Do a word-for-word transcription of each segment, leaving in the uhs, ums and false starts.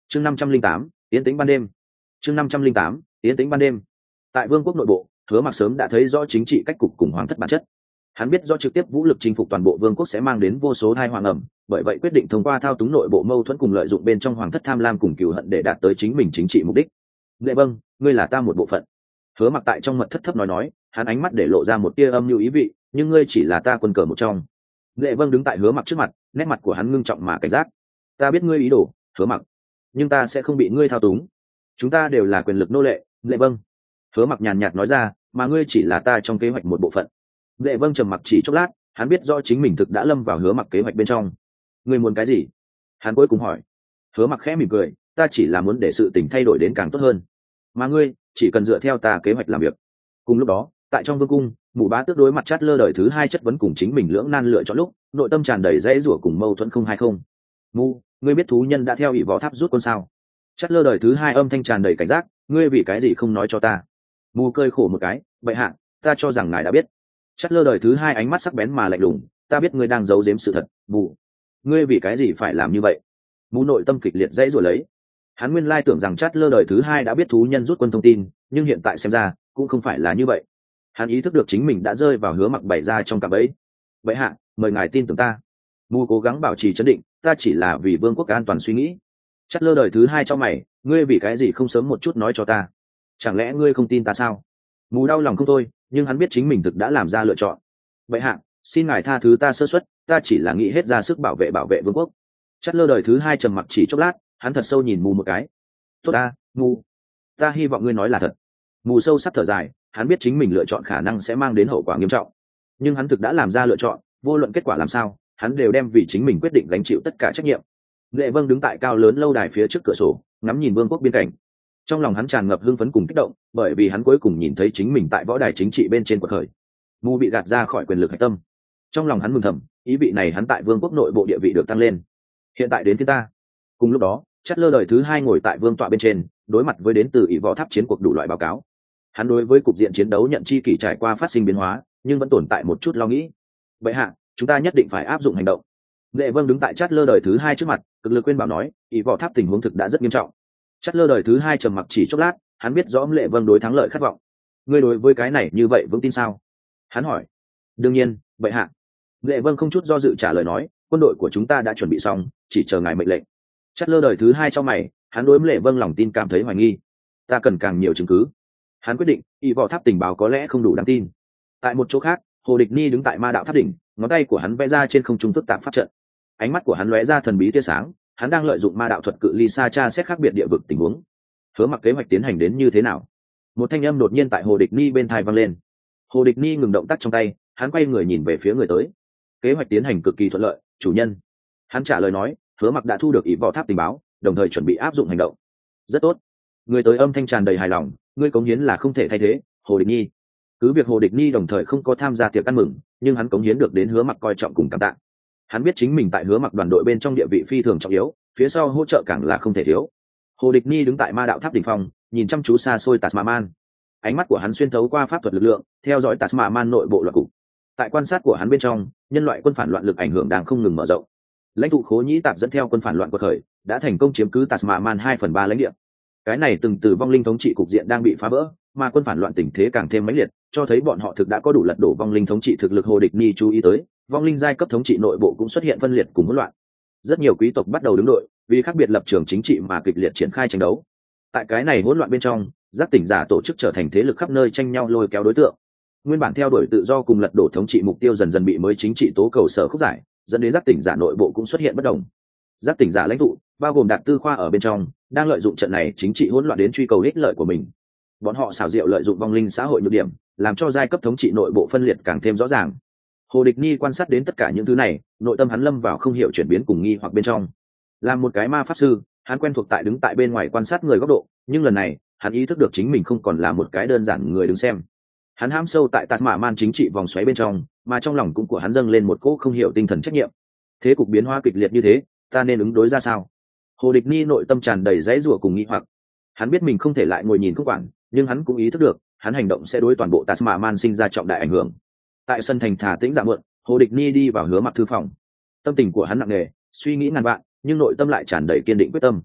chương năm trăm linh tám tiến tĩnh ban đêm chương năm trăm linh tám tiến tĩnh ban đêm Tại vương quốc nội bộ, Hứa Mặc sớm đã thấy rõ chính trị cách cục cùng hoàng thất bản chất. Hắn biết do trực tiếp vũ lực chinh phục toàn bộ vương quốc sẽ mang đến vô số tai họa ngầm, bởi vậy quyết định thông qua thao túng nội bộ mâu thuẫn cùng lợi dụng bên trong hoàng thất tham lam cùng cừu hận để đạt tới chính mình chính trị mục đích. Lệ Vâng, ngươi là ta một bộ phận. Hứa Mặc tại trong mật thất thấp nói nói, hắn ánh mắt để lộ ra một tia âm mưu ý vị, nhưng ngươi chỉ là ta quân cờ một trong. Lệ Vâng đứng tại Hứa Mặc trước mặt, nét mặt của hắn ngưng trọng mà cảnh giác. Ta biết ngươi ý đồ, Hứa Mặc, nhưng ta sẽ không bị ngươi thao túng. Chúng ta đều là quyền lực nô lệ, Lệ Vâng. Hứa Mặc nhàn nhạt nói ra, mà ngươi chỉ là ta trong kế hoạch một bộ phận. Lệ Vâng trầm mặc chỉ chốc lát, hắn biết rõ chính mình thực đã lâm vào Hứa Mặc kế hoạch bên trong. Ngươi muốn cái gì? Hắn cuối cùng hỏi. Hứa Mặc khẽ mỉm cười, ta chỉ là muốn để sự tình thay đổi đến càng tốt hơn, mà ngươi chỉ cần dựa theo ta kế hoạch làm việc. Cùng lúc đó, tại trong vương cung, Mụ Bá Tước đối mặt Chát Lơ đời thứ hai chất vấn cùng chính mình lưỡng nan lựa chọn lúc, nội tâm tràn đầy dãy rủa cùng mâu thuẫn không hay không. Mu, ngươi biết thú nhân đã theo ỷ võ tháp rút quân sao? Chát Lơ đời thứ hai âm thanh tràn đầy cảnh giác, ngươi vì cái gì không nói cho ta? Mu cơi khổ một cái, bệ hạ, ta cho rằng ngài đã biết. Chát Lơ đời thứ hai ánh mắt sắc bén mà lạnh lùng, ta biết ngươi đang giấu giếm sự thật. Mu, ngươi vì cái gì phải làm như vậy? Mu nội tâm kịch liệt dãy rủa lấy. Hắn nguyên lai tưởng rằng Chát Lơ đời thứ hai đã biết thú nhân rút quân thông tin, nhưng hiện tại xem ra cũng không phải là như vậy. Hắn ý thức được chính mình đã rơi vào Hứa Mặc bày ra trong cạm bẫy. Bệ hạ, mời ngài tin tưởng ta. Mu cố gắng bảo trì trấn định, ta chỉ là vì vương quốc an toàn suy nghĩ. Chát Lơ đời thứ hai cho mày, ngươi vì cái gì không sớm một chút nói cho ta? Chẳng lẽ ngươi không tin ta sao? Mu đau lòng không thôi, nhưng hắn biết chính mình thực đã làm ra lựa chọn. Bệ hạ, xin ngài tha thứ ta sơ suất, ta chỉ là nghĩ hết ra sức bảo vệ bảo vệ vương quốc. Chát Lơ đời thứ hai trầm mặc chỉ chốc lát, hắn thật sâu nhìn Mu một cái. Tốt ta, Mu, ta hy vọng ngươi nói là thật. Mu sâu sắc thở dài, hắn biết chính mình lựa chọn khả năng sẽ mang đến hậu quả nghiêm trọng, nhưng hắn thực đã làm ra lựa chọn, vô luận kết quả làm sao, hắn đều đem vì chính mình quyết định gánh chịu tất cả trách nhiệm. Lệ Vâng đứng tại cao lớn lâu đài phía trước cửa sổ, ngắm nhìn vương quốc biên cảnh. Trong lòng hắn tràn ngập hưng phấn cùng kích động, bởi vì hắn cuối cùng nhìn thấy chính mình tại võ đài chính trị bên trên quật khởi. Mu bị gạt ra khỏi quyền lực hạch tâm. Trong lòng hắn mừng thầm, ý vị này hắn tại vương quốc nội bộ địa vị được tăng lên. Hiện tại đến phía ta. Cùng lúc đó, Chát Lơ đời thứ hai ngồi tại vương tọa bên trên, đối mặt với đến từ ỷ võ tháp chiến cuộc đủ loại báo cáo. Hắn đối với cục diện chiến đấu nhận chi kỷ trải qua phát sinh biến hóa, nhưng vẫn tồn tại một chút lo nghĩ. Vậy hạ, chúng ta nhất định phải áp dụng hành động. Lệ Vâng đứng tại Chát Lơ đời thứ hai trước mặt, cực lực khuyên bảo nói, ỷ võ tháp tình huống thực đã rất nghiêm trọng. Chát Lơ đời thứ hai trầm mặc chỉ chốc lát, hắn biết rõ Lệ Vâng đối thắng lợi khát vọng. Ngươi đối với cái này như vậy vững tin sao? Hắn hỏi. Đương nhiên, bệ hạ. Lệ Vâng không chút do dự trả lời nói, quân đội của chúng ta đã chuẩn bị xong, chỉ chờ ngài mệnh lệnh. Chát Lơ đời thứ hai cho mày, hắn đối với Lệ Vâng lòng tin cảm thấy hoài nghi. Ta cần càng nhiều chứng cứ. Hắn quyết định, ỷ võ tháp tình báo có lẽ không đủ đáng tin. Tại một chỗ khác, Hồ Địch Ni đứng tại ma đạo tháp đỉnh, ngón tay của hắn vẽ ra trên không trung phức tạp pháp trận. Ánh mắt của hắn lóe ra thần bí tia sáng, hắn đang lợi dụng ma đạo thuật cự ly xa tra xét khác biệt địa vực tình huống. Hứa Mặc kế hoạch tiến hành đến như thế nào? Một thanh âm đột nhiên tại Hồ Địch Ni bên tai vang lên. Hồ Địch Ni ngừng động tác trong tay, hắn quay người nhìn về phía người tới. Kế hoạch tiến hành cực kỳ thuận lợi, chủ nhân. Hắn trả lời nói, Hứa Mặc đã thu được ỷ võ tháp tình báo, đồng thời chuẩn bị áp dụng hành động. Rất tốt. Người tới âm thanh tràn đầy hài lòng, ngươi cống hiến là không thể thay thế, Hồ Địch Ni. Cứ việc Hồ Địch Ni đồng thời không có tham gia tiệc ăn mừng, nhưng hắn cống hiến được đến Hứa Mặc coi trọng cùng cảm tạ. Hắn biết chính mình tại Hứa Mặc đoàn đội bên trong địa vị phi thường trọng yếu, phía sau hỗ trợ càng là không thể thiếu. Hồ Địch Ni đứng tại ma đạo tháp đỉnh phong, nhìn chăm chú xa xôi Tasmaman. Ánh mắt của hắn xuyên thấu qua pháp thuật lực lượng, theo dõi Tasmaman nội bộ loạn cục. Tại quan sát của hắn bên trong, nhân loại quân phản loạn lực ảnh hưởng đang không ngừng mở rộng. Lãnh tụ Khố Nhĩ Tạp dẫn theo quân phản loạn quật khởi, đã thành công chiếm cứ Tasmaman hai phần ba lãnh địa. Cái này từng từ vong linh thống trị cục diện đang bị phá vỡ, mà quân phản loạn tình thế càng thêm mãnh liệt, cho thấy bọn họ thực đã có đủ lật đổ vong linh thống trị thực lực. Hồ Địch Ni chú ý tới, vong linh giai cấp thống trị nội bộ cũng xuất hiện phân liệt cùng hỗn loạn. Rất nhiều quý tộc bắt đầu đứng đội, vì khác biệt lập trường chính trị mà kịch liệt triển khai tranh đấu. Tại cái này hỗn loạn bên trong, giác tỉnh giả tổ chức trở thành thế lực khắp nơi tranh nhau lôi kéo đối tượng. Nguyên bản theo đuổi tự do cùng lật đổ thống trị mục tiêu dần dần bị mới chính trị tố cầu sở khúc giải, dẫn đến giác tỉnh giả nội bộ cũng xuất hiện bất đồng. Giác tỉnh giả lãnh tụ, bao gồm Đạt Tư Khoa ở bên trong, đang lợi dụng trận này chính trị hỗn loạn đến truy cầu ích lợi của mình. Bọn họ xảo diệu lợi dụng vong linh xã hội nhược điểm, làm cho giai cấp thống trị nội bộ phân liệt càng thêm rõ ràng. Hồ Địch Ni quan sát đến tất cả những thứ này, nội tâm hắn lâm vào không hiểu chuyển biến cùng nghi hoặc bên trong. Làm một cái ma pháp sư, hắn quen thuộc tại đứng tại bên ngoài quan sát người góc độ, nhưng lần này, hắn ý thức được chính mình không còn là một cái đơn giản người đứng xem. Hắn hãm sâu tại Tasmaman chính trị vòng xoáy bên trong, mà trong lòng cũng của hắn dâng lên một cỗ không hiểu tinh thần trách nhiệm. Thế cục biến hóa kịch liệt như thế, ta nên ứng đối ra sao? Hồ Địch Ni nội tâm tràn đầy dãy rủa cùng nghi hoặc. Hắn biết mình không thể lại ngồi nhìn không quản, nhưng hắn cũng ý thức được, hắn hành động sẽ đối toàn bộ Tasmaman sinh ra trọng đại ảnh hưởng. Tại sân thành thả tĩnh dạ mượn, Hồ Địch Ni đi vào Hứa Mặc thư phòng. Tâm tình của hắn nặng nề, suy nghĩ ngàn vạn, nhưng nội tâm lại tràn đầy kiên định quyết tâm.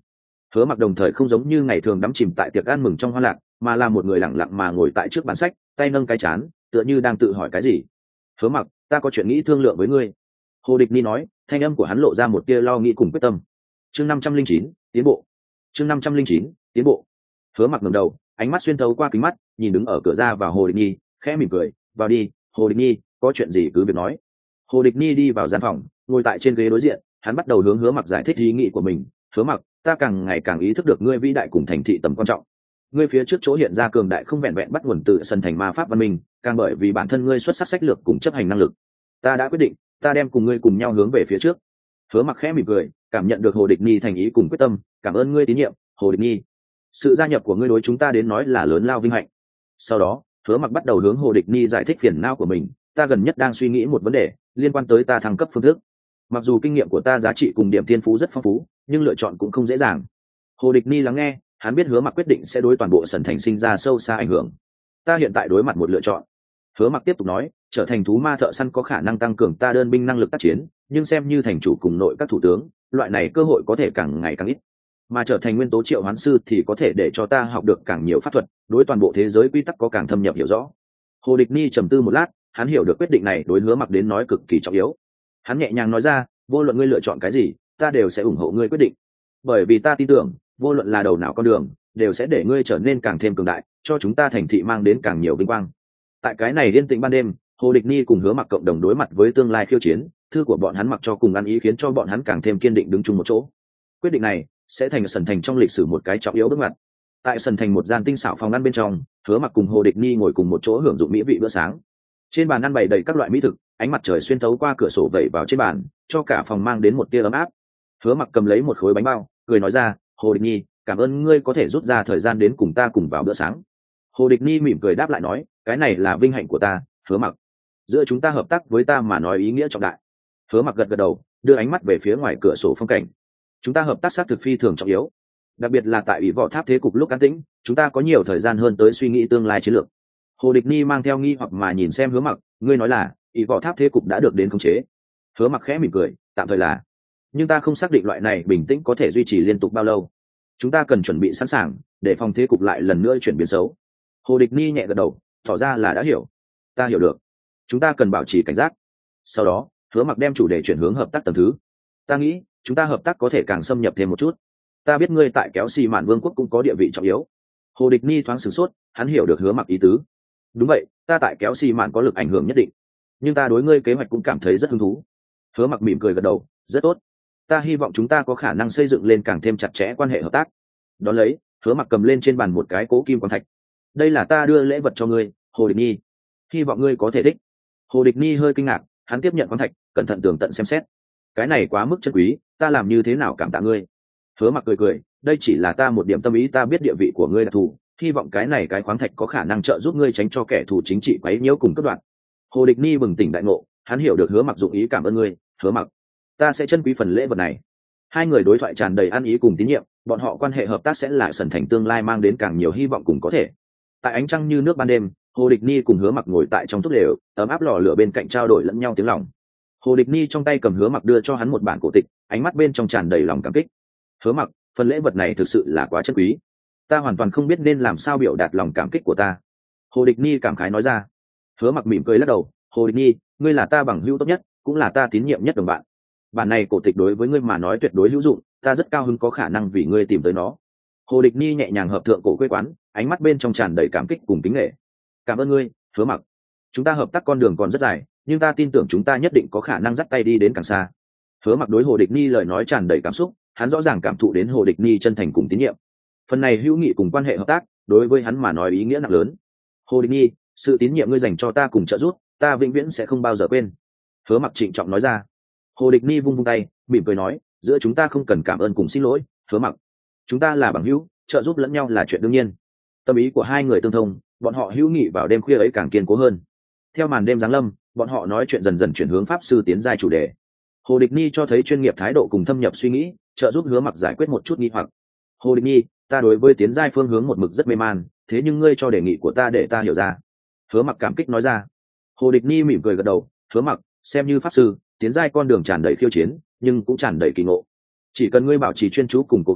Hứa Mặc đồng thời không giống như ngày thường đắm chìm tại tiệc ăn mừng trong hoa lạc, mà là một người lặng lặng mà ngồi tại trước bàn sách, tay nâng cái chán, tựa như đang tự hỏi cái gì. Hứa Mặc, ta có chuyện nghĩ thương lượng với ngươi. Hồ Địch Ni nói, thanh âm của hắn lộ ra một tia lo nghĩ cùng quyết tâm. Chương năm trăm linh chín, tiến bộ. Chương năm trăm linh chín, tiến bộ. Hứa Mặc ngẩng đầu, ánh mắt xuyên thấu qua kính mắt, nhìn đứng ở cửa ra vào Hồ Địch Ni, khẽ mỉm cười, vào đi, Hồ Địch Ni, có chuyện gì cứ việc nói. Hồ Địch Ni đi vào gian phòng, ngồi tại trên ghế đối diện, hắn bắt đầu hướng Hứa Mặc giải thích ý nghĩ của mình. Hứa Mặc, ta càng ngày càng ý thức được ngươi vĩ đại cùng thành thị tầm quan trọng. Ngươi phía trước chỗ hiện ra cường đại không vẹn vẹn bắt nguồn từ sân thành ma pháp văn minh, càng bởi vì bản thân ngươi xuất sắc sách lược cùng chấp hành năng lực. Ta đã quyết định, ta đem cùng ngươi cùng nhau hướng về phía trước. Hứa Mặc khẽ mỉm cười, cảm nhận được Hồ Địch Ni thành ý cùng quyết tâm, cảm ơn ngươi tín nhiệm, Hồ Địch Ni. Sự gia nhập của ngươi đối chúng ta đến nói là lớn lao vinh hạnh. Sau đó, Hứa Mặc bắt đầu hướng Hồ Địch Ni giải thích phiền não của mình. Ta gần nhất đang suy nghĩ một vấn đề liên quan tới ta thăng cấp phương thức. Mặc dù kinh nghiệm của ta giá trị cùng điểm thiên phú rất phong phú, nhưng lựa chọn cũng không dễ dàng. Hồ Địch Ni lắng nghe, hắn biết Hứa Mặc quyết định sẽ đối toàn bộ sân thành sinh ra sâu xa ảnh hưởng. Ta hiện tại đối mặt một lựa chọn. Hứa Mặc tiếp tục nói, trở thành thú ma thợ săn có khả năng tăng cường ta đơn binh năng lực tác chiến, nhưng xem như thành chủ cùng nội các thủ tướng, loại này cơ hội có thể càng ngày càng ít. Mà trở thành nguyên tố triệu hoán sư thì có thể để cho ta học được càng nhiều pháp thuật, đối toàn bộ thế giới quy tắc có càng thâm nhập hiểu rõ. Hồ Địch Ni trầm tư một lát, hắn hiểu được quyết định này đối Hứa Mặc đến nói cực kỳ trọng yếu. Hắn nhẹ nhàng nói ra, vô luận ngươi lựa chọn cái gì, ta đều sẽ ủng hộ ngươi quyết định, bởi vì ta tin tưởng vô luận là đầu nào con đường đều sẽ để ngươi trở nên càng thêm cường đại, cho chúng ta thành thị mang đến càng nhiều vinh quang. Tại cái này yên tĩnh ban đêm, Hồ Địch Ni cùng Hứa Mặc cộng đồng đối mặt với tương lai khiêu chiến, thư của bọn hắn mặc cho cùng ăn ý khiến cho bọn hắn càng thêm kiên định đứng chung một chỗ. Quyết định này sẽ thành sân thành trong lịch sử một cái trọng yếu bước ngoặt. Tại sân thành một gian tinh xảo phòng ăn bên trong, Hứa Mặc cùng Hồ Địch Ni ngồi cùng một chỗ hưởng dụng mỹ vị bữa sáng. Trên bàn ăn bày đầy các loại mỹ thực, ánh mặt trời xuyên thấu qua cửa sổ vẩy vào trên bàn, cho cả phòng mang đến một tia ấm áp. Hứa Mặc cầm lấy một khối bánh bao, cười nói ra, Hồ Địch Ni, cảm ơn ngươi có thể rút ra thời gian đến cùng ta cùng vào bữa sáng. Hồ Địch Ni mỉm cười đáp lại nói, cái này là vinh hạnh của ta, Hứa Mặc. Giữa chúng ta hợp tác với ta mà nói ý nghĩa trọng đại. Hứa Mặc gật gật đầu, đưa ánh mắt về phía ngoài cửa sổ phong cảnh. Chúng ta hợp tác xác thực phi thường trọng yếu, đặc biệt là tại ủy võ tháp thế cục lúc an tĩnh, chúng ta có nhiều thời gian hơn tới suy nghĩ tương lai chiến lược. Hồ Địch Ni mang theo nghi hoặc mà nhìn xem Hứa Mặc, ngươi nói là ủy võ tháp thế cục đã được đến khống chế. Hứa Mặc khẽ mỉm cười, tạm thời là, nhưng ta không xác định loại này bình tĩnh có thể duy trì liên tục bao lâu. Chúng ta cần chuẩn bị sẵn sàng để phòng thế cục lại lần nữa chuyển biến xấu. Hồ Địch Ni nhẹ gật đầu, tỏ ra là đã hiểu. Ta hiểu được, chúng ta cần bảo trì cảnh giác. Sau đó Hứa Mặc đem chủ đề chuyển hướng hợp tác tầng thứ. Ta nghĩ chúng ta hợp tác có thể càng xâm nhập thêm một chút. Ta biết ngươi tại kéo xì mạn vương quốc cũng có địa vị trọng yếu. Hồ Địch Ni thoáng sửng sốt, hắn hiểu được Hứa Mặc ý tứ. Đúng vậy, ta tại kéo xì mạn có lực ảnh hưởng nhất định, nhưng ta đối ngươi kế hoạch cũng cảm thấy rất hứng thú. Hứa Mặc mỉm cười gật đầu, rất tốt. Ta hy vọng chúng ta có khả năng xây dựng lên càng thêm chặt chẽ quan hệ hợp tác. Đón lấy, Hứa Mặc cầm lên trên bàn một cái cố kim quang thạch. Đây là ta đưa lễ vật cho ngươi, Hồ Địch Ni. Hy vọng ngươi có thể thích. Hồ Địch Ni hơi kinh ngạc, hắn tiếp nhận quang thạch, cẩn thận tường tận xem xét. Cái này quá mức chân quý, ta làm như thế nào cảm tạ ngươi? Hứa Mặc cười cười, đây chỉ là ta một điểm tâm ý, ta biết địa vị của ngươi đặc thù, hy vọng cái này cái khoáng thạch có khả năng trợ giúp ngươi tránh cho kẻ thù chính trị quấy nhiễu cùng cắt đoạn. Hồ Địch Ni bừng tỉnh đại ngộ, hắn hiểu được Hứa Mặc dụng ý cảm ơn ngươi, Hứa Mặc. Ta sẽ trân quý phần lễ vật này. Hai người đối thoại tràn đầy ăn ý cùng tín nhiệm, bọn họ quan hệ hợp tác sẽ lại sần thành tương lai mang đến càng nhiều hy vọng cùng có thể. Tại ánh trăng như nước ban đêm, Hồ Địch Ni cùng Hứa Mặc ngồi tại trong túp lều, ấm áp lò lửa bên cạnh trao đổi lẫn nhau tiếng lòng. Hồ Địch Ni trong tay cầm Hứa Mặc đưa cho hắn một bản cổ tịch, ánh mắt bên trong tràn đầy lòng cảm kích. Hứa Mặc, phần lễ vật này thực sự là quá chân quý, ta hoàn toàn không biết nên làm sao biểu đạt lòng cảm kích của ta. Hồ Địch Ni cảm khái nói ra. Hứa Mặc mỉm cười lắc đầu, Hồ Địch Ni, ngươi là ta bằng hữu tốt nhất, cũng là ta tín nhiệm nhất đồng bạn. Bản này cổ tịch đối với ngươi mà nói tuyệt đối hữu dụng, ta rất cao hứng có khả năng vì ngươi tìm tới nó. Hồ Địch Ni nhẹ nhàng hợp thượng cổ quê quán, ánh mắt bên trong tràn đầy cảm kích cùng kính nể. Cảm ơn ngươi, Hứa Mặc. Chúng ta hợp tác con đường còn rất dài, nhưng ta tin tưởng chúng ta nhất định có khả năng dắt tay đi đến càng xa. Hứa Mặc đối Hồ Địch Ni lời nói tràn đầy cảm xúc, hắn rõ ràng cảm thụ đến Hồ Địch Ni chân thành cùng tín nhiệm. Phần này hữu nghị cùng quan hệ hợp tác, đối với hắn mà nói ý nghĩa nặng lớn. Hồ Địch Ni, sự tín nhiệm ngươi dành cho ta cùng trợ giúp, ta vĩnh viễn sẽ không bao giờ quên. Hứa Mặc trịnh trọng nói ra. Hồ Địch Ni vung vung tay, mỉm cười nói, giữa chúng ta không cần cảm ơn cùng xin lỗi, Hứa Mặc. Chúng ta là bằng hữu, trợ giúp lẫn nhau là chuyện đương nhiên. Tâm ý của hai người tương thông, bọn họ hữu nghị vào đêm khuya ấy càng kiên cố hơn. Theo màn đêm giáng lâm, bọn họ nói chuyện dần dần chuyển hướng pháp sư tiến giai chủ đề. Hồ Địch Ni cho thấy chuyên nghiệp thái độ cùng thâm nhập suy nghĩ, trợ giúp Hứa Mặc giải quyết một chút nghi hoặc. Hồ Địch Ni, ta đối với tiến giai phương hướng một mực rất mê man, thế nhưng ngươi cho đề nghị của ta để ta hiểu ra. Hứa Mặc cảm kích nói ra. Hồ Địch Ni mỉm cười gật đầu, Hứa Mặc, xem như pháp sư, tiến giai con đường tràn đầy khiêu chiến, nhưng cũng tràn đầy kỳ ngộ. Chỉ cần ngươi bảo trì chuyên chú cùng cố gắng,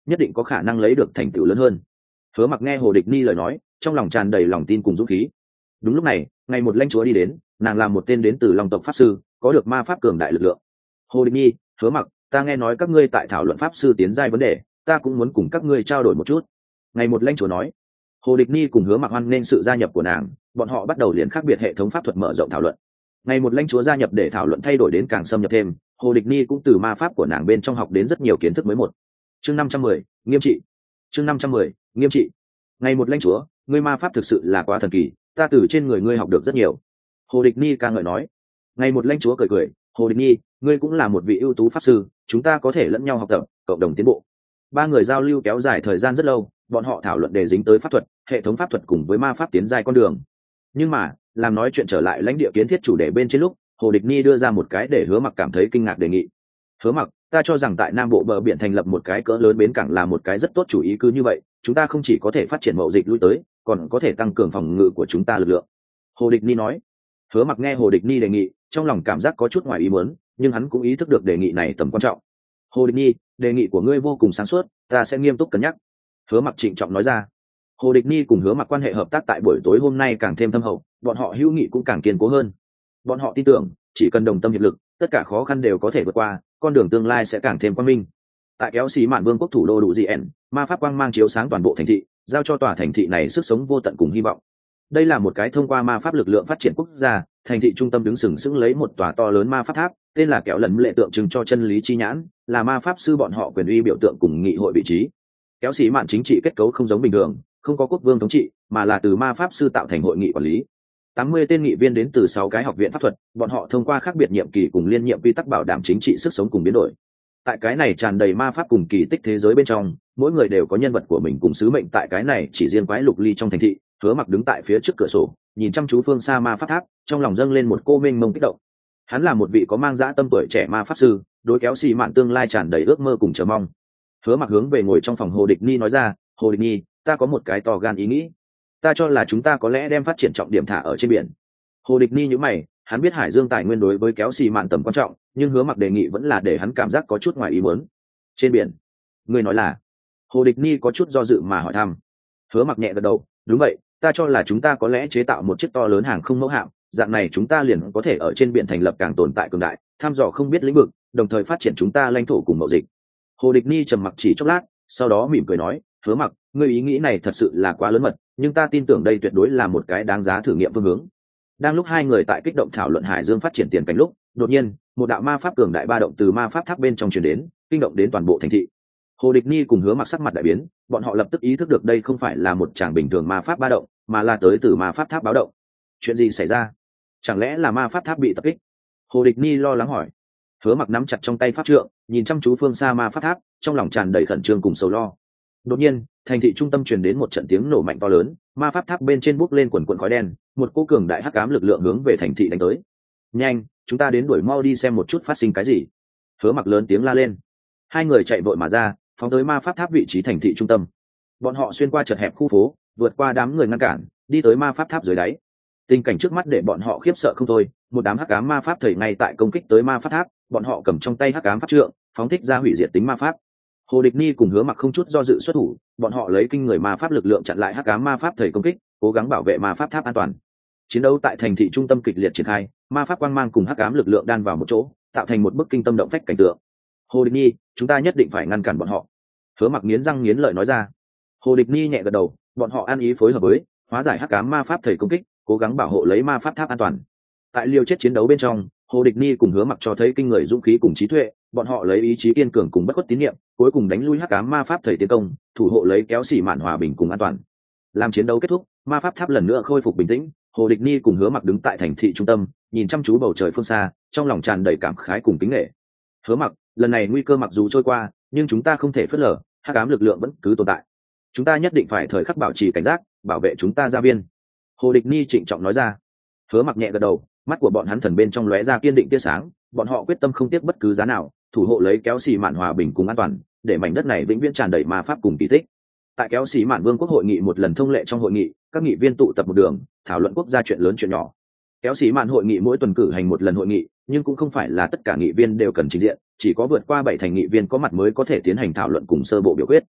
nhất định có khả năng lấy được thành tựu lớn hơn. Hứa Mặc nghe Hồ Địch Ni lời nói, trong lòng tràn đầy lòng tin cùng dũng khí. Đúng lúc này, ngày một lãnh chúa đi đến, nàng là một tên đến từ Long tộc pháp sư, có được ma pháp cường đại lực lượng. Hồ Địch Ni, Hứa Mặc, ta nghe nói các ngươi tại thảo luận pháp sư tiến giai vấn đề, ta cũng muốn cùng các ngươi trao đổi một chút. Ngày một lãnh chúa nói. Hồ Địch Ni cùng Hứa Mặc hoan nên sự gia nhập của nàng, bọn họ bắt đầu liền khác biệt hệ thống pháp thuật mở rộng thảo luận. Ngày một lãnh chúa gia nhập để thảo luận thay đổi đến càng xâm nhập thêm, Hồ Địch Ni cũng từ ma pháp của nàng bên trong học đến rất nhiều kiến thức mới một. Chương năm trăm mười, nghiêm trị. Chương năm trăm mười, nghiêm trị. Ngày một lãnh chúa, ngươi ma pháp thực sự là quá thần kỳ, ta từ trên người ngươi học được rất nhiều. Hồ Địch Ni ca ngợi nói. Ngày một lãnh chúa cười cười, Hồ Địch Ni, ngươi cũng là một vị ưu tú pháp sư, chúng ta có thể lẫn nhau học tập, cộng đồng tiến bộ. Ba người giao lưu kéo dài thời gian rất lâu, bọn họ thảo luận đề dính tới pháp thuật, hệ thống pháp thuật cùng với ma pháp tiến giai con đường. Nhưng mà, làm nói chuyện trở lại lãnh địa kiến thiết chủ đề bên trên lúc, Hồ Địch Ni đưa ra một cái để Hứa Mặc cảm thấy kinh ngạc đề nghị. Hứa Mặc, ta cho rằng tại Nam Bộ bờ biển thành lập một cái cỡ lớn bến cảng là một cái rất tốt chủ ý, cứ như vậy, chúng ta không chỉ có thể phát triển mậu dịch lui tới, còn có thể tăng cường phòng ngự của chúng ta lực lượng. Hồ Địch Ni nói. Hứa Mặc nghe Hồ Địch Ni đề nghị, trong lòng cảm giác có chút ngoài ý muốn, nhưng hắn cũng ý thức được đề nghị này tầm quan trọng. Hồ Địch Ni, đề nghị của ngươi vô cùng sáng suốt, ta sẽ nghiêm túc cân nhắc. Hứa Mặc trịnh trọng nói ra. Hồ Địch Ni cùng Hứa Mặc quan hệ hợp tác tại buổi tối hôm nay càng thêm thâm hậu, bọn họ hữu nghị cũng càng kiên cố hơn. Bọn họ tin tưởng, chỉ cần đồng tâm hiệp lực, tất cả khó khăn đều có thể vượt qua, con đường tương lai sẽ càng thêm quang minh. Tại Kéo Xì Mạn Vương quốc thủ đô đủ dị ẻn, ma pháp quang mang chiếu sáng toàn bộ thành thị, giao cho tòa thành thị này sức sống vô tận cùng hy vọng. Đây là một cái thông qua ma pháp lực lượng phát triển quốc gia, thành thị trung tâm đứng sừng sững lấy một tòa to lớn ma pháp tháp, tên là Kẹo Lần lệ tượng trưng cho chân lý chi nhãn, là ma pháp sư bọn họ quyền uy biểu tượng cùng nghị hội vị trí. Kéo Xì Mạn chính trị kết cấu không giống bình thường, không có quốc vương thống trị, mà là từ ma pháp sư tạo thành hội nghị quản lý. tám mươi tên nghị viên đến từ sáu cái học viện pháp thuật, bọn họ thông qua khác biệt nhiệm kỳ cùng liên nhiệm quy tắc bảo đảm chính trị sức sống cùng biến đổi. Tại cái này tràn đầy ma pháp cùng kỳ tích thế giới bên trong, mỗi người đều có nhân vật của mình cùng sứ mệnh. Tại cái này chỉ riêng quái lục ly trong thành thị, Hứa Mặc đứng tại phía trước cửa sổ, nhìn chăm chú phương xa ma pháp tháp, trong lòng dâng lên một cô mênh mông kích động. Hắn là một vị có mang dã tâm tuổi trẻ ma pháp sư, đối Kéo Xì Mạn tương lai tràn đầy ước mơ cùng chờ mong. Hứa Mặc hướng về ngồi trong phòng Hồ Địch Ni nói ra, Hồ Địch Ni, ta có một cái to gan ý nghĩ, ta cho là chúng ta có lẽ đem phát triển trọng điểm thả ở trên biển. Hồ Địch Ni nhíu mày, hắn biết hải dương tài nguyên đối với Kéo Xì Mạn tầm quan trọng, nhưng Hứa Mặc đề nghị vẫn là để hắn cảm giác có chút ngoài ý muốn. Trên biển? Ngươi nói là? Hồ Địch Ni có chút do dự mà hỏi thăm. Hứa Mặc nhẹ gật đầu, đúng vậy, ta cho là chúng ta có lẽ chế tạo một chiếc to lớn hàng không mẫu hạm, dạng này chúng ta liền có thể ở trên biển thành lập càng tồn tại cường đại, thăm dò không biết lĩnh vực, đồng thời phát triển chúng ta lãnh thổ cùng mậu dịch. Hồ Địch Ni trầm mặc chỉ chốc lát, sau đó mỉm cười nói, Hứa Mặc, ngươi ý nghĩ này thật sự là quá lớn mật, nhưng ta tin tưởng đây tuyệt đối là một cái đáng giá thử nghiệm phương hướng. Đang lúc hai người tại kích động thảo luận hải dương phát triển tiền cảnh lúc, đột nhiên một đạo ma pháp cường đại ba động từ ma pháp tháp bên trong truyền đến, kinh động đến toàn bộ thành thị. Hồ Địch Ni cùng Hứa Mặc sắc mặt đại biến, bọn họ lập tức ý thức được đây không phải là một tràng bình thường ma pháp ba động, mà là tới từ ma pháp tháp báo động. Chuyện gì xảy ra? Chẳng lẽ là ma pháp tháp bị tập kích? Hồ Địch Ni lo lắng hỏi. Hứa Mặc nắm chặt trong tay pháp trượng, nhìn chăm chú phương xa ma pháp tháp, trong lòng tràn đầy khẩn trương cùng sầu lo. Đột nhiên, thành thị trung tâm truyền đến một trận tiếng nổ mạnh to lớn, ma pháp tháp bên trên bốc lên quần quần khói đen, một cô cường đại hắc ám lực lượng hướng về thành thị đánh tới. Nhanh, chúng ta đến đuổi mau đi xem một chút phát sinh cái gì. Hứa Mặc lớn tiếng la lên. Hai người chạy vội mà ra, phóng tới ma pháp tháp vị trí thành thị trung tâm. Bọn họ xuyên qua chật hẹp khu phố, vượt qua đám người ngăn cản, đi tới ma pháp tháp dưới đáy. Tình cảnh trước mắt để bọn họ khiếp sợ không thôi, một đám hắc ám ma pháp thầy ngay tại công kích tới ma pháp tháp, bọn họ cầm trong tay hắc ám pháp trượng, phóng thích ra hủy diệt tính ma pháp. Hồ Địch Ni cùng Hứa Mặc không chút do dự xuất thủ, bọn họ lấy kinh người ma pháp lực lượng chặn lại hắc ám ma pháp thầy công kích, cố gắng bảo vệ ma pháp tháp an toàn. Chiến đấu tại thành thị trung tâm kịch liệt triển khai, ma pháp quang mang cùng hắc ám lực lượng đan vào một chỗ, tạo thành một bức kinh tâm động phách cảnh tượng. Hồ Địch Ni, chúng ta nhất định phải ngăn cản bọn họ. Hứa Mặc nghiến răng nghiến lợi nói ra. Hồ Địch Ni nhẹ gật đầu, bọn họ ăn ý phối hợp với, hóa giải hắc ám ma pháp thầy công kích, cố gắng bảo hộ lấy ma pháp tháp an toàn. Tại liều chết chiến đấu bên trong, Hồ Địch Ni cùng Hứa Mặc cho thấy kinh người dũng khí cùng trí tuệ, bọn họ lấy ý chí kiên cường cùng bất khuất tín nhiệm, cuối cùng đánh lui hắc ám ma pháp thầy tiến công, thủ hộ lấy Kéo Xì Mạn hòa bình cùng an toàn. Làm chiến đấu kết thúc, ma pháp tháp lần nữa khôi phục bình tĩnh, Hồ Địch Ni cùng Hứa Mặc đứng tại thành thị trung tâm, nhìn chăm chú bầu trời phương xa, trong lòng tràn đầy cảm khái cùng kính nể. Hứa Mặc, lần này nguy cơ mặc dù trôi qua, nhưng chúng ta không thể phớt lờ, hắc ám lực lượng vẫn cứ tồn tại. Chúng ta nhất định phải thời khắc bảo trì cảnh giác, bảo vệ chúng ta gia viên. Hồ Địch Ni trịnh trọng nói ra. Hứa Mặc nhẹ gật đầu, mắt của bọn hắn thần bên trong lóe ra kiên định tia sáng, bọn họ quyết tâm không tiếc bất cứ giá nào, thủ hộ lấy Kéo Xì Mạn hòa bình cùng an toàn, để mảnh đất này vĩnh viễn tràn đầy ma pháp cùng kỳ tích. Tại Kéo Xì Mạn Vương quốc hội nghị một lần thông lệ trong hội nghị, các nghị viên tụ tập một đường, thảo luận quốc gia chuyện lớn chuyện nhỏ. Kéo Xì Mạn hội nghị mỗi tuần cử hành một lần hội nghị, nhưng cũng không phải là tất cả nghị viên đều cần trình diện, chỉ có vượt qua bảy thành nghị viên có mặt mới có thể tiến hành thảo luận cùng sơ bộ biểu quyết.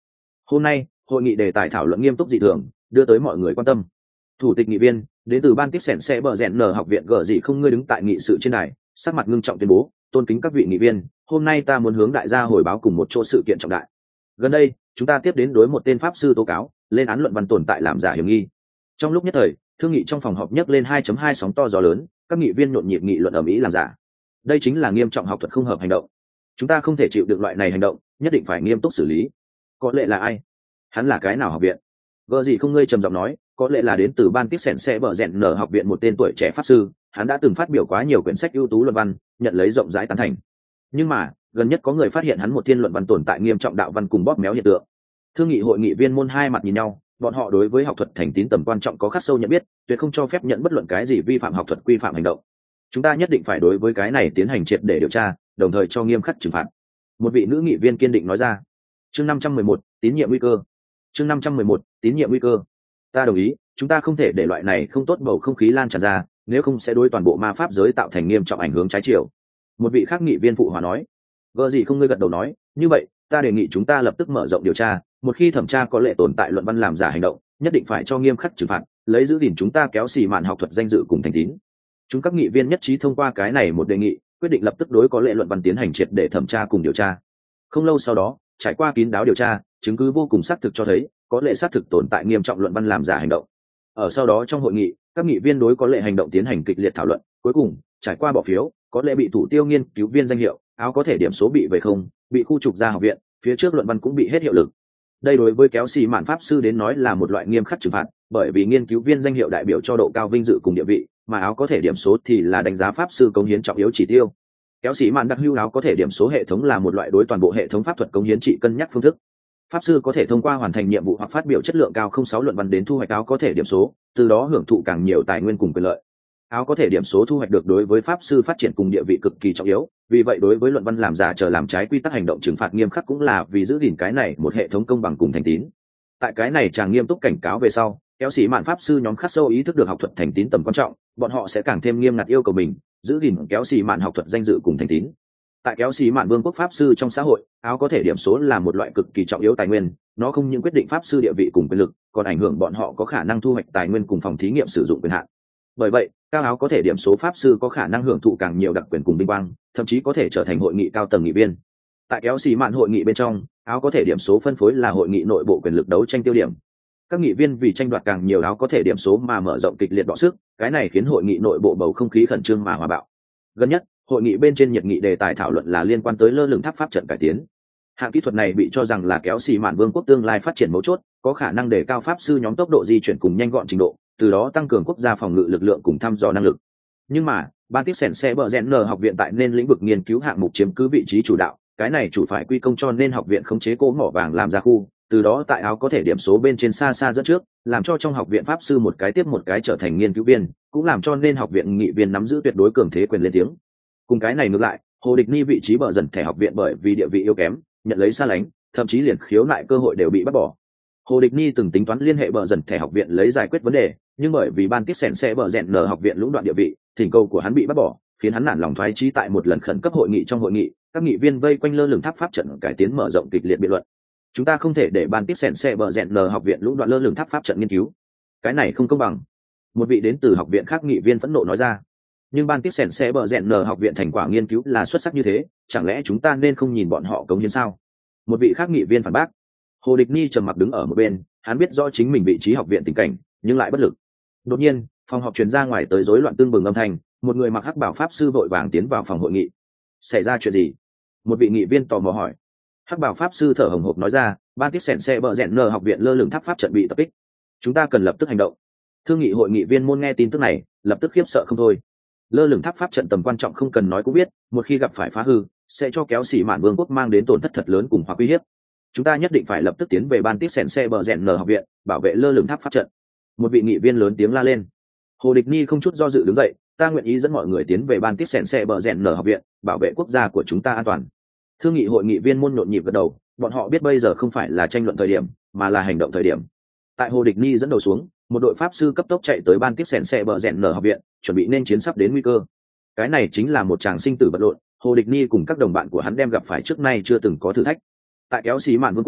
Hôm nay hội nghị đề tài thảo luận nghiêm túc dị thường, đưa tới mọi người quan tâm. Thủ tịch nghị viên đến từ ban tiếp sẻn xe bờ rẽn nở học viện gở gì không ngươi đứng tại nghị sự trên đài, sắc mặt ngưng trọng tuyên bố: tôn kính các vị nghị viên, hôm nay ta muốn hướng đại gia hồi báo cùng một chỗ sự kiện trọng đại. Gần đây chúng ta tiếp đến đối một tên pháp sư tố cáo lên án luận văn tồn tại làm giả hiểm nghi. Trong lúc nhất thời, thương nghị trong phòng họp nhấc lên hai chấm hai sóng to gió lớn, các nghị viên nhộn nhịp nghị luận ầm ĩ làm giả. Đây chính là nghiêm trọng học thuật không hợp hành động. Chúng ta không thể chịu được loại này hành động, nhất định phải nghiêm túc xử lý. Có lẽ là ai? Hắn là cái nào học viện? Gờ gì không ngươi trầm giọng nói, có lẽ là đến từ ban tiếp sẻn xe bờ rẽn nở học viện một tên tuổi trẻ pháp sư, hắn đã từng phát biểu quá nhiều quyển sách ưu tú luận văn, nhận lấy rộng rãi tán thành. Nhưng mà gần nhất có người phát hiện hắn một thiên luận văn tồn tại nghiêm trọng đạo văn cùng bóp méo hiện tượng. Thương nghị hội nghị viên môn hai mặt nhìn nhau, bọn họ đối với học thuật thành tín tầm quan trọng có khắc sâu nhận biết, tuyệt không cho phép nhận bất luận cái gì vi phạm học thuật quy phạm hành động. Chúng ta nhất định phải đối với cái này tiến hành triệt để điều tra, đồng thời cho nghiêm khắc trừng phạt. Một vị nữ nghị viên kiên định nói ra. Chương năm trăm mười một, tín nhiệm nguy cơ. Chương năm trăm mười một, tín nhiệm nguy cơ. Ta đồng ý, chúng ta không thể để loại này không tốt bầu không khí lan tràn ra, nếu không sẽ đối toàn bộ ma pháp giới tạo thành nghiêm trọng ảnh hưởng trái chiều. Một vị khác nghị viên phụ hòa nói. Gờ gì không ngươi gật đầu nói, như vậy ta đề nghị chúng ta lập tức mở rộng điều tra, một khi thẩm tra có lệ tồn tại luận văn làm giả hành động, nhất định phải cho nghiêm khắc trừng phạt, lấy giữ gìn chúng ta kéo xì mạn học thuật danh dự cùng thành tín. Chúng các nghị viên nhất trí thông qua cái này một đề nghị, quyết định lập tức đối có lệ luận văn tiến hành triệt để thẩm tra cùng điều tra. Không lâu sau đó, trải qua kín đáo điều tra, chứng cứ vô cùng xác thực cho thấy có lệ xác thực tồn tại nghiêm trọng luận văn làm giả hành động. Ở sau đó trong hội nghị, các nghị viên đối có lệ hành động tiến hành kịch liệt thảo luận, cuối cùng trải qua bỏ phiếu, có lệ bị thủ tiêu nghiên cứu viên danh hiệu, áo có thể điểm số bị về không, bị khu trục ra học viện, phía trước luận văn cũng bị hết hiệu lực. Đây đối với kéo xì mạn pháp sư đến nói là một loại nghiêm khắc trừng phạt, bởi vì nghiên cứu viên danh hiệu đại biểu cho độ cao vinh dự cùng địa vị, mà áo có thể điểm số thì là đánh giá pháp sư cống hiến trọng yếu chỉ tiêu. Kéo xì mạn đặc hữu áo có thể điểm số hệ thống là một loại đối toàn bộ hệ thống pháp thuật cống hiến trị cân nhắc phương thức. Pháp sư có thể thông qua hoàn thành nhiệm vụ hoặc phát biểu chất lượng cao không sáu luận văn đến thu hoạch áo có thể điểm số, từ đó hưởng thụ càng nhiều tài nguyên cùng quyền lợi. Áo có thể điểm số thu hoạch được đối với pháp sư phát triển cùng địa vị cực kỳ trọng yếu, vì vậy đối với luận văn làm giả trở làm trái quy tắc hành động trừng phạt nghiêm khắc cũng là vì giữ gìn cái này một hệ thống công bằng cùng thành tín. Tại cái này chàng nghiêm túc cảnh cáo về sau, kéo sĩ mạn pháp sư nhóm khắc sâu ý thức được học thuật thành tín tầm quan trọng, bọn họ sẽ càng thêm nghiêm ngặt yêu cầu mình, giữ gìn kéo sĩ mạn học thuật danh dự cùng thành tín. Tại kéo sĩ mạn vương quốc pháp sư trong xã hội, áo có thể điểm số là một loại cực kỳ trọng yếu tài nguyên, nó không những quyết định pháp sư địa vị cùng quyền lực, còn ảnh hưởng bọn họ có khả năng thu hoạch tài nguyên cùng phòng thí nghiệm sử dụng quyền hạn. Bởi vậy, cao áo có thể điểm số pháp sư có khả năng hưởng thụ càng nhiều đặc quyền cùng vinh quang, thậm chí có thể trở thành hội nghị cao tầng nghị viên. Tại kéo xì mạn hội nghị bên trong, áo có thể điểm số phân phối là hội nghị nội bộ quyền lực đấu tranh tiêu điểm. Các nghị viên vì tranh đoạt càng nhiều áo có thể điểm số mà mở rộng kịch liệt đọ sức, cái này khiến hội nghị nội bộ bầu không khí khẩn trương mà hòa bạo. Gần nhất, hội nghị bên trên nhiệt nghị đề tài thảo luận là liên quan tới lơ lửng tháp pháp trận cải tiến. Hạng kỹ thuật này bị cho rằng là kéo xì mạn vương quốc tương lai phát triển mấu chốt, có khả năng đề cao pháp sư nhóm tốc độ di chuyển cùng nhanh gọn trình độ, từ đó tăng cường quốc gia phòng ngự lực lượng cùng thăm dò năng lực. Nhưng mà ban tiếp sẻn xe bờ rẽn nở học viện tại nên lĩnh vực nghiên cứu hạng mục chiếm cứ vị trí chủ đạo, cái này chủ phải quy công cho nên học viện khống chế cỗ mỏ vàng làm ra khu, từ đó tại áo có thể điểm số bên trên xa xa dẫn trước, làm cho trong học viện pháp sư một cái tiếp một cái trở thành nghiên cứu viên, cũng làm cho nên học viện nghị viên nắm giữ tuyệt đối cường thế quyền lên tiếng. Cùng cái này ngược lại, Hồ Địch Ni vị trí bờ dần thẻ học viện bởi vì địa vị yếu kém, nhận lấy xa lánh, thậm chí liền khiếu nại cơ hội đều bị bắt bỏ. Hồ Địch Ni từng tính toán liên hệ bờ dần thẻ học viện lấy giải quyết vấn đề, nhưng bởi vì ban tiếp sẻn xe bờ rẽn nở học viện lũng đoạn địa vị, thỉnh cầu của hắn bị bắt bỏ, khiến hắn nản lòng thoái chí. Tại một lần khẩn cấp hội nghị trong hội nghị, các nghị viên vây quanh lơ lửng tháp pháp trận cải tiến mở rộng kịch liệt biện luận. Chúng ta không thể để ban tiếp sẻn xe bờ rẽn nở học viện lũng đoạn lơ lửng tháp pháp trận nghiên cứu, cái này không công bằng. Một vị đến từ học viện khác nghị viên phẫn nộ nói ra. Nhưng ban tiếp sẻn xe bờ rẽn nở học viện thành quả nghiên cứu là xuất sắc như thế, chẳng lẽ chúng ta nên không nhìn bọn họ cống hiến sao? Một vị khác nghị viên phản bác. Hồ Địch Ni trầm mặc đứng ở một bên, hắn biết rõ chính mình vị trí học viện tình cảnh, nhưng lại bất lực. Đột nhiên, phòng họp truyền ra ngoài tới rối loạn tương bừng âm thanh, một người mặc hắc bảo pháp sư vội vàng tiến vào phòng hội nghị. Xảy ra chuyện gì? Một vị nghị viên tò mò hỏi. Hắc bảo pháp sư thở hổn hộc nói ra, ban tiếp sẻn xe bờ rẽn nở học viện lơ lửng tháp pháp trận bị tập kích, chúng ta cần lập tức hành động. Thương nghị hội nghị viên môn nghe tin tức này, lập tức khiếp sợ không thôi. Lơ lửng tháp pháp trận tầm quan trọng không cần nói cũng biết, một khi gặp phải phá hư, sẽ cho kéo xỉ mạn vương quốc mang đến tổn thất thật lớn cùng hoặc uy hiếp. Chúng ta nhất định phải lập tức tiến về ban tiếp sẻn xe bờ rẽn nở học viện, bảo vệ lơ lửng tháp pháp trận. Một vị nghị viên lớn tiếng la lên. Hồ Địch Ni không chút do dự đứng dậy, ta nguyện ý dẫn mọi người tiến về ban tiếp sẻn xe bờ rẽn nở học viện, bảo vệ quốc gia của chúng ta an toàn. Thương nghị hội nghị viên môn nhộn nhịp gật đầu, bọn họ biết bây giờ không phải là tranh luận thời điểm, mà là hành động thời điểm. Tại Hồ Địch Ni dẫn đầu xuống, một đội pháp sư cấp tốc chạy tới ban tiếp sẻn xe bờ rẽn nở học viện, chuẩn bị nên chiến sắp đến nguy cơ. Cái này chính là một tràng sinh tử vật lộn, Hồ Địch Ni cùng các đồng bạn của hắn đem gặp phải trước nay chưa từng có thử thách. Tại kéo xí mạn vương quốc,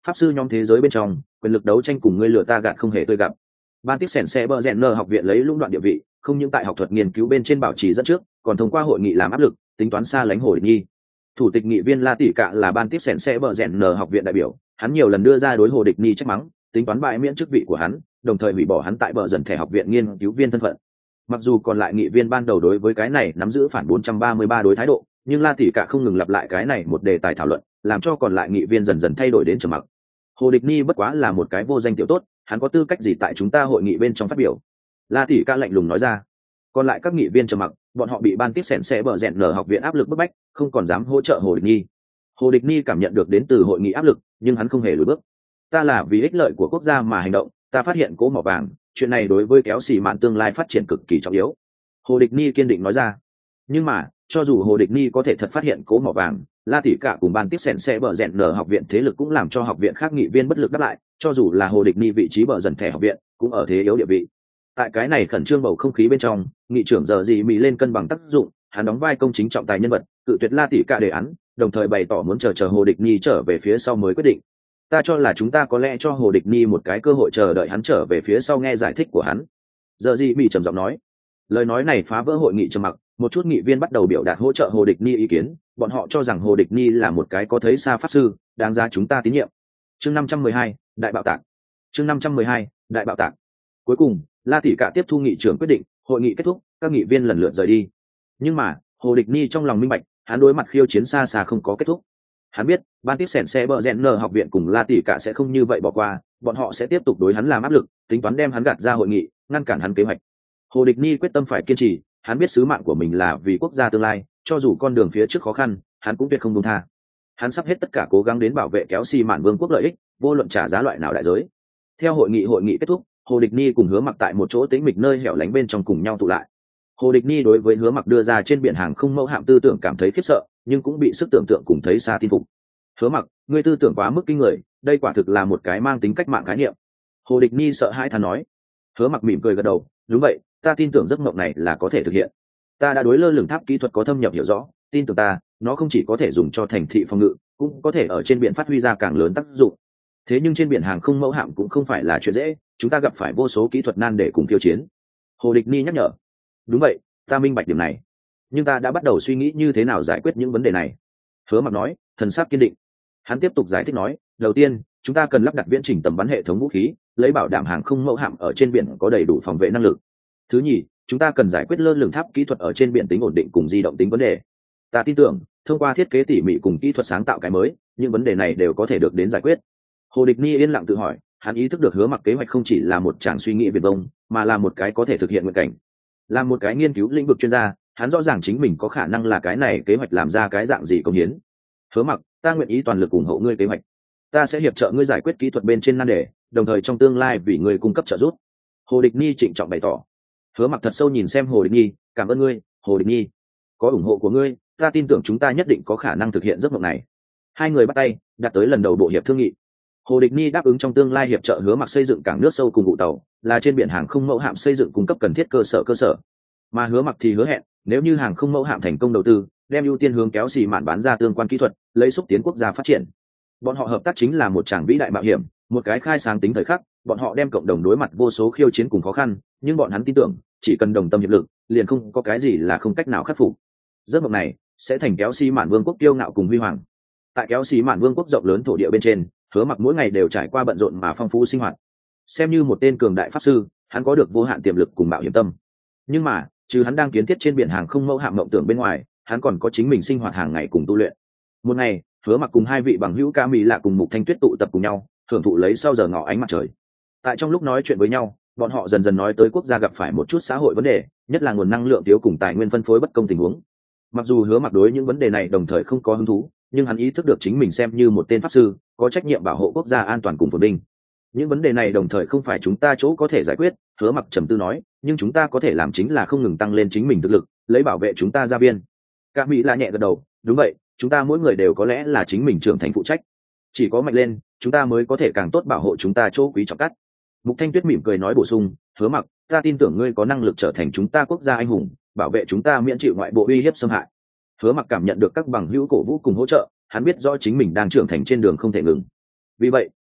pháp sư nhóm thế giới bên trong quyền lực đấu tranh cùng ngươi lừa ta gạt không hề tươi gặp. Ban tiếp sèn xe bờ rèn nơ học viện lấy lũng đoạn địa vị, không những tại học thuật nghiên cứu bên trên bảo trì dẫn trước, còn thông qua hội nghị làm áp lực, tính toán xa lánh Hồ Địch Nhi. Thủ tịch nghị viên La Tỷ Cạ là ban tiếp sèn xe bờ rèn nơ học viện đại biểu, hắn nhiều lần đưa ra đối Hồ Địch Nhi trách mắng, tính toán bãi miễn chức vị của hắn, đồng thời hủy bỏ hắn tại bờ dần thẻ học viện nghiên cứu viên thân phận. Mặc dù còn lại nghị viên ban đầu đối với cái này nắm giữ phản bốn trăm ba mươi ba đối thái độ, nhưng La Tỷ Cạ không ngừng lặp lại cái này một đề tài thảo luận, làm cho còn lại nghị viên dần dần thay đổi đến trầm mặc. Hồ Địch Nhi bất quá là một cái vô danh tiểu tốt, hắn có tư cách gì tại chúng ta hội nghị bên trong phát biểu? La Tỷ Cạ lạnh lùng nói ra. Còn lại các nghị viên trầm mặc, bọn họ bị ban tiếp sèn xe bờ rèn nở học viện áp lực bức bách, không còn dám hỗ trợ Hồ Địch Nhi. Hồ Địch Nhi cảm nhận được đến từ hội nghị áp lực, nhưng hắn không hề lùi bước. Ta là vì ích lợi của quốc gia mà hành động, ta phát hiện cố mỏ vàng, chuyện này đối với kéo xì mạn tương lai phát triển cực kỳ trọng yếu. Hồ Địch Nhi kiên định nói ra. Nhưng mà, cho dù Hồ Địch Nhi có thể thật phát hiện cố mỏ vàng, La Tỷ Cạ cùng ban tiếp sèn xe bờ rèn nở học viện thế lực cũng làm cho học viện khác nghị viên bất lực đáp lại, cho dù là Hồ Địch Nhi vị trí bờ dần thẻ học viện, cũng ở thế yếu địa vị. Tại cái này khẩn trương bầu không khí bên trong, nghị trưởng giờ gì mỹ lên cân bằng tác dụng, hắn đóng vai công chính trọng tài nhân vật, cự tuyệt La Tỷ Cạ đề án, đồng thời bày tỏ muốn chờ chờ Hồ Địch Nhi trở về phía sau mới quyết định. Ta cho là chúng ta có lẽ cho Hồ Địch Nhi một cái cơ hội chờ đợi hắn trở về phía sau nghe giải thích của hắn. Giờ gì mỹ trầm giọng nói. Lời nói này phá vỡ hội nghị trầm mặc, một chút nghị viên bắt đầu biểu đạt hỗ trợ Hồ Địch Nhi ý kiến, bọn họ cho rằng Hồ Địch Nhi là một cái có thấy xa pháp sư, đáng giá chúng ta tín nhiệm. Chương năm trăm mười hai, đại bạo tạc. Chương năm trăm mười hai, đại bạo tạc. Cuối cùng, La Tỷ Cạ tiếp thu nghị trưởng quyết định, hội nghị kết thúc, các nghị viên lần lượt rời đi. Nhưng mà, Hồ Địch Nhi trong lòng minh bạch, hắn đối mặt khiêu chiến xa xa không có kết thúc. Hắn biết, ban tiếp sèn xe bờ rèn nở học viện cùng La Tỷ Cạ sẽ không như vậy bỏ qua, bọn họ sẽ tiếp tục đối hắn làm áp lực, tính toán đem hắn gạt ra hội nghị, ngăn cản hắn kế hoạch. Hồ Địch Nhi quyết tâm phải kiên trì, hắn biết sứ mạng của mình là vì quốc gia tương lai, cho dù con đường phía trước khó khăn, hắn cũng tuyệt không buông tha. Hắn sắp hết tất cả cố gắng đến bảo vệ kéo xi mạn vương quốc lợi ích, vô luận trả giá loại nào đại giới. Theo hội nghị hội nghị kết thúc, Hồ Địch Nhi cùng Hứa Mặc tại một chỗ tĩnh mịch nơi hẻo lánh bên trong cùng nhau tụ lại. Hồ Địch Nhi đối với Hứa Mặc đưa ra trên biển hàng không mẫu hạm tư tưởng cảm thấy khiếp sợ, nhưng cũng bị sức tưởng tượng cùng thấy xa tin phục. Hứa Mặc, ngươi tư tưởng quá mức kinh người, đây quả thực là một cái mang tính cách mạng khái niệm. Hồ Địch Nhi sợ hãi thán nói. Hứa Mặc mỉm cười gật đầu, đúng vậy, ta tin tưởng giấc mộng này là có thể thực hiện. Ta đã đối lơ lửng tháp kỹ thuật có thâm nhập hiểu rõ, tin tưởng ta, nó không chỉ có thể dùng cho thành thị phòng ngự, cũng có thể ở trên biển phát huy ra càng lớn tác dụng. Thế nhưng trên biển hàng không mẫu hạm cũng không phải là chuyện dễ, chúng ta gặp phải vô số kỹ thuật nan để cùng tiêu chiến. Hồ Địch Nhi nhắc nhở. Đúng vậy, ta minh bạch điểm này. Nhưng ta đã bắt đầu suy nghĩ như thế nào giải quyết những vấn đề này. Hứa Mặc nói, thần sắc kiên định. Hắn tiếp tục giải thích nói, đầu tiên, chúng ta cần lắp đặt viễn trình tầm bắn hệ thống vũ khí, lấy bảo đảm hàng không mẫu hạm ở trên biển có đầy đủ phòng vệ năng lực. Thứ nhì, chúng ta cần giải quyết lơ lửng tháp kỹ thuật ở trên biển tính ổn định cùng di động tính vấn đề. Ta tin tưởng, thông qua thiết kế tỉ mỉ cùng kỹ thuật sáng tạo cái mới, những vấn đề này đều có thể được đến giải quyết. Hồ Địch Nhi yên lặng tự hỏi, hắn ý thức được Hứa Mặc kế hoạch không chỉ là một tràng suy nghĩ viển vông, mà là một cái có thể thực hiện nguyện cảnh. Là một cái nghiên cứu lĩnh vực chuyên gia, hắn rõ ràng chính mình có khả năng là cái này kế hoạch làm ra cái dạng gì công hiến. Hứa Mặc, ta nguyện ý toàn lực ủng hộ ngươi kế hoạch. Ta sẽ hiệp trợ ngươi giải quyết kỹ thuật bên trên nan đề, đồng thời trong tương lai vì ngươi cung cấp trợ giúp. Hồ Địch Nhi trịnh trọng bày tỏ. Hứa Mặc thật sâu nhìn xem Hồ Địch Nhi, cảm ơn ngươi, Hồ Địch Nhi. Có ủng hộ của ngươi, ta tin tưởng chúng ta nhất định có khả năng thực hiện giấc mộng này. Hai người bắt tay, đạt tới lần đầu bộ hiệp thương nghị. Hồ Địch Nhi đáp ứng trong tương lai hiệp trợ Hứa Mặc xây dựng cảng nước sâu cùng vụ tàu, là trên biển hàng không mẫu hạm xây dựng cung cấp cần thiết cơ sở cơ sở. Mà Hứa Mặc thì hứa hẹn, nếu như hàng không mẫu hạm thành công đầu tư, đem ưu tiên hướng kéo xì mạn bán ra tương quan kỹ thuật, lấy xúc tiến quốc gia phát triển. Bọn họ hợp tác chính là một tràng vĩ đại mạo hiểm, một cái khai sáng tính thời khắc, bọn họ đem cộng đồng đối mặt vô số khiêu chiến cùng khó khăn, nhưng bọn hắn tin tưởng, chỉ cần đồng tâm hiệp lực, liền không có cái gì là không cách nào khắc phục. Giấc mộng này sẽ thành kéo xì mạn vương quốc kiêu ngạo cùng huy hoàng. Tại kéo xì mạn vương quốc rộng lớn thổ địa bên trên, Hứa Mặc mỗi ngày đều trải qua bận rộn mà phong phú sinh hoạt. Xem như một tên cường đại pháp sư, hắn có được vô hạn tiềm lực cùng mạo hiểm tâm. Nhưng mà, trừ hắn đang kiến thiết trên biển hàng không mẫu hạm mộng tưởng bên ngoài, hắn còn có chính mình sinh hoạt hàng ngày cùng tu luyện. Một ngày, Hứa Mặc cùng hai vị bằng hữu ca mỹ lạ cùng Mục Thanh Tuyết tụ tập cùng nhau, thưởng thụ lấy sau giờ ngọ ánh mặt trời. Tại trong lúc nói chuyện với nhau, bọn họ dần dần nói tới quốc gia gặp phải một chút xã hội vấn đề, nhất là nguồn năng lượng thiếu cùng tài nguyên phân phối bất công tình huống. Mặc dù Hứa Mặc đối những vấn đề này đồng thời không có hứng thú, nhưng hắn ý thức được chính mình xem như một tên pháp sư, có trách nhiệm bảo hộ quốc gia an toàn cùng phồn vinh. Những vấn đề này đồng thời không phải chúng ta chỗ có thể giải quyết, Hứa Mặc trầm tư nói, nhưng chúng ta có thể làm chính là không ngừng tăng lên chính mình thực lực, lấy bảo vệ chúng ta gia viên. Cả mỹ la nhẹ gật đầu, đúng vậy, chúng ta mỗi người đều có lẽ là chính mình trưởng thành phụ trách. Chỉ có mạnh lên, chúng ta mới có thể càng tốt bảo hộ chúng ta chỗ quý trọng cắt. Mục Thanh Tuyết mỉm cười nói bổ sung, Hứa Mặc, ta tin tưởng ngươi có năng lực trở thành chúng ta quốc gia anh hùng, bảo vệ chúng ta miễn chịu ngoại bộ uy hiếp xâm hại. Hứa Mặc cảm nhận được các bằng hữu cổ vũ cùng hỗ trợ, hắn biết rõ chính mình đang trưởng thành trên đường không thể ngừng. Vì vậy,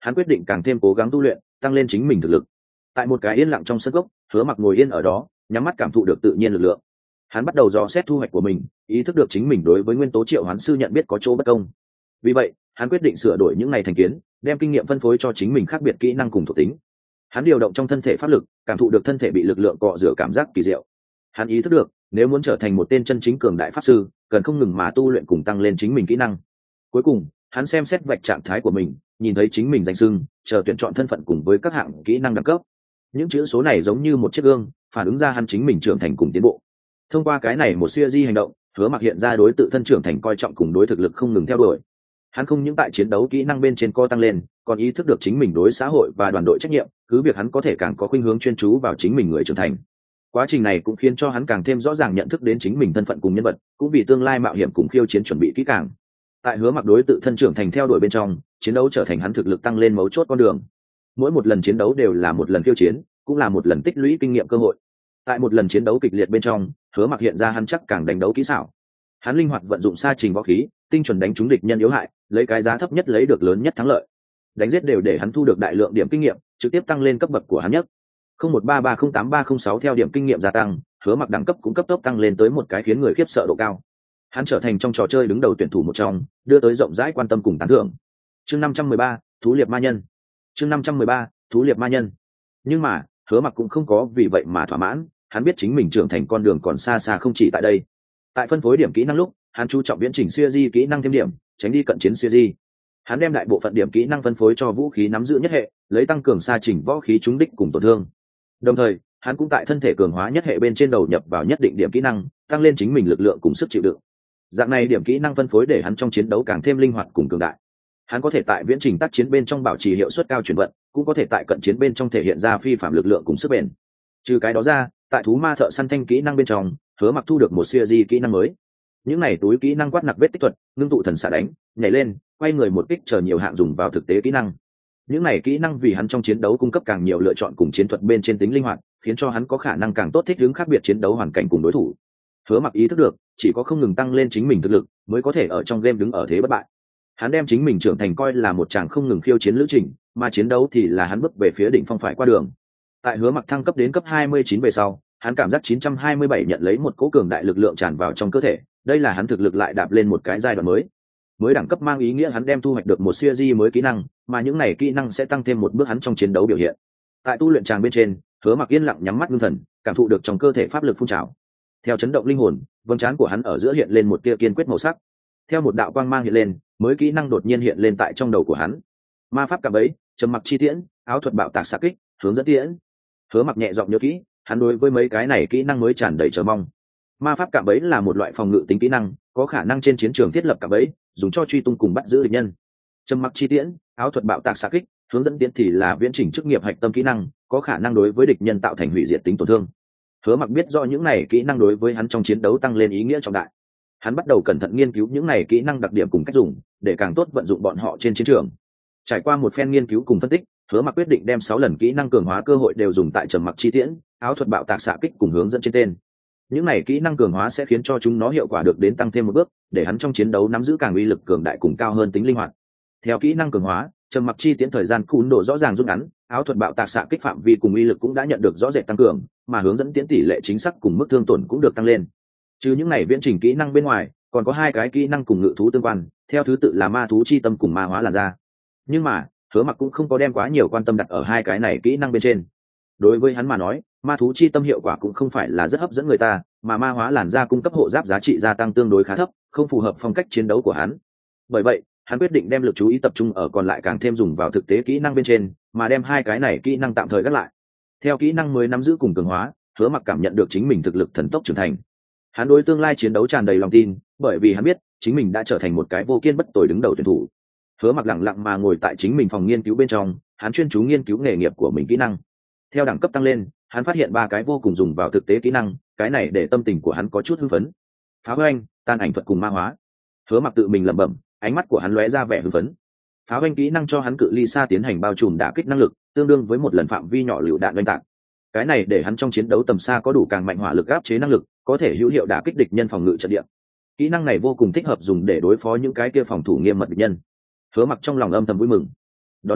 hắn quyết định càng thêm cố gắng tu luyện, tăng lên chính mình thực lực. Tại một cái yên lặng trong sân gốc, Hứa Mặc ngồi yên ở đó, nhắm mắt cảm thụ được tự nhiên lực lượng. Hắn bắt đầu dò xét thu hoạch của mình, ý thức được chính mình đối với nguyên tố triệu hoán sư nhận biết có chỗ bất công. Vì vậy, hắn quyết định sửa đổi những này thành kiến, đem kinh nghiệm phân phối cho chính mình khác biệt kỹ năng cùng thuộc tính. Hắn điều động trong thân thể pháp lực, cảm thụ được thân thể bị lực lượng cọ rửa cảm giác kỳ diệu. Hắn ý thức được, nếu muốn trở thành một tên chân chính cường đại pháp sư, cần không ngừng mà tu luyện cùng tăng lên chính mình kỹ năng. Cuối cùng, hắn xem xét vạch trạng thái của mình, nhìn thấy chính mình danh xưng, chờ tuyển chọn thân phận cùng với các hạng kỹ năng đẳng cấp. Những chữ số này giống như một chiếc gương, phản ứng ra hắn chính mình trưởng thành cùng tiến bộ. Thông qua cái này một siêu di hành động, Hứa Mặc hiện ra đối tự thân trưởng thành coi trọng cùng đối thực lực không ngừng theo đuổi. Hắn không những tại chiến đấu kỹ năng bên trên co tăng lên, còn ý thức được chính mình đối xã hội và đoàn đội trách nhiệm, cứ việc hắn có thể càng có khuynh hướng chuyên chú vào chính mình người trưởng thành. Quá trình này cũng khiến cho hắn càng thêm rõ ràng nhận thức đến chính mình thân phận cùng nhân vật, cũng vì tương lai mạo hiểm cùng khiêu chiến chuẩn bị kỹ càng. Tại Hứa Mặc đối tự thân trưởng thành theo đuổi bên trong, chiến đấu trở thành hắn thực lực tăng lên mấu chốt con đường. Mỗi một lần chiến đấu đều là một lần khiêu chiến, cũng là một lần tích lũy kinh nghiệm cơ hội. Tại một lần chiến đấu kịch liệt bên trong, Hứa Mặc hiện ra hắn chắc càng đánh đấu kỹ xảo. Hắn linh hoạt vận dụng sa trình võ khí, tinh chuẩn đánh trúng địch nhân yếu hại, lấy cái giá thấp nhất lấy được lớn nhất thắng lợi. Đánh giết đều để hắn thu được đại lượng điểm kinh nghiệm, trực tiếp tăng lên cấp bậc của hắn nhất. không một ba ba không tám ba không sáu theo điểm kinh nghiệm gia tăng, Hứa Mặc đẳng cấp cũng cấp tốc tăng lên tới một cái khiến người khiếp sợ độ cao. Hắn trở thành trong trò chơi đứng đầu tuyển thủ một trong, đưa tới rộng rãi quan tâm cùng tán thưởng. Chương năm trăm mười ba, thú liệp ma nhân. Chương năm trăm mười ba, thú liệp ma nhân. Nhưng mà, Hứa Mặc cũng không có vì vậy mà thỏa mãn, hắn biết chính mình trưởng thành con đường còn xa xa không chỉ tại đây. Tại phân phối điểm kỹ năng lúc, hắn chú trọng viễn chỉnh siêu di kỹ năng thêm điểm, tránh đi cận chiến siêu di. Hắn đem đại bộ phận điểm kỹ năng phân phối cho vũ khí nắm giữ nhất hệ, lấy tăng cường xa chỉnh võ khí trúng đích cùng tổn thương. Đồng thời, hắn cũng tại thân thể cường hóa nhất hệ bên trên đầu nhập vào nhất định điểm kỹ năng, tăng lên chính mình lực lượng cùng sức chịu đựng. Dạng này điểm kỹ năng phân phối để hắn trong chiến đấu càng thêm linh hoạt cùng cường đại. Hắn có thể tại viễn trình tác chiến bên trong bảo trì hiệu suất cao chuyển vận, cũng có thể tại cận chiến bên trong thể hiện ra phi phạm lực lượng cùng sức bền. Trừ cái đó ra, tại thú ma thợ săn thanh kỹ năng bên trong, Hứa Mặc thu được một siêu di kỹ năng mới. Những này túi kỹ năng quát nặc vết tích thuật, ngưng tụ thần xạ đánh, nhảy lên, quay người một kích chờ nhiều hạng dùng vào thực tế kỹ năng. Những này kỹ năng vì hắn trong chiến đấu cung cấp càng nhiều lựa chọn cùng chiến thuật bên trên tính linh hoạt, khiến cho hắn có khả năng càng tốt thích ứng khác biệt chiến đấu hoàn cảnh cùng đối thủ. Hứa Mặc ý thức được, chỉ có không ngừng tăng lên chính mình thực lực, mới có thể ở trong game đứng ở thế bất bại. Hắn đem chính mình trưởng thành coi là một chàng không ngừng khiêu chiến lữ trình, mà chiến đấu thì là hắn bước về phía đỉnh phong phải qua đường. Tại Hứa Mặc thăng cấp đến cấp hai mươi chín về sau, hắn cảm giác chín trăm hai mươi bảy nhận lấy một cỗ cường đại lực lượng tràn vào trong cơ thể, đây là hắn thực lực lại đạp lên một cái giai đoạn mới. Mới đẳng cấp mang ý nghĩa hắn đem thu hoạch được một siêu di mới kỹ năng, mà những này kỹ năng sẽ tăng thêm một bước hắn trong chiến đấu biểu hiện. Tại tu luyện tràng bên trên, Hứa Mặc yên lặng nhắm mắt ngưng thần, cảm thụ được trong cơ thể pháp lực phun trào. Theo chấn động linh hồn, vầng trán của hắn ở giữa hiện lên một tia kiên quyết màu sắc. Theo một đạo quang mang hiện lên, mới kỹ năng đột nhiên hiện lên tại trong đầu của hắn. Ma pháp cạm bẫy, trầm mặc chi tiễn, áo thuật bạo tạc xạ kích, hướng dẫn tiễn. Hứa Mặc nhẹ giọng nhớ kỹ, hắn đối với mấy cái này kỹ năng mới tràn đầy chờ mong. Ma pháp cạm bẫy là một loại phòng ngự tính kỹ năng, có khả năng trên chiến trường thiết lập cạm bẫy, dùng cho truy tung cùng bắt giữ địch nhân. Trầm mặc chi tiễn, áo thuật bạo tạc xạ kích, hướng dẫn tiễn thì là viễn chỉnh chức nghiệp hạch tâm kỹ năng, có khả năng đối với địch nhân tạo thành hủy diệt tính tổn thương. Hứa Mặc biết rõ những này kỹ năng đối với hắn trong chiến đấu tăng lên ý nghĩa trọng đại. Hắn bắt đầu cẩn thận nghiên cứu những này kỹ năng đặc điểm cùng cách dùng, để càng tốt vận dụng bọn họ trên chiến trường. Trải qua một phen nghiên cứu cùng phân tích, Hứa Mặc quyết định đem sáu lần kỹ năng cường hóa cơ hội đều dùng tại trầm mặc chi tiễn, áo thuật bạo tạc xạ kích cùng hướng dẫn trên tên. Những này kỹ năng cường hóa sẽ khiến cho chúng nó hiệu quả được đến tăng thêm một bước, để hắn trong chiến đấu nắm giữ càng uy lực cường đại cùng cao hơn tính linh hoạt. Theo kỹ năng cường hóa, trầm mặc chi tiễn thời gian cún độ rõ ràng rút ngắn, áo thuật bạo tạc xạ kích phạm vi cùng uy lực cũng đã nhận được rõ rệt tăng cường, mà hướng dẫn tiễn tỷ lệ chính xác cùng mức thương tổn cũng được tăng lên. Trừ những này viễn trình kỹ năng bên ngoài, còn có hai cái kỹ năng cùng ngự thú tương quan, theo thứ tự là ma thú chi tâm cùng ma hóa làn da. Nhưng mà, Hứa Mặc cũng không có đem quá nhiều quan tâm đặt ở hai cái này kỹ năng bên trên. Đối với hắn mà nói, ma thú chi tâm hiệu quả cũng không phải là rất hấp dẫn người ta, mà ma hóa làn da cung cấp hộ giáp giá trị gia tăng tương đối khá thấp, không phù hợp phong cách chiến đấu của hắn. Bởi vậy, hắn quyết định đem lực chú ý tập trung ở còn lại càng thêm dùng vào thực tế kỹ năng bên trên, mà đem hai cái này kỹ năng tạm thời gác lại. Theo kỹ năng mới nắm giữ cùng cường hóa, Hứa Mặc cảm nhận được chính mình thực lực thần tốc trưởng thành. Hắn đối tương lai chiến đấu tràn đầy lòng tin, bởi vì hắn biết chính mình đã trở thành một cái vô kiên bất tồi đứng đầu tuyển thủ. Hứa Mặc lặng lặng mà ngồi tại chính mình phòng nghiên cứu bên trong, hắn chuyên chú nghiên cứu nghề nghiệp của mình kỹ năng. Theo đẳng cấp tăng lên, hắn phát hiện ba cái vô cùng dùng vào thực tế kỹ năng, cái này để tâm tình của hắn có chút hưng phấn. Phá hoanh, tan ảnh thuật cùng ma hóa. Hứa Mặc tự mình lẩm bẩm, ánh mắt của hắn lóe ra vẻ hưng phấn. Phá hoanh kỹ năng cho hắn cự ly xa tiến hành bao trùm đả kích năng lực, tương đương với một lần phạm vi nhỏ lựu đạn oanh tạc. Cái này để hắn trong chiến đấu tầm xa có đủ càng mạnh hỏa lực áp chế năng lực, có thể hữu hiệu đả kích địch nhân phòng ngự trận địa. Kỹ năng này vô cùng thích hợp dùng để đối phó những cái kia phòng thủ nghiêm mật địch nhân. Hứa Mặc trong lòng âm thầm vui mừng. Đón lấy,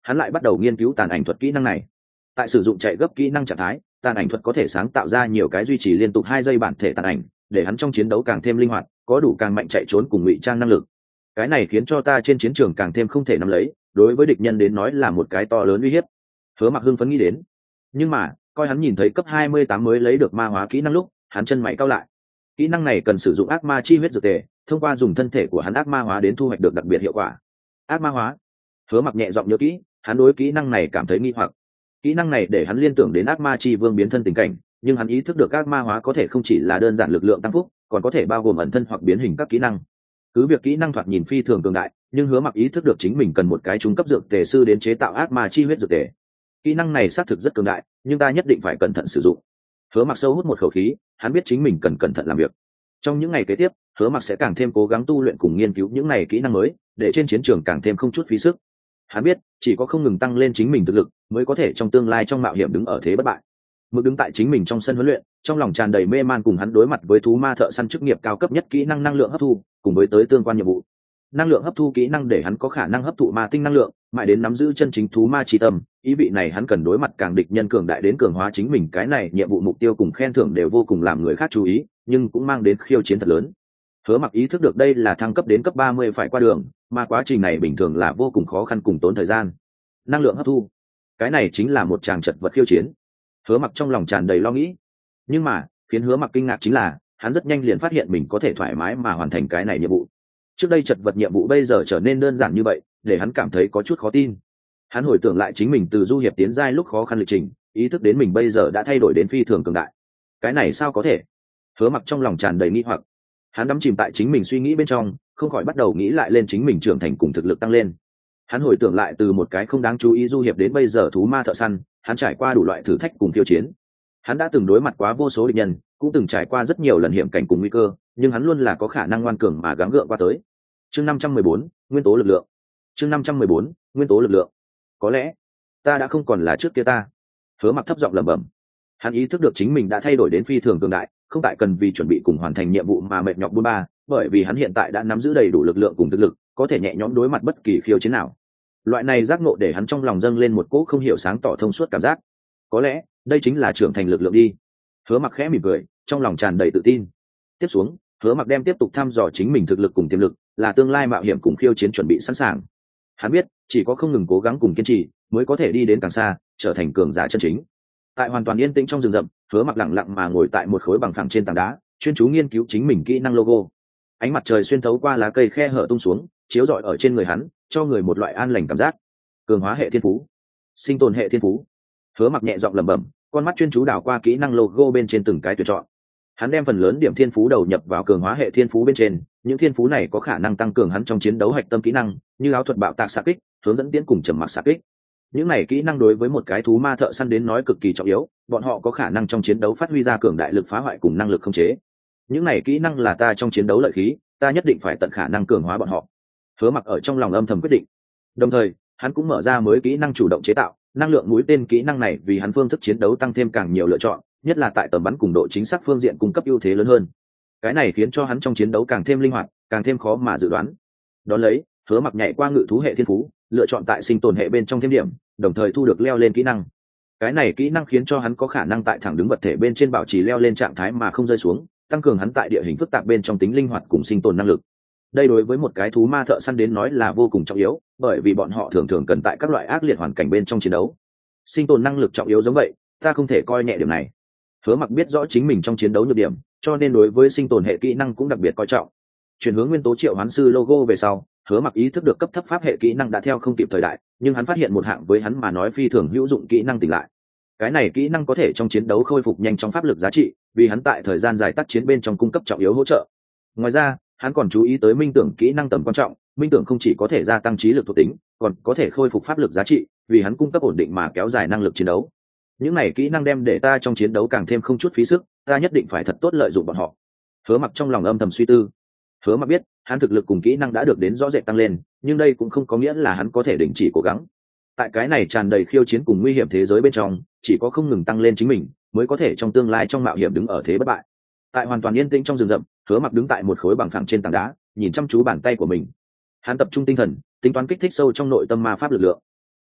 hắn lại bắt đầu nghiên cứu tàn ảnh thuật kỹ năng này. Tại sử dụng chạy gấp kỹ năng trạng thái, tàn ảnh thuật có thể sáng tạo ra nhiều cái duy trì liên tục hai giây bản thể tàn ảnh, để hắn trong chiến đấu càng thêm linh hoạt, có đủ càng mạnh chạy trốn cùng ngụy trang năng lực. Cái này khiến cho ta trên chiến trường càng thêm không thể nắm lấy, đối với địch nhân đến nói là một cái to lớn uy hiếp. Hứa Mặc hưng phấn nghĩ đến. Nhưng mà coi hắn nhìn thấy cấp hai mươi tám mới lấy được ma hóa kỹ năng lúc, hắn chân mày cau lại. Kỹ năng này cần sử dụng ác ma chi huyết dược tề, thông qua dùng thân thể của hắn ác ma hóa đến thu hoạch được đặc biệt hiệu quả. Ác ma hóa. Hứa Mặc nhẹ giọng nhớ kỹ, hắn đối kỹ năng này cảm thấy nghi hoặc. Kỹ năng này để hắn liên tưởng đến ác ma chi vương biến thân tình cảnh, nhưng hắn ý thức được ác ma hóa có thể không chỉ là đơn giản lực lượng tăng phúc, còn có thể bao gồm ẩn thân hoặc biến hình các kỹ năng. Cứ việc kỹ năng thoạt nhìn phi thường cường đại, nhưng Hứa Mặc ý thức được chính mình cần một cái trung cấp dược tề sư đến chế tạo ác ma chi huyết dược tề. Kỹ năng này xác thực rất cường đại, nhưng ta nhất định phải cẩn thận sử dụng. Hứa Mặc sâu hút một khẩu khí, hắn biết chính mình cần cẩn thận làm việc. Trong những ngày kế tiếp, Hứa Mặc sẽ càng thêm cố gắng tu luyện cùng nghiên cứu những này kỹ năng mới, để trên chiến trường càng thêm không chút phí sức. Hắn biết, chỉ có không ngừng tăng lên chính mình thực lực, mới có thể trong tương lai trong mạo hiểm đứng ở thế bất bại. Mực đứng tại chính mình trong sân huấn luyện, trong lòng tràn đầy mê man cùng hắn đối mặt với thú ma thợ săn chức nghiệp cao cấp nhất kỹ năng năng lượng hấp thu, cùng với tới tương quan nhiệm vụ. Năng lượng hấp thu kỹ năng để hắn có khả năng hấp thụ ma tinh năng lượng, mãi đến nắm giữ chân chính thú ma chi tâm, ý vị này hắn cần đối mặt càng địch nhân cường đại đến cường hóa chính mình, cái này nhiệm vụ mục tiêu cùng khen thưởng đều vô cùng làm người khác chú ý, nhưng cũng mang đến khiêu chiến thật lớn. Hứa Mặc ý thức được đây là thăng cấp đến cấp ba mươi phải qua đường, mà quá trình này bình thường là vô cùng khó khăn cùng tốn thời gian. Năng lượng hấp thu, cái này chính là một tràng chật vật khiêu chiến. Hứa Mặc trong lòng tràn đầy lo nghĩ, nhưng mà khiến Hứa Mặc kinh ngạc chính là hắn rất nhanh liền phát hiện mình có thể thoải mái mà hoàn thành cái này nhiệm vụ. Trước đây chật vật nhiệm vụ bây giờ trở nên đơn giản như vậy, để hắn cảm thấy có chút khó tin. Hắn hồi tưởng lại chính mình từ du hiệp tiến giai lúc khó khăn lịch trình, ý thức đến mình bây giờ đã thay đổi đến phi thường cường đại. Cái này sao có thể? Hứa Mặc trong lòng tràn đầy nghi hoặc. Hắn đắm chìm tại chính mình suy nghĩ bên trong, không khỏi bắt đầu nghĩ lại lên chính mình trưởng thành cùng thực lực tăng lên. Hắn hồi tưởng lại từ một cái không đáng chú ý du hiệp đến bây giờ thú ma thợ săn, hắn trải qua đủ loại thử thách cùng khiêu chiến. Hắn đã từng đối mặt quá vô số địch nhân, cũng từng trải qua rất nhiều lần hiểm cảnh cùng nguy cơ, nhưng hắn luôn là có khả năng ngoan cường mà gắng gượng qua tới. Chương năm trăm mười bốn, nguyên tố lực lượng. Chương năm trăm mười bốn, nguyên tố lực lượng. Có lẽ ta đã không còn là trước kia ta. Hứa Mặc thấp giọng lẩm bẩm. Hắn ý thức được chính mình đã thay đổi đến phi thường cường đại, không tại cần vì chuẩn bị cùng hoàn thành nhiệm vụ mà mệt nhọc buôn ba, bởi vì hắn hiện tại đã nắm giữ đầy đủ lực lượng cùng thực lực, có thể nhẹ nhõm đối mặt bất kỳ khiêu chiến nào. Loại này giác ngộ để hắn trong lòng dâng lên một cỗ không hiểu sáng tỏ thông suốt cảm giác. Có lẽ đây chính là trưởng thành lực lượng đi. Hứa Mặc khẽ mỉm cười, trong lòng tràn đầy tự tin. Tiếp xuống, Hứa Mặc đem tiếp tục thăm dò chính mình thực lực cùng tiềm lực, là tương lai mạo hiểm cùng khiêu chiến chuẩn bị sẵn sàng. Hắn biết, chỉ có không ngừng cố gắng cùng kiên trì, mới có thể đi đến càng xa, trở thành cường giả chân chính. Tại hoàn toàn yên tĩnh trong rừng rậm, Hứa Mặc lặng lặng mà ngồi tại một khối bằng phẳng trên tảng đá, chuyên chú nghiên cứu chính mình kỹ năng logo. Ánh mặt trời xuyên thấu qua lá cây khe hở tung xuống, chiếu rọi ở trên người hắn, cho người một loại an lành cảm giác. Cường hóa hệ thiên phú, sinh tồn hệ thiên phú. Hứa Mặc nhẹ giọng lẩm bẩm, con mắt chuyên chú đảo qua kỹ năng logo bên trên từng cái tuyển chọn. Hắn đem phần lớn điểm thiên phú đầu nhập vào cường hóa hệ thiên phú bên trên, những thiên phú này có khả năng tăng cường hắn trong chiến đấu hạch tâm kỹ năng, như áo thuật bạo tạc xạ kích, hướng dẫn tiến cùng trầm mặc xạ kích. Những này kỹ năng đối với một cái thú ma thợ săn đến nói cực kỳ trọng yếu, bọn họ có khả năng trong chiến đấu phát huy ra cường đại lực phá hoại cùng năng lực khống chế. Những này kỹ năng là ta trong chiến đấu lợi khí, ta nhất định phải tận khả năng cường hóa bọn họ. Hứa Mặc ở trong lòng âm thầm quyết định. Đồng thời, hắn cũng mở ra mới kỹ năng chủ động chế tạo, năng lượng mũi tên kỹ năng này vì hắn phương thức chiến đấu tăng thêm càng nhiều lựa chọn, nhất là tại tầm bắn cùng độ chính xác phương diện cung cấp ưu thế lớn hơn. Cái này khiến cho hắn trong chiến đấu càng thêm linh hoạt, càng thêm khó mà dự đoán. Đón lấy, Hứa Mặc nhảy qua ngự thú hệ thiên phú, lựa chọn tại sinh tồn hệ bên trong thêm điểm, đồng thời thu được leo lên kỹ năng. Cái này kỹ năng khiến cho hắn có khả năng tại thẳng đứng vật thể bên trên bảo trì leo lên trạng thái mà không rơi xuống, tăng cường hắn tại địa hình phức tạp bên trong tính linh hoạt cùng sinh tồn năng lực. Đây đối với một cái thú ma thợ săn đến nói là vô cùng trọng yếu, bởi vì bọn họ thường thường cần tại các loại ác liệt hoàn cảnh bên trong chiến đấu. Sinh tồn năng lực trọng yếu giống vậy, ta không thể coi nhẹ điểm này. Hứa Mặc biết rõ chính mình trong chiến đấu nhược điểm, cho nên đối với sinh tồn hệ kỹ năng cũng đặc biệt coi trọng. Chuyển hướng nguyên tố triệu hoán sư logo về sau, Hứa Mặc ý thức được cấp thấp pháp hệ kỹ năng đã theo không kịp thời đại, nhưng hắn phát hiện một hạng với hắn mà nói phi thường hữu dụng kỹ năng tỉnh lại. Cái này kỹ năng có thể trong chiến đấu khôi phục nhanh trong pháp lực giá trị, vì hắn tại thời gian dài tác chiến bên trong cung cấp trọng yếu hỗ trợ. Ngoài ra, hắn còn chú ý tới minh tưởng kỹ năng tầm quan trọng, minh tưởng không chỉ có thể gia tăng trí lực thuộc tính, còn có thể khôi phục pháp lực giá trị, vì hắn cung cấp ổn định mà kéo dài năng lực chiến đấu. Những này kỹ năng đem để ta trong chiến đấu càng thêm không chút phí sức, ta nhất định phải thật tốt lợi dụng bọn họ. Hứa Mặc trong lòng âm thầm suy tư. Hứa Mặc biết, hắn thực lực cùng kỹ năng đã được đến rõ rệt tăng lên, nhưng đây cũng không có nghĩa là hắn có thể đình chỉ cố gắng. Tại cái này tràn đầy khiêu chiến cùng nguy hiểm thế giới bên trong, chỉ có không ngừng tăng lên chính mình, mới có thể trong tương lai trong mạo hiểm đứng ở thế bất bại. Tại hoàn toàn yên tĩnh trong rừng rậm, Hứa Mặc đứng tại một khối bằng phẳng trên tảng đá, nhìn chăm chú bàn tay của mình. Hắn tập trung tinh thần, tính toán kích thích sâu trong nội tâm ma pháp lực lượng.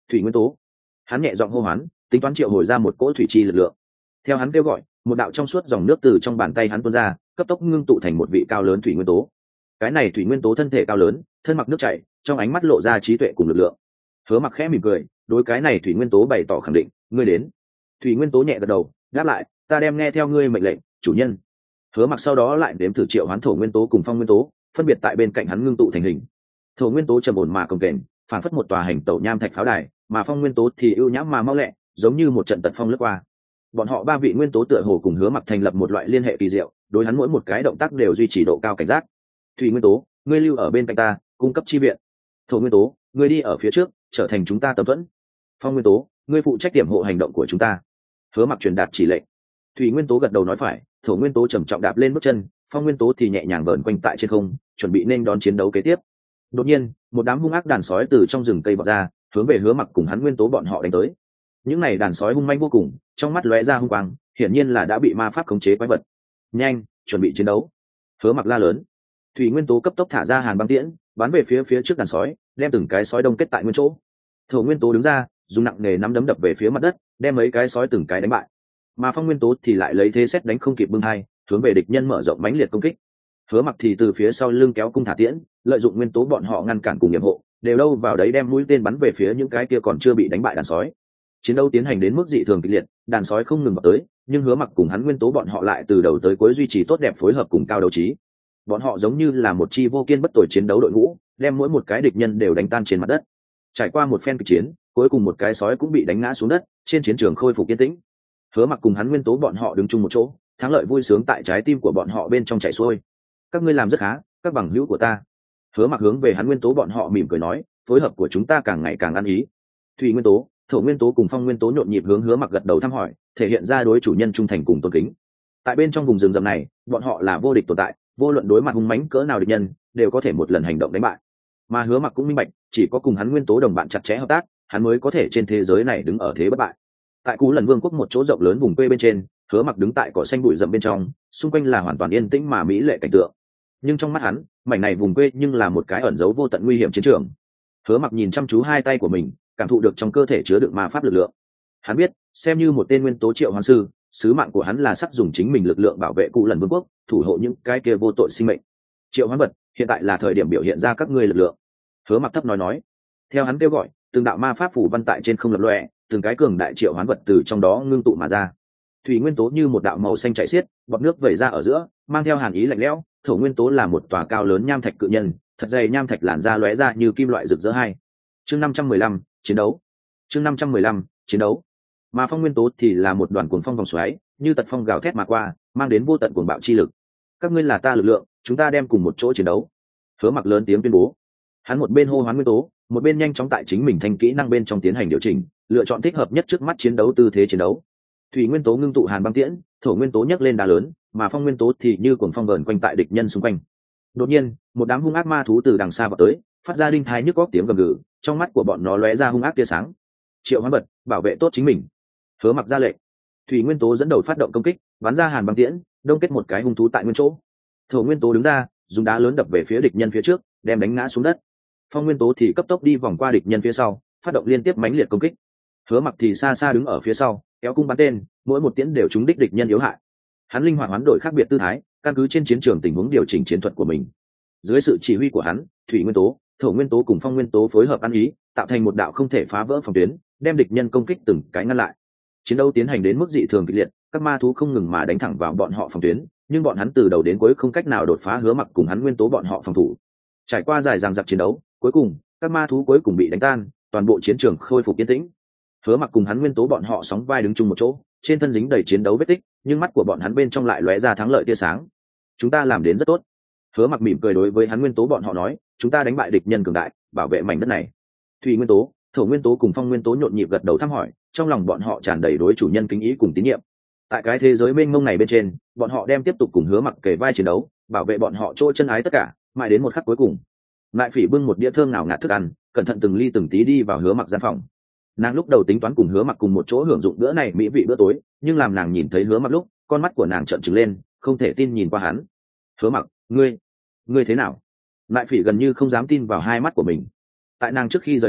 thủy nguyên tố. Hắn nhẹ giọng hô hoán, tính toán triệu hồi ra một cỗ thủy chi lực lượng. Theo hắn kêu gọi, một đạo trong suốt dòng nước từ trong bàn tay hắn tuôn ra, cấp tốc ngưng tụ thành một vị cao lớn thủy nguyên tố. Cái này thủy nguyên tố thân thể cao lớn, thân mặc nước chảy, trong ánh mắt lộ ra trí tuệ cùng lực lượng. Hứa Mặc khẽ mỉm cười, đối cái này thủy nguyên tố bày tỏ khẳng định, ngươi đến. Thủy nguyên tố nhẹ gật đầu, đáp lại, ta đem nghe theo ngươi mệnh lệnh, chủ nhân. Hứa Mặc sau đó lại đếm thử triệu hoán thổ nguyên tố cùng phong nguyên tố, phân biệt tại bên cạnh hắn ngưng tụ thành hình. Thổ nguyên tố trầm ổn mà cồng kềnh, phản phất một tòa hành tẩu nham thạch pháo đài, mà phong nguyên tố thì ưu nhãm mà mau lẹ, giống như một trận tật phong lướt qua. Bọn họ ba vị nguyên tố tựa hồ cùng Hứa Mặc thành lập một loại liên hệ kỳ diệu, đối hắn mỗi một cái động tác đều duy trì độ cao cảnh giác. Thủy nguyên tố, ngươi lưu ở bên cạnh ta, cung cấp chi viện. Thổ nguyên tố, ngươi đi ở phía trước, trở thành chúng ta tấm thuẫn. Phong nguyên tố, ngươi phụ trách điểm hộ hành động của chúng ta. Hứa Mặc truyền đạt chỉ lệnh. Thủy nguyên tố gật đầu nói phải, thổ nguyên tố trầm trọng đạp lên bước chân, phong nguyên tố thì nhẹ nhàng vờn quanh tại trên không, chuẩn bị nên đón chiến đấu kế tiếp. Đột nhiên, một đám hung ác đàn sói từ trong rừng cây bò ra, hướng về Hứa Mặc cùng hắn nguyên tố bọn họ đánh tới. Những này đàn sói hung manh vô cùng, trong mắt lóe ra hung quang, hiển nhiên là đã bị ma pháp khống chế quái vật. Nhanh, chuẩn bị chiến đấu. Hứa Mặc la lớn. Thủy nguyên tố cấp tốc thả ra hàn băng tiễn, bắn về phía phía trước đàn sói, đem từng cái sói đông kết tại nguyên chỗ. Thổ nguyên tố đứng ra, dùng nặng nề nắm đấm đập về phía mặt đất, đem mấy cái sói từng cái đánh bại. Mà phong nguyên tố thì lại lấy thế xét đánh không kịp bưng hai, hướng về địch nhân mở rộng mãnh liệt công kích. Hứa Mặc thì từ phía sau lưng kéo cung thả tiễn, lợi dụng nguyên tố bọn họ ngăn cản cùng nhiệm hộ, đều đâu vào đấy đem mũi tên bắn về phía những cái kia còn chưa bị đánh bại đàn sói. Chiến đấu tiến hành đến mức dị thường kịch liệt, đàn sói không ngừng vào tới, nhưng Hứa Mặc cùng hắn nguyên tố bọn họ lại từ đầu tới cuối duy trì tốt đẹp phối hợp cùng cao đấu trí. Bọn họ giống như là một chi vô kiên bất tồi chiến đấu đội ngũ, đem mỗi một cái địch nhân đều đánh tan trên mặt đất. Trải qua một phen kịch chiến, cuối cùng một cái sói cũng bị đánh ngã xuống đất, trên chiến trường khôi phục yên tĩnh. Hứa Mặc cùng hắn nguyên tố bọn họ đứng chung một chỗ, thắng lợi vui sướng tại trái tim của bọn họ bên trong chảy xuôi. Các ngươi làm rất khá, các bằng hữu của ta. Hứa Mặc hướng về hắn nguyên tố bọn họ mỉm cười nói, phối hợp của chúng ta càng ngày càng ăn ý. Thủy nguyên tố, thổ nguyên tố cùng phong nguyên tố nhộn nhịp hướng Hứa Mặc gật đầu thăm hỏi, thể hiện ra đối chủ nhân trung thành cùng tôn kính. Tại bên trong vùng rừng rậm này, bọn họ là vô địch tồn tại, vô luận đối mặt hung mãnh cỡ nào địch nhân, đều có thể một lần hành động đánh bại. Mà Hứa Mặc cũng minh bạch, chỉ có cùng hắn nguyên tố đồng bạn chặt chẽ hợp tác, hắn mới có thể trên thế giới này đứng ở thế bất bại. Tại Cú Lần Vương quốc một chỗ rộng lớn vùng quê bên trên, Hứa Mặc đứng tại cỏ xanh bụi rậm bên trong, xung quanh là hoàn toàn yên tĩnh mà mỹ lệ cảnh tượng. Nhưng trong mắt hắn, mảnh này vùng quê nhưng là một cái ẩn giấu vô tận nguy hiểm chiến trường. Hứa Mặc nhìn chăm chú hai tay của mình, cảm thụ được trong cơ thể chứa đựng ma pháp lực lượng. Hắn biết, xem như một tên nguyên tố triệu hoán sư, sứ mạng của hắn là sắc dùng chính mình lực lượng bảo vệ Cú Lần Vương quốc, thủ hộ những cái kia vô tội sinh mệnh. Triệu hoán vật, hiện tại là thời điểm biểu hiện ra các ngươi lực lượng. Hứa Mặc thấp nói nói. Theo hắn kêu gọi, từng đạo ma pháp phủ văn tại trên không lập lòe, từng cái cường đại triệu hoán vật từ trong đó ngưng tụ mà ra. Thủy nguyên tố như một đạo màu xanh chảy xiết, bọt nước vẩy ra ở giữa, mang theo hàn ý lạnh lẽo. Thổ nguyên tố là một tòa cao lớn nham thạch cự nhân, thật dày nham thạch làn ra lóe ra như kim loại rực rỡ hai. Chương năm trăm mười lăm, chiến đấu. Chương năm trăm mười lăm, chiến đấu. Mà phong nguyên tố thì là một đoàn cuồng phong vòng xoáy, như tật phong gào thét mà qua, mang đến vô tận cuồng bạo chi lực. Các ngươi là ta lực lượng, chúng ta đem cùng một chỗ chiến đấu. Hứa Mặc lớn tiếng tuyên bố. Hắn một bên hô hoán nguyên tố, một bên nhanh chóng tại chính mình thanh kỹ năng bên trong tiến hành điều chỉnh, lựa chọn thích hợp nhất trước mắt chiến đấu tư thế chiến đấu. Thủy nguyên tố ngưng tụ hàn băng tiễn, thổ nguyên tố nhấc lên đá lớn, mà phong nguyên tố thì như cuồng phong vờn quanh tại địch nhân xung quanh. Đột nhiên, một đám hung ác ma thú từ đằng xa vào tới, phát ra đinh thái nhức góc tiếng gầm gừ, trong mắt của bọn nó lóe ra hung ác tia sáng. Triệu Hoán Bật, bảo vệ tốt chính mình. Hứa Mặc ra lệnh. Thủy nguyên tố dẫn đầu phát động công kích, bắn ra hàn băng tiễn, đông kết một cái hung thú tại nguyên chỗ. Thổ nguyên tố đứng ra, dùng đá lớn đập về phía địch nhân phía trước, đem đánh ngã xuống đất. Phong nguyên tố thì cấp tốc đi vòng qua địch nhân phía sau, phát động liên tiếp mãnh liệt công kích. Hứa Mặc thì xa xa đứng ở phía sau, kéo cung bắn tên, mỗi một tiễn đều trúng đích địch nhân yếu hại. Hắn linh hoạt hoán đổi khác biệt tư thái, căn cứ trên chiến trường tình huống điều chỉnh chiến thuật của mình. Dưới sự chỉ huy của hắn, thủy nguyên tố, thổ nguyên tố cùng phong nguyên tố phối hợp ăn ý, tạo thành một đạo không thể phá vỡ phòng tuyến, đem địch nhân công kích từng cái ngăn lại. Chiến đấu tiến hành đến mức dị thường kịch liệt, các ma thú không ngừng mà đánh thẳng vào bọn họ phòng tuyến, nhưng bọn hắn từ đầu đến cuối không cách nào đột phá Hứa Mặc cùng hắn nguyên tố bọn họ phòng thủ. Trải qua dài dằng dặc chiến đấu, cuối cùng các ma thú cuối cùng bị đánh tan, toàn bộ chiến trường khôi phục yên tĩnh. Hứa Mặc cùng hắn nguyên tố bọn họ sóng vai đứng chung một chỗ, trên thân dính đầy chiến đấu vết tích, nhưng mắt của bọn hắn bên trong lại lóe ra thắng lợi tia sáng. Chúng ta làm đến rất tốt. Hứa Mặc mỉm cười đối với hắn nguyên tố bọn họ nói, chúng ta đánh bại địch nhân cường đại, bảo vệ mảnh đất này. Thủy nguyên tố, thổ nguyên tố cùng phong nguyên tố nhộn nhịp gật đầu thăm hỏi, trong lòng bọn họ tràn đầy đối chủ nhân kính ý cùng tín nhiệm. Tại cái thế giới mênh mông này bên trên, bọn họ đem tiếp tục cùng Hứa Mặc kề vai chiến đấu, bảo vệ bọn họ chỗ chân ái tất cả, mãi đến một khắc cuối cùng. Lại Phỉ bưng một đĩa thơm nào ngạt thức ăn, cẩn thận từng ly từng tí đi vào Hứa Mặc gian phòng. Nàng lúc đầu tính toán cùng Hứa Mặc cùng một chỗ hưởng dụng bữa này mỹ vị bữa tối, nhưng làm nàng nhìn thấy Hứa Mặc lúc, con mắt của nàng trợn trừng lên, không thể tin nhìn qua hắn. Hứa Mặc, ngươi, ngươi thế nào? Lại Phỉ gần như không dám tin vào hai mắt của mình. Tại nàng trước khi rời đi,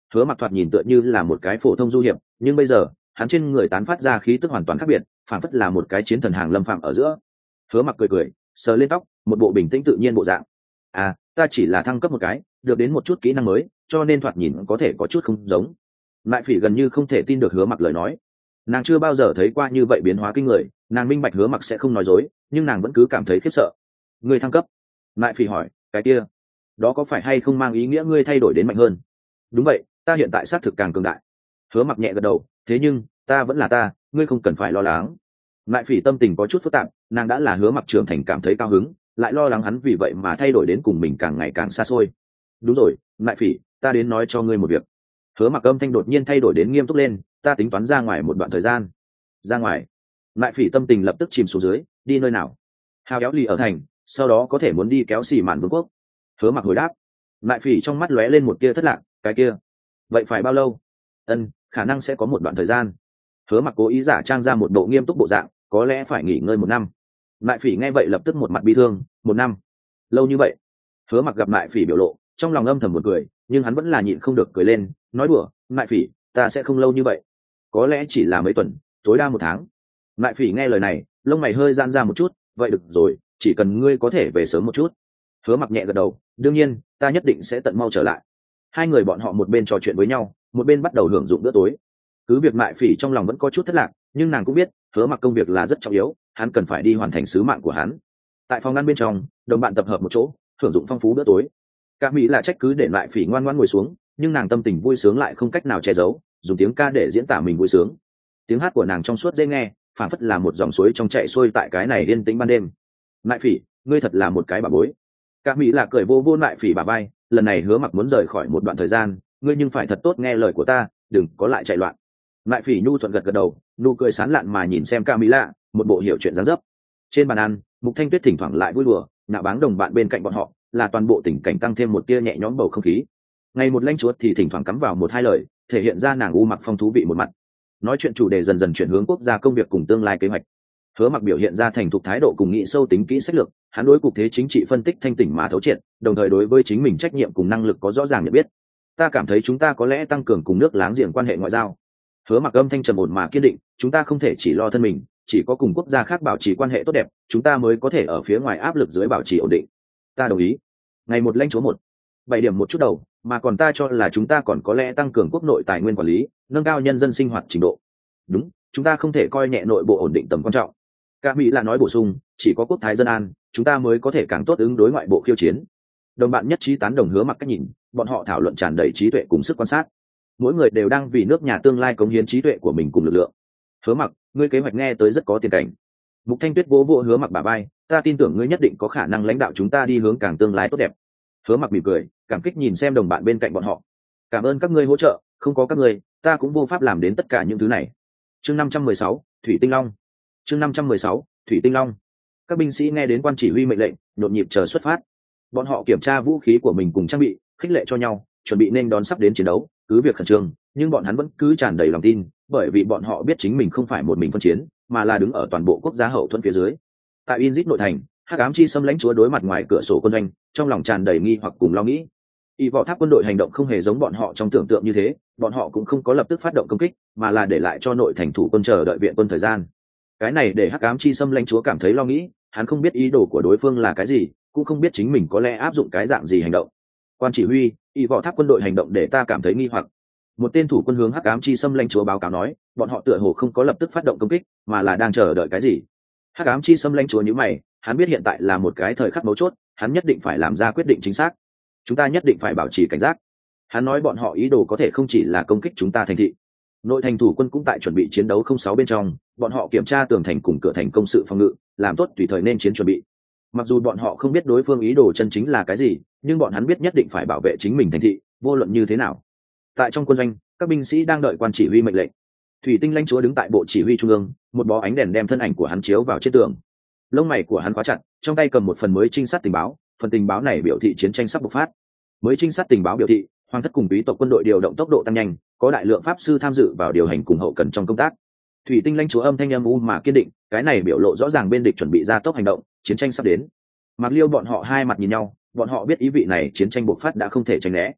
Hứa Mặc thoạt nhìn tựa như là một cái phổ thông du hiệp, nhưng bây giờ hắn trên người tán phát ra khí tức hoàn toàn khác biệt, phảng phất là một cái chiến thần hàng lâm phạm ở giữa. Hứa Mặc cười cười, sờ lên tóc, một bộ bình tĩnh tự nhiên bộ dạng. À, ta chỉ là thăng cấp một cái, được đến một chút kỹ năng mới, cho nên thoạt nhìn có thể có chút không giống. Lại Phỉ gần như không thể tin được Hứa Mặc lời nói. Nàng chưa bao giờ thấy qua như vậy biến hóa kinh người, nàng minh bạch Hứa Mặc sẽ không nói dối, nhưng nàng vẫn cứ cảm thấy khiếp sợ. Ngươi thăng cấp? Lại Phỉ hỏi, cái kia, đó có phải hay không mang ý nghĩa ngươi thay đổi đến mạnh hơn? Đúng vậy, ta hiện tại xác thực càng cường đại. Hứa Mặc nhẹ gật đầu, thế nhưng ta vẫn là ta, ngươi không cần phải lo lắng. Lại Phỉ tâm tình có chút phức tạp, nàng đã là Hứa Mặc trưởng thành cảm thấy cao hứng, lại lo lắng hắn vì vậy mà thay đổi đến cùng mình càng ngày càng xa xôi. Đúng rồi, Lại Phỉ, ta đến nói cho ngươi một việc. Hứa Mặc âm thanh đột nhiên thay đổi đến nghiêm túc lên, ta tính toán ra ngoài một đoạn thời gian. Ra ngoài? Lại Phỉ tâm tình lập tức chìm xuống dưới, đi nơi nào? Hào kéo lì ở thành, sau đó có thể muốn đi kéo xì mạn vương quốc. Hứa Mặc hồi đáp. Lại Phỉ trong mắt lóe lên một tia thất lạc, cái kia, vậy phải bao lâu? Ân, khả năng sẽ có một đoạn thời gian. Hứa Mặc cố ý giả trang ra một bộ nghiêm túc bộ dạng, có lẽ phải nghỉ ngơi một năm. Lại Phỉ nghe vậy lập tức một mặt bi thương, một năm, lâu như vậy. Hứa Mặc gặp Lại Phỉ biểu lộ, trong lòng âm thầm một cười, nhưng hắn vẫn là nhịn không được cười lên, nói đùa, Lại Phỉ, ta sẽ không lâu như vậy, có lẽ chỉ là mấy tuần, tối đa một tháng. Lại Phỉ nghe lời này, lông mày hơi giãn ra một chút, vậy được rồi, chỉ cần ngươi có thể về sớm một chút. Hứa Mặc nhẹ gật đầu, đương nhiên, ta nhất định sẽ tận mau trở lại. Hai người bọn họ một bên trò chuyện với nhau, một bên bắt đầu hưởng dụng bữa tối. Cứ việc Lại Phỉ trong lòng vẫn có chút thất lạc, nhưng nàng cũng biết Hứa Mặc công việc là rất trọng yếu, hắn cần phải đi hoàn thành sứ mạng của hắn. Tại phòng ngăn bên trong, đồng bạn tập hợp một chỗ, hưởng dụng phong phú bữa tối. Cả Mỹ là trách cứ để Lại Phỉ ngoan ngoãn ngồi xuống, nhưng nàng tâm tình vui sướng lại không cách nào che giấu, dùng tiếng ca để diễn tả mình vui sướng. Tiếng hát của nàng trong suốt dễ nghe, phảng phất là một dòng suối trong chảy xuôi tại cái này yên tĩnh ban đêm. Lại Phỉ, ngươi thật là một cái bà bối. Cả Mỹ là cười vô vô Lại Phỉ bà bay, lần này Hứa Mặc muốn rời khỏi một đoạn thời gian, ngươi nhưng phải thật tốt nghe lời của ta, đừng có lại chạy loạn. Lại Phỉ nhu thuận gật gật đầu, nụ cười sán lạn mà nhìn xem Cả Mỹ lạ, một bộ hiểu chuyện dáng dấp. Trên bàn ăn, Mục Thanh Tuyết thỉnh thoảng lại vui đùa, nạ báng đồng bạn bên cạnh bọn họ, là toàn bộ tình cảnh tăng thêm một tia nhẹ nhõm bầu không khí. Ngày một lãnh chúa thì thỉnh thoảng cắm vào một hai lời, thể hiện ra nàng u mặc phong thú vị một mặt. Nói chuyện chủ đề dần dần chuyển hướng quốc gia công việc cùng tương lai kế hoạch. Hứa Mặc biểu hiện ra thành thục thái độ cùng nghị sâu tính kỹ sách lược, hắn đối cục thế chính trị phân tích thanh tỉnh mà thấu triệt, đồng thời đối với chính mình trách nhiệm cùng năng lực có rõ ràng nhận biết. Ta cảm thấy chúng ta có lẽ tăng cường cùng nước láng giềng quan hệ ngoại giao. Hứa Mặc âm thanh trầm ổn mà kiên định, chúng ta không thể chỉ lo thân mình, chỉ có cùng quốc gia khác bảo trì quan hệ tốt đẹp, chúng ta mới có thể ở phía ngoài áp lực dưới bảo trì ổn định. Ta đồng ý. Ngày một lãnh chúa một bảy điểm một chút đầu, mà còn ta cho là chúng ta còn có lẽ tăng cường quốc nội tài nguyên quản lý, nâng cao nhân dân sinh hoạt trình độ. Đúng, chúng ta không thể coi nhẹ nội bộ ổn định tầm quan trọng. Cả Mỹ là nói bổ sung, chỉ có quốc thái dân an, chúng ta mới có thể càng tốt ứng đối ngoại bộ khiêu chiến. Đồng bạn nhất trí tán đồng Hứa Mặc cách nhìn, bọn họ thảo luận tràn đầy trí tuệ cùng sức quan sát. Mỗi người đều đang vì nước nhà tương lai cống hiến trí tuệ của mình cùng lực lượng. Hứa Mặc, ngươi kế hoạch nghe tới rất có tiền cảnh. Mục Thanh Tuyết vỗ vỗ Hứa Mặc bả vai, ta tin tưởng ngươi nhất định có khả năng lãnh đạo chúng ta đi hướng càng tương lai tốt đẹp. Hứa Mặc mỉm cười, cảm kích nhìn xem đồng bạn bên cạnh bọn họ. Cảm ơn các ngươi hỗ trợ, không có các ngươi, ta cũng vô pháp làm đến tất cả những thứ này. Chương năm trăm mười sáu, Thủy Tinh Long. Chương năm trăm mười sáu, Thủy Tinh Long. Các binh sĩ nghe đến quan chỉ huy mệnh lệnh, nhộn nhịp chờ xuất phát. Bọn họ kiểm tra vũ khí của mình cùng trang bị, khích lệ cho nhau, chuẩn bị nên đón sắp đến chiến đấu, cứ việc khẩn trương, nhưng bọn hắn vẫn cứ tràn đầy lòng tin, bởi vì bọn họ biết chính mình không phải một mình phân chiến, mà là đứng ở toàn bộ quốc gia hậu thuẫn phía dưới. Tại Inzit nội thành, Hắc Ám Chi Xâm lãnh chúa đối mặt ngoài cửa sổ quân doanh, trong lòng tràn đầy nghi hoặc cùng lo nghĩ. Y võ tháp quân đội hành động không hề giống bọn họ trong tưởng tượng như thế, bọn họ cũng không có lập tức phát động công kích, mà là để lại cho nội thành thủ quân chờ đợi viện quân thời gian. Cái này để Hắc Ám Chi Xâm lãnh chúa cảm thấy lo nghĩ, hắn không biết ý đồ của đối phương là cái gì, cũng không biết chính mình có lẽ áp dụng cái dạng gì hành động. Quan chỉ huy, Y võ tháp quân đội hành động để ta cảm thấy nghi hoặc. Một tên thủ quân hướng Hắc Ám Chi Xâm lãnh chúa báo cáo nói, bọn họ tựa hồ không có lập tức phát động công kích, mà là đang chờ đợi cái gì. Hắc Ám Chi Xâm lãnh chúa nhíu mày, hắn biết hiện tại là một cái thời khắc mấu chốt, hắn nhất định phải làm ra quyết định chính xác. Chúng ta nhất định phải bảo trì cảnh giác. Hắn nói bọn họ ý đồ có thể không chỉ là công kích chúng ta thành thị. Nội thành thủ quân cũng tại chuẩn bị chiến đấu không sáu bên trong, bọn họ kiểm tra tường thành cùng cửa thành công sự phòng ngự, làm tốt tùy thời nên chiến chuẩn bị. Mặc dù bọn họ không biết đối phương ý đồ chân chính là cái gì, nhưng bọn hắn biết nhất định phải bảo vệ chính mình thành thị, vô luận như thế nào. Tại trong quân doanh, các binh sĩ đang đợi quan chỉ huy mệnh lệnh. Thủy Tinh lãnh chúa đứng tại bộ chỉ huy trung ương, một bó ánh đèn đem thân ảnh của hắn chiếu vào trên tường. Lông mày của hắn khóa chặt, trong tay cầm một phần mới trinh sát tình báo, phần tình báo này biểu thị chiến tranh sắp bộc phát. Mới trinh sát tình báo biểu thị, hoàng thất cùng quý tộc quân đội điều động tốc độ tăng nhanh, có đại lượng pháp sư tham dự vào điều hành cùng hậu cần trong công tác. Thủy Tinh lãnh chúa âm thanh âm u mà kiên định, cái này biểu lộ rõ ràng bên địch chuẩn bị ra tốc hành động, chiến tranh sắp đến. Mạc Liêu bọn họ hai mặt nhìn nhau, bọn họ biết ý vị này chiến tranh bộc phát đã không thể tránh né.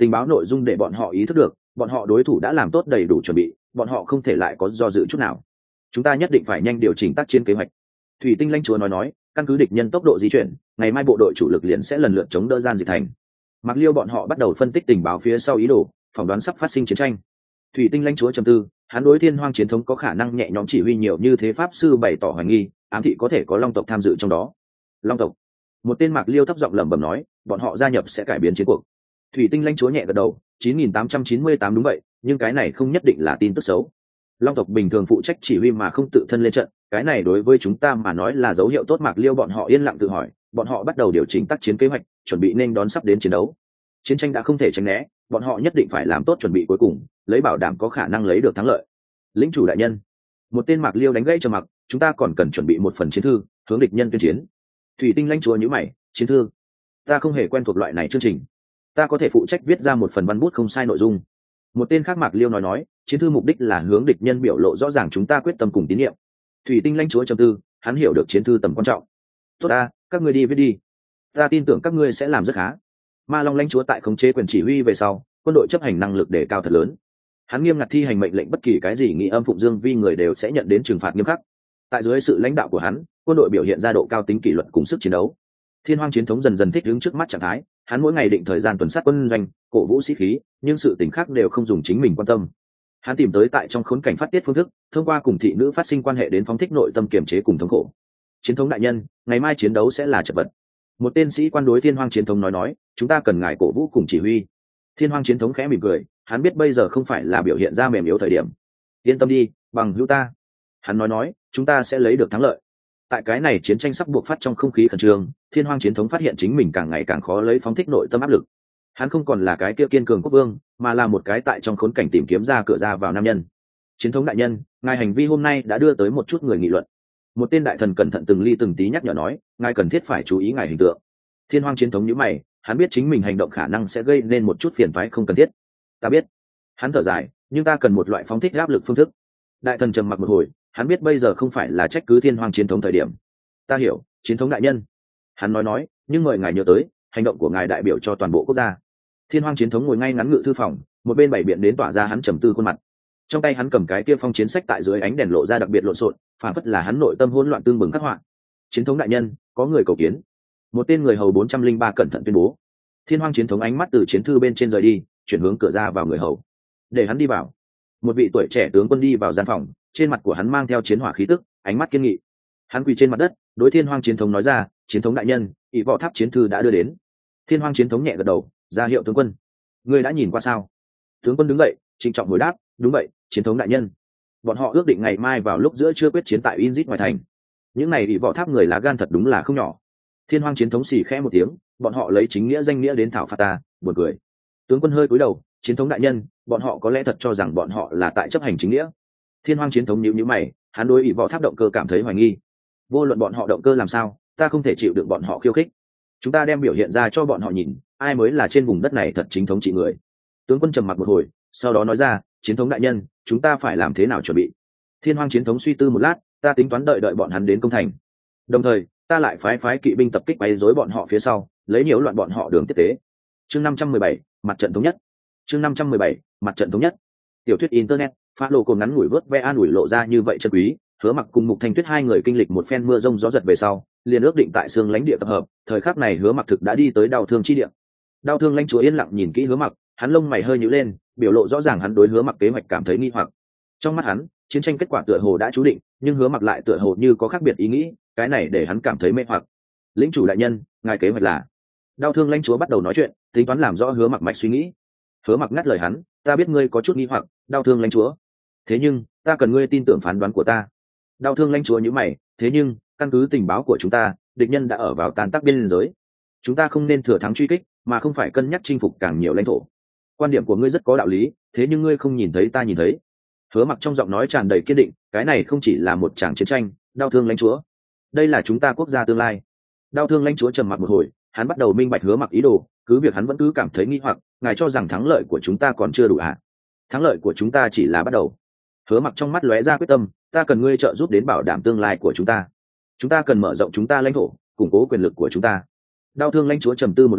tình báo nội dung để bọn họ ý thức được bọn họ đối thủ đã làm tốt đầy đủ chuẩn bị, bọn họ không thể lại có do dự chút nào. Chúng ta nhất định phải nhanh điều chỉnh tác chiến kế hoạch. Thủy Tinh lãnh chúa nói nói, căn cứ địch nhân tốc độ di chuyển, ngày mai bộ đội chủ lực liền sẽ lần lượt chống đỡ gian dịch thành. Mạc Liêu bọn họ bắt đầu phân tích tình báo phía sau ý đồ, phỏng đoán sắp phát sinh chiến tranh. Thủy Tinh lãnh chúa trầm tư, hắn đối Thiên Hoang chiến thống có khả năng nhẹ nhõm chỉ huy nhiều như thế pháp sư bày tỏ hoài nghi, ám thị có thể có Long tộc tham dự trong đó. Long tộc? Một tên Mạc Liêu thấp giọng lẩm bẩm nói, bọn họ gia nhập sẽ cải biến chiến cuộc. Thủy Tinh lãnh chúa nhẹ gật đầu, chín nghìn tám trăm chín mươi tám đúng vậy, nhưng cái này không nhất định là tin tức xấu. Long tộc bình thường phụ trách chỉ huy mà không tự thân lên trận, cái này đối với chúng ta mà nói là dấu hiệu tốt. Mạc Liêu bọn họ yên lặng tự hỏi, bọn họ bắt đầu điều chỉnh tác chiến kế hoạch, chuẩn bị nên đón sắp đến chiến đấu. Chiến tranh đã không thể tránh né, bọn họ nhất định phải làm tốt chuẩn bị cuối cùng, lấy bảo đảm có khả năng lấy được thắng lợi. Lĩnh chủ đại nhân, một tên Mạc Liêu đánh gãy trầm mặc, chúng ta còn cần chuẩn bị một phần chiến thư, hướng địch nhân tuyên chiến. Thủy Tinh lãnh chúa nhíu mày, chiến thư? Ta không hề quen thuộc loại này chương trình. Ta có thể phụ trách viết ra một phần văn bút không sai nội dung. Một tên khác Mạc Liêu nói nói, chiến thư mục đích là hướng địch nhân biểu lộ rõ ràng chúng ta quyết tâm cùng tín nhiệm. Thủy Tinh lãnh chúa trầm tư, hắn hiểu được chiến thư tầm quan trọng. Tốt ta, các ngươi đi viết đi. Ta tin tưởng các ngươi sẽ làm rất khá. Ma Long lãnh chúa tại khống chế quyền chỉ huy về sau, quân đội chấp hành năng lực đề cao thật lớn. Hắn nghiêm ngặt thi hành mệnh lệnh, bất kỳ cái gì nghị âm phụng dương vi người đều sẽ nhận đến trừng phạt nghiêm khắc. Tại dưới sự lãnh đạo của hắn, quân đội biểu hiện ra độ cao tính kỷ luật cùng sức chiến đấu. Thiên Hoang chiến thống dần dần thích ứng trước mắt trạng thái, hắn mỗi ngày định thời gian tuần sát quân doanh, cổ vũ sĩ khí, nhưng sự tình khác đều không dùng chính mình quan tâm. Hắn tìm tới tại trong khốn cảnh phát tiết phương thức, thông qua cùng thị nữ phát sinh quan hệ đến phóng thích nội tâm kiềm chế cùng thống khổ. Chiến thống đại nhân, ngày mai chiến đấu sẽ là chật vật. Một tên sĩ quan đối Thiên Hoang chiến thống nói nói, chúng ta cần ngài cổ vũ cùng chỉ huy. Thiên Hoang chiến thống khẽ mỉm cười, hắn biết bây giờ không phải là biểu hiện ra mềm yếu thời điểm. Yên tâm đi, bằng hữu ta. Hắn nói nói, chúng ta sẽ lấy được thắng lợi. Tại cái này chiến tranh sắp buộc phát trong không khí khẩn trương, Thiên Hoang chiến thống phát hiện chính mình càng ngày càng khó lấy phóng thích nội tâm áp lực. Hắn không còn là cái kia kiên cường quốc vương, mà là một cái tại trong khốn cảnh tìm kiếm ra cửa ra vào nam nhân. Chiến thống đại nhân, ngài hành vi hôm nay đã đưa tới một chút người nghị luận. Một tên đại thần cẩn thận từng ly từng tí nhắc nhở nói, ngài cần thiết phải chú ý ngài hình tượng. Thiên Hoang chiến thống nhíu mày, hắn biết chính mình hành động khả năng sẽ gây nên một chút phiền toái không cần thiết. Ta biết. Hắn thở dài, nhưng ta cần một loại phóng thích áp lực phương thức. Đại thần trầm mặc một hồi, hắn biết bây giờ không phải là trách cứ Thiên Hoang chiến thống thời điểm. Ta hiểu, chiến thống đại nhân. Hắn nói nói, nhưng mời ngài nhớ tới, hành động của ngài đại biểu cho toàn bộ quốc gia. Thiên Hoang chiến thống ngồi ngay ngắn ngự thư phòng, một bên bày biện đến tỏa ra hắn trầm tư khuôn mặt. Trong tay hắn cầm cái kia phong chiến sách, tại dưới ánh đèn lộ ra đặc biệt lộn xộn, phản phất là hắn nội tâm hỗn loạn tương bừng khắc họa. Chiến thống đại nhân, có người cầu kiến. Một tên người hầu bốn trăm linh ba cẩn thận tuyên bố. Thiên Hoang chiến thống ánh mắt từ chiến thư bên trên rời đi, chuyển hướng cửa ra vào người hầu. Để hắn đi vào. Một vị tuổi trẻ tướng quân đi vào gian phòng, trên mặt của hắn mang theo chiến hỏa khí tức, ánh mắt kiên nghị. Hắn quỳ trên mặt đất, đối Thiên Hoang chiến thống nói ra, chiến thống đại nhân, ỷ võ tháp chiến thư đã đưa đến. Thiên Hoang chiến thống nhẹ gật đầu, ra hiệu tướng quân. Ngươi đã nhìn qua sao? Tướng quân đứng dậy, trịnh trọng hồi đáp, đúng vậy, chiến thống đại nhân. Bọn họ ước định ngày mai vào lúc giữa trưa quyết chiến tại Inzit ngoài thành. Những này ỷ võ tháp người lá gan thật đúng là không nhỏ. Thiên Hoang chiến thống xì khẽ một tiếng, bọn họ lấy chính nghĩa danh nghĩa đến thảo phạt ta, buồn cười. Tướng quân hơi cúi đầu, chiến thống đại nhân, bọn họ có lẽ thật cho rằng bọn họ là tại chấp hành chính nghĩa. Thiên Hoang chiến thống nhíu nhíu mày, hắn đối ỷ võ tháp động cơ cảm thấy hoài nghi. Vô luận bọn họ động cơ làm sao, ta không thể chịu đựng bọn họ khiêu khích. Chúng ta đem biểu hiện ra cho bọn họ nhìn, ai mới là trên vùng đất này thật chính thống trị người. Tướng quân trầm mặc một hồi, sau đó nói ra, chiến thống đại nhân, chúng ta phải làm thế nào chuẩn bị? Thiên Hoang chiến thống suy tư một lát, ta tính toán đợi đợi bọn hắn đến công thành. Đồng thời, ta lại phái phái kỵ binh tập kích quấy rối bọn họ phía sau, lấy nhiễu loạn bọn họ đường tiếp tế. Chương năm trăm mười bảy, mặt trận thống nhất. Chương năm trăm mười bảy, mặt trận thống nhất. Tiểu thuyết internet, phá lộ cồn ngắn ngủi vớt ve an ủi lộ ra như vậy chân quý. Hứa Mặc cùng Mục Thanh Tuyết hai người kinh lịch một phen mưa rông gió giật về sau, liền ước định tại Sương Lãnh Địa tập hợp. Thời khắc này Hứa Mặc thực đã đi tới Đau Thương chi địa. Đau Thương lãnh chúa yên lặng nhìn kỹ Hứa Mặc, hắn lông mày hơi nhíu lên, biểu lộ rõ ràng hắn đối Hứa Mặc kế hoạch cảm thấy nghi hoặc. Trong mắt hắn, chiến tranh kết quả tựa hồ đã chú định, nhưng Hứa Mặc lại tựa hồ như có khác biệt ý nghĩ, cái này để hắn cảm thấy mê hoặc. Lĩnh chủ đại nhân, ngài kế hoạch là? Đau Thương lãnh chúa bắt đầu nói chuyện, tính toán làm rõ Hứa Mặc mạch suy nghĩ. Hứa Mặc ngắt lời hắn, ta biết ngươi có chút nghi hoặc, Đau Thương lãnh chúa. Thế nhưng, ta cần ngươi tin tưởng phán đoán của ta. Đau Thương lãnh chúa nhíu mày, thế nhưng, căn cứ tình báo của chúng ta, địch nhân đã ở vào tàn tác biên giới. Chúng ta không nên thừa thắng truy kích, mà không phải cân nhắc chinh phục càng nhiều lãnh thổ. Quan điểm của ngươi rất có đạo lý, thế nhưng ngươi không nhìn thấy ta nhìn thấy. Hứa Mặc trong giọng nói tràn đầy kiên định, cái này không chỉ là một tràng chiến tranh, Đau Thương lãnh chúa. Đây là chúng ta quốc gia tương lai. Đau Thương lãnh chúa trầm mặc một hồi, hắn bắt đầu minh bạch Hứa Mặc ý đồ, cứ việc hắn vẫn cứ cảm thấy nghi hoặc, ngài cho rằng thắng lợi của chúng ta còn chưa đủ à? Thắng lợi của chúng ta chỉ là bắt đầu. Hứa Mặc trong mắt lóe ra quyết tâm, ta cần ngươi trợ giúp đến bảo đảm tương lai của chúng ta. Chúng ta cần mở rộng chúng ta lãnh thổ, củng cố quyền lực của chúng ta. Đau Thương lãnh chúa trầm tư một lát,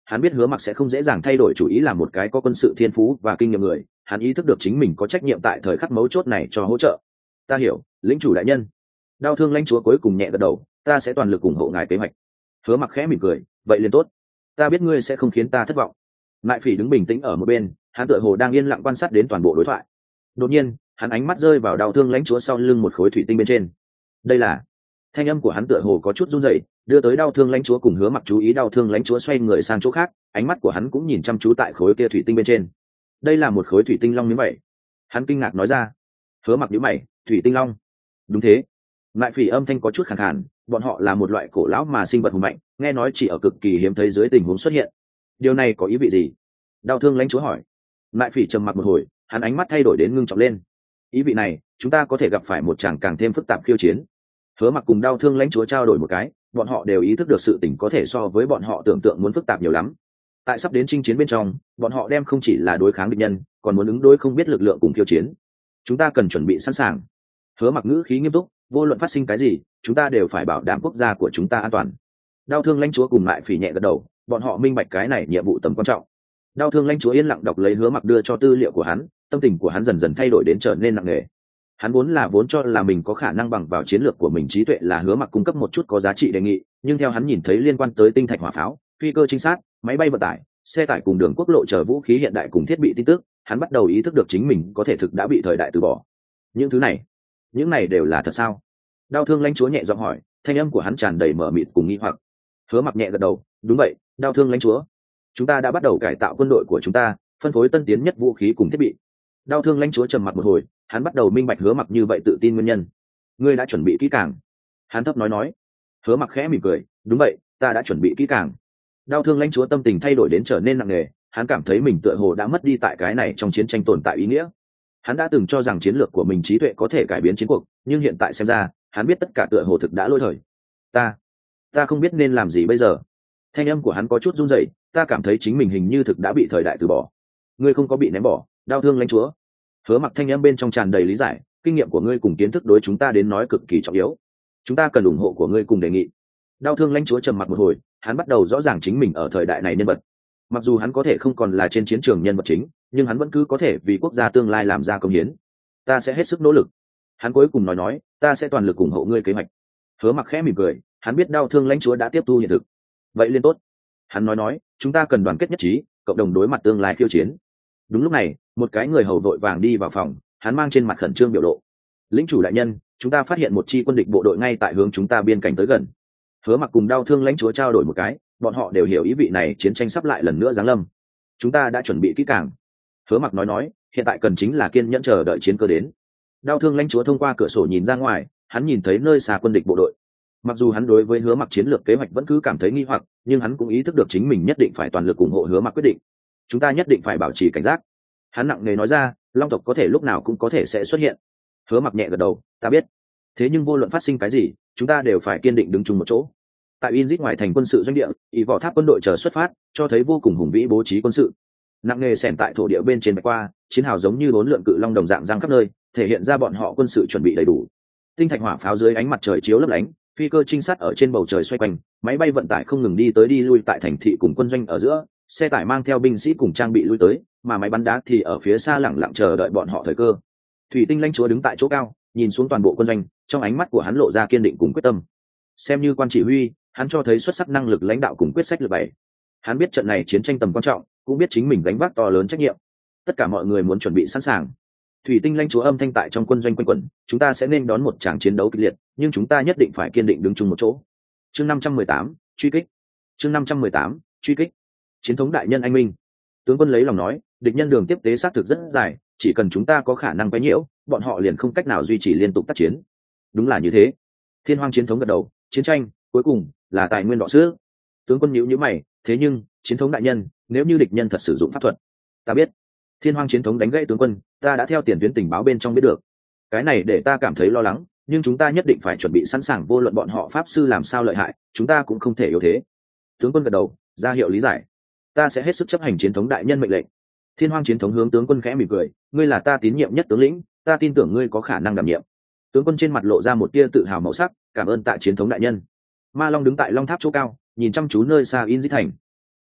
hắn biết Hứa Mặc sẽ không dễ dàng thay đổi chủ ý làm một cái có quân sự thiên phú và kinh nghiệm người, hắn ý thức được chính mình có trách nhiệm tại thời khắc mấu chốt này cho hỗ trợ. Ta hiểu, lĩnh chủ đại nhân. Đau thương lãnh chúa cuối cùng nhẹ gật đầu, ta sẽ toàn lực ủng hộ ngài kế hoạch. Hứa Mặc khẽ mỉm cười, vậy liền tốt, ta biết ngươi sẽ không khiến ta thất vọng. Ngại Phỉ đứng bình tĩnh ở một bên, hắn tựa hồ đang yên lặng quan sát đến toàn bộ đối thoại. Đột nhiên, hắn ánh mắt rơi vào đau thương lãnh chúa sau lưng một khối thủy tinh bên trên. Đây là thanh âm của hắn tựa hồ có chút run rẩy, đưa tới đau thương lãnh chúa cùng Hứa Mặc chú ý. Đau thương lãnh chúa xoay người sang chỗ khác, ánh mắt của hắn cũng nhìn chăm chú tại khối kia thủy tinh bên trên. Đây là một khối thủy tinh long miếng vậy. Hắn kinh ngạc nói ra. Hứa Mặc nhíu mày, thủy tinh long? Đúng thế. Ngại Phỉ âm thanh có chút khàn khàn, bọn họ là một loại cổ lão mà sinh vật hùng mạnh, nghe nói chỉ ở cực kỳ hiếm thấy dưới tình huống xuất hiện. Điều này có ý vị gì? Đau thương lãnh chúa hỏi. Ngại Phỉ trầm mặc một hồi, hắn ánh mắt thay đổi đến ngưng trọng lên. Ý vị này, chúng ta có thể gặp phải một tràng càng thêm phức tạp khiêu chiến. Hứa Mặc cùng đau thương lãnh chúa trao đổi một cái, bọn họ đều ý thức được sự tình có thể so với bọn họ tưởng tượng muốn phức tạp nhiều lắm. Tại sắp đến chinh chiến bên trong, bọn họ đem không chỉ là đối kháng địch nhân, còn muốn ứng đối không biết lực lượng cùng khiêu chiến. Chúng ta cần chuẩn bị sẵn sàng. Hứa Mặc ngữ khí nghiêm túc, vô luận phát sinh cái gì, chúng ta đều phải bảo đảm quốc gia của chúng ta an toàn. Đau thương lãnh chúa cùng lại Phỉ nhẹ gật đầu, bọn họ minh bạch cái này nhiệm vụ tầm quan trọng. Đau thương lãnh chúa yên lặng đọc lấy Hứa Mặc đưa cho tư liệu của hắn, tâm tình của hắn dần dần thay đổi đến trở nên nặng nề. Hắn vốn là vốn cho là mình có khả năng bằng vào chiến lược của mình trí tuệ là Hứa Mặc cung cấp một chút có giá trị đề nghị, nhưng theo hắn nhìn thấy liên quan tới tinh thạch hỏa pháo, phi cơ trinh sát, máy bay vận tải, xe tải cùng đường quốc lộ chở vũ khí hiện đại cùng thiết bị tin tức, hắn bắt đầu ý thức được chính mình có thể thực đã bị thời đại từ bỏ. Những thứ này, những này đều là thật sao? Đau thương lãnh chúa nhẹ giọng hỏi, thanh âm của hắn tràn đầy mờ mịt cùng nghi hoặc. Hứa Mặc nhẹ gật đầu, đúng vậy, đau thương lãnh chúa. Chúng ta đã bắt đầu cải tạo quân đội của chúng ta, phân phối tân tiến nhất vũ khí cùng thiết bị. Đau thương lãnh chúa trầm mặc một hồi, hắn bắt đầu minh bạch Hứa Mặc như vậy tự tin nguyên nhân. Ngươi đã chuẩn bị kỹ càng? Hắn thấp nói nói. Hứa Mặc khẽ mỉm cười, đúng vậy, ta đã chuẩn bị kỹ càng. Đau thương lãnh chúa tâm tình thay đổi đến trở nên nặng nề, hắn cảm thấy mình tựa hồ đã mất đi tại cái này trong chiến tranh tồn tại ý nghĩa. Hắn đã từng cho rằng chiến lược của mình trí tuệ có thể cải biến chiến cuộc, nhưng hiện tại xem ra, hắn biết tất cả tựa hồ thực đã lỗi thời. Ta, ta không biết nên làm gì bây giờ. Thanh âm của hắn có chút run rẩy, ta cảm thấy chính mình hình như thực đã bị thời đại từ bỏ. Ngươi không có bị ném bỏ, đau thương lãnh chúa. Hứa Mặc thanh âm bên trong tràn đầy lý giải, kinh nghiệm của ngươi cùng kiến thức đối chúng ta đến nói cực kỳ trọng yếu. Chúng ta cần ủng hộ của ngươi cùng đề nghị. Đau thương lãnh chúa trầm mặc một hồi, hắn bắt đầu rõ ràng chính mình ở thời đại này nhân vật. Mặc dù hắn có thể không còn là trên chiến trường nhân vật chính, nhưng hắn vẫn cứ có thể vì quốc gia tương lai làm ra công hiến. Ta sẽ hết sức nỗ lực. Hắn cuối cùng nói nói, ta sẽ toàn lực ủng hộ ngươi kế hoạch. Hứa Mặc khẽ mỉm cười, hắn biết đau thương lãnh chúa đã tiếp thu hiện thực. Vậy liên tốt. Hắn nói nói, chúng ta cần đoàn kết nhất trí, cộng đồng đối mặt tương lai khiêu chiến. Đúng lúc này, một cái người hầu vội vàng đi vào phòng, hắn mang trên mặt khẩn trương biểu lộ. Lĩnh chủ đại nhân, chúng ta phát hiện một chi quân địch bộ đội ngay tại hướng chúng ta biên cảnh tới gần. Hứa Mặc cùng đau thương lãnh chúa trao đổi một cái, bọn họ đều hiểu ý vị này chiến tranh sắp lại lần nữa giáng lâm. Chúng ta đã chuẩn bị kỹ càng. Hứa Mặc nói nói, hiện tại cần chính là kiên nhẫn chờ đợi chiến cơ đến. Đau thương lãnh chúa thông qua cửa sổ nhìn ra ngoài, hắn nhìn thấy nơi xa quân địch bộ đội. Mặc dù hắn đối với Hứa Mặc chiến lược kế hoạch vẫn cứ cảm thấy nghi hoặc, nhưng hắn cũng ý thức được chính mình nhất định phải toàn lực ủng hộ Hứa Mặc quyết định. Chúng ta nhất định phải bảo trì cảnh giác. Hắn nặng nề nói ra, long tộc có thể lúc nào cũng có thể sẽ xuất hiện. Hứa Mặc nhẹ gật đầu, ta biết. Thế nhưng vô luận phát sinh cái gì, chúng ta đều phải kiên định đứng chung một chỗ. Tại Inzit ngoài thành quân sự doanh địa, ỷ vỏ tháp quân đội chờ xuất phát, cho thấy vô cùng hùng vĩ bố trí quân sự. Nặng nề xẻn tại thổ địa bên trên bạch qua, chiến hào giống như bốn lượn cự long đồng dạng giang khắp nơi, thể hiện ra bọn họ quân sự chuẩn bị đầy đủ. Tinh thạch hỏa pháo dưới ánh mặt trời chiếu lấp lánh, phi cơ trinh sát ở trên bầu trời xoay quanh, máy bay vận tải không ngừng đi tới đi lui tại thành thị cùng quân doanh ở giữa, xe tải mang theo binh sĩ cùng trang bị lui tới, mà máy bắn đá thì ở phía xa lẳng lặng chờ đợi bọn họ thời cơ. Thủy tinh lãnh chúa đứng tại chỗ cao, nhìn xuống toàn bộ quân doanh, trong ánh mắt của hắn lộ ra kiên định cùng quyết tâm. Xem như quan chỉ huy, hắn cho thấy xuất sắc năng lực lãnh đạo cùng quyết sách lược bày. Hắn biết trận này chiến tranh tầm quan trọng, cũng biết chính mình gánh vác to lớn trách nhiệm. Tất cả mọi người muốn chuẩn bị sẵn sàng. Thủy tinh lãnh chúa âm thanh tại trong quân doanh quanh quẩn, chúng ta sẽ nên đón một tràng chiến đấu kịch liệt, nhưng chúng ta nhất định phải kiên định đứng chung một chỗ. Chương năm trăm mười tám, truy kích. Chương năm trăm mười tám, truy kích. Chiến thống đại nhân anh minh. Tướng quân lấy lòng nói, địch nhân đường tiếp tế xác thực rất dài, chỉ cần chúng ta có khả năng quấy nhiễu, bọn họ liền không cách nào duy trì liên tục tác chiến. Đúng là như thế. Thiên Hoang chiến thống gật đầu, chiến tranh cuối cùng là tài nguyên đọ sức. Tướng quân nhíu nhíu mày, thế nhưng chiến thống đại nhân, nếu như địch nhân thật sử dụng pháp thuật, ta biết. Thiên Hoang chiến thống đánh gãy tướng quân, ta đã theo tiền tuyến tình báo bên trong biết được. Cái này để ta cảm thấy lo lắng, nhưng chúng ta nhất định phải chuẩn bị sẵn sàng, vô luận bọn họ pháp sư làm sao lợi hại, chúng ta cũng không thể yếu thế. Tướng quân gật đầu, ra hiệu lý giải. Ta sẽ hết sức chấp hành chiến thống đại nhân mệnh lệnh. Thiên Hoang chiến thống hướng tướng quân khẽ mỉm cười, ngươi là ta tín nhiệm nhất tướng lĩnh, ta tin tưởng ngươi có khả năng đảm nhiệm. Tướng quân trên mặt lộ ra một tia tự hào màu sắc, cảm ơn tại chiến thống đại nhân. Ma Long đứng tại long tháp chỗ cao, nhìn chăm chú nơi xa Inzit thành.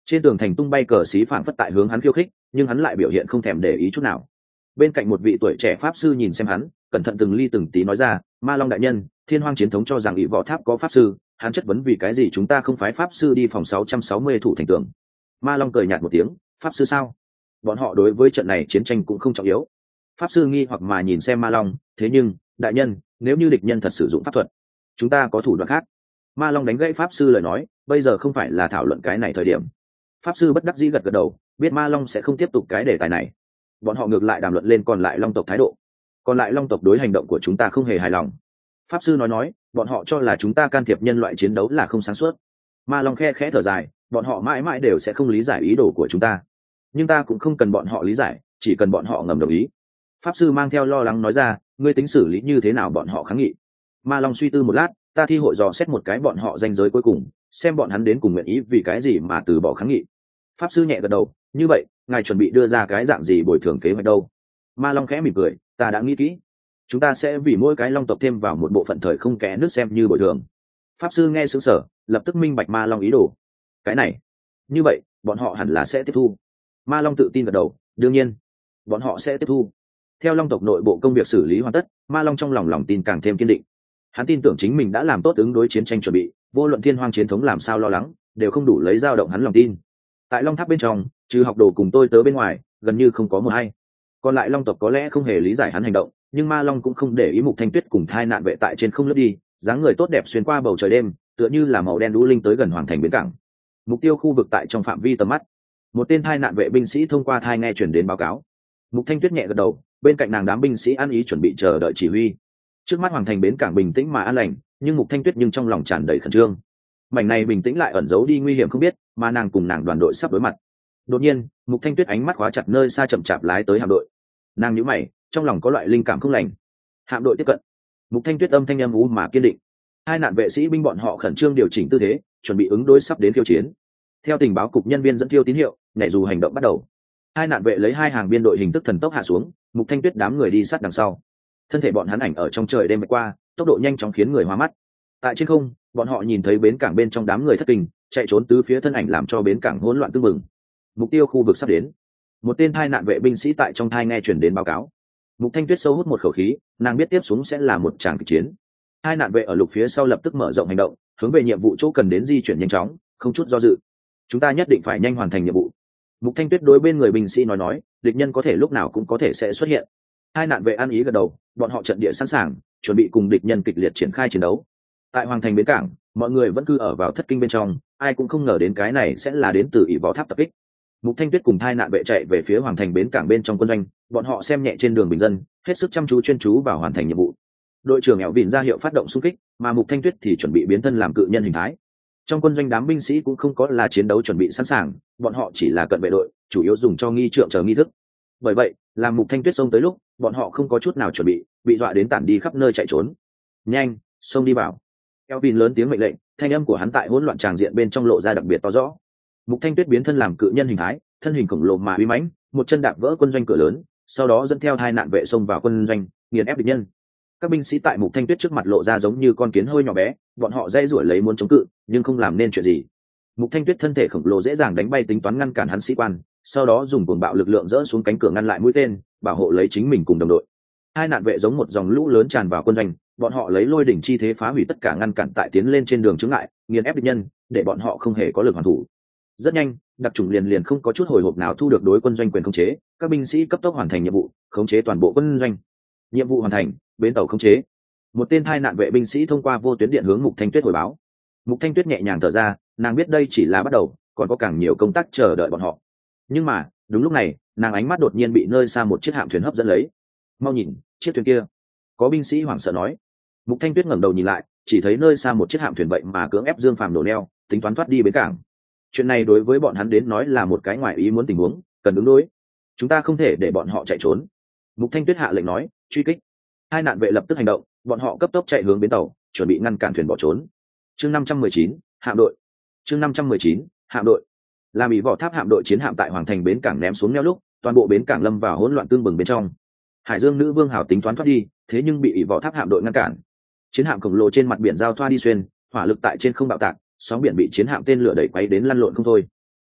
Trên tường thành tung bay cờ xí phảng phất tại hướng hắn khiêu khích, nhưng hắn lại biểu hiện không thèm để ý chút nào. Bên cạnh một vị tuổi trẻ pháp sư nhìn xem hắn, cẩn thận từng ly từng tí nói ra, Ma Long đại nhân, Thiên Hoang chiến thống cho rằng ỷ võ tháp có pháp sư, hắn chất vấn vì cái gì chúng ta không phái pháp sư đi phòng sáu trăm sáu mươi thủ thành tường. Ma Long cười nhạt một tiếng, pháp sư sao? Bọn họ đối với trận này chiến tranh cũng không trọng yếu. Pháp sư nghi hoặc mà nhìn xem Ma Long, thế nhưng đại nhân, nếu như địch nhân thật sử dụng pháp thuật, chúng ta có thủ đoạn khác. Ma Long đánh gãy pháp sư lời nói, bây giờ không phải là thảo luận cái này thời điểm. Pháp sư bất đắc dĩ gật gật đầu, biết Ma Long sẽ không tiếp tục cái đề tài này. Bọn họ ngược lại đàm luận lên còn lại Long tộc thái độ. Còn lại Long tộc đối hành động của chúng ta không hề hài lòng. Pháp sư nói nói, bọn họ cho là chúng ta can thiệp nhân loại chiến đấu là không sáng suốt. Ma Long khe khẽ thở dài, bọn họ mãi mãi đều sẽ không lý giải ý đồ của chúng ta, nhưng ta cũng không cần bọn họ lý giải, chỉ cần bọn họ ngầm đồng ý. Pháp sư mang theo lo lắng nói ra, ngươi tính xử lý như thế nào bọn họ kháng nghị? Ma Long suy tư một lát, ta thi hội dò xét một cái bọn họ danh giới cuối cùng, xem bọn hắn đến cùng nguyện ý vì cái gì mà từ bỏ kháng nghị. Pháp sư nhẹ gật đầu, như vậy ngài chuẩn bị đưa ra cái dạng gì bồi thường kế hoạch đâu? Ma Long khẽ mỉm cười, ta đã nghĩ kỹ, chúng ta sẽ vì mỗi cái long tộc thêm vào một bộ phận thời không kẽ nước xem như bồi thường. Pháp sư nghe sững sờ, lập tức minh bạch Ma Long ý đồ. Cái này, như vậy bọn họ hẳn là sẽ tiếp thu. Ma Long tự tin gật đầu, đương nhiên bọn họ sẽ tiếp thu. Theo long tộc nội bộ công việc xử lý hoàn tất, Ma Long trong lòng lòng tin càng thêm kiên định. Hắn tin tưởng chính mình đã làm tốt ứng đối chiến tranh chuẩn bị, vô luận Thiên Hoang chiến thống làm sao lo lắng, đều không đủ lấy dao động hắn lòng tin. Tại Long Tháp bên trong, trừ học đồ cùng tôi tớ bên ngoài, gần như không có một hay. Còn lại long tộc có lẽ không hề lý giải hắn hành động, nhưng Ma Long cũng không để ý Mục Thanh Tuyết cùng thai nạn vệ tại trên không lướt đi, dáng người tốt đẹp xuyên qua bầu trời đêm, tựa như là màu đen đũ linh tới gần hoàng thành bến cảng. Mục tiêu khu vực tại trong phạm vi tầm mắt. Một tên thai nạn vệ binh sĩ thông qua thai nghe chuyển đến báo cáo. Mục Thanh Tuyết nhẹ gật đầu, bên cạnh nàng đám binh sĩ ăn ý chuẩn bị chờ đợi chỉ huy. Trước mắt hoàng thành bến cảng bình tĩnh mà an lành, nhưng Mục Thanh Tuyết nhưng trong lòng tràn đầy khẩn trương. Mảnh này bình tĩnh lại ẩn giấu đi nguy hiểm không biết, mà nàng cùng nàng đoàn đội sắp đối mặt. Đột nhiên, Mục Thanh Tuyết ánh mắt khóa chặt nơi xa chậm chạp lái tới hạm đội. Nàng nhíu mày, trong lòng có loại linh cảm không lành. Hạm đội tiếp cận. Mục Thanh Tuyết âm thanh âm u mà kiên định. Hai nạn vệ sĩ binh bọn họ khẩn trương điều chỉnh tư thế, chuẩn bị ứng đối sắp đến khiêu chiến. Theo tình báo cục nhân viên dẫn thiêu tín hiệu, nhảy dù hành động bắt đầu. Hai nạn vệ lấy hai hàng biên đội hình thức thần tốc hạ xuống, Mục Thanh Tuyết đám người đi sát đằng sau. Thân thể bọn hắn ảnh ở trong trời đêm qua, tốc độ nhanh chóng khiến người hoa mắt. Tại trên không, bọn họ nhìn thấy bến cảng bên trong đám người thất kinh, chạy trốn tứ phía thân ảnh làm cho bến cảng hỗn loạn tương mừng. Mục tiêu khu vực sắp đến. Một tên thai nạn vệ binh sĩ tại trong thai nghe chuyển đến báo cáo. Mục Thanh Tuyết sâu hút một khẩu khí, nàng biết tiếp xuống sẽ là một tràng kịch chiến. Hai nạn vệ ở lục phía sau lập tức mở rộng hành động, hướng về nhiệm vụ chỗ cần đến di chuyển nhanh chóng, không chút do dự. Chúng ta nhất định phải nhanh hoàn thành nhiệm vụ. Mục Thanh Tuyết đối bên người binh sĩ nói nói, địch nhân có thể lúc nào cũng có thể sẽ xuất hiện. Hai nạn vệ ăn ý gật đầu, bọn họ trận địa sẵn sàng, chuẩn bị cùng địch nhân kịch liệt triển khai chiến đấu. Tại hoàng thành bến cảng, mọi người vẫn cứ ở vào thất kinh bên trong, ai cũng không ngờ đến cái này sẽ là đến từ ỷ võ tháp tập kích. Mục Thanh Tuyết cùng thai nạn vệ chạy về phía hoàng thành bến cảng bên trong quân doanh, bọn họ xem nhẹ trên đường bình dân, hết sức chăm chú chuyên chú vào hoàn thành nhiệm vụ. Đội trưởng ẻo vịn ra hiệu phát động xung kích, mà Mục Thanh Tuyết thì chuẩn bị biến thân làm cự nhân hình thái. Trong quân doanh đám binh sĩ cũng không có là chiến đấu chuẩn bị sẵn sàng, bọn họ chỉ là cận vệ đội, chủ yếu dùng cho nghi trượng chờ nghi thức. Bởi vậy, làm Mục Thanh Tuyết xông tới lúc, bọn họ không có chút nào chuẩn bị, bị dọa đến tản đi khắp nơi chạy trốn. Nhanh, xông đi vào! Eo Vin lớn tiếng mệnh lệnh, thanh âm của hắn tại hỗn loạn tràng diện bên trong lộ ra đặc biệt to rõ. Mục Thanh Tuyết biến thân làm cự nhân hình thái, thân hình khổng lồ mà uy mãnh, một chân đạp vỡ quân doanh cửa lớn, sau đó dẫn theo hai nạn vệ xông vào quân doanh, nghiền ép địch nhân. Các binh sĩ tại Mục Thanh Tuyết trước mặt lộ ra giống như con kiến hơi nhỏ bé, bọn họ dây rủa lấy muốn chống cự, nhưng không làm nên chuyện gì. Mục Thanh Tuyết thân thể khổng lồ dễ dàng đánh bay tính toán ngăn cản hắn sĩ quan, sau đó dùng cuồng bạo lực lượng dỡ xuống cánh cửa ngăn lại mũi tên, bảo hộ lấy chính mình cùng đồng đội. Hai nạn vệ giống một dòng lũ lớn tràn vào quân doanh, bọn họ lấy lôi đỉnh chi thế phá hủy tất cả ngăn cản tại tiến lên trên đường chướng ngại, nghiền ép địch nhân, để bọn họ không hề có lực hoàn thủ. Rất nhanh, đặc chủng liền liền không có chút hồi hộp nào thu được đối quân doanh quyền khống chế, các binh sĩ cấp tốc hoàn thành nhiệm vụ, khống chế toàn bộ quân doanh. Nhiệm vụ hoàn thành, bến tàu khống chế. Một tên thai nạn vệ binh sĩ thông qua vô tuyến điện hướng Mục Thanh Tuyết hồi báo. Mục Thanh Tuyết nhẹ nhàng thở ra, nàng biết đây chỉ là bắt đầu, còn có càng nhiều công tác chờ đợi bọn họ. Nhưng mà, đúng lúc này, nàng ánh mắt đột nhiên bị nơi xa một chiếc hạm thuyền hấp dẫn lấy. Mau nhìn, chiếc thuyền kia! Có binh sĩ hoảng sợ nói. Mục Thanh Tuyết ngẩng đầu nhìn lại, chỉ thấy nơi xa một chiếc hạm thuyền vậy mà cưỡng ép Dương Phàm đổ neo, tính toán thoát đi bến cảng. Chuyện này đối với bọn hắn đến nói là một cái ngoài ý muốn tình huống, cần ứng đối. Chúng ta không thể để bọn họ chạy trốn. Mục Thanh Tuyết hạ lệnh nói, truy kích. Hai nạn vệ lập tức hành động, bọn họ cấp tốc chạy hướng bến tàu, chuẩn bị ngăn cản thuyền bỏ trốn. Chương năm trăm mười chín, hạm đội. Chương năm trăm mười chín, hạm đội. Làm ỷ vỏ tháp hạm đội chiến hạm tại hoàng thành bến cảng ném xuống neo lúc, toàn bộ bến cảng lâm vào hỗn loạn tương bừng bên trong. Hải Dương nữ vương hào tính toán thoát đi, thế nhưng bị ỷ vỏ tháp hạm đội ngăn cản. Chiến hạm khổng lồ trên mặt biển giao thoa đi xuyên, hỏa lực tại trên không bạo tạc, sóng biển bị chiến hạm tên lửa đẩy quấy đến lăn lộn không thôi.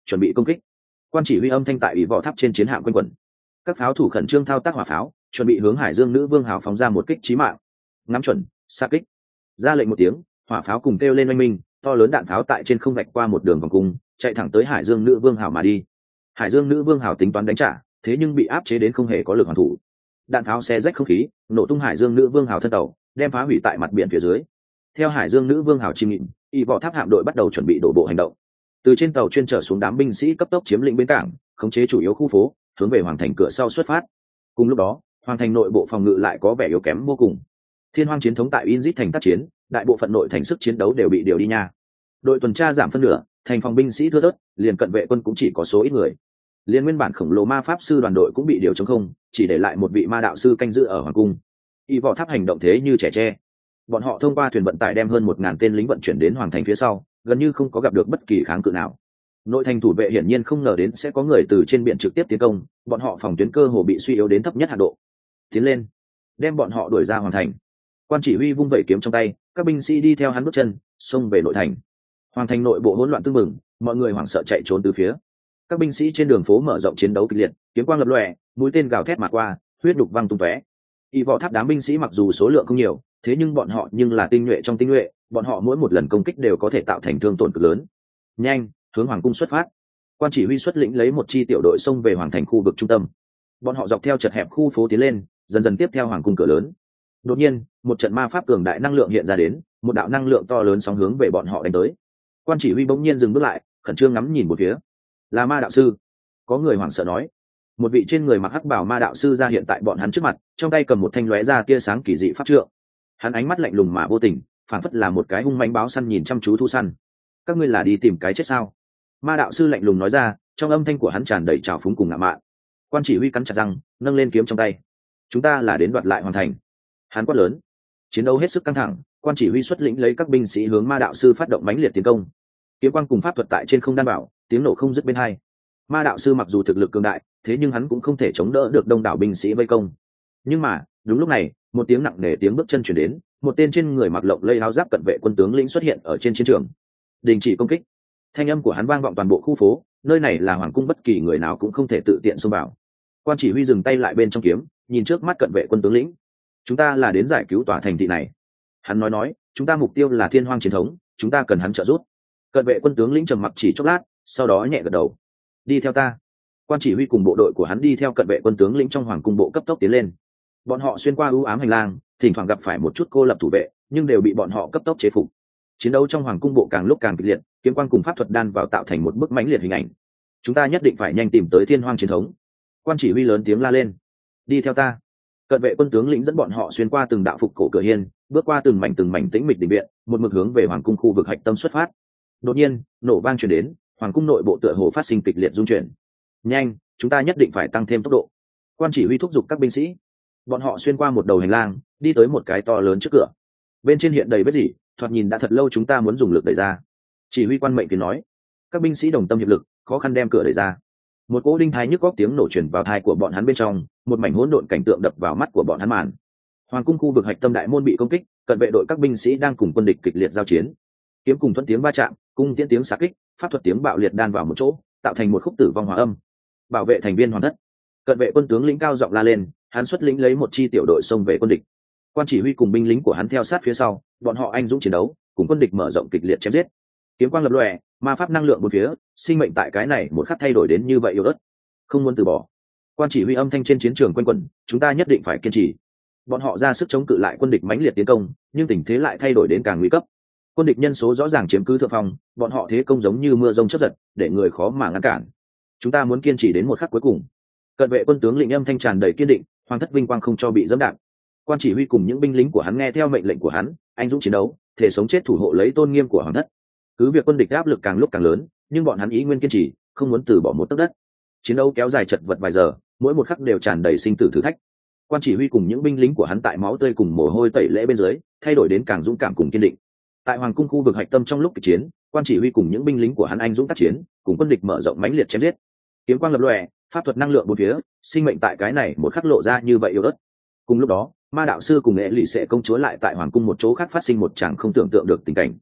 chuẩn bị công kích. Quan chỉ huy âm thanh tại ủy võ tháp trên chiến hạm quanh quẩn. Các pháo thủ khẩn trương thao tác hỏa pháo, chuẩn bị hướng Hải Dương Nữ Vương hào phóng ra một kích chí mạng. Ngắm chuẩn, xa kích. Ra lệnh một tiếng, hỏa pháo cùng kêu lên oanh minh, to lớn đạn pháo tại trên không vạch qua một đường vòng cung, chạy thẳng tới Hải Dương Nữ Vương hào mà đi. Hải Dương Nữ Vương hào tính toán đánh trả, thế nhưng bị áp chế đến không hề có lực hoàn thủ. Đạn pháo xé rách không khí, nổ tung Hải Dương Nữ Vương hào thân tàu, đem phá hủy tại mặt biển phía dưới. Theo Hải Dương Nữ Vương hào chìm nghỉm, y võ tháp hạm đội bắt đầu chuẩn bị đổ bộ hành động. Từ trên tàu chuyên trở xuống đám binh sĩ cấp tốc chiếm lĩnh bến cảng, khống chế chủ yếu khu phố, hướng về hoàng thành cửa sau xuất phát. Cùng lúc đó, hoàng thành nội bộ phòng ngự lại có vẻ yếu kém vô cùng. Thiên Hoang chiến thống tại Inzit thành tác chiến, đại bộ phận nội thành sức chiến đấu đều bị điều đi nha. Đội tuần tra giảm phân nửa, thành phòng binh sĩ thưa thớt, liền cận vệ quân cũng chỉ có số ít người. Liên nguyên bản khổng lồ ma pháp sư đoàn đội cũng bị điều trống không, chỉ để lại một vị ma đạo sư canh giữ ở hoàng cung. Y võ tháp hành động thế như trẻ tre. Bọn họ thông qua thuyền vận tải đem hơn một ngàn tên lính vận chuyển đến hoàng thành phía sau, gần như không có gặp được bất kỳ kháng cự nào. Nội thành thủ vệ hiển nhiên không ngờ đến sẽ có người từ trên biển trực tiếp tiến công, bọn họ phòng tuyến cơ hồ bị suy yếu đến thấp nhất hạ độ. Tiến lên, đem bọn họ đuổi ra hoàng thành. Quan chỉ huy vung vẩy kiếm trong tay, các binh sĩ đi theo hắn bước chân, xông về nội thành. Hoàng thành nội bộ hỗn loạn tương mừng, mọi người hoảng sợ chạy trốn từ phía. Các binh sĩ trên đường phố mở rộng chiến đấu kịch liệt, kiếm quang lập lòe, mũi tên gào thét mà qua, huyết đục văng tung tóe. Y võ tháp đám binh sĩ mặc dù số lượng không nhiều, thế nhưng bọn họ nhưng là tinh nhuệ trong tinh nhuệ, bọn họ mỗi một lần công kích đều có thể tạo thành thương tổn cực lớn. Nhanh, hướng hoàng cung xuất phát. Quan chỉ huy xuất lĩnh lấy một chi tiểu đội xông về hoàng thành khu vực trung tâm. Bọn họ dọc theo chật hẹp khu phố tiến lên, dần dần tiếp theo hoàng cung cửa lớn. Đột nhiên, một trận ma pháp cường đại năng lượng hiện ra đến, một đạo năng lượng to lớn sóng hướng về bọn họ đánh tới. Quan chỉ huy bỗng nhiên dừng bước lại, khẩn trương ngắm nhìn một phía. Là ma đạo sư. Có người hoảng sợ nói. Một vị trên người mặc hắc bào ma đạo sư ra hiện tại bọn hắn trước mặt, trong tay cầm một thanh lóe ra tia sáng kỳ dị pháp trượng. Hắn ánh mắt lạnh lùng mà vô tình, phảng phất là một cái hung mãnh báo săn nhìn chăm chú thu săn. Các ngươi là đi tìm cái chết sao? Ma đạo sư lạnh lùng nói ra, trong âm thanh của hắn tràn đầy trào phúng cùng ngạo mạn. Quan chỉ huy cắn chặt răng, nâng lên kiếm trong tay. Chúng ta là đến đoạt lại hoàn thành. Hắn quát lớn. Chiến đấu hết sức căng thẳng, quan chỉ huy xuất lĩnh lấy các binh sĩ hướng ma đạo sư phát động mãnh liệt tiến công. Kiếm quang cùng pháp thuật tại trên không đan bảo, tiếng nổ không dứt bên hai. Ma đạo sư mặc dù thực lực cường đại, thế nhưng hắn cũng không thể chống đỡ được đông đảo binh sĩ vây công. Nhưng mà, đúng lúc này, một tiếng nặng nề tiếng bước chân chuyển đến, một tên trên người mặc lộng lẫy áo giáp cận vệ quân tướng lĩnh xuất hiện ở trên chiến trường. Đình chỉ công kích. Thanh âm của hắn vang vọng toàn bộ khu phố, nơi này là hoàng cung, bất kỳ người nào cũng không thể tự tiện xông vào. Quan chỉ huy dừng tay lại bên trong kiếm, nhìn trước mắt cận vệ quân tướng lĩnh. Chúng ta là đến giải cứu tòa thành thị này. Hắn nói nói, chúng ta mục tiêu là Thiên Hoang chiến thống, chúng ta cần hắn trợ giúp. Cận vệ quân tướng lĩnh trầm mặc chỉ chốc lát, sau đó nhẹ gật đầu. Đi theo ta. Quan chỉ huy cùng bộ đội của hắn đi theo cận vệ quân tướng lĩnh trong hoàng cung bộ cấp tốc tiến lên. Bọn họ xuyên qua ưu ám hành lang, thỉnh thoảng gặp phải một chút cô lập thủ vệ, nhưng đều bị bọn họ cấp tốc chế phục. Chiến đấu trong hoàng cung bộ càng lúc càng kịch liệt, kiếm quang cùng pháp thuật đan vào tạo thành một bức mãnh liệt hình ảnh. Chúng ta nhất định phải nhanh tìm tới Thiên Hoang chiến thống. Quan chỉ huy lớn tiếng la lên. Đi theo ta. Cận vệ quân tướng lĩnh dẫn bọn họ xuyên qua từng đạo phục cổ cửa hiên, bước qua từng mảnh từng mảnh tĩnh mịch đình viện, một mực hướng về hoàng cung khu vực hạch tâm xuất phát. Đột nhiên, nổ vang truyền đến, hoàng cung nội bộ tựa hồ phát sinh kịch liệt rung chuyển. Nhanh, chúng ta nhất định phải tăng thêm tốc độ. Quan chỉ huy thúc giục các binh sĩ. Bọn họ xuyên qua một đầu hành lang, đi tới một cái to lớn trước cửa. Bên trên hiện đầy vết rỉ, thoạt nhìn đã thật lâu chúng ta muốn dùng lực đẩy ra. Chỉ huy quan mệnh tiếng nói. Các binh sĩ đồng tâm hiệp lực, khó khăn đem cửa đẩy ra. Một cỗ đinh thái nhức góc tiếng nổ truyền vào tai của bọn hắn bên trong, một mảnh hỗn độn cảnh tượng đập vào mắt của bọn hắn màn. Hoàng cung khu vực hạch tâm đại môn bị công kích, cận vệ đội các binh sĩ đang cùng quân địch kịch liệt giao chiến. Kiếm cùng thuẫn tiếng va chạm, cung tiễn tiếng xạ kích, pháp thuật tiếng bạo liệt đan vào một chỗ, tạo thành một khúc tử vong hòa âm. Bảo vệ thành viên hoàn tất. Cận vệ quân tướng lĩnh cao giọng la lên, hắn xuất lĩnh lấy một chi tiểu đội xông về quân địch. Quan chỉ huy cùng binh lính của hắn theo sát phía sau, bọn họ anh dũng chiến đấu, cùng quân địch mở rộng kịch liệt chém giết. Kiếm quang lập lòe, ma pháp năng lượng bốn phía, sinh mệnh tại cái này một khắc thay đổi đến như vậy yếu ớt. Không muốn từ bỏ. Quan chỉ huy âm thanh trên chiến trường quanh quẩn, chúng ta nhất định phải kiên trì. Bọn họ ra sức chống cự lại quân địch mãnh liệt tiến công, nhưng tình thế lại thay đổi đến càng nguy cấp. Quân địch nhân số rõ ràng chiếm cứ thượng phong, bọn họ thế công giống như mưa rông chớp giật, để người khó mà ngăn cản. Chúng ta muốn kiên trì đến một khắc cuối cùng. Cận vệ quân tướng lĩnh âm thanh tràn đầy kiên định, hoàng thất vinh quang không cho bị dẫm đạp. Quan chỉ huy cùng những binh lính của hắn nghe theo mệnh lệnh của hắn, anh dũng chiến đấu, thể sống chết thủ hộ lấy tôn nghiêm của hoàng thất. Cứ việc quân địch áp lực càng lúc càng lớn, nhưng bọn hắn ý nguyên kiên trì, không muốn từ bỏ một tấc đất. Chiến đấu kéo dài chật vật vài giờ, mỗi một khắc đều tràn đầy sinh tử thử thách. Quan chỉ huy cùng những binh lính của hắn tại máu tươi cùng mồ hôi tẩy lễ bên dưới, thay đổi đến càng dũng cảm cùng kiên định. Tại hoàng cung khu vực hạch tâm trong lúc kịch chiến, quan chỉ huy cùng những binh lính của hắn anh dũng tác chiến, cùng quân địch mở rộng mãnh liệt chém giết. Kiếm quang lập lòe, pháp thuật năng lượng bốn phía, sinh mệnh tại cái này một khắc lộ ra như vậy yếu ớt. Cùng lúc đó, ma đạo sư cùng nghệ lụy sẽ công chúa lại tại hoàng cung một chỗ khác phát sinh một chẳng không tưởng tượng được tình cảnh.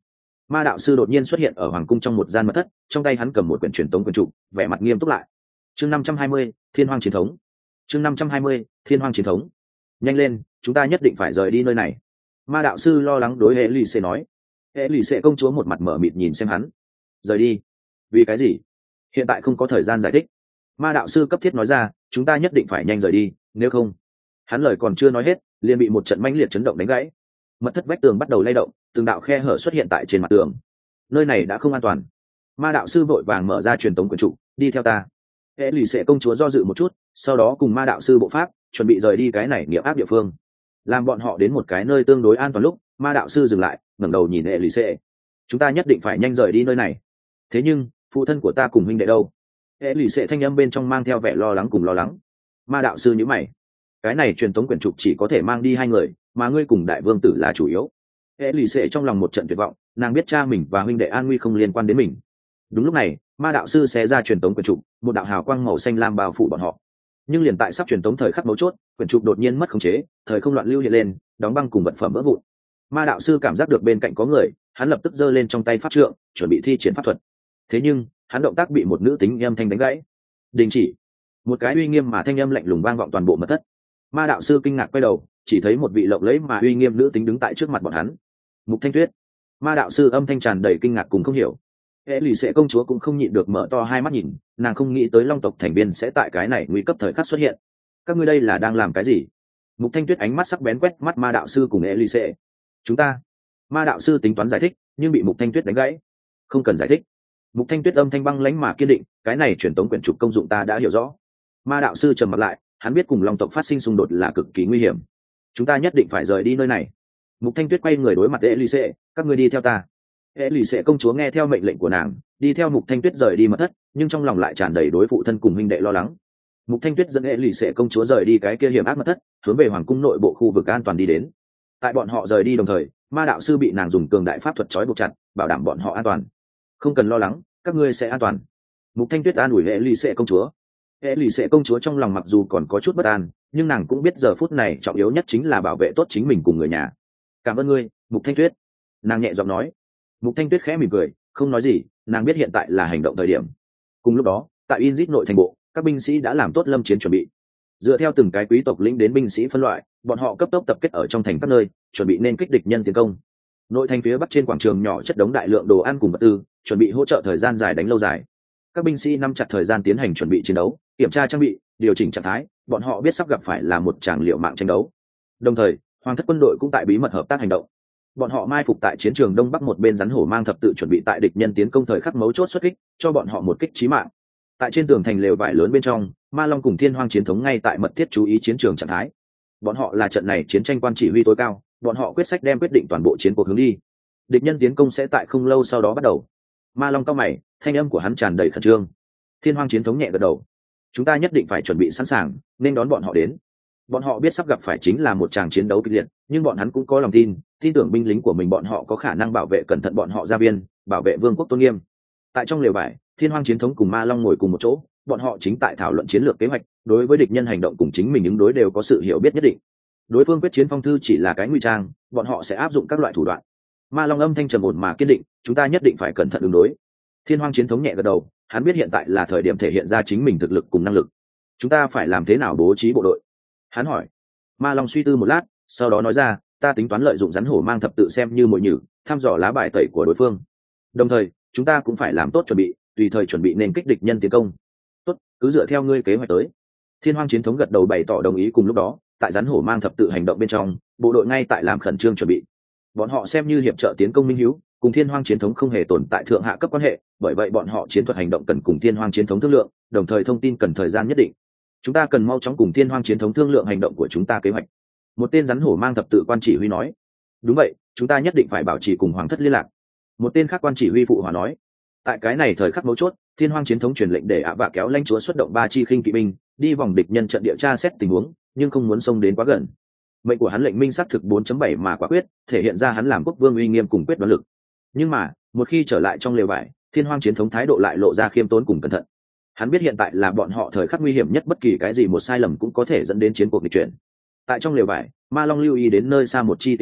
Ma đạo sư đột nhiên xuất hiện ở hoàng cung trong một gian mật thất, trong tay hắn cầm một quyển truyền tống quyển trục, vẻ mặt nghiêm túc lại. Chương năm trăm hai mươi, Thiên Hoang chiến thống. Chương năm trăm hai mươi, Thiên Hoang chiến thống. Nhanh lên, chúng ta nhất định phải rời đi nơi này. Ma đạo sư lo lắng đối hệ lì xệ nói. Hệ lì xệ công chúa một mặt mở mịt nhìn xem hắn. Rời đi? Vì cái gì? Hiện tại không có thời gian giải thích. Ma đạo sư cấp thiết nói ra, chúng ta nhất định phải nhanh rời đi, nếu không. Hắn lời còn chưa nói hết, liền bị một trận mãnh liệt chấn động đánh gãy. Mật thất vách tường bắt đầu lay động, từng đạo khe hở xuất hiện tại trên mặt tường. Nơi này đã không an toàn. Ma đạo sư vội vàng mở ra truyền tống quyển trục, đi theo ta. Hệ lì xệ công chúa do dự một chút, sau đó cùng ma đạo sư bộ pháp chuẩn bị rời đi cái này nghiệp áp địa phương. Làm bọn họ đến một cái nơi tương đối an toàn lúc, ma đạo sư dừng lại, ngẩng đầu nhìn hệ lì xệ. Chúng ta nhất định phải nhanh rời đi nơi này. Thế nhưng phụ thân của ta cùng huynh đệ đâu? Hệ lì xệ thanh âm bên trong mang theo vẻ lo lắng cùng lo lắng. Ma đạo sư nhíu mày. Cái này truyền tống quyển trục chỉ có thể mang đi hai người, mà ngươi cùng đại vương tử là chủ yếu. Hệ lì xệ trong lòng một trận tuyệt vọng, nàng biết cha mình và huynh đệ an nguy không liên quan đến mình. Đúng lúc này, ma đạo sư xé ra truyền tống quyển trục, một đạo hào quang màu xanh lam bao phủ bọn họ. Nhưng liền tại sắp truyền tống thời khắc mấu chốt, quyển trục đột nhiên mất khống chế, thời không loạn lưu hiện lên, đóng băng cùng vật phẩm vỡ vụn. Ma đạo sư cảm giác được bên cạnh có người, hắn lập tức giơ lên trong tay pháp trượng, chuẩn bị thi triển pháp thuật. Thế nhưng, hắn động tác bị một nữ tính âm thanh đánh gãy. Đình chỉ. Một cái uy nghiêm mà thanh âm lạnh lùng vang vọng toàn bộ mật thất. Ma đạo sư kinh ngạc quay đầu, chỉ thấy một vị lộng lẫy mà uy nghiêm nữ tính đứng tại trước mặt bọn hắn. Mục Thanh Tuyết. Ma đạo sư âm thanh tràn đầy kinh ngạc cùng không hiểu. Hệ lì xệ công chúa cũng không nhịn được mở to hai mắt nhìn, nàng không nghĩ tới long tộc thành viên sẽ tại cái này nguy cấp thời khắc xuất hiện. Các ngươi đây là đang làm cái gì? Mục Thanh Tuyết ánh mắt sắc bén quét mắt ma đạo sư cùng hệ lì xệ. Chúng ta. Ma đạo sư tính toán giải thích, nhưng bị Mục Thanh Tuyết đánh gãy. Không cần giải thích. Mục Thanh Tuyết âm thanh băng lãnh mà kiên định, cái này truyền tống quyển trục công dụng ta đã hiểu rõ. Ma đạo sư trầm mặt lại, hắn biết cùng long tộc phát sinh xung đột là cực kỳ nguy hiểm. Chúng ta nhất định phải rời đi nơi này. Mục Thanh Tuyết quay người đối mặt hệ lì xệ, các ngươi đi theo ta. Hệ lì xệ công chúa nghe theo mệnh lệnh của nàng, đi theo Mục Thanh Tuyết rời đi mật thất, nhưng trong lòng lại tràn đầy đối phụ thân cùng huynh đệ lo lắng. Mục Thanh Tuyết dẫn hệ lì xệ công chúa rời đi cái kia hiểm ác mật thất, hướng về hoàng cung nội bộ khu vực an toàn đi đến. Tại bọn họ rời đi đồng thời, ma đạo sư bị nàng dùng cường đại pháp thuật trói buộc chặt, bảo đảm bọn họ an toàn. Không cần lo lắng, các ngươi sẽ an toàn. Mục Thanh Tuyết an ủi hệ lì xệ công chúa. Hệ lì xệ công chúa trong lòng mặc dù còn có chút bất an, nhưng nàng cũng biết giờ phút này trọng yếu nhất chính là bảo vệ tốt chính mình cùng người nhà. Cảm ơn ngươi, Mục Thanh Tuyết. Nàng nhẹ giọng nói. Mục Thanh Tuyết khẽ mỉm cười, không nói gì, nàng biết hiện tại là hành động thời điểm. Cùng lúc đó, tại Inzit nội thành bộ, các binh sĩ đã làm tốt lâm chiến chuẩn bị. Dựa theo từng cái quý tộc lĩnh đến binh sĩ phân loại, bọn họ cấp tốc tập kết ở trong thành các nơi, chuẩn bị nên kích địch nhân tiến công. Nội thành phía bắc trên quảng trường nhỏ chất đống đại lượng đồ ăn cùng vật tư, chuẩn bị hỗ trợ thời gian dài đánh lâu dài. Các binh sĩ nắm chặt thời gian tiến hành chuẩn bị chiến đấu, kiểm tra trang bị, điều chỉnh trạng thái, bọn họ biết sắp gặp phải là một tràng liều mạng tranh đấu. Đồng thời, hoàng thất quân đội cũng tại bí mật hợp tác hành động. Bọn họ mai phục tại chiến trường đông bắc một bên rắn hổ mang thập tự chuẩn bị tại địch nhân tiến công thời khắc mấu chốt xuất kích, cho bọn họ một kích chí mạng. Tại trên tường thành lều vải lớn bên trong, Ma Long cùng Thiên Hoang chiến thống ngay tại mật thiết chú ý chiến trường trạng thái. Bọn họ là trận này chiến tranh quan chỉ huy tối cao, bọn họ quyết sách đem quyết định toàn bộ chiến cuộc hướng đi. Địch nhân tiến công sẽ tại không lâu sau đó bắt đầu. Ma Long cao mày, thanh âm của hắn tràn đầy khẩn trương. Thiên Hoang chiến thống nhẹ gật đầu. Chúng ta nhất định phải chuẩn bị sẵn sàng, nên đón bọn họ đến. Bọn họ biết sắp gặp phải chính là một tràng chiến đấu kịch liệt, nhưng bọn hắn cũng có lòng tin, tin tưởng binh lính của mình bọn họ có khả năng bảo vệ cẩn thận bọn họ gia viên, bảo vệ vương quốc tôn nghiêm. Tại trong lều vải, Thiên Hoang chiến thống cùng Ma Long ngồi cùng một chỗ, bọn họ chính tại thảo luận chiến lược kế hoạch, đối với địch nhân hành động cùng chính mình ứng đối đều có sự hiểu biết nhất định. Đối phương quyết chiến phong thư chỉ là cái ngụy trang, bọn họ sẽ áp dụng các loại thủ đoạn. Ma Long âm thanh trầm ổn mà kiên định, chúng ta nhất định phải cẩn thận ứng đối. Thiên Hoang chiến thống nhẹ gật đầu, hắn biết hiện tại là thời điểm thể hiện ra chính mình thực lực cùng năng lực. Chúng ta phải làm thế nào bố trí bộ đội? Hắn hỏi. Ma Long suy tư một lát, sau đó nói ra, ta tính toán lợi dụng rắn hổ mang thập tự xem như mồi nhử, thăm dò lá bài tẩy của đối phương. Đồng thời, chúng ta cũng phải làm tốt chuẩn bị, tùy thời chuẩn bị nên kích địch nhân tiến công. Tốt, cứ dựa theo ngươi kế hoạch tới. Thiên Hoang chiến thống gật đầu bày tỏ đồng ý. Cùng lúc đó, tại rắn hổ mang thập tự hành động bên trong, bộ đội ngay tại làm khẩn trương chuẩn bị. Bọn họ xem như hiệp trợ tiến công minh hữu, cùng Thiên Hoang chiến thống không hề tồn tại thượng hạ cấp quan hệ, bởi vậy bọn họ chiến thuật hành động cần cùng Thiên Hoang chiến thống thương lượng, đồng thời thông tin cần thời gian nhất định. Chúng ta cần mau chóng cùng Thiên Hoang chiến thống thương lượng hành động của chúng ta kế hoạch. Một tên rắn hổ mang thập tự quan chỉ huy nói. Đúng vậy, chúng ta nhất định phải bảo trì cùng hoàng thất liên lạc. Một tên khác quan chỉ huy phụ hòa nói. Tại cái này thời khắc mấu chốt, Thiên Hoang chiến thống truyền lệnh để ạ vạ kéo lãnh chúa xuất động ba chi khinh kỵ binh, đi vòng địch nhân trận địa tra xét tình huống, nhưng không muốn xông đến quá gần. Mệnh của hắn lệnh minh xác thực bốn chấm bảy mà quả quyết, thể hiện ra hắn làm quốc vương uy nghiêm cùng quyết đoán lực. Nhưng mà, một khi trở lại trong lều vải, Thiên Hoang chiến thống thái độ lại lộ ra khiêm tốn cùng cẩn thận. Hắn biết hiện tại là bọn họ thời khắc nguy hiểm nhất, bất kỳ cái gì một sai lầm cũng có thể dẫn đến chiến cuộc nghịch chuyển. Tại trong lều vải, Ma Long lưu ý đến nơi xa một chi tiểu đội,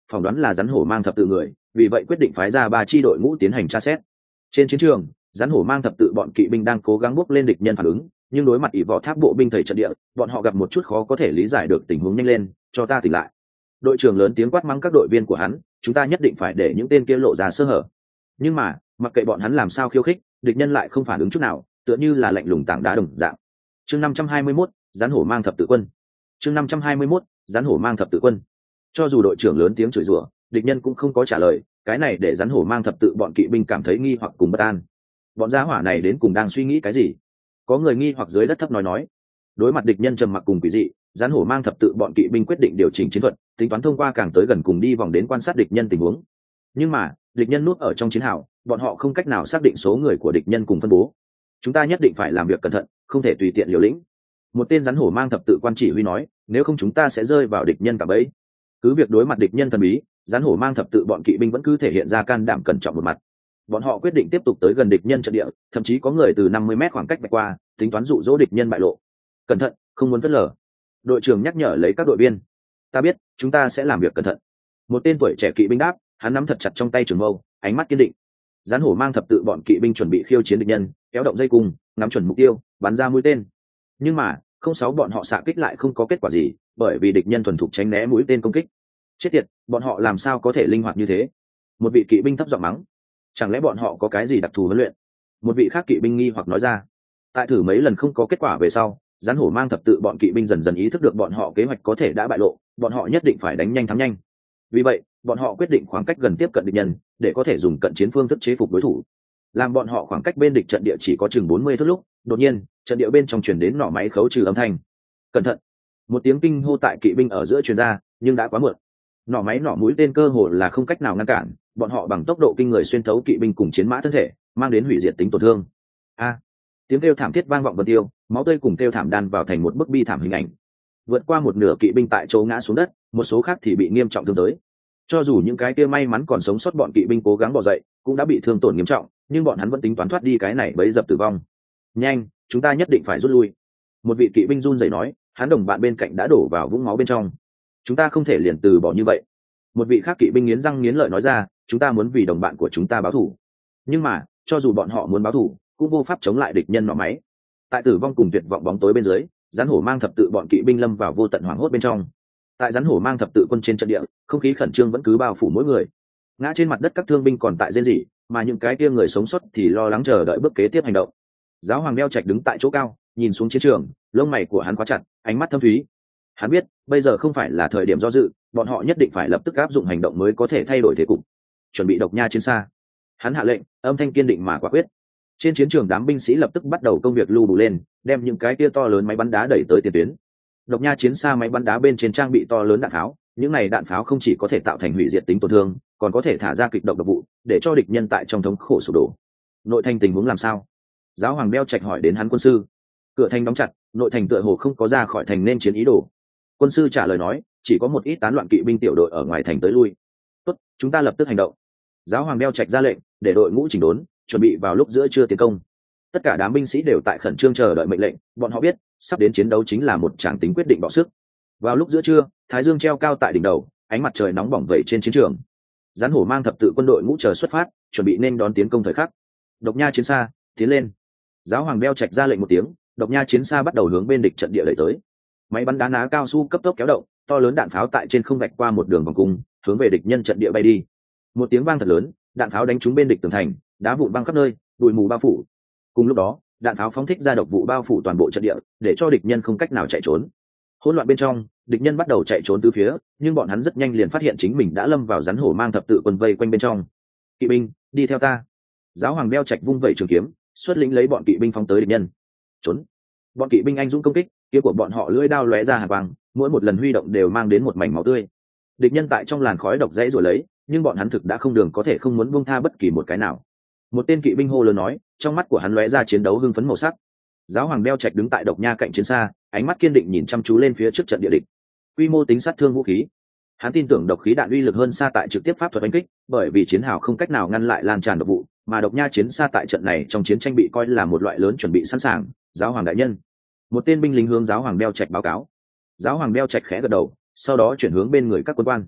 phỏng đoán là rắn hổ mang thập tự người, vì vậy quyết định phái ra ba chi đội ngũ tiến hành tra xét. Trên chiến trường, rắn hổ mang thập tự bọn kỵ binh đang cố gắng bước lên địch nhân phản ứng, nhưng đối mặt ỷ võ tháp bộ binh thầy trận địa, bọn họ gặp một chút khó có thể lý giải được tình huống. Nhanh lên, cho ta tỉnh lại. Đội trưởng lớn tiếng quát mắng các đội viên của hắn, chúng ta nhất định phải để những tên kia lộ ra sơ hở. Nhưng mà mặc kệ bọn hắn làm sao khiêu khích, địch nhân lại không phản ứng chút nào, tựa như là lạnh lùng tảng đá đồng dạng. Chương năm trăm hai mươi mốt, rắn hổ mang thập tự quân. Chương năm trăm hai mươi mốt, rắn hổ mang thập tự quân. Cho dù đội trưởng lớn tiếng chửi rủa, địch nhân cũng không có trả lời, cái này để rắn hổ mang thập tự bọn kỵ binh cảm thấy nghi hoặc cùng bất an. Bọn gia hỏa này đến cùng đang suy nghĩ cái gì? Có người nghi hoặc dưới đất thấp nói nói. Đối mặt địch nhân trầm mặc cùng quỷ dị, rắn hổ mang thập tự bọn kỵ binh quyết định điều chỉnh chiến thuật, tính toán thông qua càng tới gần cùng đi vòng đến quan sát địch nhân tình huống. Nhưng mà địch nhân núp ở trong chiến hào, bọn họ không cách nào xác định số người của địch nhân cùng phân bố. Chúng ta nhất định phải làm việc cẩn thận, không thể tùy tiện liều lĩnh. Một tên rắn hổ mang thập tự quan chỉ huy nói, nếu không chúng ta sẽ rơi vào địch nhân cả bẫy. Cứ việc đối mặt địch nhân thần bí, rắn hổ mang thập tự bọn kỵ binh vẫn cứ thể hiện ra can đảm cẩn trọng một mặt. Bọn họ quyết định tiếp tục tới gần địch nhân trận địa, thậm chí có người từ năm mươi mét khoảng cách vạch qua, tính toán dụ dỗ địch nhân bại lộ. Cẩn thận, không muốn phớt lờ. Đội trưởng nhắc nhở lấy các đội viên. Ta biết, chúng ta sẽ làm việc cẩn thận. Một tên tuổi trẻ kỵ binh đáp, hắn nắm thật chặt trong tay trường mâu, ánh mắt kiên định. Rắn hổ mang thập tự bọn kỵ binh chuẩn bị khiêu chiến địch nhân, kéo động dây cung, ngắm chuẩn mục tiêu, bắn ra mũi tên. Nhưng mà không sáu bọn họ xạ kích lại không có kết quả gì, bởi vì địch nhân thuần thục tránh né mũi tên công kích. Chết tiệt, bọn họ làm sao có thể linh hoạt như thế? Một vị kỵ binh thấp giọng mắng. Chẳng lẽ bọn họ có cái gì đặc thù huấn luyện? Một vị khác kỵ binh nghi hoặc nói ra. Tại thử mấy lần không có kết quả về sau, rắn hổ mang thập tự bọn kỵ binh dần dần ý thức được bọn họ kế hoạch có thể đã bại lộ, bọn họ nhất định phải đánh nhanh thắng nhanh. Vì vậy bọn họ quyết định khoảng cách gần tiếp cận địch nhân, để có thể dùng cận chiến phương thức chế phục đối thủ. Làm bọn họ khoảng cách bên địch trận địa chỉ có chừng bốn mươi thước lúc, đột nhiên trận địa bên trong truyền đến nỏ máy khấu trừ âm thanh. Cẩn thận! Một tiếng kinh hô tại kỵ binh ở giữa truyền ra, nhưng đã quá muộn. Nỏ máy nỏ mũi tên cơ hồ là không cách nào ngăn cản, bọn họ bằng tốc độ kinh người xuyên thấu kỵ binh cùng chiến mã thân thể, mang đến hủy diệt tính tổn thương. A! Tiếng kêu thảm thiết vang vọng vân tiêu, máu tươi cùng kêu thảm đan vào thành một bức bi thảm hình ảnh. Vượt qua một nửa kỵ binh tại chỗ ngã xuống đất, một số khác thì bị nghiêm trọng thương tới. Cho dù những cái kia may mắn còn sống sót bọn kỵ binh cố gắng bò dậy, cũng đã bị thương tổn nghiêm trọng, nhưng bọn hắn vẫn tính toán thoát đi cái này bấy dập tử vong. Nhanh, chúng ta nhất định phải rút lui. Một vị kỵ binh run rẩy nói, hắn đồng bạn bên cạnh đã đổ vào vũng máu bên trong. Chúng ta không thể liền từ bỏ như vậy. Một vị khác kỵ binh nghiến răng nghiến lợi nói ra, chúng ta muốn vì đồng bạn của chúng ta báo thù. Nhưng mà cho dù bọn họ muốn báo thù, cũng vô pháp chống lại địch nhân nỏ máy. Tại tử vong cùng tuyệt vọng bóng tối bên dưới, rắn hổ mang thập tự bọn kỵ binh lâm vào vô tận hoảng hốt bên trong. Tại rắn hổ mang thập tự quân trên trận địa, không khí khẩn trương vẫn cứ bao phủ mỗi người. Ngã trên mặt đất các thương binh còn tại rên rỉ, mà những cái kia người sống sót thì lo lắng chờ đợi bước kế tiếp hành động. Giáo hoàng đeo trạch đứng tại chỗ cao, nhìn xuống chiến trường, lông mày của hắn khóa chặt, ánh mắt thâm thúy. Hắn biết bây giờ không phải là thời điểm do dự, bọn họ nhất định phải lập tức áp dụng hành động mới có thể thay đổi thế cục. Chuẩn bị độc nha chiến xa. Hắn hạ lệnh, âm thanh kiên định mà quả quyết. Trên chiến trường đám binh sĩ lập tức bắt đầu công việc lưu đủ lên, đem những cái kia to lớn máy bắn đá đẩy tới tiền tuyến. Độc nha chiến xa máy bắn đá bên trên trang bị to lớn đạn pháo, những này đạn pháo không chỉ có thể tạo thành hủy diệt tính tổn thương, còn có thể thả ra kịch độc độc vụ, để cho địch nhân tại trong thống khổ sụp đổ. Nội thành tình huống làm sao? Giáo hoàng đeo trạch hỏi đến hắn quân sư. Cửa thành đóng chặt, nội thành tựa hồ không có ra khỏi thành nên chiến ý đồ. Quân sư trả lời nói, chỉ có một ít tán loạn kỵ binh tiểu đội ở ngoài thành tới lui. Tốt, chúng ta lập tức hành động. Giáo hoàng đeo trạch ra lệnh, để đội ngũ chỉnh đốn, chuẩn bị vào lúc giữa trưa tiến công. Tất cả đám binh sĩ đều tại khẩn trương chờ đợi mệnh lệnh, bọn họ biết sắp đến chiến đấu chính là một tràng tính quyết định bạo sức. Vào lúc giữa trưa, thái dương treo cao tại đỉnh đầu, ánh mặt trời nóng bỏng vẩy trên chiến trường. Rắn hổ mang thập tự quân đội ngũ chờ xuất phát, chuẩn bị nên đón tiến công thời khắc. Độc nha chiến xa, tiến lên. Giáo hoàng đeo trạch ra lệnh một tiếng, độc nha chiến xa bắt đầu hướng bên địch trận địa đẩy tới. Máy bắn đá ná cao su cấp tốc kéo động, to lớn đạn pháo tại trên không vạch qua một đường vòng cung, hướng về địch nhân trận địa bay đi. Một tiếng vang thật lớn, đạn pháo đánh trúng bên địch tường thành, đá vụn văng khắp nơi, bụi mù bao phủ. Cùng lúc đó, đạn pháo phóng thích ra độc vụ bao phủ toàn bộ trận địa, để cho địch nhân không cách nào chạy trốn. Hỗn loạn bên trong, địch nhân bắt đầu chạy trốn tứ phía, nhưng bọn hắn rất nhanh liền phát hiện chính mình đã lâm vào rắn hổ mang thập tự quân vây quanh bên trong. Kỵ binh, đi theo ta. Giáo hoàng đeo trạch vung vẩy trường kiếm, xuất lĩnh lấy bọn kỵ binh phóng tới địch nhân. Trốn. Bọn kỵ binh anh dũng công kích, kiếm của bọn họ lưỡi đao lóe ra hàn quang, mỗi một lần huy động đều mang đến một mảnh máu tươi. Địch nhân tại trong làn khói độc dãy rồi lấy, nhưng bọn hắn thực đã không đường có thể không muốn buông tha bất kỳ một cái nào. Một tên kỵ binh hô lớn nói, trong mắt của hắn lóe ra chiến đấu hưng phấn màu sắc. Giáo hoàng đeo trạch đứng tại độc nha cạnh chiến xa, ánh mắt kiên định nhìn chăm chú lên phía trước trận địa địch. Quy mô tính sát thương vũ khí, hắn tin tưởng độc khí đạn uy lực hơn xa tại trực tiếp pháp thuật đánh kích, bởi vì chiến hào không cách nào ngăn lại lan tràn độc vụ, mà độc nha chiến xa tại trận này trong chiến tranh bị coi là một loại lớn chuẩn bị sẵn sàng. Giáo hoàng đại nhân. Một tên binh lính hướng giáo hoàng đeo trạch báo cáo. Giáo hoàng đeo trạch khẽ gật đầu, sau đó chuyển hướng bên người các quân quan.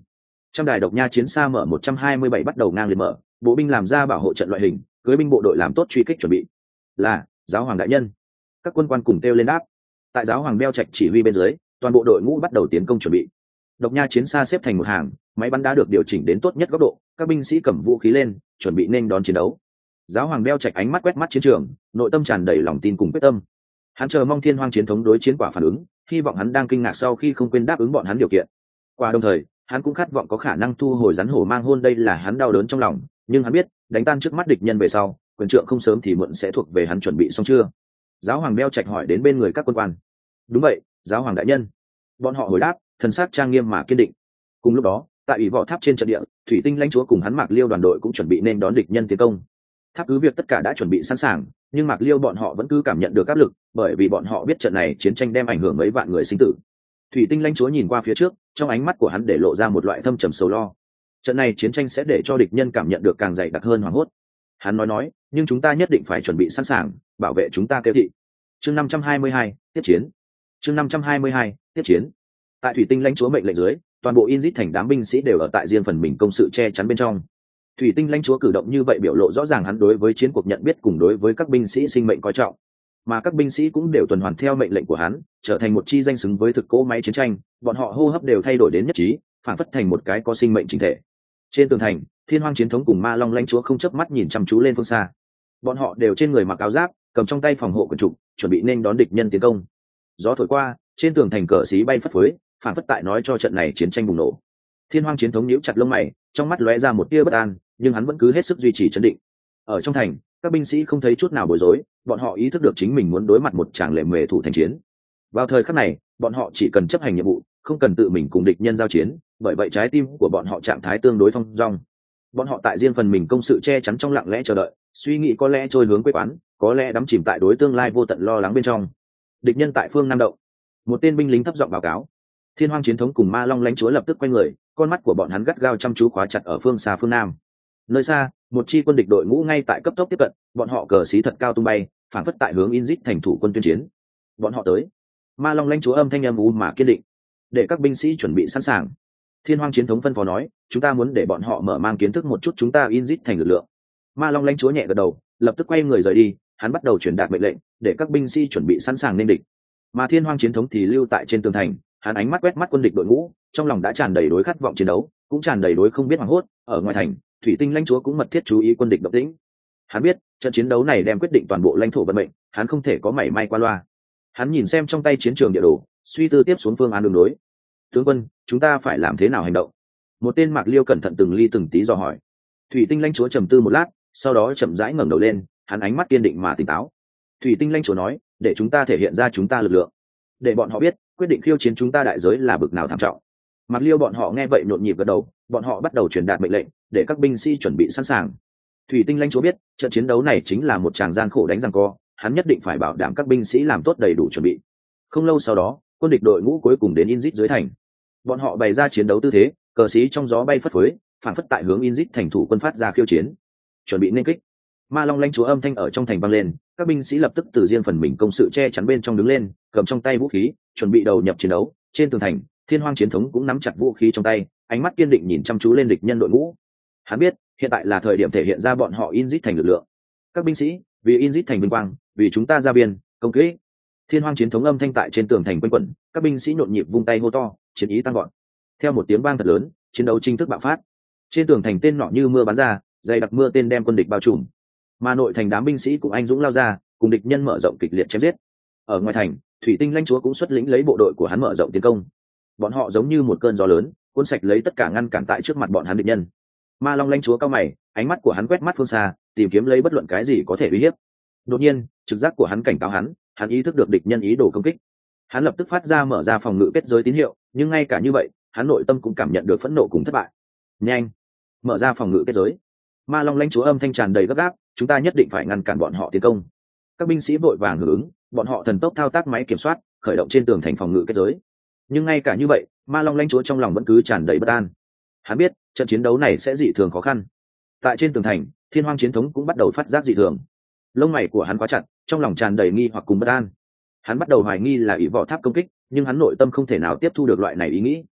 Trăm đài độc nha chiến xa mở một trăm hai mươi bảy bắt đầu ngang liệt mở, bộ binh làm ra bảo hộ trận loại hình, cưới binh bộ đội làm tốt truy kích chuẩn bị. Là giáo hoàng đại nhân. Các quân quan cùng kêu lên đáp. Tại giáo hoàng Beo Trạch chỉ huy bên dưới, toàn bộ đội ngũ bắt đầu tiến công chuẩn bị. Độc nha chiến xa xếp thành một hàng, máy bắn đá được điều chỉnh đến tốt nhất góc độ, các binh sĩ cầm vũ khí lên, chuẩn bị nên đón chiến đấu. Giáo hoàng Beo Trạch ánh mắt quét mắt chiến trường, nội tâm tràn đầy lòng tin cùng quyết tâm. Hắn chờ mong Thiên Hoang chiến thống đối chiến quả phản ứng, hy vọng hắn đang kinh ngạc sau khi không quên đáp ứng bọn hắn điều kiện. Qua đồng thời, hắn cũng khát vọng có khả năng thu hồi rắn hổ mang hôn, đây là hắn đau đớn trong lòng, nhưng hắn biết, đánh tan trước mắt địch nhân về sau, quyền trượng không sớm thì muộn sẽ thuộc về hắn. Chuẩn bị xong chưa? Giáo hoàng Beo Trạch hỏi đến bên người các quân quan. Đúng vậy, giáo hoàng đại nhân. Bọn họ hồi đáp, thần sắc trang nghiêm mà kiên định. Cùng lúc đó, tại ủy võ tháp trên trận địa, Thủy Tinh lãnh chúa cùng hắn Mạc Liêu đoàn đội cũng chuẩn bị nên đón địch nhân tiến công. Tháp cứ việc tất cả đã chuẩn bị sẵn sàng, nhưng Mạc Liêu bọn họ vẫn cứ cảm nhận được áp lực, bởi vì bọn họ biết trận này chiến tranh đem ảnh hưởng mấy vạn người sinh tử. Thủy Tinh lãnh chúa nhìn qua phía trước, trong ánh mắt của hắn để lộ ra một loại thâm trầm sầu lo. Trận này chiến tranh sẽ để cho địch nhân cảm nhận được càng dày đặc hơn hoảng hốt. Hắn nói nói, nhưng chúng ta nhất định phải chuẩn bị sẵn sàng, bảo vệ chúng ta kêu thị. Chương năm trăm hai mươi hai, tiếp chiến. Chương năm trăm hai mươi hai, tiếp chiến. Tại Thủy Tinh lãnh chúa mệnh lệnh dưới, toàn bộ Inzit thành đám binh sĩ đều ở tại riêng phần mình công sự che chắn bên trong. Thủy Tinh lãnh chúa cử động như vậy biểu lộ rõ ràng hắn đối với chiến cuộc nhận biết cùng đối với các binh sĩ sinh mệnh coi trọng, mà các binh sĩ cũng đều tuần hoàn theo mệnh lệnh của hắn, trở thành một chi danh xứng với thực cỗ máy chiến tranh. Bọn họ hô hấp đều thay đổi đến nhất trí, phản phất thành một cái có sinh mệnh chính thể. Trên tường thành, Thiên Hoang chiến thống cùng Ma Long lãnh chúa không chớp mắt nhìn chăm chú lên phương xa. Bọn họ đều trên người mặc áo giáp, cầm trong tay phòng hộ quần trục, chuẩn bị nên đón địch nhân tiến công. Gió thổi qua, trên tường thành cờ xí bay phất phới, phản phất tại nói cho trận này chiến tranh bùng nổ. Thiên Hoang chiến thống nhíu chặt lông mày, trong mắt lóe ra một tia bất an, nhưng hắn vẫn cứ hết sức duy trì trấn định. Ở trong thành, các binh sĩ không thấy chút nào bối rối, bọn họ ý thức được chính mình muốn đối mặt một tràng lệ mề thủ thành chiến. Vào thời khắc này, bọn họ chỉ cần chấp hành nhiệm vụ, không cần tự mình cùng địch nhân giao chiến, bởi vậy trái tim của bọn họ trạng thái tương đối thong dong. Bọn họ tại riêng phần mình công sự che chắn trong lặng lẽ chờ đợi, suy nghĩ có lẽ trôi hướng quê quán, có lẽ đắm chìm tại đối tương lai vô tận lo lắng bên trong. Địch nhân tại phương Nam Động. Một tên binh lính thấp giọng báo cáo. Thiên Hoang chiến thống cùng Ma Long lãnh chúa lập tức quay người, con mắt của bọn hắn gắt gao chăm chú khóa chặt ở phương xa phương Nam. Nơi xa, một chi quân địch đội ngũ ngay tại cấp tốc tiếp cận, bọn họ cờ xí thật cao tung bay, phản phất tại hướng Inzit thành thủ quân tuyên chiến. Bọn họ tới. Ma Long lãnh chúa âm thanh âm u mà kiên định, để các binh sĩ chuẩn bị sẵn sàng. Thiên Hoang chiến thống phân phó nói, chúng ta muốn để bọn họ mở mang kiến thức một chút chúng ta Inzit thành lực lượng. Ma Long lãnh chúa nhẹ gật đầu, lập tức quay người rời đi, hắn bắt đầu truyền đạt mệnh lệnh, để các binh sĩ chuẩn bị sẵn sàng nên địch. Mà Thiên Hoang chiến thống thì lưu tại trên tường thành, hắn ánh mắt quét mắt quân địch đội ngũ, trong lòng đã tràn đầy đối khát vọng chiến đấu, cũng tràn đầy đối không biết hoảng hốt. Ở ngoài thành, Thủy Tinh lãnh chúa cũng mật thiết chú ý quân địch động tĩnh. Hắn biết, trận chiến đấu này đem quyết định toàn bộ lãnh thổ vận mệnh, hắn không thể có mảy may qua loa. Hắn nhìn xem trong tay chiến trường địa đồ, suy tư tiếp xuống phương án đường đối. Tướng quân, chúng ta phải làm thế nào hành động? Một tên Mạc Liêu cẩn thận từng ly từng tí dò hỏi. Thủy Tinh lãnh chúa trầm tư một lát, sau đó chậm rãi ngẩng đầu lên, hắn ánh mắt kiên định mà tỉnh táo. Thủy Tinh lãnh chúa nói, để chúng ta thể hiện ra chúng ta lực lượng, để bọn họ biết quyết định khiêu chiến chúng ta đại giới là bực nào thảm trọng. Mạc Liêu bọn họ nghe vậy nhộn nhịp gật đầu, bọn họ bắt đầu truyền đạt mệnh lệnh, để các binh sĩ chuẩn bị sẵn sàng. Thủy Tinh lãnh chúa biết, trận chiến đấu này chính là một tràng gian khổ đánh giằng co, hắn nhất định phải bảo đảm các binh sĩ làm tốt đầy đủ chuẩn bị. Không lâu sau đó, quân địch đội ngũ cuối cùng đến Inzit dưới thành. Bọn họ bày ra chiến đấu tư thế, cờ xí trong gió bay phất phới, phản phất tại hướng Inzit thành thủ quân phát ra khiêu chiến, chuẩn bị nên kích. Ma Long lãnh chúa âm thanh ở trong thành vang lên, các binh sĩ lập tức từ riêng phần mình công sự che chắn bên trong đứng lên, cầm trong tay vũ khí, chuẩn bị đầu nhập chiến đấu. Trên tường thành, Thiên Hoang chiến thống cũng nắm chặt vũ khí trong tay, ánh mắt kiên định nhìn chăm chú lên địch nhân đội ngũ. Hắn biết, hiện tại là thời điểm thể hiện ra bọn họ Inzit thành lực lượng. Các binh sĩ, vì Inzit thành vinh quang, vì chúng ta ra biên, công kích. Thiên Hoang chiến thống âm thanh tại trên tường thành quanh quẩn, các binh sĩ nhộn nhịp vung tay hô to, chiến ý tăng vọt. Theo một tiếng vang thật lớn, chiến đấu chính thức bạo phát. Trên tường thành tên nọ như mưa bắn ra, dày đặc mưa tên đem quân địch bao trùm. Mà nội thành đám binh sĩ cũng anh dũng lao ra, cùng địch nhân mở rộng kịch liệt chém giết. Ở ngoài thành, Thủy Tinh lãnh chúa cũng xuất lĩnh lấy bộ đội của hắn mở rộng tiến công. Bọn họ giống như một cơn gió lớn, cuốn sạch lấy tất cả ngăn cản tại trước mặt bọn hắn địch nhân. Ma Long lãnh chúa cao mày, ánh mắt của hắn quét mắt phương xa, tìm kiếm lấy bất luận cái gì có thể uy hiếp. Đột nhiên, trực giác của hắn cảnh cáo hắn, hắn ý thức được địch nhân ý đồ công kích. Hắn lập tức phát ra mở ra phòng ngự kết giới tín hiệu, nhưng ngay cả như vậy, hắn nội tâm cũng cảm nhận được phẫn nộ cùng thất bại. Nhanh, mở ra phòng ngự kết giới. Ma Long lãnh chúa âm thanh tràn đầy gấp gáp, chúng ta nhất định phải ngăn cản bọn họ tiến công. Các binh sĩ vội vàng hưởng ứng, bọn họ thần tốc thao tác máy kiểm soát, khởi động trên tường thành phòng ngự kết giới. Nhưng ngay cả như vậy, Ma Long lãnh chúa trong lòng vẫn cứ tràn đầy bất an. Hắn biết, trận chiến đấu này sẽ dị thường khó khăn. Tại trên tường thành, Thiên Hoang chiến thống cũng bắt đầu phát giác dị thường. Lông mày của hắn quá chặt, trong lòng tràn đầy nghi hoặc cùng bất an. Hắn bắt đầu hoài nghi là ỷ võ tháp công kích, nhưng hắn nội tâm không thể nào tiếp thu được loại này ý nghĩ.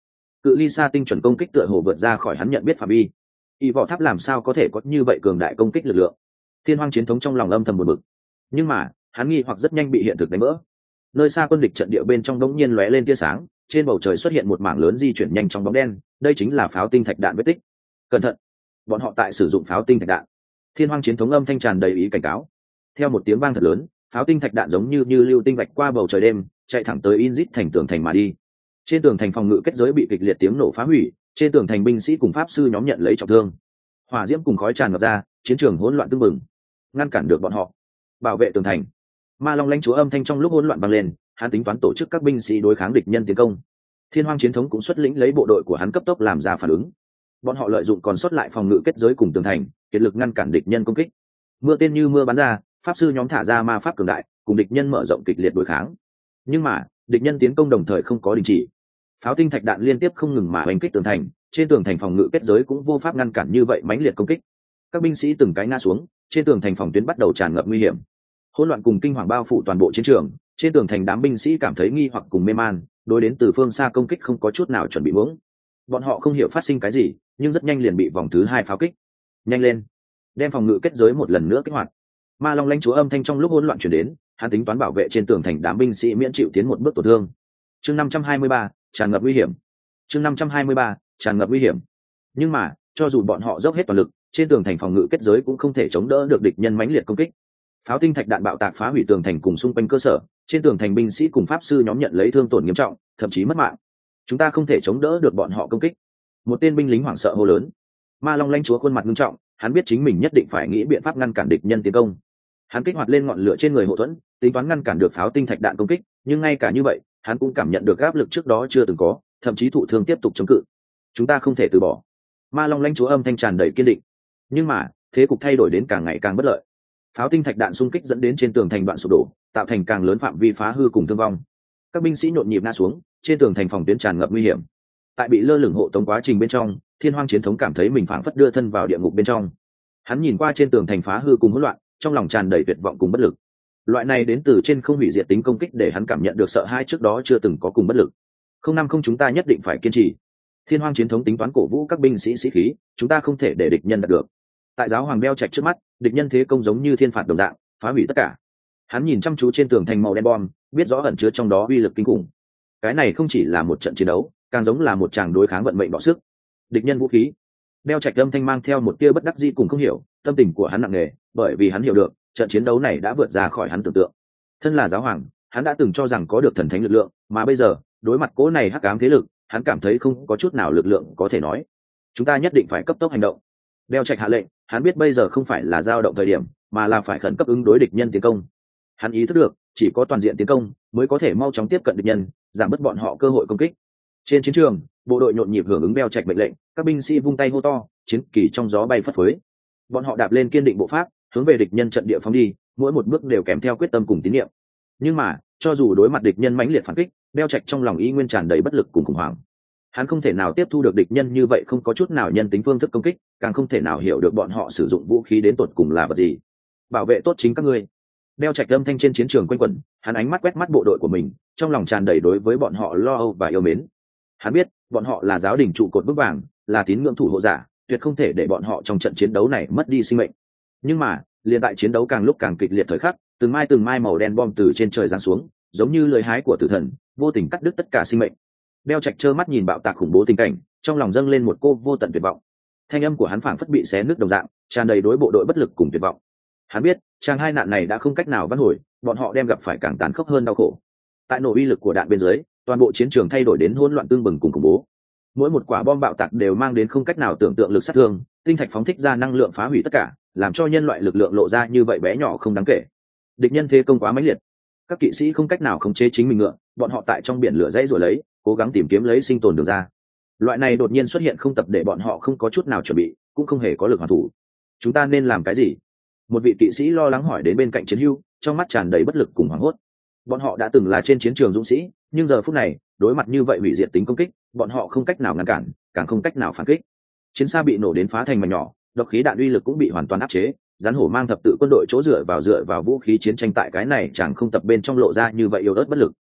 cự ly xa tinh chuẩn công kích tựa hồ vượt ra khỏi hắn nhận biết phạm vi. Y vỏ tháp làm sao có thể có như vậy cường đại công kích lực lượng? Thiên Hoang chiến thống trong lòng âm thầm buồn bực. Nhưng mà hắn nghi hoặc rất nhanh bị hiện thực đánh vỡ. Nơi xa quân địch trận địa bên trong đống nhiên lóe lên tia sáng, trên bầu trời xuất hiện một mảng lớn di chuyển nhanh trong bóng đen, đây chính là pháo tinh thạch đạn vết tích. Cẩn thận, bọn họ tại sử dụng pháo tinh thạch đạn. Thiên Hoang chiến thống âm thanh tràn đầy ý cảnh cáo. Theo một tiếng vang thật lớn, pháo tinh thạch đạn giống như như lưu tinh vạch qua bầu trời đêm, chạy thẳng tới Inzit thành tường thành mà đi. Trên tường thành phòng ngự kết giới bị kịch liệt tiếng nổ phá hủy, trên tường thành binh sĩ cùng pháp sư nhóm nhận lấy trọng thương. Hỏa diễm cùng khói tràn ngập ra, chiến trường hỗn loạn tưng bừng. Ngăn cản được bọn họ, bảo vệ tường thành. Ma Long lãnh chúa âm thanh trong lúc hỗn loạn vang lên, hắn tính toán tổ chức các binh sĩ đối kháng địch nhân tiến công. Thiên Hoang chiến thống cũng xuất lĩnh lấy bộ đội của hắn cấp tốc làm ra phản ứng. Bọn họ lợi dụng còn sót lại phòng ngự kết giới cùng tường thành, kiệt lực ngăn cản địch nhân công kích. Mưa tên như mưa bắn ra, pháp sư nhóm thả ra ma pháp cường đại, cùng địch nhân mở rộng kịch liệt đối kháng. Nhưng mà, địch nhân tiến công đồng thời không có đình chỉ. Pháo tinh thạch đạn liên tiếp không ngừng mà oanh kích tường thành, trên tường thành phòng ngự kết giới cũng vô pháp ngăn cản như vậy mãnh liệt công kích. Các binh sĩ từng cái ngã xuống, trên tường thành phòng tuyến bắt đầu tràn ngập nguy hiểm. Hỗn loạn cùng kinh hoàng bao phủ toàn bộ chiến trường, trên tường thành đám binh sĩ cảm thấy nghi hoặc cùng mê man, đối đến từ phương xa công kích không có chút nào chuẩn bị vững. Bọn họ không hiểu phát sinh cái gì, nhưng rất nhanh liền bị vòng thứ hai pháo kích. Nhanh lên, đem phòng ngự kết giới một lần nữa kích hoạt. Ma Long lãnh chúa âm thanh trong lúc hỗn loạn truyền đến, hắn tính toán bảo vệ trên tường thành đám binh sĩ miễn chịu tiến một bước tổn thương. Chương năm trăm hai mươi ba, tràn ngập nguy hiểm. Chương năm trăm hai mươi ba, tràn ngập nguy hiểm. Nhưng mà, cho dù bọn họ dốc hết toàn lực, trên tường thành phòng ngự kết giới cũng không thể chống đỡ được địch nhân mãnh liệt công kích. Pháo tinh thạch đạn bạo tạc phá hủy tường thành cùng xung quanh cơ sở, trên tường thành binh sĩ cùng pháp sư nhóm nhận lấy thương tổn nghiêm trọng, thậm chí mất mạng. Chúng ta không thể chống đỡ được bọn họ công kích. Một tên binh lính hoảng sợ hô lớn. Ma Long lãnh chúa khuôn mặt nghiêm trọng, hắn biết chính mình nhất định phải nghĩ biện pháp ngăn cản địch nhân tiến công. Hắn kích hoạt lên ngọn lửa trên người hộ thuẫn, tính toán ngăn cản được pháo tinh thạch đạn công kích, nhưng ngay cả như vậy, hắn cũng cảm nhận được áp lực trước đó chưa từng có, thậm chí thụ thương tiếp tục chống cự. Chúng ta không thể từ bỏ. Ma Long lãnh chúa âm thanh tràn đầy kiên định. Nhưng mà, thế cục thay đổi đến càng ngày càng bất lợi. Pháo tinh thạch đạn xung kích dẫn đến trên tường thành đoạn sụp đổ, tạo thành càng lớn phạm vi phá hư cùng thương vong. Các binh sĩ nhộn nhịp ngã xuống, trên tường thành phòng tuyến tràn ngập nguy hiểm. Tại bị lơ lửng hộ tống quá trình bên trong, Thiên Hoang chiến thống cảm thấy mình phảng phất đưa thân vào địa ngục bên trong. Hắn nhìn qua trên tường thành phá hư cùng hỗn loạn, trong lòng tràn đầy tuyệt vọng cùng bất lực. Loại này đến từ trên không hủy diệt tính công kích để hắn cảm nhận được sợ hãi trước đó chưa từng có cùng bất lực. Không năm không chúng ta nhất định phải kiên trì. Thiên Hoang chiến thống tính toán cổ vũ các binh sĩ sĩ khí, chúng ta không thể để địch nhân đạt được. Tại giáo hoàng beo trạch trước mắt, địch nhân thế công giống như thiên phạt đồng dạng, phá hủy tất cả. Hắn nhìn chăm chú trên tường thành màu đen bom, biết rõ ẩn chứa trong đó uy lực kinh khủng. Cái này không chỉ là một trận chiến đấu, càng giống là một tràng đối kháng vận mệnh bỏ sức. Địch nhân vũ khí. Beo trạch âm thanh mang theo một tia bất đắc dĩ cùng không hiểu, tâm tình của hắn nặng nề, bởi vì hắn hiểu được, trận chiến đấu này đã vượt ra khỏi hắn tưởng tượng. Thân là giáo hoàng, hắn đã từng cho rằng có được thần thánh lực lượng, mà bây giờ, đối mặt cỗ này hắc ám thế lực, hắn cảm thấy không có chút nào lực lượng có thể nói. Chúng ta nhất định phải cấp tốc hành động. Beo trạch hạ lệnh, hắn biết bây giờ không phải là dao động thời điểm, mà là phải khẩn cấp ứng đối địch nhân tiến công. Hắn ý thức được, chỉ có toàn diện tiến công mới có thể mau chóng tiếp cận địch nhân, giảm bớt bọn họ cơ hội công kích. Trên chiến trường, bộ đội nhộn nhịp hưởng ứng Beo trạch mệnh lệnh, các binh sĩ vung tay hô to, chiến kỳ trong gió bay phất phới. Bọn họ đạp lên kiên định bộ pháp, hướng về địch nhân trận địa phóng đi, mỗi một bước đều kèm theo quyết tâm cùng tín niệm. Nhưng mà, cho dù đối mặt địch nhân mãnh liệt phản kích, Beo trạch trong lòng ý nguyên tràn đầy bất lực cùng khủng hoảng. Hắn không thể nào tiếp thu được địch nhân như vậy không có chút nào nhân tính phương thức công kích, càng không thể nào hiểu được bọn họ sử dụng vũ khí đến tột cùng là vật gì. Bảo vệ tốt chính các ngươi. Beo trạch âm thanh trên chiến trường quanh quẩn, hắn ánh mắt quét mắt bộ đội của mình, trong lòng tràn đầy đối với bọn họ lo âu và yêu mến. Hắn biết, bọn họ là giáo đình trụ cột vững vàng, là tín ngưỡng thủ hộ giả, tuyệt không thể để bọn họ trong trận chiến đấu này mất đi sinh mệnh. Nhưng mà, liền tại chiến đấu càng lúc càng kịch liệt thời khắc, từng mai từng mai màu đen bom từ trên trời giáng xuống, giống như lưỡi hái của tử thần, vô tình cắt đứt tất cả sinh mệnh. Beo trạch trơ mắt nhìn bạo tạc khủng bố tình cảnh, trong lòng dâng lên một cô vô tận tuyệt vọng. Thanh âm của hắn phảng phất bị xé nứt đồng dạng, tràn đầy đối bộ đội bất lực cùng tuyệt vọng. Hắn biết, trang hai nạn này đã không cách nào vãn hồi, bọn họ đem gặp phải càng tàn khốc hơn đau khổ. Tại nổ uy lực của đạn bên dưới, toàn bộ chiến trường thay đổi đến hỗn loạn tương bừng cùng khủng bố. Mỗi một quả bom bạo tạc đều mang đến không cách nào tưởng tượng lực sát thương, tinh thạch phóng thích ra năng lượng phá hủy tất cả, làm cho nhân loại lực lượng lộ ra như vậy bé nhỏ không đáng kể. Địch nhân thế công quá mãnh liệt, các kỵ sĩ không cách nào khống chế chính mình ngựa, bọn họ tại trong biển lửa dãy rồi lấy, cố gắng tìm kiếm lấy sinh tồn được ra. Loại này đột nhiên xuất hiện không tập để bọn họ không có chút nào chuẩn bị, cũng không hề có lực hoàn thủ. Chúng ta nên làm cái gì? Một vị kỵ sĩ lo lắng hỏi đến bên cạnh chiến hưu, trong mắt tràn đầy bất lực cùng hoảng hốt. Bọn họ đã từng là trên chiến trường dũng sĩ, nhưng giờ phút này, đối mặt như vậy hủy diệt tính công kích, bọn họ không cách nào ngăn cản, càng không cách nào phản kích. Chiến xa bị nổ đến phá thành mảnh nhỏ, độc khí đạn uy lực cũng bị hoàn toàn áp chế. Rắn hổ mang thập tự quân đội chỗ dựa vào dựa vào vũ khí chiến tranh tại cái này chẳng không tập bên trong lộ ra như vậy yếu ớt bất lực.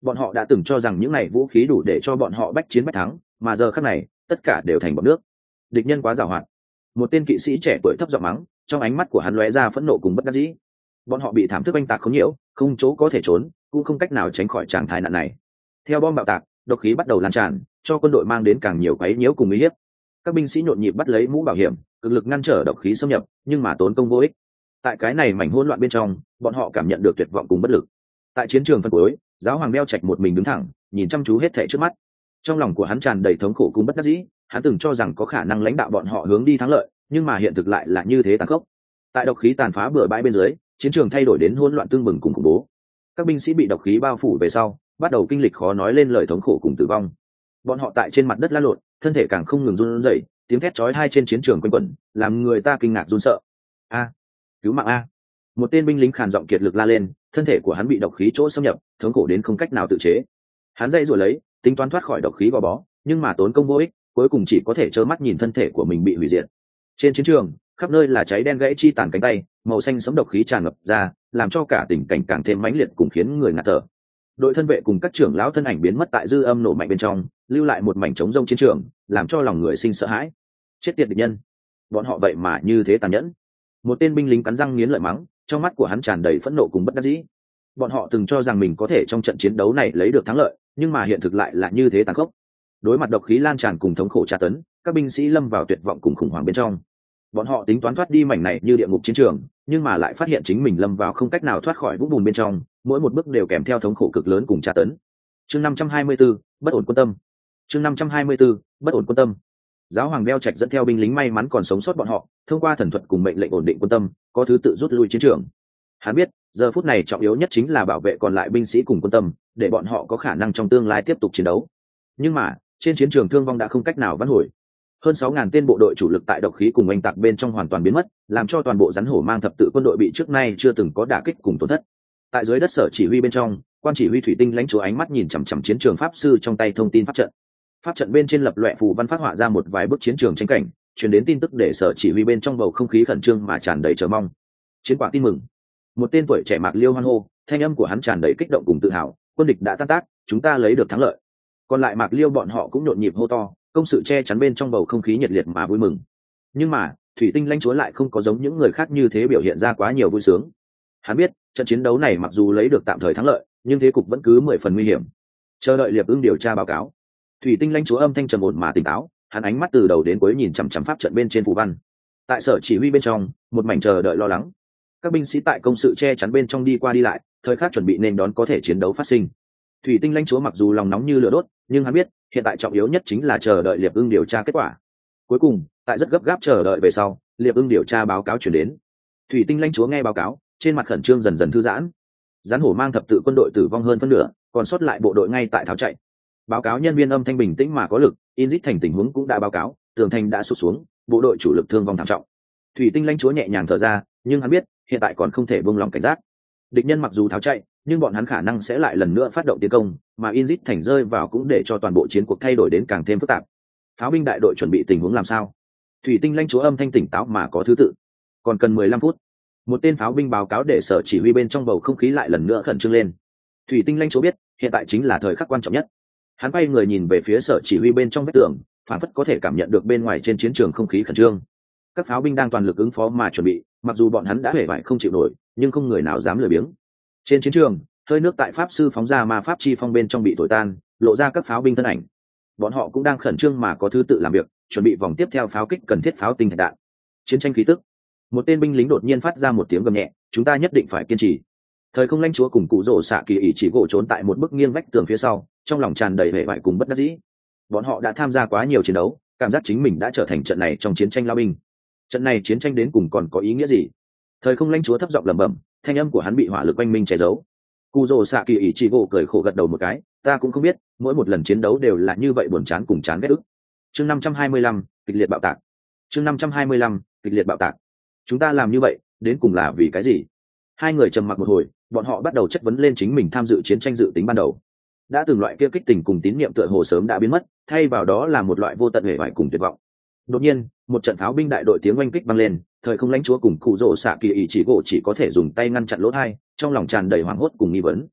Bọn họ đã từng cho rằng những này vũ khí đủ để cho bọn họ bách chiến bách thắng, mà giờ khắc này tất cả đều thành bọt nước. Địch nhân quá giàu hoạt. Một tên kỵ sĩ trẻ tuổi thấp giọng mắng, trong ánh mắt của hắn lóe ra phẫn nộ cùng bất đắc dĩ. Bọn họ bị thảm thức oanh tạc không nhiễu, không chỗ có thể trốn, cũng không cách nào tránh khỏi trạng thái nạn này. Theo bom bạo tạc, độc khí bắt đầu lan tràn, cho quân đội mang đến càng nhiều quấy nhiễu cùng uy hiếp. Các binh sĩ nhộn nhịp bắt lấy mũ bảo hiểm, cực lực ngăn trở độc khí xâm nhập, nhưng mà tốn công vô ích. Tại cái này mảnh hỗn loạn bên trong, bọn họ cảm nhận được tuyệt vọng cùng bất lực. Tại chiến trường phân cuối, giáo hoàng Beo Trạch một mình đứng thẳng, nhìn chăm chú hết thảy trước mắt. Trong lòng của hắn tràn đầy thống khổ cùng bất đắc dĩ, hắn từng cho rằng có khả năng lãnh đạo bọn họ hướng đi thắng lợi, nhưng mà hiện thực lại là như thế tàn khốc. Tại độc khí tàn phá bừa bãi bên dưới, chiến trường thay đổi đến hỗn loạn tương bừng cùng khủng bố. Các binh sĩ bị độc khí bao phủ về sau, bắt đầu kinh lịch khó nói lên lời thống khổ cùng tử vong. Bọn họ tại trên mặt đất lăn lộn, thân thể càng không ngừng run rẩy, tiếng thét chói tai trên chiến trường quanh quẩn, làm người ta kinh ngạc run sợ. A, cứu mạng a! Một tên binh lính khàn giọng kiệt lực la lên, thân thể của hắn bị độc khí chỗ xâm nhập, thống khổ đến không cách nào tự chế. Hắn dây rồi lấy, tính toán thoát khỏi độc khí gò bó, nhưng mà tốn công vô ích, cuối cùng chỉ có thể trơ mắt nhìn thân thể của mình bị hủy diệt. Trên chiến trường, khắp nơi là cháy đen gãy chi tàn cánh tay, màu xanh sẫm độc khí tràn ngập ra, làm cho cả tình cảnh càng thêm mãnh liệt cùng khiến người ngạt thở. Đội thân vệ cùng các trưởng lão thân ảnh biến mất tại dư âm nổ mạnh bên trong, lưu lại một mảnh trống rông chiến trường, làm cho lòng người sinh sợ hãi. Chết tiệt địch nhân, bọn họ vậy mà như thế tàn nhẫn. Một tên binh lính cắn răng nghiến lợi mắng, trong mắt của hắn tràn đầy phẫn nộ cùng bất đắc dĩ. Bọn họ từng cho rằng mình có thể trong trận chiến đấu này lấy được thắng lợi, nhưng mà hiện thực lại là như thế tàn khốc. Đối mặt độc khí lan tràn cùng thống khổ tra tấn, các binh sĩ lâm vào tuyệt vọng cùng khủng hoảng bên trong. Bọn họ tính toán thoát đi mảnh này như địa ngục chiến trường, nhưng mà lại phát hiện chính mình lâm vào không cách nào thoát khỏi vũng bùn bên trong, mỗi một bước đều kèm theo thống khổ cực lớn cùng tra tấn. Chương năm trăm hai mươi 524, bất ổn quân tâm. Chương năm trăm hai mươi 524, bất ổn quân tâm. Giáo hoàng Beo Trạch dẫn theo binh lính may mắn còn sống sót bọn họ, thông qua thần thuật cùng mệnh lệnh ổn định quân tâm, có thứ tự rút lui chiến trường. Hắn biết, giờ phút này trọng yếu nhất chính là bảo vệ còn lại binh sĩ cùng quân tâm, để bọn họ có khả năng trong tương lai tiếp tục chiến đấu. Nhưng mà, trên chiến trường thương vong đã không cách nào vãn hồi. Hơn sáu ngàn tên bộ đội chủ lực tại độc khí cùng oanh tạc bên trong hoàn toàn biến mất, làm cho toàn bộ rắn hổ mang thập tự quân đội bị trước nay chưa từng có đả kích cùng tổn thất. Tại dưới đất sở chỉ huy bên trong, quan chỉ huy thủy tinh lãnh chúa ánh mắt nhìn chằm chằm chiến trường pháp sư trong tay thông tin pháp trận. Pháp trận bên trên lập loè phù văn phát họa ra một vài bức chiến trường tranh cảnh, truyền đến tin tức để sở chỉ huy bên trong bầu không khí khẩn trương mà tràn đầy chờ mong. Chiến quả tin mừng. Một tên tuổi trẻ Mạc Liêu hoan hô, thanh âm của hắn tràn đầy kích động cùng tự hào, quân địch đã tan tác, chúng ta lấy được thắng lợi. Còn lại Mạc Liêu bọn họ cũng nhộn nhịp hô to, công sự che chắn bên trong bầu không khí nhiệt liệt mà vui mừng. Nhưng mà, thủy tinh lãnh chúa lại không có giống những người khác như thế biểu hiện ra quá nhiều vui sướng. Hắn biết, trận chiến đấu này mặc dù lấy được tạm thời thắng lợi, nhưng thế cục vẫn cứ mười phần nguy hiểm. Chờ đợi Liệp Ưng điều tra báo cáo. Thủy tinh lãnh chúa âm thanh trầm ổn mà tỉnh táo, hắn ánh mắt từ đầu đến cuối nhìn chằm chằm pháp trận bên trên phù văn. Tại sở chỉ huy bên trong, một mảnh chờ đợi lo lắng. Các binh sĩ tại công sự che chắn bên trong đi qua đi lại, thời khắc chuẩn bị nên đón có thể chiến đấu phát sinh. Thủy tinh lãnh chúa mặc dù lòng nóng như lửa đốt, nhưng hắn biết, hiện tại trọng yếu nhất chính là chờ đợi Liệp Ưng điều tra kết quả. Cuối cùng, tại rất gấp gáp chờ đợi về sau, Liệp Ưng điều tra báo cáo chuyển đến. Thủy tinh lãnh chúa nghe báo cáo, trên mặt khẩn trương dần dần thư giãn. Rắn hổ mang thập tự quân đội tử vong hơn phân nửa, còn sót lại bộ đội ngay tại tháo chạy. Báo cáo nhân viên âm thanh bình tĩnh mà có lực, Inzit thành tình huống cũng đã báo cáo, tường thành đã sụp xuống, bộ đội chủ lực thương vong thảm trọng. Thủy tinh lãnh chúa nhẹ nhàng thở ra, nhưng hắn biết, hiện tại còn không thể buông lòng cảnh giác. Địch nhân mặc dù tháo chạy, nhưng bọn hắn khả năng sẽ lại lần nữa phát động tiến công, mà Inzit thành rơi vào cũng để cho toàn bộ chiến cuộc thay đổi đến càng thêm phức tạp. Pháo binh đại đội chuẩn bị tình huống làm sao? Thủy tinh lãnh chúa âm thanh tỉnh táo mà có thứ tự. Còn cần mười lăm phút. Một tên pháo binh báo cáo để sở chỉ huy bên trong bầu không khí lại lần nữa khẩn trương lên. Thủy tinh lãnh chúa biết, hiện tại chính là thời khắc quan trọng nhất. Hắn quay người nhìn về phía sở chỉ huy bên trong vách tường, phản phất có thể cảm nhận được bên ngoài trên chiến trường không khí khẩn trương. Các pháo binh đang toàn lực ứng phó mà chuẩn bị, mặc dù bọn hắn đã hề bại không chịu nổi, nhưng không người nào dám lười biếng. Trên chiến trường, hơi nước tại pháp sư phóng ra ma pháp chi phong bên trong bị thổi tan, lộ ra các pháo binh thân ảnh. Bọn họ cũng đang khẩn trương mà có thứ tự làm việc, chuẩn bị vòng tiếp theo pháo kích cần thiết pháo tinh thạch đạn. Chiến tranh khí tức. Một tên binh lính đột nhiên phát ra một tiếng gầm nhẹ, chúng ta nhất định phải kiên trì. Thời không lãnh chúa cùng cụ rổ xạ kỳ ỷ chỉ gỗ trốn tại một bức nghiêng vách tường phía sau, trong lòng tràn đầy vẻ vải cùng bất đắc dĩ. Bọn họ đã tham gia quá nhiều chiến đấu, cảm giác chính mình đã trở thành trận này trong chiến tranh lao binh. Trận này chiến tranh đến cùng còn có ý nghĩa gì? Thời không lãnh chúa thấp giọng lẩm bẩm, thanh âm của hắn bị hỏa lực quanh minh che giấu. Cụ rổ xạ kỳ ỷ chỉ gỗ cười khổ gật đầu một cái, ta cũng không biết, mỗi một lần chiến đấu đều là như vậy buồn chán cùng chán ghét ức. Chương năm trăm hai mươi lăm, kịch liệt bạo tạc. Chương năm trăm hai mươi lăm, kịch liệt bạo tạc. Chúng ta làm như vậy, đến cùng là vì cái gì? Hai người trầm mặc một hồi, bọn họ bắt đầu chất vấn lên chính mình tham dự chiến tranh dự tính ban đầu. Đã từng loại kia kích tình cùng tín niệm tựa hồ sớm đã biến mất, thay vào đó là một loại vô tận hề vải cùng tuyệt vọng. Đột nhiên, một trận pháo binh đại đội tiếng oanh kích vang lên, thời không lãnh chúa cùng cụ rỗ xạ kỳ ỷ chỉ gỗ chỉ có thể dùng tay ngăn chặn lỗ tai, trong lòng tràn đầy hoảng hốt cùng nghi vấn.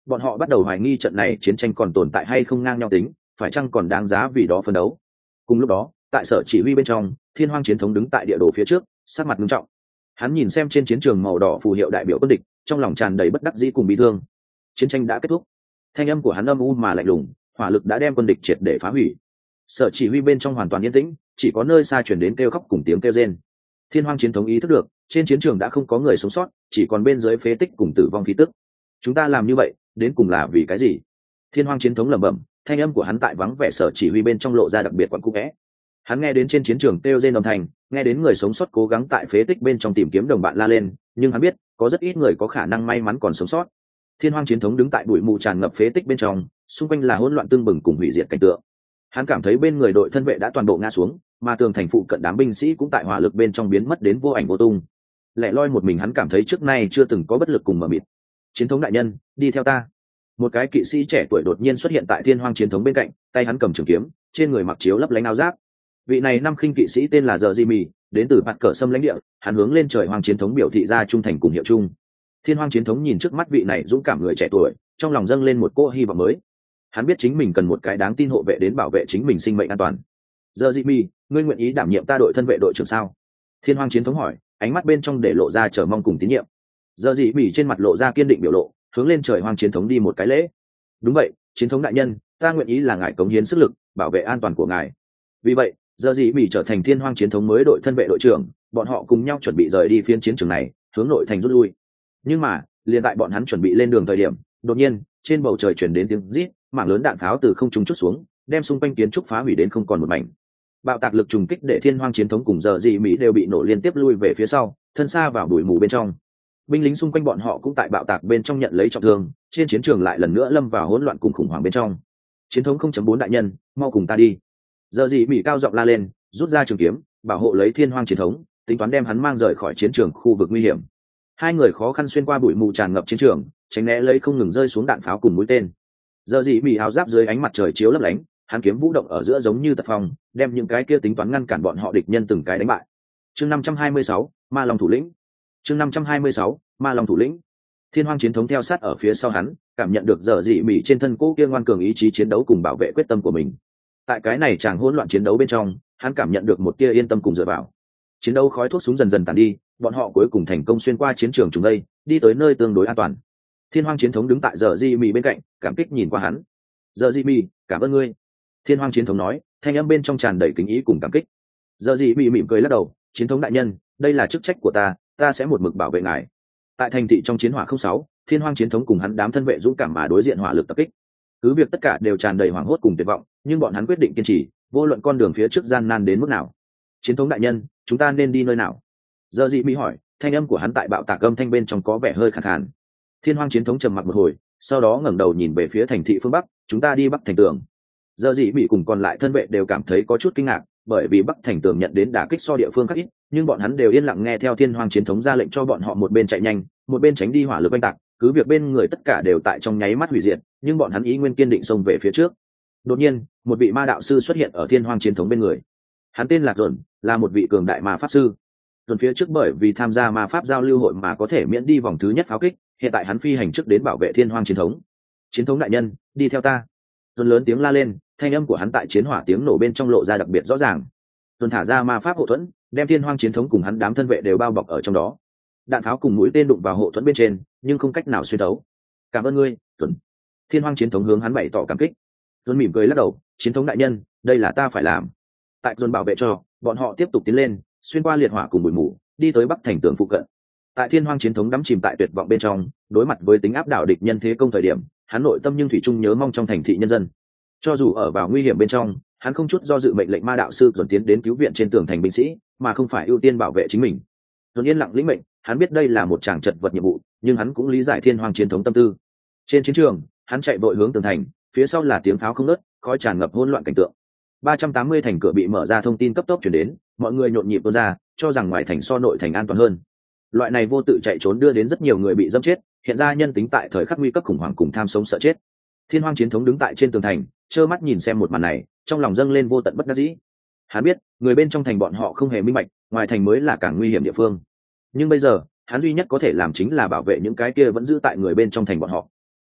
bọn họ bắt đầu hoài nghi trận này chiến tranh còn tồn tại hay không ngang nhau tính, phải chăng còn đáng giá vì đó phấn đấu. Cùng lúc đó, tại sở chỉ huy bên trong, Thiên Hoang Chiến Thống đứng tại địa đồ phía trước, sắc mặt nghiêm trọng. Hắn nhìn xem trên chiến trường màu đỏ phù hiệu đại biểu quân địch, trong lòng tràn đầy bất đắc dĩ cùng bi thương. Chiến tranh đã kết thúc. Thanh âm của hắn âm u mà lạnh lùng, hỏa lực đã đem quân địch triệt để phá hủy. Sở chỉ huy bên trong hoàn toàn yên tĩnh, chỉ có nơi xa truyền đến kêu khóc cùng tiếng kêu rên. Thiên Hoang Chiến Thống ý thức được, trên chiến trường đã không có người sống sót, chỉ còn bên dưới phế tích cùng tử vong khí tức. Chúng ta làm như vậy, đến cùng là vì cái gì? Thiên Hoang Chiến Thống lẩm bẩm, thanh âm của hắn tại vắng vẻ sở chỉ huy bên trong lộ ra đặc biệt quặn cũ vẽ. Hắn nghe đến trên chiến trường kêu rên âm thanh, nghe đến người sống sót cố gắng tại phế tích bên trong tìm kiếm đồng bạn la lên, nhưng hắn biết, có rất ít người có khả năng may mắn còn sống sót. Thiên Hoang Chiến Thống đứng tại bụi mù tràn ngập phế tích bên trong, xung quanh là hỗn loạn tương bừng cùng hủy diệt cảnh tượng. Hắn cảm thấy bên người đội thân vệ đã toàn bộ ngã xuống, mà tường thành phụ cận đám binh sĩ cũng tại hỏa lực bên trong biến mất đến vô ảnh vô tung. Lẻ loi một mình hắn cảm thấy trước nay chưa từng có bất lực cùng mờ mịt. Chiến thống đại nhân, đi theo ta. Một cái kỵ sĩ trẻ tuổi đột nhiên xuất hiện tại Thiên Hoang Chiến Thống bên cạnh, tay hắn cầm trường kiếm, trên người mặc chiếu lấp lánh áo giáp. Vị này năm khinh kỵ sĩ tên là Giờ Jimmy, đến từ Bạt Cờ Sâm lãnh địa, hắn hướng lên trời Hoang Chiến Thống biểu thị ra trung thành cùng hiệu chung. Thiên Hoang Chiến Thống nhìn trước mắt vị này dũng cảm người trẻ tuổi, trong lòng dâng lên một cỗ hy vọng mới. Hắn biết chính mình cần một cái đáng tin hộ vệ đến bảo vệ chính mình sinh mệnh an toàn. Giờ Jimmy, ngươi nguyện ý đảm nhiệm ta đội thân vệ đội trưởng sao? Thiên Hoang Chiến Thống hỏi, ánh mắt bên trong để lộ ra chờ mong cùng tín nhiệm. Giờ Jimmy trên mặt lộ ra kiên định biểu lộ, hướng lên trời Hoang Chiến Thống đi một cái lễ. Đúng vậy, Chiến thống đại nhân, ta nguyện ý là ngài cống hiến sức lực, bảo vệ an toàn của ngài. Vì vậy, giờ Jimmy trở thành Thiên Hoang Chiến Thống mới đội thân vệ đội trưởng, bọn họ cùng nhau chuẩn bị rời đi phiên chiến trường này, hướng nội thành rút lui. Nhưng mà, liền tại bọn hắn chuẩn bị lên đường thời điểm, đột nhiên, trên bầu trời chuyển đến tiếng rít, mảng lớn đạn pháo từ không trung chút xuống, đem xung quanh kiến trúc phá hủy đến không còn một mảnh. Bạo tạc lực trùng kích để Thiên Hoang Chiến Thống cùng giờ dị mỹ đều bị nổ liên tiếp lui về phía sau, thân xa vào bụi mù bên trong. Binh lính xung quanh bọn họ cũng tại bạo tạc bên trong nhận lấy trọng thương, trên chiến trường lại lần nữa lâm vào hỗn loạn cùng khủng hoảng bên trong. Chiến thống không chấm bốn đại nhân, mau cùng ta đi. Giờ dị mỹ cao giọng la lên, rút ra trường kiếm, bảo hộ lấy Thiên Hoang Chiến Thống, tính toán đem hắn mang rời khỏi chiến trường khu vực nguy hiểm. Hai người khó khăn xuyên qua bụi mù tràn ngập chiến trường, tránh né lấy không ngừng rơi xuống đạn pháo cùng mũi tên. Giờ dị mỹ áo giáp dưới ánh mặt trời chiếu lấp lánh, hắn kiếm vũ động ở giữa giống như tật phong, đem những cái kia tính toán ngăn cản bọn họ địch nhân từng cái đánh bại. Chương năm trăm hai mươi sáu, Ma Long thủ lĩnh. Chương năm trăm hai mươi sáu, Ma Long thủ lĩnh. Thiên Hoang Chiến Thống theo sát ở phía sau hắn, cảm nhận được giờ dị mỹ trên thân cố kia ngoan cường ý chí chiến đấu cùng bảo vệ quyết tâm của mình. Tại cái này chàng hỗn loạn chiến đấu bên trong, hắn cảm nhận được một tia yên tâm cùng dựa vào. Chiến đấu khói thuốc súng dần dần tàn đi, bọn họ cuối cùng thành công xuyên qua chiến trường chúng đây, đi tới nơi tương đối an toàn. Thiên Hoang Chiến Thống đứng tại giờ dị mỹ bên cạnh, cảm kích nhìn qua hắn. Giờ dị mỹ, cảm ơn ngươi. Thiên Hoang Chiến Thống nói, thanh âm bên trong tràn đầy kính ý cùng cảm kích. Giờ dị mỹ mỉm cười lắc đầu, chiến thống đại nhân, đây là chức trách của ta, ta sẽ một mực bảo vệ ngài. Tại thành thị trong chiến hỏa không sáu, Thiên Hoang Chiến Thống cùng hắn đám thân vệ dũng cảm mà đối diện hỏa lực tập kích. Cứ việc tất cả đều tràn đầy hoảng hốt cùng tuyệt vọng, nhưng bọn hắn quyết định kiên trì, vô luận con đường phía trước gian nan đến mức nào. Chiến thống đại nhân, chúng ta nên đi nơi nào? Giờ dị mỹ hỏi, thanh âm của hắn tại bạo tạc âm thanh bên trong có vẻ hơi khàn khàn. Thiên Hoang Chiến Thống trầm mặc một hồi, sau đó ngẩng đầu nhìn về phía thành thị phương bắc, chúng ta đi bắc thành tường. Giờ dị mỹ cùng còn lại thân vệ đều cảm thấy có chút kinh ngạc, bởi vì bắc thành tường nhận đến đả kích so địa phương khác ít, nhưng bọn hắn đều yên lặng nghe theo Thiên Hoang Chiến Thống ra lệnh cho bọn họ một bên chạy nhanh, một bên tránh đi hỏa lực oanh tạc. Cứ việc bên người tất cả đều tại trong nháy mắt hủy diệt, nhưng bọn hắn ý nguyên kiên định xông về phía trước. Đột nhiên, một vị ma đạo sư xuất hiện ở Thiên Hoang Chiến Thống bên người. Hắn tên là Duẩn, là một vị cường đại ma pháp sư. Duẩn phía trước bởi vì tham gia ma pháp giao lưu hội mà có thể miễn đi vòng thứ nhất pháo kích, hiện tại hắn phi hành trước đến bảo vệ Thiên Hoang Chiến Thống. Chiến thống đại nhân, đi theo ta. Duẩn lớn tiếng la lên, thanh âm của hắn tại chiến hỏa tiếng nổ bên trong lộ ra đặc biệt rõ ràng. Duẩn thả ra ma pháp hộ thuẫn, đem Thiên Hoang Chiến Thống cùng hắn đám thân vệ đều bao bọc ở trong đó. Đạn pháo cùng mũi tên đụng vào hộ thuẫn bên trên, nhưng không cách nào xuyên thấu. Cảm ơn ngươi, Duẩn. Thiên Hoang Chiến Thống hướng hắn bày tỏ cảm kích. Duẩn mỉm cười lắc đầu, chiến thống đại nhân, đây là ta phải làm. Tại Duẩn bảo vệ cho, bọn họ tiếp tục tiến lên, xuyên qua liệt hỏa cùng bụi mù, đi tới bắc thành tường phụ cận. Tại Thiên Hoang Chiến Thống đắm chìm tại tuyệt vọng bên trong, đối mặt với tính áp đảo địch nhân thế công thời điểm, hắn nội tâm nhưng thủy chung nhớ mong trong thành thị nhân dân. Cho dù ở vào nguy hiểm bên trong, hắn không chút do dự mệnh lệnh ma đạo sư Duẩn tiến đến cứu viện trên tường thành binh sĩ, mà không phải ưu tiên bảo vệ chính mình. Duẩn yên lặng lĩnh mệnh, hắn biết đây là một tràng chật vật nhiệm vụ, nhưng hắn cũng lý giải Thiên Hoang Chiến Thống tâm tư. Trên chiến trường, hắn chạy vội hướng tường thành, phía sau là tiếng pháo không ngớt, khói tràn ngập hỗn loạn cảnh tượng. ba trăm tám mươi thành cửa bị mở ra, thông tin cấp tốc truyền đến, mọi người nhộn nhịp tuôn ra, cho rằng ngoài thành so nội thành an toàn hơn. Loại này vô tự chạy trốn đưa đến rất nhiều người bị dẫm chết, hiện ra nhân tính tại thời khắc nguy cấp khủng hoảng cùng tham sống sợ chết. Thiên Hoang Chiến Thống đứng tại trên tường thành, trơ mắt nhìn xem một màn này, trong lòng dâng lên vô tận bất đắc dĩ. Hắn biết, người bên trong thành bọn họ không hề minh bạch, ngoài thành mới là càng nguy hiểm địa phương. Nhưng bây giờ, hắn duy nhất có thể làm chính là bảo vệ những cái kia vẫn giữ tại người bên trong thành bọn họ.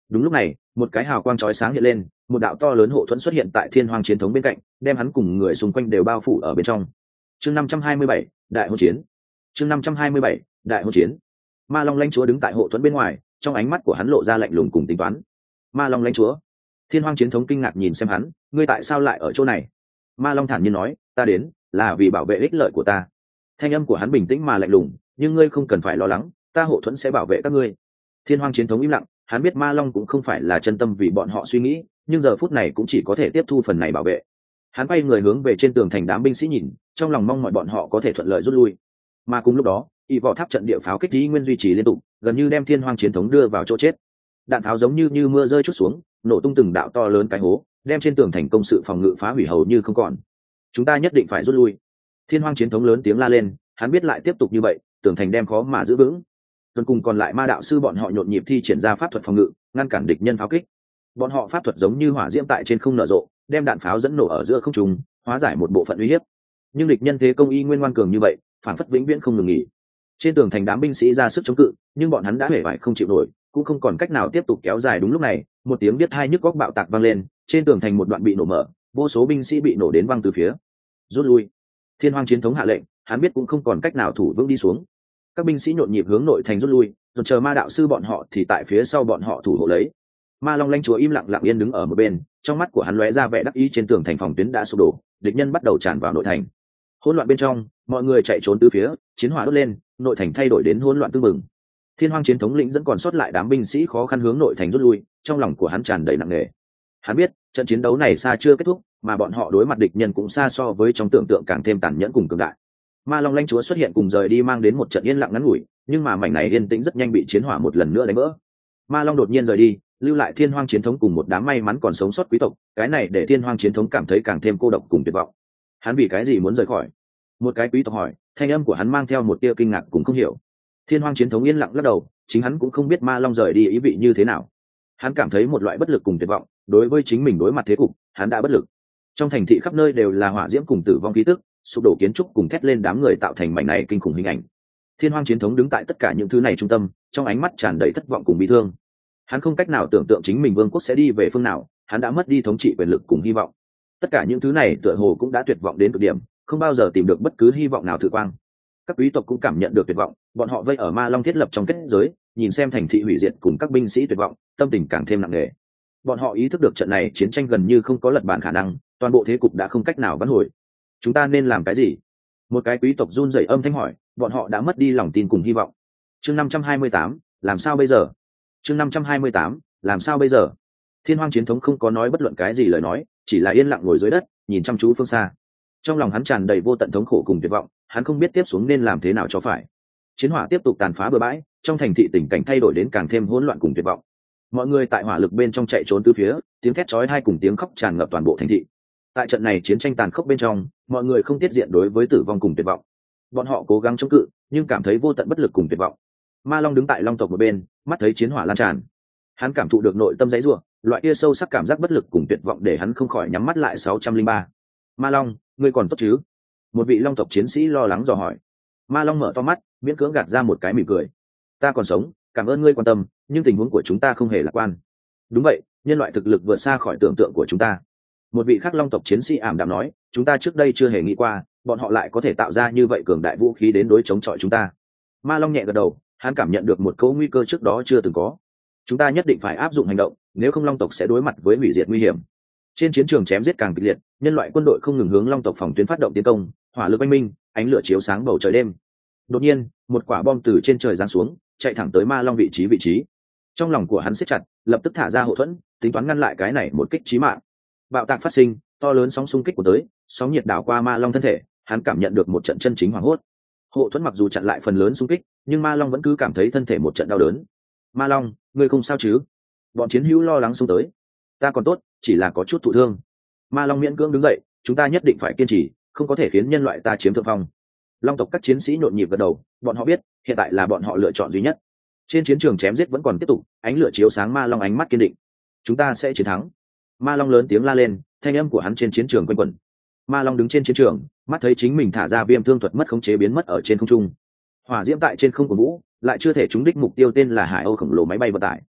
Đúng lúc này một cái hào quang chói sáng hiện lên, một đạo to lớn hộ thuẫn xuất hiện tại thiên hoàng chiến thống bên cạnh, đem hắn cùng người xung quanh đều bao phủ ở bên trong. Chương năm trăm hai mươi bảy, đại hôn chiến. Chương năm trăm hai mươi bảy, đại hôn chiến. Ma Long lãnh chúa đứng tại hộ thuẫn bên ngoài, trong ánh mắt của hắn lộ ra lạnh lùng cùng tính toán. Ma Long lãnh chúa. Thiên hoàng chiến thống kinh ngạc nhìn xem hắn, ngươi tại sao lại ở chỗ này? Ma Long thản nhiên nói, ta đến là vì bảo vệ ích lợi của ta. Thanh âm của hắn bình tĩnh mà lạnh lùng, nhưng ngươi không cần phải lo lắng, ta hộ thuẫn sẽ bảo vệ các ngươi. Thiên hoàng chiến thống im lặng, hắn biết Ma Long cũng không phải là chân tâm vì bọn họ suy nghĩ, nhưng giờ phút này cũng chỉ có thể tiếp thu phần này bảo vệ. Hắn quay người hướng về trên tường thành đám binh sĩ nhìn, trong lòng mong mọi bọn họ có thể thuận lợi rút lui. Mà cùng lúc đó, y võ tháp trận địa pháo kích ý nguyên duy trì liên tục, gần như đem thiên hoàng chiến thống đưa vào chỗ chết. Đạn pháo giống như như mưa rơi chút xuống, nổ tung từng đạo to lớn cái hố, đem trên tường thành công sự phòng ngự phá hủy hầu như không còn. Chúng ta nhất định phải rút lui. Thiên hoàng chiến thống lớn tiếng la lên, hắn biết lại tiếp tục như vậy, tường thành đem khó mà giữ vững. Tuần cùng còn lại ma đạo sư bọn họ nhộn nhịp thi triển ra pháp thuật phòng ngự, ngăn cản địch nhân pháo kích. Bọn họ pháp thuật giống như hỏa diễm tại trên không nở rộ, đem đạn pháo dẫn nổ ở giữa không trung, hóa giải một bộ phận uy hiếp. Nhưng địch nhân thế công y nguyên ngoan cường như vậy, phản phất vĩnh viễn không ngừng nghỉ. Trên tường thành đám binh sĩ ra sức chống cự, nhưng bọn hắn đã hể vải không chịu nổi, cũng không còn cách nào tiếp tục kéo dài. Đúng lúc này, một tiếng biết hai nhức góc bạo tạc vang lên, trên tường thành một đoạn bị nổ mở, vô số binh sĩ bị nổ đến văng từ phía. Rút lui. Thiên hoàng chiến thống hạ lệnh, hắn biết cũng không còn cách nào thủ vững đi xuống. Các binh sĩ nhộn nhịp hướng nội thành rút lui, rồi chờ ma đạo sư bọn họ thì tại phía sau bọn họ thủ hộ lấy. Ma Long lãnh chúa im lặng lặng yên đứng ở một bên, trong mắt của hắn lóe ra vẻ đắc ý. Trên tường thành phòng tuyến đã sụp đổ, địch nhân bắt đầu tràn vào nội thành. Hỗn loạn bên trong, mọi người chạy trốn từ phía, chiến hỏa đốt lên, nội thành thay đổi đến hỗn loạn tương mừng. Thiên hoàng chiến thống lĩnh dẫn còn sót lại đám binh sĩ khó khăn hướng nội thành rút lui, trong lòng của hắn tràn đầy nặng nề. Hắn biết trận chiến đấu này xa chưa kết thúc, mà bọn họ đối mặt địch nhân cũng xa so với trong tưởng tượng càng thêm tàn nhẫn cùng cường đại. Ma Long lãnh chúa xuất hiện cùng rời đi mang đến một trận yên lặng ngắn ngủi, nhưng mà mảnh này yên tĩnh rất nhanh bị chiến hỏa một lần nữa đánh vỡ. Ma Long đột nhiên rời đi, lưu lại thiên hoàng chiến thống cùng một đám may mắn còn sống sót quý tộc, cái này để thiên hoàng chiến thống cảm thấy càng thêm cô độc cùng tuyệt vọng. Hắn vì cái gì muốn rời khỏi? Một cái quý tộc hỏi, thanh âm của hắn mang theo một tia kinh ngạc cùng không hiểu. Thiên hoàng chiến thống yên lặng lắc đầu, chính hắn cũng không biết Ma Long rời đi ý vị như thế nào. Hắn cảm thấy một loại bất lực cùng tuyệt vọng, đối với chính mình đối mặt thế cục, hắn đã bất lực. Trong thành thị khắp nơi đều là hỏa diễm cùng tử vong khí tức, sụp đổ kiến trúc cùng thét lên đám người tạo thành mảnh này kinh khủng hình ảnh. Thiên hoàng chiến thống đứng tại tất cả những thứ này trung tâm, trong ánh mắt tràn đầy thất vọng cùng bi thương. Hắn không cách nào tưởng tượng chính mình vương quốc sẽ đi về phương nào, hắn đã mất đi thống trị quyền lực cùng hy vọng. Tất cả những thứ này tựa hồ cũng đã tuyệt vọng đến cực điểm, không bao giờ tìm được bất cứ hy vọng nào thử quang. Các quý tộc cũng cảm nhận được tuyệt vọng, bọn họ vây ở Ma Long thiết lập trong kết giới, nhìn xem thành thị hủy diệt cùng các binh sĩ tuyệt vọng, tâm tình càng thêm nặng nề. Bọn họ ý thức được trận này chiến tranh gần như không có lật bản khả năng, toàn bộ thế cục đã không cách nào vãn hồi. Chúng ta nên làm cái gì? Một cái quý tộc run rẩy âm thanh hỏi, bọn họ đã mất đi lòng tin cùng hy vọng. Chương năm trăm hai mươi tám, làm sao bây giờ? Chương năm trăm hai mươi tám, làm sao bây giờ? Thiên hoàng chiến thống không có nói bất luận cái gì lời nói, chỉ là yên lặng ngồi dưới đất, nhìn chăm chú phương xa. Trong lòng hắn tràn đầy vô tận thống khổ cùng tuyệt vọng, hắn không biết tiếp xuống nên làm thế nào cho phải. Chiến hỏa tiếp tục tàn phá bừa bãi, trong thành thị tình cảnh thay đổi đến càng thêm hỗn loạn cùng tuyệt vọng. Mọi người tại hỏa lực bên trong chạy trốn tứ phía, tiếng thét chói tai cùng tiếng khóc tràn ngập toàn bộ thành thị. Tại trận này chiến tranh tàn khốc bên trong, mọi người không tiết diện đối với tử vong cùng tuyệt vọng. Bọn họ cố gắng chống cự, nhưng cảm thấy vô tận bất lực cùng tuyệt vọng. Ma Long đứng tại Long tộc một bên, mắt thấy chiến hỏa lan tràn, hắn cảm thụ được nội tâm giấy rủa, loại kia sâu sắc cảm giác bất lực cùng tuyệt vọng để hắn không khỏi nhắm mắt lại. Sáu trăm linh ba, Ma Long, ngươi còn tốt chứ? Một vị Long tộc chiến sĩ lo lắng dò hỏi. Ma Long mở to mắt, miễn cưỡng gạt ra một cái mỉm cười. Ta còn sống, cảm ơn ngươi quan tâm, nhưng tình huống của chúng ta không hề lạc quan. Đúng vậy, nhân loại thực lực vượt xa khỏi tưởng tượng của chúng ta. Một vị khác Long tộc chiến sĩ ảm đạm nói, chúng ta trước đây chưa hề nghĩ qua, bọn họ lại có thể tạo ra như vậy cường đại vũ khí đến đối chống chọi chúng ta. Ma Long nhẹ gật đầu, hắn cảm nhận được một cấu nguy cơ trước đó chưa từng có. Chúng ta nhất định phải áp dụng hành động, nếu không Long tộc sẽ đối mặt với hủy diệt nguy hiểm. Trên chiến trường chém giết càng kịch liệt, nhân loại quân đội không ngừng hướng Long tộc phòng tuyến phát động tiến công, hỏa lực oanh minh, ánh lửa chiếu sáng bầu trời đêm. Đột nhiên, một quả bom từ trên trời giáng xuống, chạy thẳng tới Ma Long vị trí vị trí. Trong lòng của hắn siết chặt, lập tức thả ra hộ thuẫn, tính toán ngăn lại cái này một kích chí mạng. Bạo tạc phát sinh, to lớn sóng xung kích của tới, sóng nhiệt đảo qua Ma Long thân thể, hắn cảm nhận được một trận chân chính hoảng hốt. Hộ thuẫn mặc dù chặn lại phần lớn xung kích, nhưng Ma Long vẫn cứ cảm thấy thân thể một trận đau đớn. Ma Long, ngươi không sao chứ? Bọn chiến hữu lo lắng xông tới. Ta còn tốt, chỉ là có chút thụ thương. Ma Long miễn cưỡng đứng dậy, chúng ta nhất định phải kiên trì, không có thể khiến nhân loại ta chiếm thượng phong. Long tộc các chiến sĩ nhộn nhịp gật đầu, bọn họ biết, hiện tại là bọn họ lựa chọn duy nhất. Trên chiến trường chém giết vẫn còn tiếp tục, ánh lửa chiếu sáng Ma Long ánh mắt kiên định. Chúng ta sẽ chiến thắng. Ma Long lớn tiếng la lên, thanh âm của hắn trên chiến trường quanh quẩn. Ma Long đứng trên chiến trường, mắt thấy chính mình thả ra viêm thương thuật mất khống chế biến mất ở trên không trung. Hỏa diễm tại trên không của vũ, lại chưa thể trúng đích mục tiêu tên là Hải Âu khổng lồ máy bay vận tải.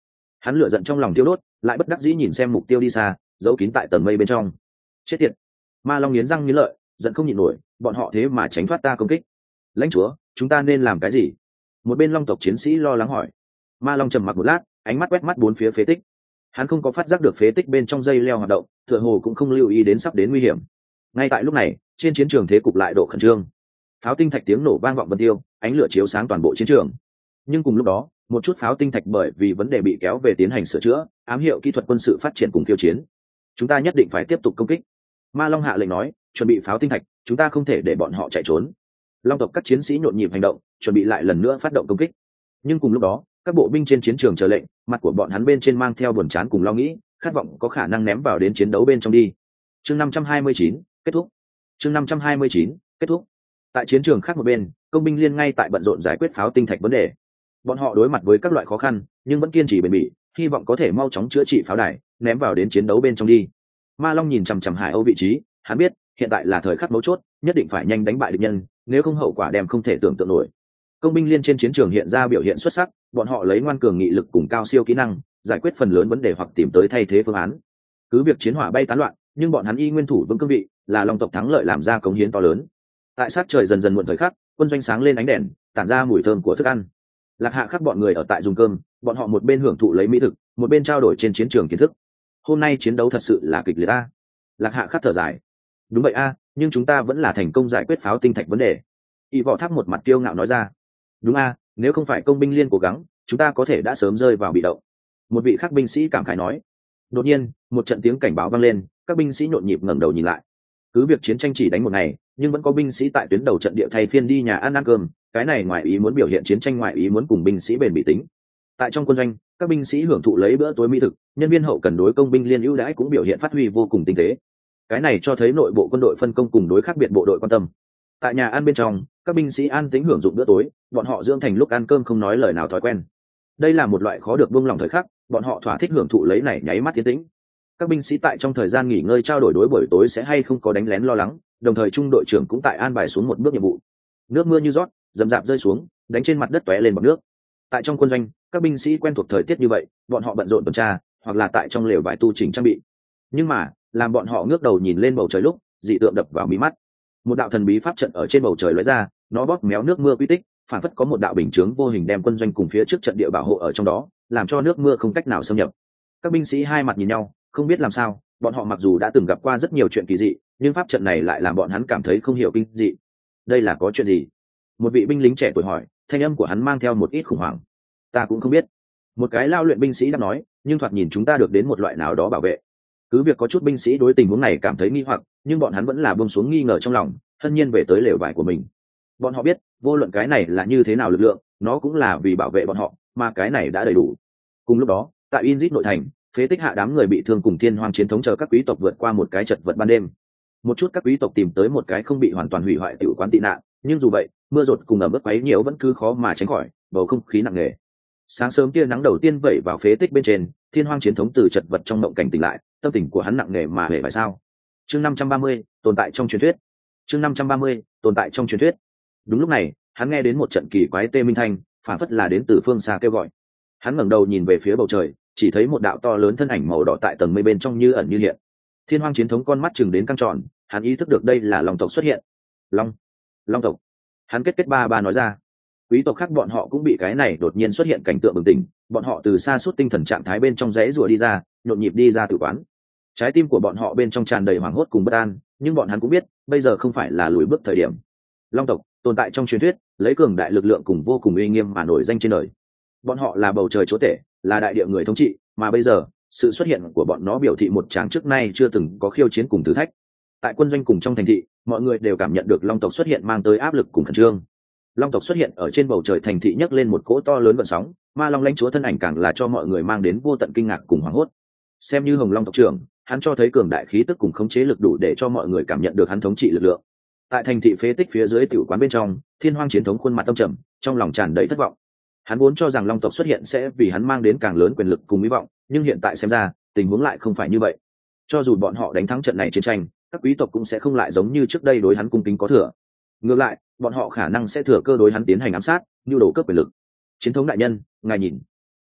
Hắn lửa giận trong lòng tiêu đốt, lại bất đắc dĩ nhìn xem mục tiêu đi xa, giấu kín tại tầng mây bên trong. Chết tiệt! Ma Long nghiến răng nghiến lợi, giận không nhịn nổi, bọn họ thế mà tránh thoát ta công kích. Lãnh chúa, chúng ta nên làm cái gì? Một bên Long tộc chiến sĩ lo lắng hỏi. Ma Long trầm mặc một lát, ánh mắt quét mắt bốn phía phế tích. Hắn không có phát giác được phế tích bên trong dây leo hoạt động, tựa hồ cũng không lưu ý đến sắp đến nguy hiểm. Ngay tại lúc này, trên chiến trường thế cục lại độ khẩn trương. Pháo tinh thạch tiếng nổ vang vọng vân tiêu, ánh lửa chiếu sáng toàn bộ chiến trường. Nhưng cùng lúc đó, một chút pháo tinh thạch bởi vì vấn đề bị kéo về tiến hành sửa chữa, ám hiệu kỹ thuật quân sự phát triển cùng tiêu chiến. Chúng ta nhất định phải tiếp tục công kích. Ma Long hạ lệnh nói, chuẩn bị pháo tinh thạch, chúng ta không thể để bọn họ chạy trốn. Long tộc các chiến sĩ nhộn nhịp hành động, chuẩn bị lại lần nữa phát động công kích. Nhưng cùng lúc đó, các bộ binh trên chiến trường chờ lệnh, mặt của bọn hắn bên trên mang theo buồn chán cùng lo nghĩ, khát vọng có khả năng ném vào đến chiến đấu bên trong đi. Chương năm trăm hai mươi chín, kết thúc. Chương năm trăm hai mươi chín, kết thúc. Tại chiến trường khác một bên, công binh liên ngay tại bận rộn giải quyết pháo tinh thạch vấn đề. Bọn họ đối mặt với các loại khó khăn, nhưng vẫn kiên trì bền bỉ, hy vọng có thể mau chóng chữa trị pháo đài, ném vào đến chiến đấu bên trong đi. Ma Long nhìn chằm chằm Hải Âu vị trí, hắn biết, hiện tại là thời khắc mấu chốt, nhất định phải nhanh đánh bại địch nhân, nếu không hậu quả đem không thể tưởng tượng nổi. Công binh liên trên chiến trường hiện ra biểu hiện xuất sắc, bọn họ lấy ngoan cường nghị lực cùng cao siêu kỹ năng, giải quyết phần lớn vấn đề hoặc tìm tới thay thế phương án. Cứ việc chiến hỏa bay tán loạn, nhưng bọn hắn y nguyên thủ vững cương vị, là Long tộc thắng lợi làm ra cống hiến to lớn. Tại sát trời dần dần muộn thời khắc, quân doanh sáng lên ánh đèn, tản ra mùi thơm của thức ăn. Lạc Hạ khắc bọn người ở tại dùng cơm, bọn họ một bên hưởng thụ lấy mỹ thực, một bên trao đổi trên chiến trường kiến thức. Hôm nay chiến đấu thật sự là kịch liệt a. Lạc Hạ khắc thở dài. Đúng vậy a, nhưng chúng ta vẫn là thành công giải quyết pháo tinh thạch vấn đề. Y Võ Tháp một mặt kiêu ngạo nói ra. Đúng a, nếu không phải công binh liên cố gắng, chúng ta có thể đã sớm rơi vào bị động. Một vị khắc binh sĩ cảm khái nói. Đột nhiên, một trận tiếng cảnh báo vang lên, các binh sĩ nhộn nhịp ngẩng đầu nhìn lại. Cứ việc chiến tranh chỉ đánh một ngày, nhưng vẫn có binh sĩ tại tuyến đầu trận địa thay phiên đi nhà ăn ăn cơm, cái này ngoài ý muốn biểu hiện chiến tranh ngoài ý muốn cùng binh sĩ bền bỉ tính. Tại trong quân doanh, các binh sĩ hưởng thụ lấy bữa tối mỹ thực, nhân viên hậu cần đối công binh liên ưu đãi cũng biểu hiện phát huy vô cùng tinh tế. Cái này cho thấy nội bộ quân đội phân công cùng đối khác biệt bộ đội quan tâm. Tại nhà ăn bên trong, các binh sĩ an tĩnh hưởng dụng bữa tối, bọn họ dưỡng thành lúc ăn cơm không nói lời nào thói quen. Đây là một loại khó được buông lòng thời khắc, bọn họ thỏa thích hưởng thụ lấy này nháy mắt tiến tĩnh. Các binh sĩ tại trong thời gian nghỉ ngơi trao đổi đối buổi tối sẽ hay không có đánh lén lo lắng, đồng thời trung đội trưởng cũng tại an bài xuống một bước nhiệm vụ. Nước mưa như rót, rầm rạp rơi xuống, đánh trên mặt đất tóe lên bọt nước. Tại trong quân doanh, các binh sĩ quen thuộc thời tiết như vậy, bọn họ bận rộn tuần tra, hoặc là tại trong lều vải tu chỉnh trang bị. Nhưng mà, làm bọn họ ngước đầu nhìn lên bầu trời lúc, dị tượng đập vào mí mắt. Một đạo thần bí pháp trận ở trên bầu trời lóe ra, nó bóp méo nước mưa quy tích, phản phất có một đạo bình chướng vô hình đem quân doanh cùng phía trước trận địa bảo hộ ở trong đó, làm cho nước mưa không cách nào xâm nhập. Các binh sĩ hai mặt nhìn nhau, không biết làm sao, bọn họ mặc dù đã từng gặp qua rất nhiều chuyện kỳ dị, nhưng pháp trận này lại làm bọn hắn cảm thấy không hiểu kinh dị. Đây là có chuyện gì? Một vị binh lính trẻ tuổi hỏi, thanh âm của hắn mang theo một ít khủng hoảng. Ta cũng không biết. Một cái lao luyện binh sĩ đã nói, nhưng thoạt nhìn chúng ta được đến một loại nào đó bảo vệ. Cứ việc có chút binh sĩ đối tình huống này cảm thấy nghi hoặc, nhưng bọn hắn vẫn là buông xuống nghi ngờ trong lòng, hân nhiên về tới lều vải của mình. Bọn họ biết, vô luận cái này là như thế nào lực lượng, nó cũng là vì bảo vệ bọn họ, mà cái này đã đầy đủ. Cùng lúc đó, tại Inzit nội thành, phế tích hạ đám người bị thương cùng thiên hoang chiến thống chờ các quý tộc vượt qua một cái chật vật ban đêm. Một chút các quý tộc tìm tới một cái không bị hoàn toàn hủy hoại tiểu quán tị nạn, nhưng dù vậy, mưa rột cùng ẩm ướt quấy nhiễu vẫn cứ khó mà tránh khỏi, bầu không khí nặng nề. Sáng sớm tia nắng đầu tiên vẩy vào phế tích bên trên, thiên hoang chiến thống từ chật vật trong mộng cảnh tỉnh lại, tâm tình của hắn nặng nề mà hề phải sao. Chương năm trăm ba mươi, tồn tại trong truyền thuyết. Chương năm trăm ba mươi, tồn tại trong truyền thuyết. Đúng lúc này, hắn nghe đến một trận kỳ quái tê minh thanh, phản phất là đến từ phương xa kêu gọi. Hắn ngẩng đầu nhìn về phía bầu trời, chỉ thấy một đạo to lớn thân ảnh màu đỏ tại tầng mây bên trong như ẩn như hiện. Thiên hoang chiến thống con mắt chừng đến căng tròn, hắn ý thức được đây là long tộc xuất hiện. Long, long tộc. Hắn kết kết ba ba nói ra. Quý tộc khác bọn họ cũng bị cái này đột nhiên xuất hiện cảnh tượng bừng tỉnh, bọn họ từ xa suốt tinh thần trạng thái bên trong rẽ rùa đi ra, nhộn nhịp đi ra tử quán. Trái tim của bọn họ bên trong tràn đầy hoảng hốt cùng bất an, nhưng bọn hắn cũng biết, bây giờ không phải là lùi bước thời điểm. Long tộc tồn tại trong truyền thuyết, lấy cường đại lực lượng cùng vô cùng uy nghiêm mà nổi danh trên đời. Bọn họ là bầu trời chúa tể, là đại địa người thống trị, mà bây giờ, sự xuất hiện của bọn nó biểu thị một tràng trước nay chưa từng có khiêu chiến cùng thử thách. Tại quân doanh cùng trong thành thị, mọi người đều cảm nhận được long tộc xuất hiện mang tới áp lực cùng khẩn trương. Long tộc xuất hiện ở trên bầu trời thành thị nhấc lên một cỗ to lớn gợn sóng, ma long lãnh chúa thân ảnh càng là cho mọi người mang đến vô tận kinh ngạc cùng hoảng hốt. Xem như hồng long tộc trưởng, hắn cho thấy cường đại khí tức cùng khống chế lực đủ để cho mọi người cảm nhận được hắn thống trị lực lượng. Tại thành thị phế tích phía dưới tiểu quán bên trong, thiên hoang chiến thống khuôn mặt tâm trầm, trong lòng tràn đầy thất vọng. Hắn vốn cho rằng long tộc xuất hiện sẽ vì hắn mang đến càng lớn quyền lực cùng hy vọng, nhưng hiện tại xem ra tình huống lại không phải như vậy. Cho dù bọn họ đánh thắng trận này chiến tranh, các quý tộc cũng sẽ không lại giống như trước đây đối hắn cung kính có thừa. Ngược lại, bọn họ khả năng sẽ thừa cơ đối hắn tiến hành ám sát, nhu đồ cướp quyền lực. Chiến thống đại nhân, ngài nhìn.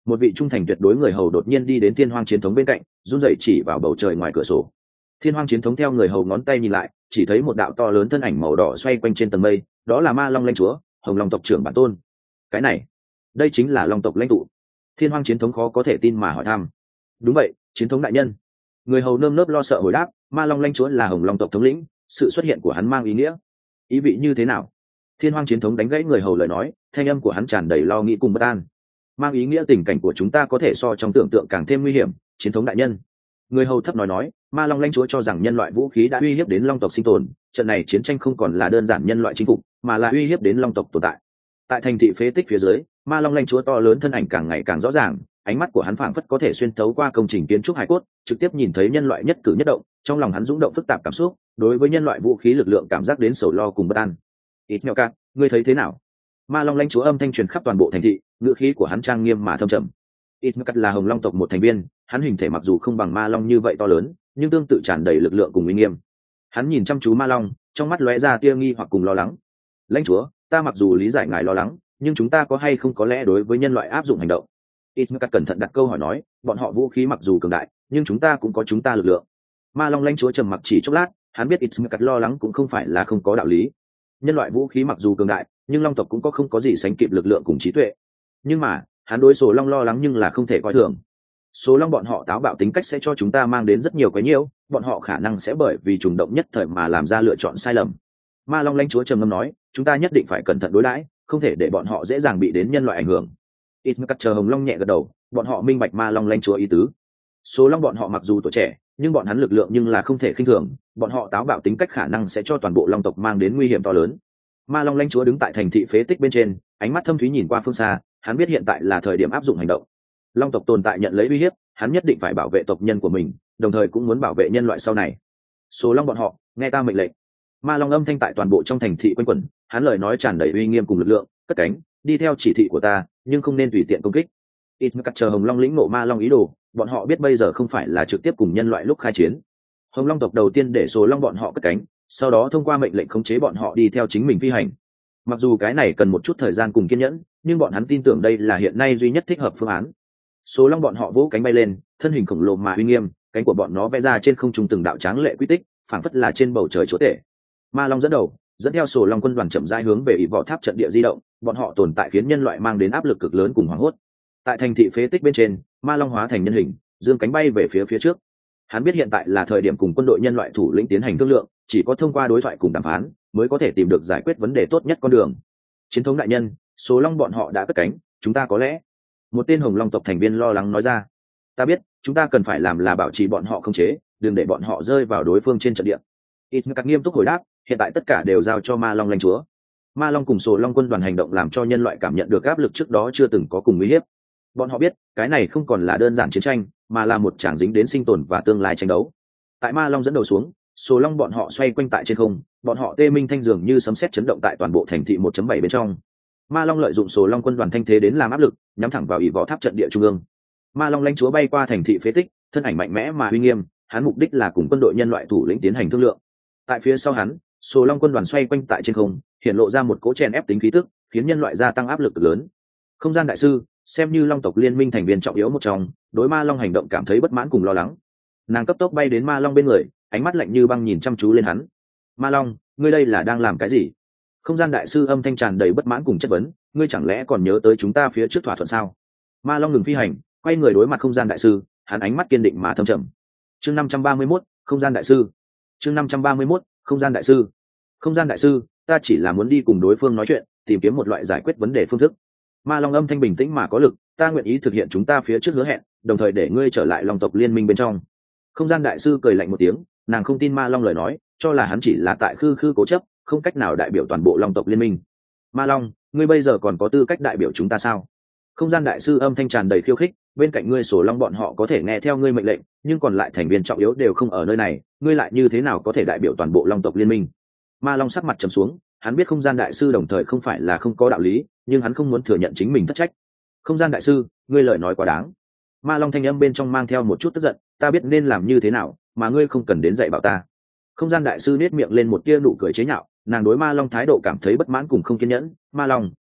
một vị trung thành tuyệt đối người hầu đột nhiên đi đến thiên hoang chiến thống bên cạnh, run rẩy chỉ vào bầu trời ngoài cửa sổ. Thiên hoang chiến thống theo người hầu ngón tay nhìn lại, chỉ thấy một đạo to lớn thân ảnh màu đỏ xoay quanh trên tầng mây, đó là ma long lãnh chúa, hồng long tộc trưởng bản tôn. Cái này, đây chính là long tộc lãnh tụ. Thiên hoang chiến thống khó có thể tin mà hỏi thăm. Đúng vậy, chiến thống đại nhân. Người hầu nơm nớp lo sợ hồi đáp, ma long lãnh chúa là hồng long tộc thống lĩnh, sự xuất hiện của hắn mang ý nghĩa. Ý vị như thế nào? Thiên hoang chiến thống đánh gãy người hầu lời nói, thanh âm của hắn tràn đầy lo nghĩ cùng bất an. Mang ý nghĩa tình cảnh của chúng ta có thể so trong tưởng tượng càng thêm nguy hiểm, chiến thống đại nhân. Người hầu thấp nói nói, ma long lãnh chúa cho rằng nhân loại vũ khí đã uy hiếp đến long tộc sinh tồn, trận này chiến tranh không còn là đơn giản nhân loại chinh phục, mà là uy hiếp đến long tộc tồn tại. Tại thành thị phế tích phía dưới, ma long lãnh chúa to lớn thân ảnh càng ngày càng rõ ràng, ánh mắt của hắn phảng phất có thể xuyên thấu qua công trình kiến trúc hải cốt, trực tiếp nhìn thấy nhân loại nhất cử nhất động, trong lòng hắn rung động phức tạp cảm xúc, đối với nhân loại vũ khí lực lượng cảm giác đến sầu lo cùng bất an. Ít mèo cạn, ngươi thấy thế nào? Ma long lãnh chúa âm thanh truyền khắp toàn bộ thành thị, ngữ khí của hắn trang nghiêm mà thâm trầm. Ít mèo cạn là hồng long tộc một thành viên, hắn hình thể mặc dù không bằng ma long như vậy to lớn, nhưng tương tự tràn đầy lực lượng cùng uy nghiêm. Hắn nhìn chăm chú ma long, trong mắt lóe ra tia nghi hoặc cùng lo lắng. Lãnh chúa, ta mặc dù lý giải ngài lo lắng, nhưng chúng ta có hay không có lẽ đối với nhân loại áp dụng hành động? Ít mèo cạn cẩn thận đặt câu hỏi nói, bọn họ vũ khí mặc dù cường đại, nhưng chúng ta cũng có chúng ta lực lượng. Ma long lãnh chúa trầm mặc chỉ chốc lát, hắn biết ít mèo cạn lo lắng cũng không phải là không có đạo lý. Nhân loại vũ khí mặc dù cường đại, nhưng long tộc cũng có không có gì sánh kịp lực lượng cùng trí tuệ. Nhưng mà hắn đối số long lo lắng nhưng là không thể coi thường. Số long bọn họ táo bạo tính cách sẽ cho chúng ta mang đến rất nhiều quấy nhiễu, bọn họ khả năng sẽ bởi vì trùng động nhất thời mà làm ra lựa chọn sai lầm. Ma long lãnh chúa trầm ngâm nói, chúng ta nhất định phải cẩn thận đối đãi, không thể để bọn họ dễ dàng bị đến nhân loại ảnh hưởng. Ít cắt chờ hồng long nhẹ gật đầu, bọn họ minh bạch ma long lãnh chúa ý tứ. Số long bọn họ mặc dù tuổi trẻ, nhưng bọn hắn lực lượng nhưng là không thể khinh thường, bọn họ táo bạo tính cách khả năng sẽ cho toàn bộ long tộc mang đến nguy hiểm to lớn. Ma long lãnh chúa đứng tại thành thị phế tích bên trên, ánh mắt thâm thúy nhìn qua phương xa, hắn biết hiện tại là thời điểm áp dụng hành động. Long tộc tồn tại nhận lấy uy hiếp, hắn nhất định phải bảo vệ tộc nhân của mình, đồng thời cũng muốn bảo vệ nhân loại sau này. Số long bọn họ, nghe ta mệnh lệnh. Ma long âm thanh tại toàn bộ trong thành thị quanh quẩn, hắn lời nói tràn đầy uy nghiêm cùng lực lượng, cất cánh, đi theo chỉ thị của ta, nhưng không nên tùy tiện công kích. Ít cắt chờ hồng long lĩnh nộ ma long ý đồ, bọn họ biết bây giờ không phải là trực tiếp cùng nhân loại lúc khai chiến. Hồng long tộc đầu tiên để số long bọn họ cất cánh, sau đó thông qua mệnh lệnh khống chế bọn họ đi theo chính mình phi hành. Mặc dù cái này cần một chút thời gian cùng kiên nhẫn, nhưng bọn hắn tin tưởng đây là hiện nay duy nhất thích hợp phương án. Số long bọn họ vỗ cánh bay lên, thân hình khổng lồ mà uy nghiêm, cánh của bọn nó vẽ ra trên không trung từng đạo tráng lệ quy tích, phảng phất là trên bầu trời chúa tể. Ma long dẫn đầu, dẫn theo số long quân đoàn chậm rãi hướng về ỷ võ tháp trận địa di động, bọn họ tồn tại khiến nhân loại mang đến áp lực cực lớn cùng hoảng hốt. Tại thành thị phế tích bên trên, ma long hóa thành nhân hình, dương cánh bay về phía phía trước. Hắn biết hiện tại là thời điểm cùng quân đội nhân loại thủ lĩnh tiến hành thương lượng, chỉ có thông qua đối thoại cùng đàm phán mới có thể tìm được giải quyết vấn đề tốt nhất con đường. Chiến thống đại nhân, số long bọn họ đã cất cánh, chúng ta có lẽ. Một tên hồng long tộc thành viên lo lắng nói ra. Ta biết, chúng ta cần phải làm là bảo trì bọn họ không chế, đừng để bọn họ rơi vào đối phương trên trận địa. Ít cắt nghiêm túc hồi đáp, hiện tại tất cả đều giao cho ma long lãnh chúa. Ma long cùng số long quân đoàn hành động làm cho nhân loại cảm nhận được áp lực trước đó chưa từng có cùng uy hiếp. Bọn họ biết, cái này không còn là đơn giản chiến tranh, mà là một tràng dính đến sinh tồn và tương lai tranh đấu. Tại ma long dẫn đầu xuống, số long bọn họ xoay quanh tại trên không, bọn họ tê minh thanh dường như sấm sét chấn động tại toàn bộ thành thị một chấm bảy bên trong. Ma long lợi dụng số long quân đoàn thanh thế đến làm áp lực, nhắm thẳng vào ỷ võ tháp trận địa trung ương. Ma long lãnh chúa bay qua thành thị phế tích, thân ảnh mạnh mẽ mà uy nghiêm, hắn mục đích là cùng quân đội nhân loại thủ lĩnh tiến hành thương lượng. Tại phía sau hắn, số long quân đoàn xoay quanh tại trên không, hiện lộ ra một cỗ chèn ép tính khí tức, khiến nhân loại gia tăng áp lực lớn. Không gian đại sư, xem như long tộc liên minh thành viên trọng yếu một trong, đối ma long hành động cảm thấy bất mãn cùng lo lắng. Nàng cấp tốc bay đến ma long bên người, ánh mắt lạnh như băng nhìn chăm chú lên hắn. Ma long, ngươi đây là đang làm cái gì? Không gian đại sư âm thanh tràn đầy bất mãn cùng chất vấn, ngươi chẳng lẽ còn nhớ tới chúng ta phía trước thỏa thuận sao? Ma long ngừng phi hành, quay người đối mặt không gian đại sư, hắn ánh mắt kiên định mà thâm trầm. Chương năm trăm ba mươi mốt, không gian đại sư. Chương năm trăm ba mươi mốt, không gian đại sư. Không gian đại sư, ta chỉ là muốn đi cùng đối phương nói chuyện, tìm kiếm một loại giải quyết vấn đề phương thức. Ma long âm thanh bình tĩnh mà có lực, ta nguyện ý thực hiện chúng ta phía trước hứa hẹn, đồng thời để ngươi trở lại long tộc liên minh bên trong. Không gian đại sư cười lạnh một tiếng, nàng không tin ma long lời nói, cho là hắn chỉ là tại khư khư cố chấp, không cách nào đại biểu toàn bộ long tộc liên minh. Ma long, ngươi bây giờ còn có tư cách đại biểu chúng ta sao? Không gian đại sư âm thanh tràn đầy khiêu khích, bên cạnh ngươi sổ long bọn họ có thể nghe theo ngươi mệnh lệnh, nhưng còn lại thành viên trọng yếu đều không ở nơi này, ngươi lại như thế nào có thể đại biểu toàn bộ long tộc liên minh? Ma long sắc mặt trầm xuống, hắn biết không gian đại sư đồng thời không phải là không có đạo lý, nhưng hắn không muốn thừa nhận chính mình thất trách. Không gian đại sư, ngươi lời nói quá đáng. Ma long thanh âm bên trong mang theo một chút tức giận, ta biết nên làm như thế nào, mà ngươi không cần đến dạy bảo ta. Không gian đại sư nét miệng lên một tia nụ cười chế nhạo, nàng đối ma long thái độ cảm thấy bất mãn cùng không kiên nhẫn. Ma long,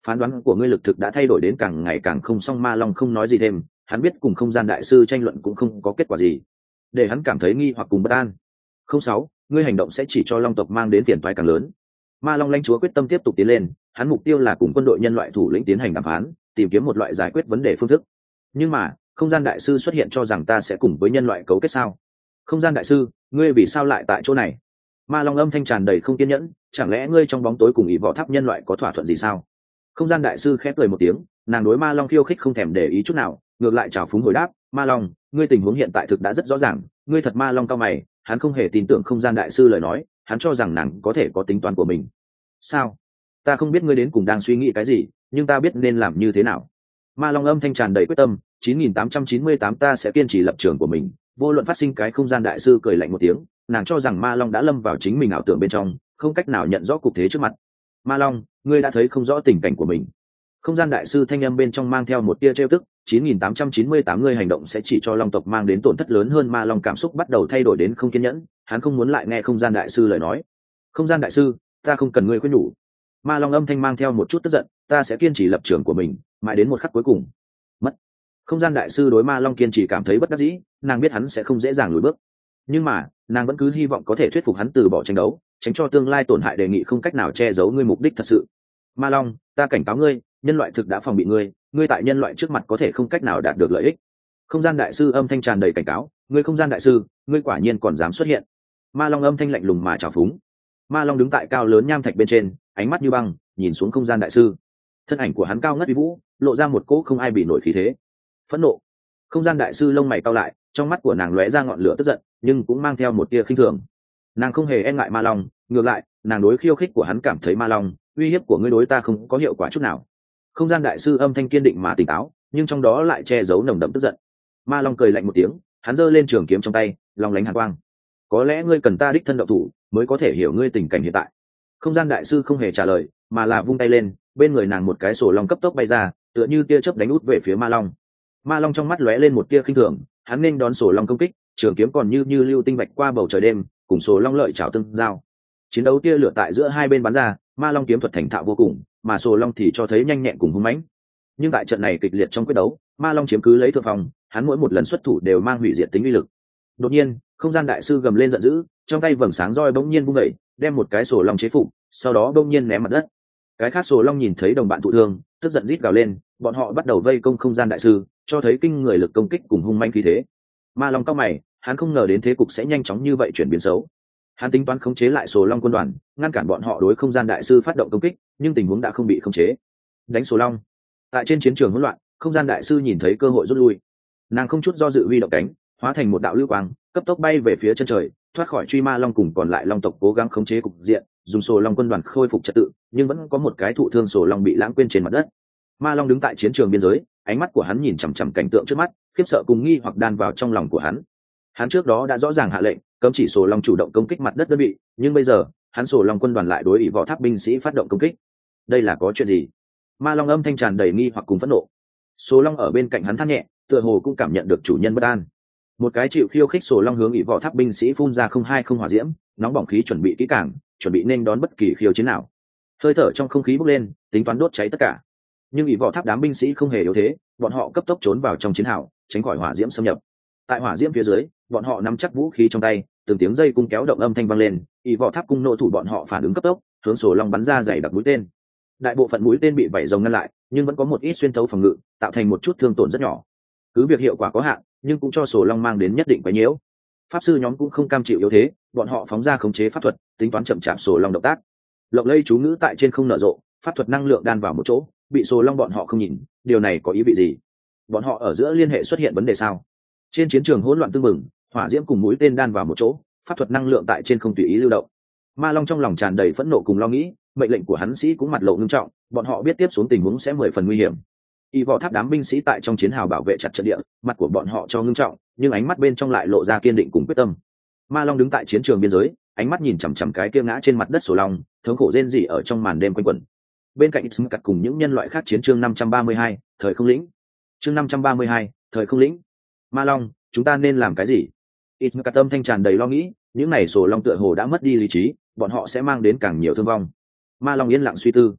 phán đoán của ngươi lực thực đã thay đổi đến càng ngày càng không xong. Ma Long không nói gì thêm, hắn biết cùng không gian đại sư tranh luận cũng không có kết quả gì, để hắn cảm thấy nghi hoặc cùng bất an. Không sáu, ngươi hành động sẽ chỉ cho Long tộc mang đến phiền toái càng lớn. Ma Long lãnh chúa quyết tâm tiếp tục tiến lên, hắn mục tiêu là cùng quân đội nhân loại thủ lĩnh tiến hành đàm phán, tìm kiếm một loại giải quyết vấn đề phương thức. Nhưng mà không gian đại sư xuất hiện cho rằng ta sẽ cùng với nhân loại cấu kết sao? Không gian đại sư, ngươi vì sao lại tại chỗ này? Ma Long âm thanh tràn đầy không kiên nhẫn, chẳng lẽ ngươi trong bóng tối cùng ỷ võ tháp nhân loại có thỏa thuận gì sao? Không gian đại sư khép cười một tiếng, nàng đối Ma Long khiêu khích không thèm để ý chút nào, ngược lại chào phúng hồi đáp: Ma Long, ngươi tình huống hiện tại thực đã rất rõ ràng, ngươi thật. Ma Long cao mày, hắn không hề tin tưởng không gian đại sư lời nói, hắn cho rằng nàng có thể có tính toán của mình. Sao? Ta không biết ngươi đến cùng đang suy nghĩ cái gì, nhưng ta biết nên làm như thế nào. Ma Long âm thanh tràn đầy quyết tâm. chín nghìn tám trăm chín mươi tám ta sẽ kiên trì lập trường của mình, vô luận phát sinh cái. Không gian đại sư cười lạnh một tiếng, nàng cho rằng Ma Long đã lâm vào chính mình ảo tưởng bên trong, không cách nào nhận rõ cục thế trước mặt. Ma Long, ngươi đã thấy không rõ tình cảnh của mình. Không gian đại sư thanh âm bên trong mang theo một tia trêu tức. chín nghìn tám trăm chín mươi tám ngươi hành động sẽ chỉ cho Long tộc mang đến tổn thất lớn hơn. Ma Long cảm xúc bắt đầu thay đổi đến không kiên nhẫn, hắn không muốn lại nghe không gian đại sư lời nói. Không gian đại sư, ta không cần ngươi khuyên nhủ. Ma Long âm thanh mang theo một chút tức giận, ta sẽ kiên trì lập trường của mình, mãi đến một khắc cuối cùng. Mất. Không gian đại sư đối Ma Long kiên trì cảm thấy bất đắc dĩ, nàng biết hắn sẽ không dễ dàng lùi bước, nhưng mà nàng vẫn cứ hy vọng có thể thuyết phục hắn từ bỏ tranh đấu, tránh cho tương lai tổn hại. Đề nghị không cách nào che giấu ngươi mục đích thật sự. Ma Long, ta cảnh cáo ngươi, nhân loại thực đã phòng bị ngươi, ngươi tại nhân loại trước mặt có thể không cách nào đạt được lợi ích. Không gian đại sư âm thanh tràn đầy cảnh cáo, ngươi không gian đại sư, ngươi quả nhiên còn dám xuất hiện. Ma Long âm thanh lạnh lùng mà trào phúng. Ma Long đứng tại cao lớn nham thạch bên trên, ánh mắt như băng nhìn xuống không gian đại sư. Thân ảnh của hắn cao ngất uy vũ, lộ ra một cỗ không ai bị nổi khí thế. Phẫn nộ. Không gian đại sư lông mày cau lại, trong mắt của nàng lóe ra ngọn lửa tức giận, nhưng cũng mang theo một tia khinh thường. Nàng không hề e ngại Ma Long, ngược lại nàng đối khiêu khích của hắn cảm thấy: Ma Long, uy hiếp của ngươi đối ta không có hiệu quả chút nào. Không gian đại sư âm thanh kiên định mà tỉnh táo, nhưng trong đó lại che giấu nồng đậm tức giận. Ma Long cười lạnh một tiếng, hắn giơ lên trường kiếm trong tay, long lánh hàn quang. Có lẽ ngươi cần ta đích thân động thủ mới có thể hiểu ngươi tình cảnh hiện tại. Không gian đại sư không hề trả lời, mà là vung tay lên, bên người nàng một cái sổ long cấp tốc bay ra, tựa như tia chớp đánh út về phía Ma Long. Ma Long trong mắt lóe lên một tia khinh thường, hắn nên đón sổ long công kích, trường kiếm còn như như lưu tinh bạch qua bầu trời đêm, cùng sổ long lợi chảo tương giao. Chiến đấu tia lửa tại giữa hai bên bắn ra, Ma Long kiếm thuật thành thạo vô cùng, mà sổ long thì cho thấy nhanh nhẹn cùng hung mãnh. Nhưng tại trận này kịch liệt trong quyết đấu, Ma Long chiếm cứ lấy thượng phòng, hắn mỗi một lần xuất thủ đều mang hủy diệt tính uy lực. Đột nhiên, không gian đại sư gầm lên giận dữ, trong tay vầng sáng roi bỗng nhiên vung đẩy, đem một cái sổ long chế phục, sau đó bỗng nhiên ném mặt đất. Cái khác sổ long nhìn thấy đồng bạn thụ thương, tức giận rít gào lên, bọn họ bắt đầu vây công không gian đại sư, cho thấy kinh người lực công kích cùng hung manh khí thế. Ma Long cao mày, hắn không ngờ đến thế cục sẽ nhanh chóng như vậy chuyển biến xấu. Hắn tính toán khống chế lại sổ long quân đoàn, ngăn cản bọn họ đối không gian đại sư phát động công kích, nhưng tình huống đã không bị khống chế. Đánh sổ long. Tại trên chiến trường hỗn loạn, không gian đại sư nhìn thấy cơ hội rút lui, nàng không chút do dự huy động cánh, hóa thành một đạo lưu quang, cấp tốc bay về phía chân trời, thoát khỏi truy Ma Long cùng còn lại long tộc cố gắng khống chế cục diện, dùng sổ long quân đoàn khôi phục trật tự, nhưng vẫn có một cái thụ thương sổ long bị lãng quên trên mặt đất. Ma Long đứng tại chiến trường biên giới, ánh mắt của hắn nhìn chằm chằm cảnh tượng trước mắt, khiếp sợ cùng nghi hoặc đan vào trong lòng của hắn. Hắn trước đó đã rõ ràng hạ lệnh cấm chỉ sổ long chủ động công kích mặt đất đơn vị, nhưng bây giờ hắn sổ long quân đoàn lại đối ỷ võ tháp binh sĩ phát động công kích. Đây là có chuyện gì? Ma Long âm thanh tràn đầy nghi hoặc cùng phẫn nộ. Sổ long ở bên cạnh hắn than nhẹ, tựa hồ cũng cảm nhận được chủ nhân bất an. Một cái chịu khiêu khích sổ long hướng ỷ võ tháp binh sĩ phun ra không hai không hỏa diễm, nóng bỏng khí chuẩn bị kỹ càng, chuẩn bị nên đón bất kỳ khiêu chiến nào. Hơi thở trong không khí bốc lên, tính toán đốt cháy tất cả. Nhưng ỷ võ tháp đám binh sĩ không hề yếu thế, bọn họ cấp tốc trốn vào trong chiến hào, tránh khỏi hỏa diễm xâm nhập. Tại hỏa diễm phía dưới, bọn họ nắm chắc vũ khí trong tay, từng tiếng dây cung kéo động âm thanh vang lên, ỷ võ tháp cung nộ thủ bọn họ phản ứng cấp tốc, hướng sổ long bắn ra dày đặc mũi tên. Đại bộ phận mũi tên bị vảy rồng ngăn lại, nhưng vẫn có một ít xuyên thấu phòng ngự, tạo thành một chút thương tổn rất nhỏ. Cứ việc hiệu quả có hạn, nhưng cũng cho sổ long mang đến nhất định quấy nhiễu. Pháp sư nhóm cũng không cam chịu yếu thế, bọn họ phóng ra khống chế pháp thuật, tính toán chậm chạp sổ long động tác. Lộng lây chú ngữ tại trên không nở rộ, pháp thuật năng lượng đan vào một chỗ, bị sổ long bọn họ không nhìn, điều này có ý vị gì? Bọn họ ở giữa liên hệ xuất hiện vấn đề sao? Trên chiến trường hỗn loạn tương mừng, hỏa diễm cùng mũi tên đan vào một chỗ, pháp thuật năng lượng tại trên không tùy ý lưu động. Ma Long trong lòng tràn đầy phẫn nộ cùng lo nghĩ, mệnh lệnh của hắn sĩ cũng mặt lộ nghiêm trọng, bọn họ biết tiếp xuống tình huống sẽ mười phần nguy hiểm. Y võ tháp đám binh sĩ tại trong chiến hào bảo vệ chặt trận địa, mặt của bọn họ cho ngưng trọng, nhưng ánh mắt bên trong lại lộ ra kiên định cùng quyết tâm. Ma Long đứng tại chiến trường biên giới, ánh mắt nhìn chằm chằm cái kia ngã trên mặt đất sổ long, thống khổ rên rỉ ở trong màn đêm quanh quẩn. Bên cạnh Ismcat cùng những nhân loại khác chiến chương năm trăm ba mươi hai, thời không lĩnh. Chương năm trăm ba mươi hai, thời không lĩnh. Ma Long, chúng ta nên làm cái gì? Ismcat tâm thanh tràn đầy lo nghĩ, những này sổ long tựa hồ đã mất đi lý trí, bọn họ sẽ mang đến càng nhiều thương vong. Ma Long yên lặng suy tư.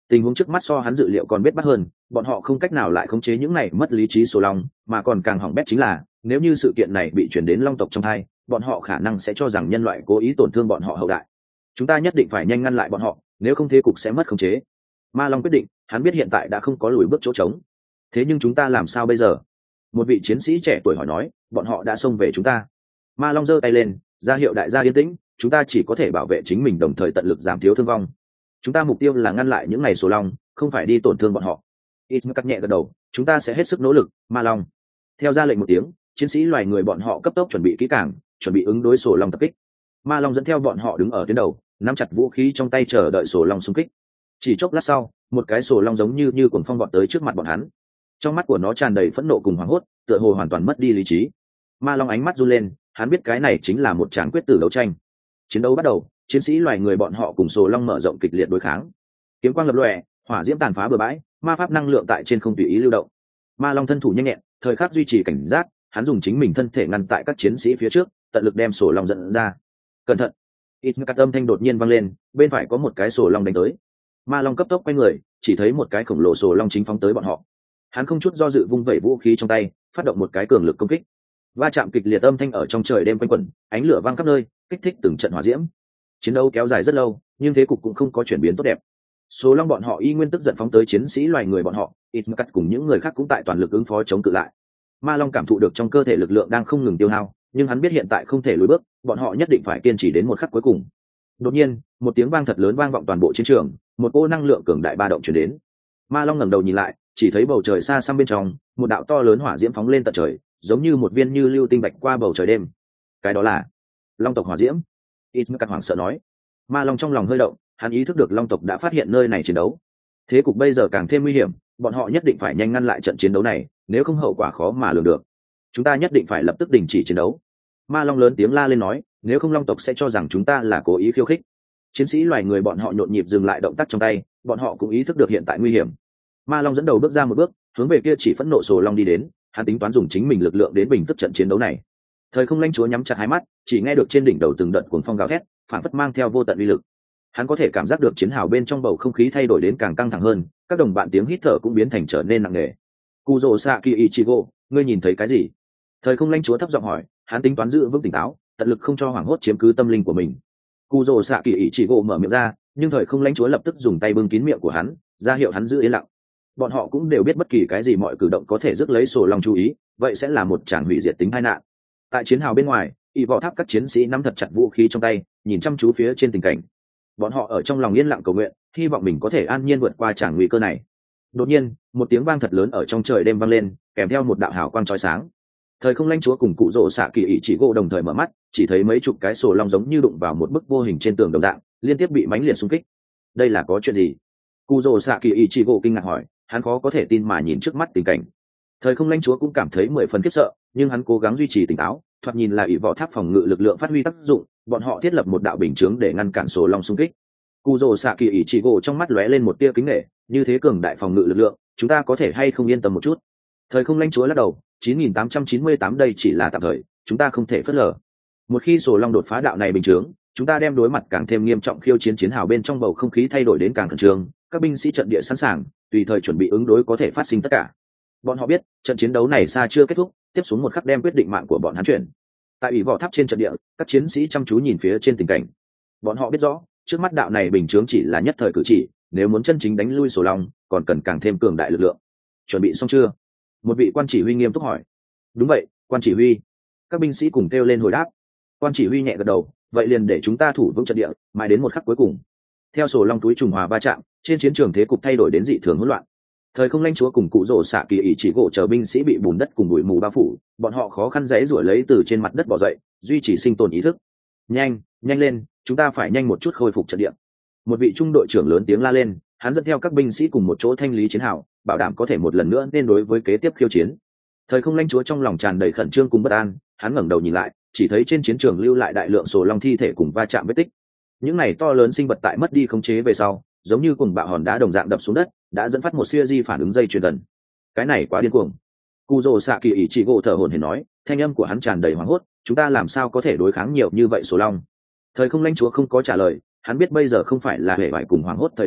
Tình huống trước mắt so hắn dự liệu còn biết bắt hơn, bọn họ không cách nào lại khống chế những này mất lý trí sổ long, mà còn càng hỏng bét chính là nếu như sự kiện này bị chuyển đến long tộc trong hai, bọn họ khả năng sẽ cho rằng nhân loại cố ý tổn thương bọn họ hậu đại. Chúng ta nhất định phải nhanh ngăn lại bọn họ, nếu không thế cục sẽ mất khống chế. Ma Long quyết định, hắn biết hiện tại đã không có lùi bước chỗ trống. Thế nhưng chúng ta làm sao bây giờ? Một vị chiến sĩ trẻ tuổi hỏi nói, bọn họ đã xông về chúng ta. Ma Long giơ tay lên, ra hiệu đại gia yên tĩnh, chúng ta chỉ có thể bảo vệ chính mình đồng thời tận lực giảm thiếu thương vong. Chúng ta mục tiêu là ngăn lại những ngày sổ long, không phải đi tổn thương bọn họ. Ít cắt nhẹ gật đầu, chúng ta sẽ hết sức nỗ lực. Ma Long theo ra lệnh một tiếng, chiến sĩ loài người bọn họ cấp tốc chuẩn bị kỹ càng, chuẩn bị ứng đối sổ long tập kích. Ma Long dẫn theo bọn họ đứng ở tuyến đầu, nắm chặt vũ khí trong tay chờ đợi sổ long xung kích. Chỉ chốc lát sau, một cái sổ long giống như như cuồng phong vọt tới trước mặt bọn hắn. Trong mắt của nó tràn đầy phẫn nộ cùng hoảng hốt, tựa hồ hoàn toàn mất đi lý trí. Ma Long ánh mắt run lên, hắn biết cái này chính là một tràng quyết tử đấu tranh. Chiến đấu bắt đầu, chiến sĩ loài người bọn họ cùng sổ long mở rộng kịch liệt đối kháng. Kiếm quang lập lòe, hỏa diễm tàn phá bừa bãi, ma pháp năng lượng tại trên không tùy ý lưu động. Ma Long thân thủ nhanh nhẹn, thời khắc duy trì cảnh giác, hắn dùng chính mình thân thể ngăn tại các chiến sĩ phía trước, tận lực đem sổ long dẫn ra. Cẩn thận! Ít cắt âm thanh đột nhiên vang lên, bên phải có một cái sổ long đánh tới. Ma Long cấp tốc quay người, chỉ thấy một cái khổng lồ sổ long chính phóng tới bọn họ. Hắn không chút do dự vung vẩy vũ khí trong tay, phát động một cái cường lực công kích. Va chạm kịch liệt âm thanh ở trong trời đêm quanh quẩn, ánh lửa vang khắp nơi, kích thích từng trận hỏa diễm. Chiến đấu kéo dài rất lâu, nhưng thế cục cũng không có chuyển biến tốt đẹp. Số long bọn họ y nguyên tức giận phóng tới chiến sĩ loài người bọn họ, ít cắt cùng những người khác cũng tại toàn lực ứng phó chống cự lại. Ma Long cảm thụ được trong cơ thể lực lượng đang không ngừng tiêu hao, nhưng hắn biết hiện tại không thể lùi bước, bọn họ nhất định phải kiên trì đến một khắc cuối cùng. Đột nhiên, một tiếng vang thật lớn vang vọng toàn bộ chiến trường, một cô năng lượng cường đại ba động truyền đến. Ma Long ngẩng đầu nhìn lại, chỉ thấy bầu trời xa xăm bên trong, một đạo to lớn hỏa diễm phóng lên tận trời, giống như một viên như lưu tinh bạch qua bầu trời đêm. Cái đó là Long tộc hỏa diễm. Ít cắt hoảng sợ nói. Ma Long trong lòng hơi động, hắn ý thức được Long tộc đã phát hiện nơi này chiến đấu. Thế cục bây giờ càng thêm nguy hiểm, bọn họ nhất định phải nhanh ngăn lại trận chiến đấu này, nếu không hậu quả khó mà lường được. Chúng ta nhất định phải lập tức đình chỉ chiến đấu. Ma Long lớn tiếng la lên nói, nếu không Long tộc sẽ cho rằng chúng ta là cố ý khiêu khích. Chiến sĩ loài người bọn họ nhộn nhịp dừng lại động tác trong tay, bọn họ cũng ý thức được hiện tại nguy hiểm. Ma Long dẫn đầu bước ra một bước, hướng về kia chỉ phẫn nộ sổ long đi đến, hắn tính toán dùng chính mình lực lượng đến bình tức trận chiến đấu này. Thời Không Lãnh Chúa nhắm chặt hai mắt, chỉ nghe được trên đỉnh đầu từng đợt cuồng phong gào thét, phản phất mang theo vô tận uy lực. Hắn có thể cảm giác được chiến hào bên trong bầu không khí thay đổi đến càng căng thẳng hơn, các đồng bạn tiếng hít thở cũng biến thành trở nên nặng nề. Kuzosaki Ichigo, ngươi nhìn thấy cái gì? Thời Không Lãnh Chúa thấp giọng hỏi, hắn tính toán giữ vững tỉnh táo, tận lực không cho hoảng hốt chiếm cứ tâm linh của mình. Kuzosaki Ichigo mở miệng ra, nhưng Thời Không Lãnh Chúa lập tức dùng tay bưng kín miệng của hắn, ra hiệu hắn giữ yên lặng. Bọn họ cũng đều biết bất kỳ cái gì mọi cử động có thể rước lấy sổ long chú ý, vậy sẽ là một tràng hủy diệt tính tai nạn. Tại chiến hào bên ngoài, y võ tháp các chiến sĩ nắm thật chặt vũ khí trong tay, nhìn chăm chú phía trên tình cảnh. Bọn họ ở trong lòng yên lặng cầu nguyện, hy vọng mình có thể an nhiên vượt qua tràng nguy cơ này. Đột nhiên, một tiếng vang thật lớn ở trong trời đêm vang lên, kèm theo một đạo hào quang chói sáng. Thời Không Lãnh Chúa cùng cụ rồ xạ kỳ ỷ chỉ gỗ đồng thời mở mắt, chỉ thấy mấy chục cái sổ long giống như đụng vào một bức vô hình trên tường đồng dạng, liên tiếp bị mãnh liệt xung kích. Đây là có chuyện gì? Cụ rồ xạ kỳ ỷ chỉ gỗ kinh ngạc hỏi, hắn khó có thể tin mà nhìn trước mắt tình cảnh. Thời Không Lãnh Chúa cũng cảm thấy mười phần khiếp sợ, nhưng hắn cố gắng duy trì tỉnh táo, thoạt nhìn là ỷ võ tháp phòng ngự lực lượng phát huy tác dụng, bọn họ thiết lập một đạo bình chướng để ngăn cản sổ long xung kích. Cụ rồ xạ kỳ ỷ chỉ gỗ trong mắt lóe lên một tia kính nể, như thế cường đại phòng ngự lực lượng, chúng ta có thể hay không yên tâm một chút? Thời Không Lãnh Chúa lắc đầu, chín nghìn tám trăm chín mươi tám đây chỉ là tạm thời, chúng ta không thể phớt lờ. Một khi sổ long đột phá đạo này bình chướng, chúng ta đem đối mặt càng thêm nghiêm trọng khiêu chiến chiến hào bên trong bầu không khí thay đổi đến càng khẩn trương, các binh sĩ trận địa sẵn sàng, tùy thời chuẩn bị ứng đối có thể phát sinh tất cả. Bọn họ biết, trận chiến đấu này xa chưa kết thúc, tiếp xuống một khắc đem quyết định mạng của bọn hắn chuyển. Tại ủy võ tháp trên trận địa, các chiến sĩ chăm chú nhìn phía trên tình cảnh. Bọn họ biết rõ, trước mắt đạo này bình chướng chỉ là nhất thời cử chỉ, nếu muốn chân chính đánh lui sổ long, còn cần càng thêm cường đại lực lượng. Chuẩn bị xong chưa? Một vị quan chỉ huy nghiêm túc hỏi. Đúng vậy, quan chỉ huy. Các binh sĩ cùng kêu lên hồi đáp. Quan chỉ huy nhẹ gật đầu, vậy liền để chúng ta thủ vững trận địa, mãi đến một khắc cuối cùng. Theo sổ long túi trùng hòa va chạm, trên chiến trường thế cục thay đổi đến dị thường hỗn loạn. Thời Không Lãnh Chúa cùng cụ rồ xạ kỳ ỷ chỉ gỗ chờ binh sĩ bị bùn đất cùng bụi mù bao phủ, bọn họ khó khăn giãy giụa lấy từ trên mặt đất bò dậy, duy trì sinh tồn ý thức. Nhanh, nhanh lên, chúng ta phải nhanh một chút khôi phục trận địa. Một vị trung đội trưởng lớn tiếng la lên, hắn dẫn theo các binh sĩ cùng một chỗ thanh lý chiến hào, bảo đảm có thể một lần nữa nên đối với kế tiếp khiêu chiến. Thời Không Lãnh Chúa trong lòng tràn đầy khẩn trương cùng bất an, hắn ngẩng đầu nhìn lại, chỉ thấy trên chiến trường lưu lại đại lượng sổ long thi thể cùng va chạm vết tích. Những này to lớn sinh vật tại mất đi khống chế về sau, giống như cùng bạo hòn đá đồng dạng đập xuống đất, đã dẫn phát một siêu di phản ứng dây chuyền gần. Cái này quá điên cuồng. Kuzo Saki Ichigo thở hổn hển nói, thanh âm của hắn tràn đầy hoảng hốt, chúng ta làm sao có thể đối kháng nhiều như vậy sổ long? Thời Không Lãnh Chúa không có trả lời, hắn biết bây giờ không phải là hề bại cùng hoảng hốt thời điểm,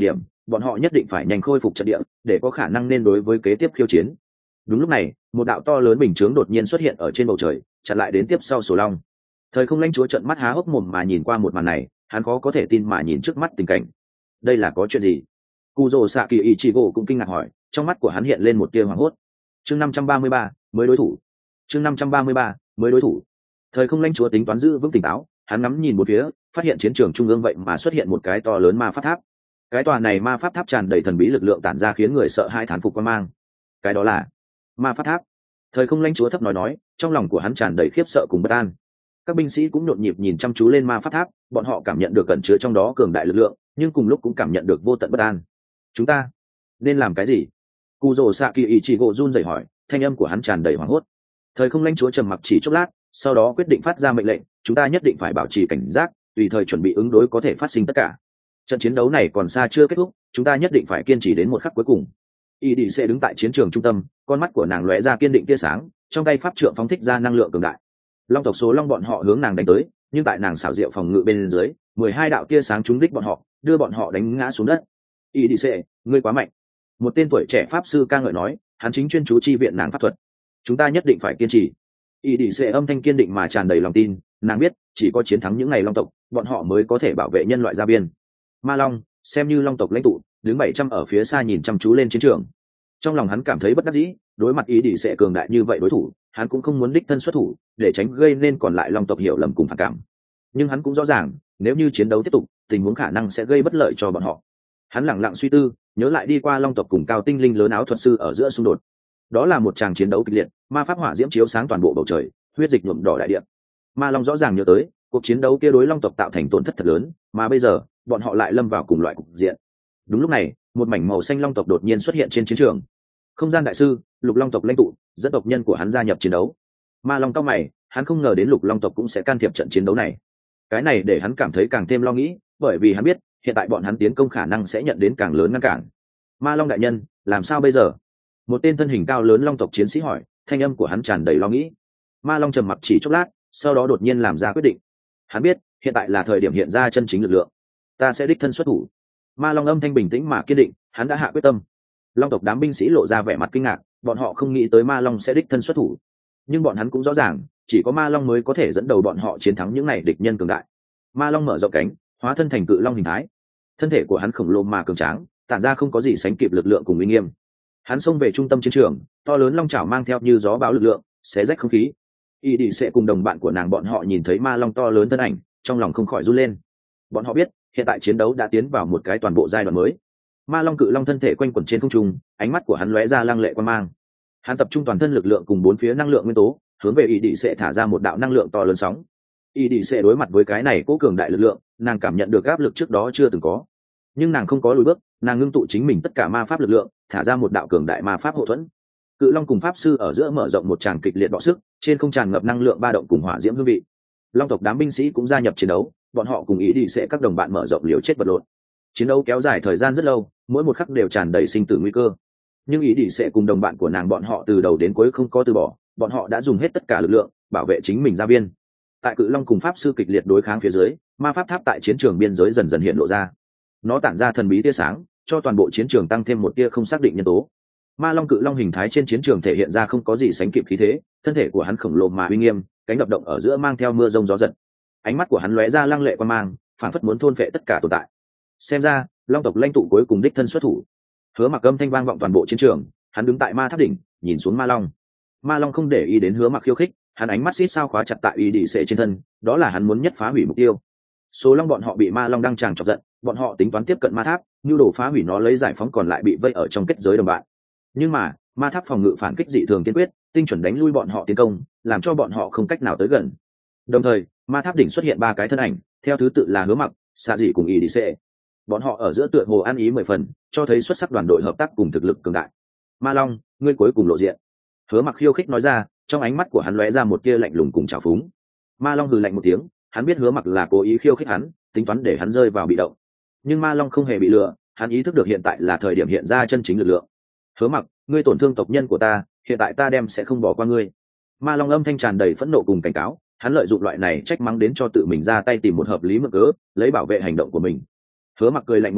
bọn họ nhất định phải nhanh khôi phục trận địa để có khả năng nên đối với kế tiếp khiêu chiến. Đúng lúc này một đạo to lớn bình chướng đột nhiên xuất hiện ở trên bầu trời, chặn lại đến tiếp sau sổ long. Thời không lãnh chúa trợn mắt há hốc mồm mà nhìn qua một màn này, hắn khó có thể tin mà nhìn trước mắt tình cảnh. Đây là có chuyện gì? Cù Dô Sạ Kỳ Ichigo cũng kinh ngạc hỏi, trong mắt của hắn hiện lên một tia hoảng hốt. Chương năm trăm ba mươi ba, mới đối thủ. Chương năm trăm ba mươi ba, mới đối thủ. Thời không lãnh chúa tính toán giữ vững tỉnh táo, hắn ngắm nhìn một phía, phát hiện chiến trường trung ương vậy mà xuất hiện một cái to lớn ma pháp tháp. Cái tòa này ma pháp tháp tràn đầy thần bí lực lượng tản ra khiến người sợ hãi thán phục quan mang. Cái đó là ma pháp tháp. Thời không lãnh chúa thấp nói nói, trong lòng của hắn tràn đầy khiếp sợ cùng bất an. Các binh sĩ cũng nhộn nhịp nhìn chăm chú lên ma pháp tháp, bọn họ cảm nhận được cẩn chứa trong đó cường đại lực lượng, nhưng cùng lúc cũng cảm nhận được vô tận bất an. Chúng ta nên làm cái gì? Cù Dô Sạ Kỳ Ichigo run rẩy hỏi, thanh âm của hắn tràn đầy hoảng hốt. Thời không lãnh chúa trầm mặc chỉ chốc lát, sau đó quyết định phát ra mệnh lệnh, chúng ta nhất định phải bảo trì cảnh giác, tùy thời chuẩn bị ứng đối có thể phát sinh tất cả. Trận chiến đấu này còn xa chưa kết thúc, chúng ta nhất định phải kiên trì đến một khắc cuối cùng. Y Đi sẽ đứng tại chiến trường trung tâm, con mắt của nàng lóe ra kiên định tia sáng, trong tay pháp trượng phóng thích ra năng lượng cường đại. Long tộc số long bọn họ hướng nàng đánh tới, nhưng tại nàng xảo diệu phòng ngự bên dưới, mười hai đạo tia sáng trúng đích bọn họ, đưa bọn họ đánh ngã xuống đất. Y Đi sẽ, ngươi quá mạnh. Một tên tuổi trẻ pháp sư ca ngợi nói, hắn chính chuyên chú chi viện nàng pháp thuật. Chúng ta nhất định phải kiên trì. Y Đi sẽ âm thanh kiên định mà tràn đầy lòng tin, nàng biết chỉ có chiến thắng những ngày long tộc, bọn họ mới có thể bảo vệ nhân loại gia biên. Ma Long, xem như long tộc lãnh tụ, đứng bảy trăm ở phía xa nhìn chăm chú lên chiến trường. Trong lòng hắn cảm thấy bất đắc dĩ, đối mặt ý đi sẽ cường đại như vậy đối thủ, hắn cũng không muốn đích thân xuất thủ, để tránh gây nên còn lại long tộc hiểu lầm cùng phản cảm. Nhưng hắn cũng rõ ràng, nếu như chiến đấu tiếp tục, tình huống khả năng sẽ gây bất lợi cho bọn họ. Hắn lặng lặng suy tư, nhớ lại đi qua long tộc cùng cao tinh linh lớn áo thuật sư ở giữa xung đột. Đó là một tràng chiến đấu kịch liệt, ma pháp hỏa diễm chiếu sáng toàn bộ bầu trời, huyết dịch nhuộm đỏ đại địa. Ma Long rõ ràng nhớ tới, cuộc chiến đấu kia đối long tộc tạo thành tổn thất thật lớn, mà bây giờ, bọn họ lại lâm vào cùng loại cục diện. Đúng lúc này, một mảnh màu xanh long tộc đột nhiên xuất hiện trên chiến trường. Không gian đại sư, Lục Long tộc lãnh tụ, dẫn tộc nhân của hắn gia nhập chiến đấu. Ma Long cao mày, hắn không ngờ đến Lục Long tộc cũng sẽ can thiệp trận chiến đấu này. Cái này để hắn cảm thấy càng thêm lo nghĩ, bởi vì hắn biết, hiện tại bọn hắn tiến công khả năng sẽ nhận đến càng lớn ngăn cản. Ma Long đại nhân, làm sao bây giờ? Một tên thân hình cao lớn long tộc chiến sĩ hỏi, thanh âm của hắn tràn đầy lo nghĩ. Ma Long trầm mặc chỉ chốc lát, sau đó đột nhiên làm ra quyết định. Hắn biết, hiện tại là thời điểm hiện ra chân chính lực lượng. Ta sẽ đích thân xuất thủ. Ma Long âm thanh bình tĩnh mà kiên định, hắn đã hạ quyết tâm. Long tộc đám binh sĩ lộ ra vẻ mặt kinh ngạc, bọn họ không nghĩ tới Ma Long sẽ đích thân xuất thủ. Nhưng bọn hắn cũng rõ ràng, chỉ có Ma Long mới có thể dẫn đầu bọn họ chiến thắng những này địch nhân cường đại. Ma Long mở rộng cánh, hóa thân thành cự long hình thái. Thân thể của hắn khổng lồ mà cường tráng, tản ra không có gì sánh kịp lực lượng cùng uy nghiêm. Hắn xông về trung tâm chiến trường, to lớn long chảo mang theo như gió bão lực lượng, xé rách không khí. Y Đi sẽ cùng đồng bạn của nàng bọn họ nhìn thấy Ma Long to lớn thân ảnh, trong lòng không khỏi run lên. Bọn họ biết, hiện tại chiến đấu đã tiến vào một cái toàn bộ giai đoạn mới. Ma Long cự long thân thể quanh quẩn trên không trung, ánh mắt của hắn lóe ra lăng lệ quan mang. Hắn tập trung toàn thân lực lượng cùng bốn phía năng lượng nguyên tố, hướng về Y Đi sẽ thả ra một đạo năng lượng to lớn sóng. Y Đi sẽ đối mặt với cái này cố cường đại lực lượng, nàng cảm nhận được áp lực trước đó chưa từng có. Nhưng nàng không có lùi bước, nàng ngưng tụ chính mình tất cả ma pháp lực lượng, thả ra một đạo cường đại ma pháp hộ thuẫn. Cự long cùng pháp sư ở giữa mở rộng một tràng kịch liệt đọ sức, trên không tràn ngập năng lượng ba động cùng hỏa diễm hương vị. Long tộc đám binh sĩ cũng gia nhập chiến đấu, bọn họ cùng ý đi sẽ các đồng bạn mở rộng liều chết vật lộn. Chiến đấu kéo dài thời gian rất lâu, mỗi một khắc đều tràn đầy sinh tử nguy cơ. Nhưng ý đi sẽ cùng đồng bạn của nàng bọn họ từ đầu đến cuối không có từ bỏ, bọn họ đã dùng hết tất cả lực lượng bảo vệ chính mình ra biên. Tại cự long cùng pháp sư kịch liệt đối kháng phía dưới, ma pháp tháp tại chiến trường biên giới dần dần hiện lộ ra. Nó tản ra thần bí tia sáng, cho toàn bộ chiến trường tăng thêm một tia không xác định nhân tố. Ma Long cự long hình thái trên chiến trường thể hiện ra không có gì sánh kịp khí thế, thân thể của hắn khổng lồ mà uy nghiêm, cánh đập động ở giữa mang theo mưa rông gió giật. Ánh mắt của hắn lóe ra lăng lệ quan mang, phảng phất muốn thôn phệ tất cả tồn tại. Xem ra, long tộc lãnh tụ cuối cùng đích thân xuất thủ. Hứa Mặc âm thanh vang vọng toàn bộ chiến trường, hắn đứng tại ma tháp đỉnh, nhìn xuống Ma Long. Ma Long không để ý đến Hứa Mặc khiêu khích, hắn ánh mắt xít sao khóa chặt tại Y Đi sẽ trên thân, đó là hắn muốn nhất phá hủy mục tiêu. Số long bọn họ bị Ma Long đang tràng chọc giận, bọn họ tính toán tiếp cận ma tháp, nhu đồ phá hủy nó lấy giải phóng còn lại bị vây ở trong kết giới đồng bạn. Nhưng mà ma tháp phòng ngự phản kích dị thường kiên quyết, tinh chuẩn đánh lui bọn họ tiến công, làm cho bọn họ không cách nào tới gần. Đồng thời ma tháp đỉnh xuất hiện ba cái thân ảnh, theo thứ tự là Hứa Mặc, Xạ Dị cùng Y Đi sẽ. Bọn họ ở giữa tựa hồ ăn ý mười phần, cho thấy xuất sắc đoàn đội hợp tác cùng thực lực cường đại. Ma Long, ngươi cuối cùng lộ diện. Hứa Mặc khiêu khích nói ra, trong ánh mắt của hắn lóe ra một tia lạnh lùng cùng trào phúng. Ma Long hừ lạnh một tiếng, hắn biết Hứa Mặc là cố ý khiêu khích hắn, tính toán để hắn rơi vào bị động. Nhưng Ma Long không hề bị lừa, hắn ý thức được hiện tại là thời điểm hiện ra chân chính lực lượng. Hứa Mặc, ngươi tổn thương tộc nhân của ta, hiện tại ta đem sẽ không bỏ qua ngươi. Ma Long âm thanh tràn đầy phẫn nộ cùng cảnh cáo, hắn lợi dụng loại này trách mắng đến cho tự mình ra tay tìm một hợp lý mượn cớ, lấy bảo vệ hành động của mình. Hứa Mặc cười lạnh một tiếng,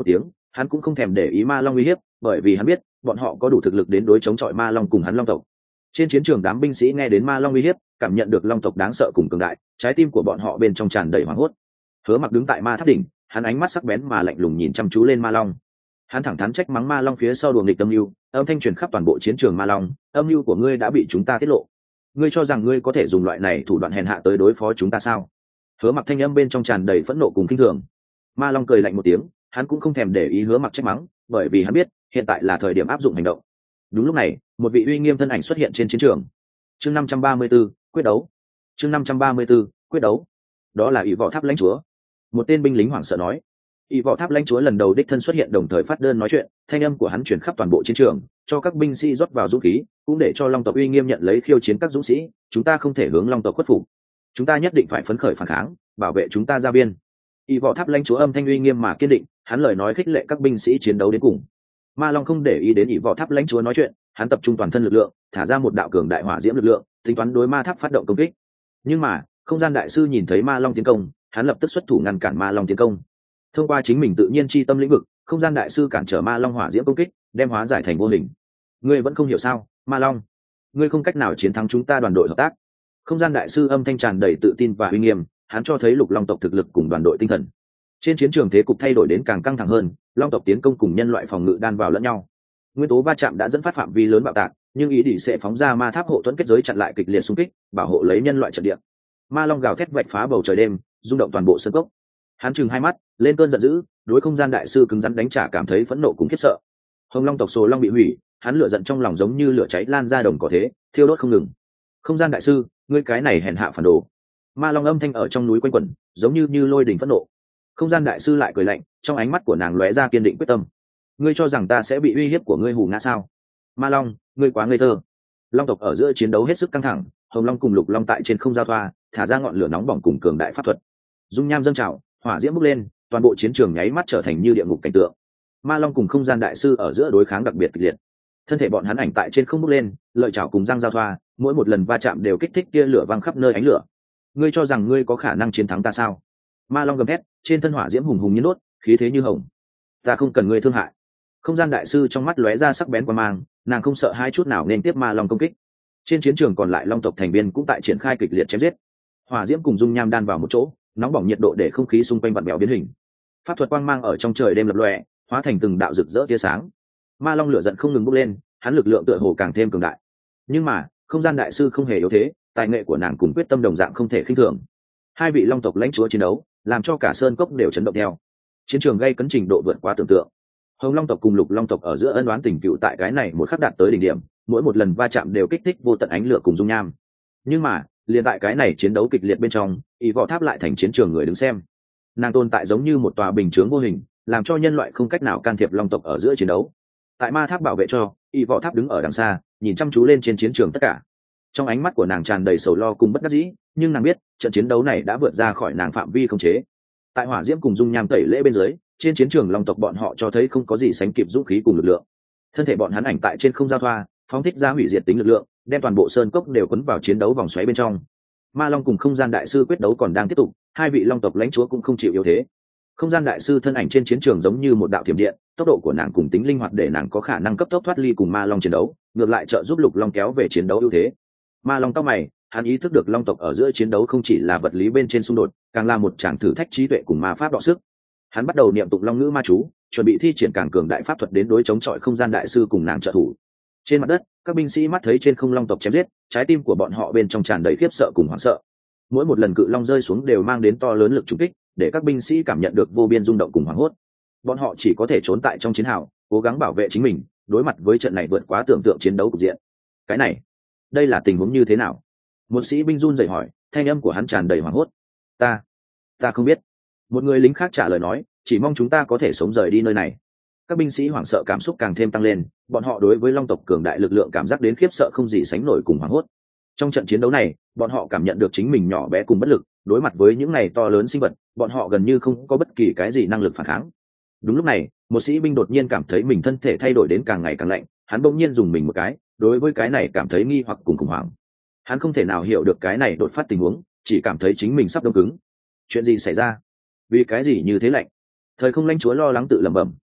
Hắn cũng không thèm để ý ma long uy hiếp, bởi vì hắn biết bọn họ có đủ thực lực đến đối chống chọi ma long cùng hắn long tộc. Trên chiến trường đám binh sĩ nghe đến ma long uy hiếp, cảm nhận được long tộc đáng sợ cùng cường đại, trái tim của bọn họ bên trong tràn đầy hoảng hốt. Hứa Mặc đứng tại ma tháp đỉnh, hắn ánh mắt sắc bén mà lạnh lùng nhìn chăm chú lên ma long. Hắn thẳng thắn trách mắng ma long phía sau đùa nghịch âm mưu, âm thanh truyền khắp toàn bộ chiến trường. Ma long, âm mưu của ngươi đã bị chúng ta tiết lộ. Ngươi cho rằng ngươi có thể dùng loại này thủ đoạn hèn hạ tới đối phó chúng ta sao? Hứa Mặc thanh âm bên trong tràn đầy phẫn nộ cùng kinh thường. Ma long cười lạnh một tiếng, hắn cũng không thèm để ý Hứa Mặc trách mắng, bởi vì hắn biết hiện tại là thời điểm áp dụng hành động. Đúng lúc này, một vị uy nghiêm thân ảnh xuất hiện trên chiến trường. Chương năm trăm ba mươi 534, quyết đấu. Chương năm trăm ba mươi 534, quyết đấu. Đó là ỷ võ tháp lãnh chúa. Một tên binh lính hoảng sợ nói. ỷ võ tháp lãnh chúa lần đầu đích thân xuất hiện, đồng thời phát đơn nói chuyện, thanh âm của hắn truyền khắp toàn bộ chiến trường, cho các binh sĩ rót vào dũng khí, cũng để cho long tộc uy nghiêm nhận lấy khiêu chiến các dũng sĩ. Chúng ta không thể hướng long tộc khuất phục, chúng ta nhất định phải phấn khởi phản kháng, bảo vệ chúng ta ra biên. ỷ võ tháp lãnh chúa âm thanh uy nghiêm mà kiên định, hắn lời nói khích lệ các binh sĩ chiến đấu đến cùng. Ma long không để ý đến ỷ võ tháp lãnh chúa nói chuyện, hắn tập trung toàn thân lực lượng, thả ra một đạo cường đại hỏa diễm lực lượng, tính toán đối ma tháp phát động công kích. Nhưng mà không gian đại sư nhìn thấy ma long tiến công, hắn lập tức xuất thủ ngăn cản ma long tiến công. Thông qua chính mình tự nhiên chi tâm lĩnh vực, không gian đại sư cản trở ma long hỏa diễm công kích, đem hóa giải thành vô hình. Ngươi vẫn không hiểu sao, ma long? Ngươi không cách nào chiến thắng chúng ta đoàn đội hợp tác. Không gian đại sư âm thanh tràn đầy tự tin và uy nghiêm, hắn cho thấy lục long tộc thực lực cùng đoàn đội tinh thần. Trên chiến trường thế cục thay đổi đến càng căng thẳng hơn, long tộc tiến công cùng nhân loại phòng ngự đan vào lẫn nhau. Nguyên tố va chạm đã dẫn phát phạm vi lớn bạo tạc, nhưng ý đi sẽ phóng ra ma tháp hộ thuẫn kết giới chặn lại kịch liệt xung kích, bảo hộ lấy nhân loại trận địa. Ma long gào thét vạch phá bầu trời đêm, rung động toàn bộ sân cốc. Hắn trừng hai mắt, lên cơn giận dữ, đối không gian đại sư cứng rắn đánh trả, cảm thấy phẫn nộ cùng khiếp sợ. Hồng long tộc số long bị hủy, hắn lửa giận trong lòng giống như lửa cháy lan ra đồng cỏ thế, thiêu đốt không ngừng. Không gian đại sư, ngươi cái này hèn hạ phản đồ. Ma long âm thanh ở trong núi quanh quẩn, giống như như lôi đình phẫn nộ. Không gian đại sư lại cười lạnh, trong ánh mắt của nàng lóe ra kiên định quyết tâm. Ngươi cho rằng ta sẽ bị uy hiếp của ngươi hù ngã sao? Ma long, ngươi quá ngây thơ. Long tộc ở giữa chiến đấu hết sức căng thẳng, hồng long cùng lục long tại trên không giao thoa, thả ra ngọn lửa nóng bỏng cùng cường đại pháp thuật. Dung nham dâng trào, hỏa diễm bốc lên, toàn bộ chiến trường nháy mắt trở thành như địa ngục cảnh tượng. Ma long cùng không gian đại sư ở giữa đối kháng đặc biệt kịch liệt. Thân thể bọn hắn ảnh tại trên không bốc lên, lợi chảo cùng răng giao thoa, mỗi một lần va chạm đều kích thích tia lửa văng khắp nơi ánh lửa. Ngươi cho rằng ngươi có khả năng chiến thắng ta sao? Ma long gầm thét, trên thân hỏa diễm hùng hùng như đốt, khí thế như hồng. Ta không cần ngươi thương hại. Không gian đại sư trong mắt lóe ra sắc bén qua mang, nàng không sợ hai chút nào nên tiếp ma long công kích. Trên chiến trường còn lại long tộc thành viên cũng tại triển khai kịch liệt chém giết. Hỏa diễm cùng dung nham đan vào một chỗ, nóng bỏng nhiệt độ để không khí xung quanh vặn vẹo biến hình. Pháp thuật quang mang ở trong trời đêm lập lòe, hóa thành từng đạo rực rỡ tia sáng. Ma long lửa giận không ngừng bốc lên, hắn lực lượng tựa hồ càng thêm cường đại. Nhưng mà không gian đại sư không hề yếu thế, tài nghệ của nàng cùng quyết tâm đồng dạng không thể khinh thường. Hai vị long tộc lãnh chúa chiến đấu, làm cho cả sơn cốc đều chấn động theo. Chiến trường gây cấn trình độ vượt quá tưởng tượng. Hồng long tộc cùng lục long tộc ở giữa ân oán tình cựu tại cái này một khắc đạt tới đỉnh điểm, mỗi một lần va chạm đều kích thích vô tận ánh lửa cùng dung nham. Nhưng mà liền tại cái này chiến đấu kịch liệt bên trong, ỷ võ tháp lại thành chiến trường người đứng xem. Nàng tồn tại giống như một tòa bình chướng vô hình, làm cho nhân loại không cách nào can thiệp long tộc ở giữa chiến đấu. Tại ma tháp bảo vệ cho, ỷ võ tháp đứng ở đằng xa, nhìn chăm chú lên trên chiến trường tất cả. Trong ánh mắt của nàng tràn đầy sầu lo cùng bất đắc dĩ, nhưng nàng biết trận chiến đấu này đã vượt ra khỏi nàng phạm vi khống chế. Tại hỏa diễm cùng dung nham tẩy lễ bên dưới, trên chiến trường long tộc bọn họ cho thấy không có gì sánh kịp dũng khí cùng lực lượng. Thân thể bọn hắn ảnh tại trên không giao thoa, phóng thích ra hủy diệt tính lực lượng, đem toàn bộ sơn cốc đều cuốn vào chiến đấu vòng xoáy bên trong. Ma long cùng không gian đại sư quyết đấu còn đang tiếp tục, hai vị long tộc lãnh chúa cũng không chịu yếu thế. Không gian đại sư thân ảnh trên chiến trường giống như một đạo thiểm điện, tốc độ của nàng cùng tính linh hoạt để nàng có khả năng cấp tốc thoát ly cùng ma long chiến đấu, ngược lại trợ giúp lục long kéo về chiến đấu ưu thế. Ma long tóc mày, hắn ý thức được long tộc ở giữa chiến đấu không chỉ là vật lý bên trên xung đột, càng là một tràng thử thách trí tuệ cùng ma pháp đọ sức. Hắn bắt đầu niệm tụng long ngữ ma chú, chuẩn bị thi triển càng cường đại pháp thuật đến đối chống chọi không gian đại sư cùng nàng trợ thủ. Trên mặt đất, các binh sĩ mắt thấy trên không long tộc chém giết, trái tim của bọn họ bên trong tràn đầy khiếp sợ cùng hoảng sợ. Mỗi một lần cự long rơi xuống đều mang đến to lớn lực trùng kích, để các binh sĩ cảm nhận được vô biên rung động cùng hoảng hốt. Bọn họ chỉ có thể trốn tại trong chiến hào, cố gắng bảo vệ chính mình, đối mặt với trận này vượt quá tưởng tượng chiến đấu cục diện. Cái này, đây là tình huống như thế nào? Một sĩ binh run rẩy hỏi, thanh âm của hắn tràn đầy hoảng hốt. Ta, ta không biết. Một người lính khác trả lời nói, chỉ mong chúng ta có thể sống rời đi nơi này. Các binh sĩ hoảng sợ cảm xúc càng thêm tăng lên, bọn họ đối với long tộc cường đại lực lượng cảm giác đến khiếp sợ không gì sánh nổi cùng hoảng hốt. Trong trận chiến đấu này, bọn họ cảm nhận được chính mình nhỏ bé cùng bất lực, đối mặt với những này to lớn sinh vật, bọn họ gần như không có bất kỳ cái gì năng lực phản kháng. Đúng lúc này, một sĩ binh đột nhiên cảm thấy mình thân thể thay đổi đến càng ngày càng lạnh, hắn bỗng nhiên dùng mình một cái, đối với cái này cảm thấy nghi hoặc cùng khủng hoảng. Hắn không thể nào hiểu được cái này đột phát tình huống, chỉ cảm thấy chính mình sắp đông cứng. Chuyện gì xảy ra? Vì cái gì như thế lạnh? Thời không lãnh chúa lo lắng tự lẩm bẩm,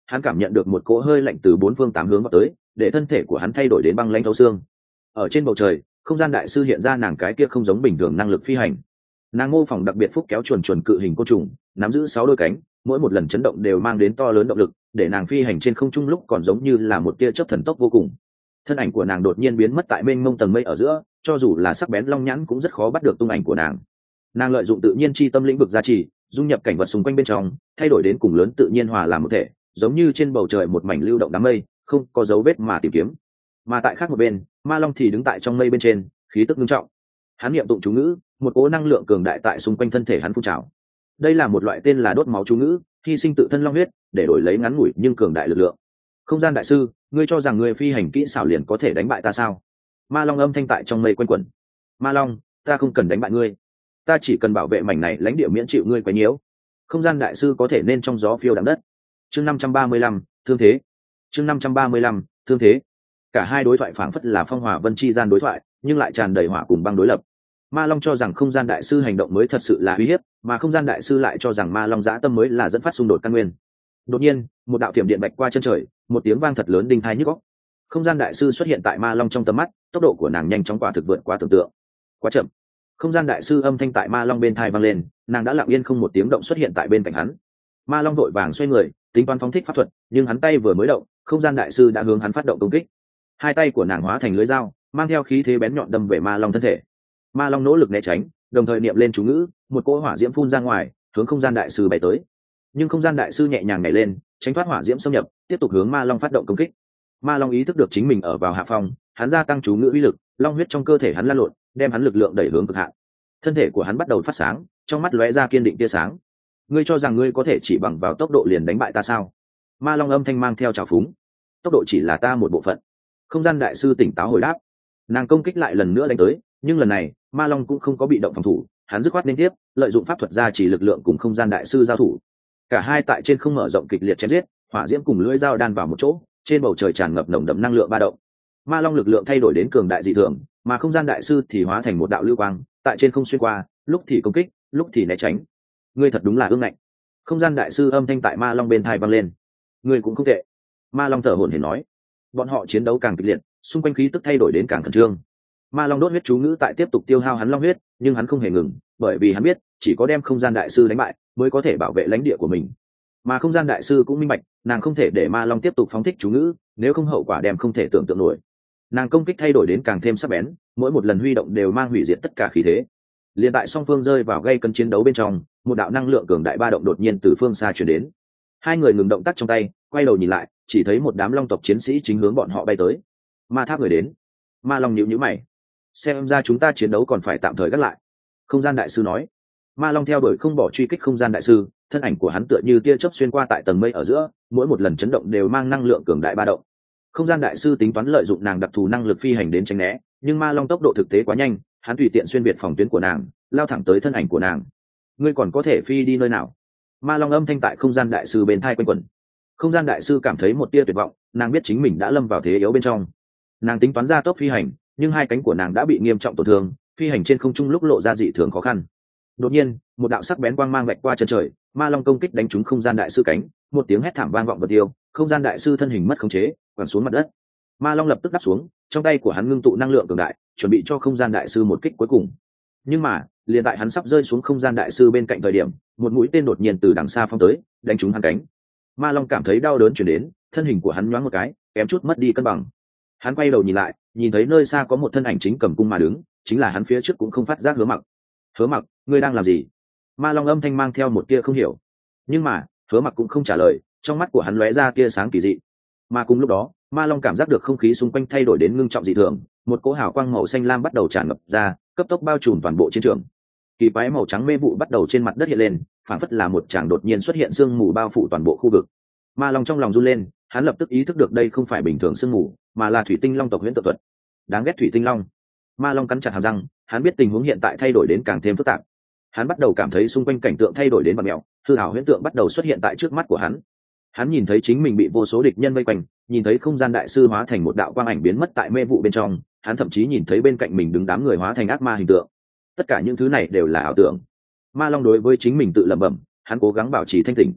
hắn cảm nhận được một cỗ hơi lạnh từ bốn phương tám hướng vào tới, để thân thể của hắn thay đổi đến băng lãnh thấu xương. Ở trên bầu trời, không gian đại sư hiện ra nàng cái kia không giống bình thường năng lực phi hành. Nàng mô phỏng đặc biệt phúc kéo chuồn chuồn cự hình côn trùng, nắm giữ sáu đôi cánh, mỗi một lần chấn động đều mang đến to lớn động lực, để nàng phi hành trên không trung lúc còn giống như là một tia chớp thần tốc vô cùng. Thân ảnh của nàng đột nhiên biến mất tại mênh mông tầng mây ở giữa, cho dù là sắc bén long nhãn cũng rất khó bắt được tung ảnh của nàng. Nàng lợi dụng tự nhiên chi tâm lĩnh vực gia trì, dung nhập cảnh vật xung quanh bên trong, thay đổi đến cùng lớn tự nhiên hòa làm một thể, giống như trên bầu trời một mảnh lưu động đám mây, không có dấu vết mà tìm kiếm. Mà tại khác một bên, Ma Long thì đứng tại trong mây bên trên, khí tức nghiêm trọng. Hắn niệm tụng chú ngữ, một cỗ năng lượng cường đại tại xung quanh thân thể hắn phun trào. Đây là một loại tên là đốt máu chú ngữ, hy sinh tự thân long huyết để đổi lấy ngắn ngủi nhưng cường đại lực lượng. Không gian đại sư, ngươi cho rằng ngươi phi hành kỹ xảo liền có thể đánh bại ta sao? Ma Long âm thanh tại trong mây quanh quẩn. Ma Long, ta không cần đánh bại ngươi, ta chỉ cần bảo vệ mảnh này lãnh địa miễn chịu ngươi quấy nhiễu. Không gian đại sư có thể nên trong gió phiêu đạm đất. Chương năm trăm ba mươi lăm, thương thế. Chương năm trăm ba mươi lăm, thương thế. Cả hai đối thoại phảng phất là phong hòa vân chi gian đối thoại, nhưng lại tràn đầy hỏa cùng băng đối lập. Ma Long cho rằng không gian đại sư hành động mới thật sự là uy hiếp, mà không gian đại sư lại cho rằng Ma Long dã tâm mới là dẫn phát xung đột căn nguyên. Đột nhiên, một đạo thiểm điện bạch qua chân trời, một tiếng vang thật lớn đinh tai nhức óc. Không gian đại sư xuất hiện tại Ma Long trong tầm mắt, tốc độ của nàng nhanh chóng quả thực vượt quá tưởng tượng. Quá chậm. Không gian đại sư âm thanh tại Ma Long bên tai vang lên, nàng đã lặng yên không một tiếng động xuất hiện tại bên cạnh hắn. Ma Long vội vàng xoay người, tính toán phóng thích pháp thuật, nhưng hắn tay vừa mới động, không gian đại sư đã hướng hắn phát động công kích. Hai tay của nàng hóa thành lưỡi dao, mang theo khí thế bén nhọn đâm về Ma Long thân thể. Ma Long nỗ lực né tránh, đồng thời niệm lên chú ngữ, một cỗ hỏa diễm phun ra ngoài, hướng không gian đại sư bay tới. Nhưng không gian đại sư nhẹ nhàng nhảy lên, tránh thoát hỏa diễm xâm nhập, tiếp tục hướng Ma Long phát động công kích. Ma Long ý thức được chính mình ở vào hạ phong, hắn gia tăng chú ngữ uy lực, long huyết trong cơ thể hắn lan lộn, đem hắn lực lượng đẩy hướng cực hạn. Thân thể của hắn bắt đầu phát sáng, trong mắt lóe ra kiên định tia sáng. Ngươi cho rằng ngươi có thể chỉ bằng vào tốc độ liền đánh bại ta sao? Ma Long âm thanh mang theo trào phúng. Tốc độ chỉ là ta một bộ phận. Không gian đại sư tỉnh táo hồi đáp. Nàng công kích lại lần nữa đánh tới, nhưng lần này Ma Long cũng không có bị động phòng thủ, hắn dứt khoát liên tiếp lợi dụng pháp thuật gia chỉ lực lượng cùng không gian đại sư giao thủ. Cả hai tại trên không mở rộng kịch liệt chém giết, hỏa diễm cùng lưỡi dao đan vào một chỗ, trên bầu trời tràn ngập nồng đậm năng lượng ba động. Ma Long lực lượng thay đổi đến cường đại dị thường, mà không gian đại sư thì hóa thành một đạo lưu quang, tại trên không xuyên qua, lúc thì công kích, lúc thì né tránh. Ngươi thật đúng là ương ngạnh. Không gian đại sư âm thanh tại Ma Long bên tai vang lên. Ngươi cũng không tệ. Ma Long thở hổn hển nói. Bọn họ chiến đấu càng kịch liệt, xung quanh khí tức thay đổi đến càng khẩn trương. Ma Long đốt huyết chú ngữ tại tiếp tục tiêu hao hắn long huyết, nhưng hắn không hề ngừng, bởi vì hắn biết, chỉ có đem không gian đại sư đánh bại, mới có thể bảo vệ lãnh địa của mình. Mà không gian đại sư cũng minh bạch, nàng không thể để Ma Long tiếp tục phóng thích chú ngữ, nếu không hậu quả đem không thể tưởng tượng nổi. Nàng công kích thay đổi đến càng thêm sắc bén, mỗi một lần huy động đều mang hủy diệt tất cả khí thế. Liên tại song phương rơi vào gây cân chiến đấu bên trong, một đạo năng lượng cường đại ba động đột nhiên từ phương xa truyền đến. Hai người ngừng động tác trong tay, quay đầu nhìn lại, chỉ thấy một đám long tộc chiến sĩ chính hướng bọn họ bay tới. Ma Tháp người đến. Ma Long nhíu nhíu mày. Xem ra chúng ta chiến đấu còn phải tạm thời gác lại. Không gian đại sư nói. Ma Long theo đuổi không bỏ truy kích không gian đại sư, thân ảnh của hắn tựa như tia chớp xuyên qua tại tầng mây ở giữa, mỗi một lần chấn động đều mang năng lượng cường đại ba động. Không gian đại sư tính toán lợi dụng nàng đặc thù năng lực phi hành đến tránh né, nhưng Ma Long tốc độ thực tế quá nhanh, hắn tùy tiện xuyên biệt phòng tuyến của nàng, lao thẳng tới thân ảnh của nàng. Ngươi còn có thể phi đi nơi nào? Ma Long âm thanh tại không gian đại sư bên tai quanh quẩn. Không gian đại sư cảm thấy một tia tuyệt vọng, nàng biết chính mình đã lâm vào thế yếu bên trong. Nàng tính toán ra tốc phi hành, nhưng hai cánh của nàng đã bị nghiêm trọng tổn thương, phi hành trên không trung lúc lộ ra dị thường khó khăn. Đột nhiên, một đạo sắc bén quang mang vạch qua chân trời, Ma Long công kích đánh trúng không gian đại sư cánh, một tiếng hét thảm vang vọng vào tiêu, không gian đại sư thân hình mất khống chế, quẳng xuống mặt đất. Ma Long lập tức đáp xuống, trong tay của hắn ngưng tụ năng lượng cường đại, chuẩn bị cho không gian đại sư một kích cuối cùng. Nhưng mà, liền tại hắn sắp rơi xuống không gian đại sư bên cạnh thời điểm, một mũi tên đột nhiên từ đằng xa phóng tới, đánh trúng hắn cánh. Ma Long cảm thấy đau đớn truyền đến, thân hình của hắn nhoáng một cái, kém chút mất đi cân bằng. Hắn quay đầu nhìn lại, nhìn thấy nơi xa có một thân ảnh chính cầm cung mà đứng, chính là hắn phía trước cũng không phát giác Hứa Mặc. Hứa Mặc, ngươi đang làm gì? Ma Long âm thanh mang theo một tia không hiểu. Nhưng mà, Hứa Mặc cũng không trả lời, trong mắt của hắn lóe ra tia sáng kỳ dị. Mà cùng lúc đó, Ma Long cảm giác được không khí xung quanh thay đổi đến ngưng trọng dị thường, một cỗ hào quang màu xanh lam bắt đầu tràn ngập ra, cấp tốc bao trùm toàn bộ chiến trường. Kỳ quái màu trắng mê vụ bắt đầu trên mặt đất hiện lên, phản phất là một tràng đột nhiên xuất hiện sương mù bao phủ toàn bộ khu vực. Ma Long trong lòng run lên, hắn lập tức ý thức được đây không phải bình thường sương mù, mà là thủy tinh long tộc huyễn tự thuật. Đáng ghét thủy tinh long. Ma Long cắn chặt hàm răng, hắn biết tình huống hiện tại thay đổi đến càng thêm phức tạp. Hắn bắt đầu cảm thấy xung quanh cảnh tượng thay đổi đến vặn mèo, hư ảo huyễn tượng bắt đầu xuất hiện tại trước mắt của hắn. Hắn nhìn thấy chính mình bị vô số địch nhân vây quanh, nhìn thấy không gian đại sư hóa thành một đạo quang ảnh biến mất tại mê vụ bên trong, hắn thậm chí nhìn thấy bên cạnh mình đứng đám người hóa thành ác ma hình tượng. Tất cả những thứ này đều là ảo tưởng. Ma Long đối với chính mình tự lẩm bẩm, hắn cố gắng bảo trì thanh tỉnh.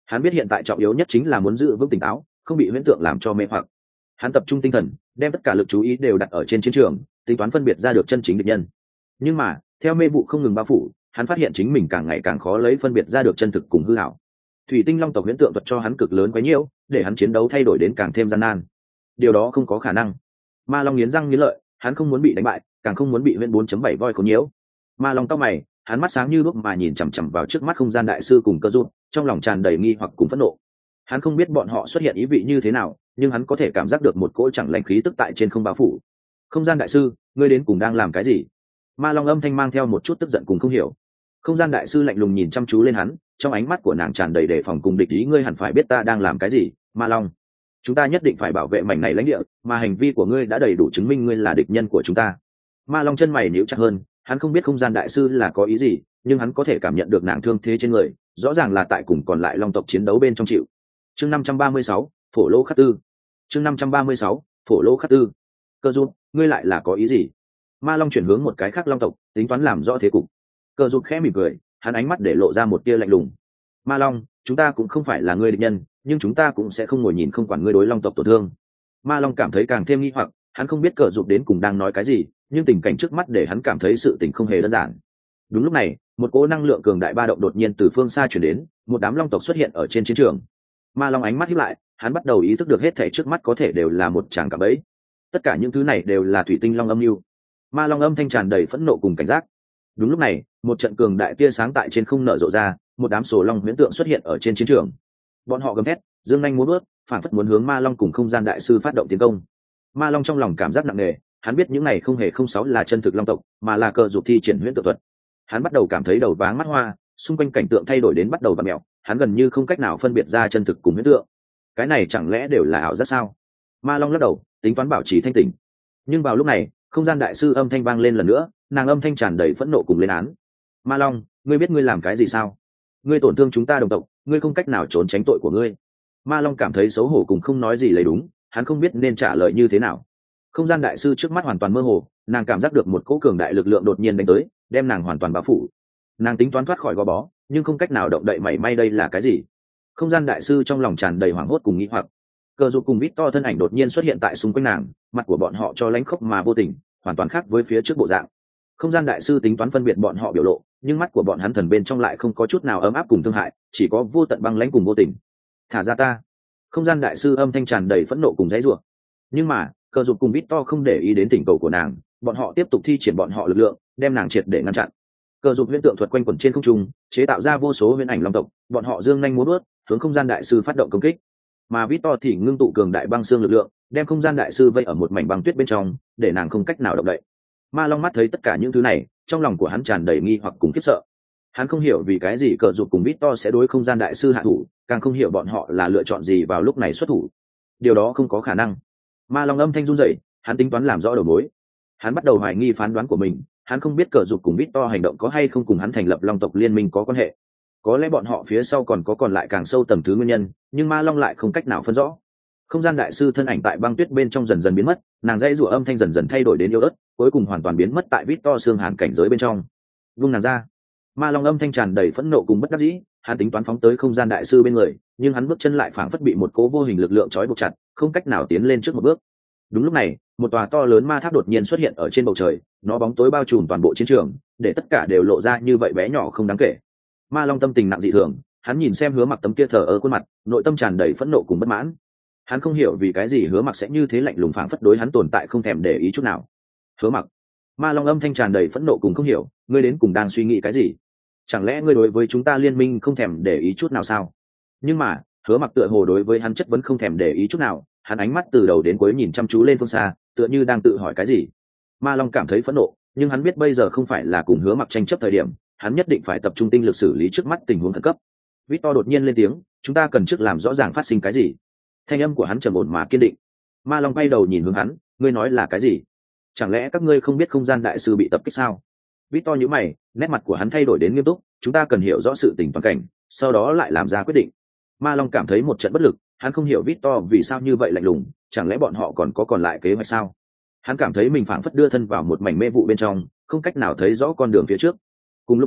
Hắn biết hiện tại trọng yếu nhất chính là muốn giữ vững tỉnh táo, không bị huyễn tượng làm cho mê hoặc. Hắn tập trung tinh thần, đem tất cả lực chú ý đều đặt ở trên chiến trường, tính toán phân biệt ra được chân chính địch nhân. Nhưng mà theo mê vụ không ngừng bao phủ, hắn phát hiện chính mình càng ngày càng khó lấy phân biệt ra được chân thực cùng hư ảo. Thủy tinh long tộc huyễn tượng thuật cho hắn cực lớn quá nhiều, để hắn chiến đấu thay đổi đến càng thêm gian nan. Điều đó không có khả năng. Ma long nghiến răng nghiến lợi, hắn không muốn bị đánh bại, càng không muốn bị huyễn bốn chấm bảy voi khốn nhiễu. Ma long tóc mày, hắn mắt sáng như đuốc mà nhìn chằm chằm vào trước mắt không gian đại sư cùng Cơ Dụ, trong lòng tràn đầy nghi hoặc cùng phẫn nộ. Hắn không biết bọn họ xuất hiện ý vị như thế nào, nhưng hắn có thể cảm giác được một cỗ chẳng lành khí tức tại trên không bao phủ. Không gian đại sư, ngươi đến cùng đang làm cái gì? Ma long âm thanh mang theo một chút tức giận cùng không hiểu. Không gian đại sư lạnh lùng nhìn chăm chú lên hắn, trong ánh mắt của nàng tràn đầy đề phòng cùng địch ý. Ngươi hẳn phải biết ta đang làm cái gì, Ma long. Chúng ta nhất định phải bảo vệ mảnh này lãnh địa, mà hành vi của ngươi đã đầy đủ chứng minh ngươi là địch nhân của chúng ta. Ma long chân mày nhíu chặt hơn, hắn không biết không gian đại sư là có ý gì, nhưng hắn có thể cảm nhận được nàng thương thế trên người, rõ ràng là tại cùng còn lại long tộc chiến đấu bên trong chịu. Chương năm trăm ba mươi sáu, phổ lô khắc tư. Chương năm trăm ba mươi sáu, phổ lô khắc tư. Cơ Dụ, ngươi lại là có ý gì? Ma long chuyển hướng một cái khác long tộc, tính toán làm rõ thế cục. Cơ Dụ khẽ mỉm cười, hắn ánh mắt để lộ ra một tia lạnh lùng. Ma long, chúng ta cũng không phải là ngươi địch nhân, nhưng chúng ta cũng sẽ không ngồi nhìn không quản ngươi đối long tộc tổn thương. Ma long cảm thấy càng thêm nghi hoặc, hắn không biết Cơ Dụ đến cùng đang nói cái gì, nhưng tình cảnh trước mắt để hắn cảm thấy sự tình không hề đơn giản. Đúng lúc này, một cỗ năng lượng cường đại ba động đột nhiên từ phương xa chuyển đến, một đám long tộc xuất hiện ở trên chiến trường. Ma long ánh mắt híp lại, hắn bắt đầu ý thức được hết thảy trước mắt có thể đều là một tràng cạm bẫy. Tất cả những thứ này đều là thủy tinh long âm mưu. Ma long âm thanh tràn đầy phẫn nộ cùng cảnh giác. Đúng lúc này, một trận cường đại tia sáng tại trên không nở rộ ra, một đám sổ long huyễn tượng xuất hiện ở trên chiến trường. Bọn họ gầm thét, dương nhanh múa bước, phản phất muốn hướng Ma long cùng không gian đại sư phát động tiến công. Ma long trong lòng cảm giác nặng nề, hắn biết những này không hề không sáu là chân thực long tộc, mà là Cơ Dụ thi triển huyễn tượng thuật. Hắn bắt đầu cảm thấy đầu váng mắt hoa, xung quanh cảnh tượng thay đổi đến bắt đầu vặn mèo, hắn gần như không cách nào phân biệt ra chân thực cùng huyễn tượng. Cái này chẳng lẽ đều là ảo giác sao? Ma long lắc đầu, tính toán bảo trì thanh tỉnh. Nhưng vào lúc này, không gian đại sư âm thanh vang lên lần nữa, nàng âm thanh tràn đầy phẫn nộ cùng lên án. Ma long, ngươi biết ngươi làm cái gì sao? Ngươi tổn thương chúng ta đồng tộc, ngươi không cách nào trốn tránh tội của ngươi. Ma long cảm thấy xấu hổ cùng không nói gì lấy đúng, hắn không biết nên trả lời như thế nào. Không gian đại sư trước mắt hoàn toàn mơ hồ, nàng cảm giác được một cỗ cường đại lực lượng đột nhiên đánh tới, đem nàng hoàn toàn bao phủ. Nàng tính toán thoát khỏi gò bó, nhưng không cách nào động đậy mảy may. Đây là cái gì? Không gian đại sư trong lòng tràn đầy hoảng hốt cùng nghi hoặc. Cơ Dụ cùng Victor thân ảnh đột nhiên xuất hiện tại xung quanh nàng, mặt của bọn họ cho lánh khốc mà vô tình, hoàn toàn khác với phía trước bộ dạng. Không gian đại sư tính toán phân biệt bọn họ biểu lộ, nhưng mắt của bọn hắn thần bên trong lại không có chút nào ấm áp cùng thương hại, chỉ có vô tận băng lãnh cùng vô tình. Thả ra ta! Không gian đại sư âm thanh tràn đầy phẫn nộ cùng dãy rủa. Nhưng mà Cơ Dụ cùng Victor không để ý đến thỉnh cầu của nàng, bọn họ tiếp tục thi triển bọn họ lực lượng, đem nàng triệt để ngăn chặn. Cơ Dụ huyễn tượng thuật quanh quẩn trên không trung, chế tạo ra vô số huyễn ảnh long tộc, bọn họ dương nhanh múa bước, hướng không gian đại sư phát động công kích. Mà Victor thì ngưng tụ cường đại băng xương lực lượng, đem không gian đại sư vây ở một mảnh băng tuyết bên trong, để nàng không cách nào động đậy. Ma long mắt thấy tất cả những thứ này, trong lòng của hắn tràn đầy nghi hoặc cùng khiếp sợ. Hắn không hiểu vì cái gì Cơ Dụ cùng Victor sẽ đối không gian đại sư hạ thủ, càng không hiểu bọn họ là lựa chọn gì vào lúc này xuất thủ. Điều đó không có khả năng. Ma long âm thanh run rẩy, hắn tính toán làm rõ đầu mối. Hắn bắt đầu hoài nghi phán đoán của mình, hắn không biết Cơ Dụ cùng Victor hành động có hay không cùng hắn thành lập long tộc liên minh có quan hệ. Có lẽ bọn họ phía sau còn có còn lại càng sâu tầng thứ nguyên nhân, nhưng Ma long lại không cách nào phân rõ. Không gian đại sư thân ảnh tại băng tuyết bên trong dần dần biến mất, nàng dãy rủa âm thanh dần dần thay đổi đến yếu ớt, cuối cùng hoàn toàn biến mất tại Victor xương hàn cảnh giới bên trong. Vung nàng ra! Ma long âm thanh tràn đầy phẫn nộ cùng bất đắc dĩ, hắn tính toán phóng tới không gian đại sư bên người, nhưng hắn bước chân lại phảng phất bị một cố vô hình lực lượng trói buộc chặt, không cách nào tiến lên trước một bước. Đúng lúc này, một tòa to lớn ma tháp đột nhiên xuất hiện ở trên bầu trời, nó bóng tối bao trùm toàn bộ chiến trường, để tất cả đều lộ ra như vậy bé nhỏ không đáng kể. Ma long tâm tình nặng dị thường, hắn nhìn xem Hứa Mặc tấm kia thờ ơ khuôn mặt, nội tâm tràn đầy phẫn nộ cùng bất mãn. Hắn không hiểu vì cái gì Hứa Mặc sẽ như thế lạnh lùng phảng phất đối hắn tồn tại không thèm để ý chút nào. Hứa Mặc! Ma long âm thanh tràn đầy phẫn nộ cùng không hiểu, ngươi đến cùng đang suy nghĩ cái gì? Chẳng lẽ ngươi đối với chúng ta liên minh không thèm để ý chút nào sao? Nhưng mà Hứa Mặc tựa hồ đối với hắn chất vấn không thèm để ý chút nào, hắn ánh mắt từ đầu đến cuối nhìn chăm chú lên phương xa, tựa như đang tự hỏi cái gì. Ma long cảm thấy phẫn nộ, nhưng hắn biết bây giờ không phải là cùng Hứa Mặc tranh chấp thời điểm, hắn nhất định phải tập trung tinh lực xử lý trước mắt tình huống khẩn cấp. Victor đột nhiên lên tiếng, chúng ta cần trước làm rõ ràng phát sinh cái gì. Thanh âm của hắn trầm ổn mà kiên định. Ma long bay đầu nhìn hướng hắn, ngươi nói là cái gì? Chẳng lẽ các ngươi không biết không gian đại sư bị tập kích sao? Victor nhíu mày, nét mặt của hắn thay đổi đến nghiêm túc, chúng ta cần hiểu rõ sự tình toàn cảnh, sau đó lại làm ra quyết định. Ma long cảm thấy một trận bất lực, hắn không hiểu Victor vì sao như vậy lạnh lùng, chẳng lẽ bọn họ còn có còn lại kế hoạch sao? Hắn cảm thấy mình phảng phất đưa thân vào một mảnh mê vụ bên trong, không cách nào thấy rõ con đường phía trước. Cùng lúc đó,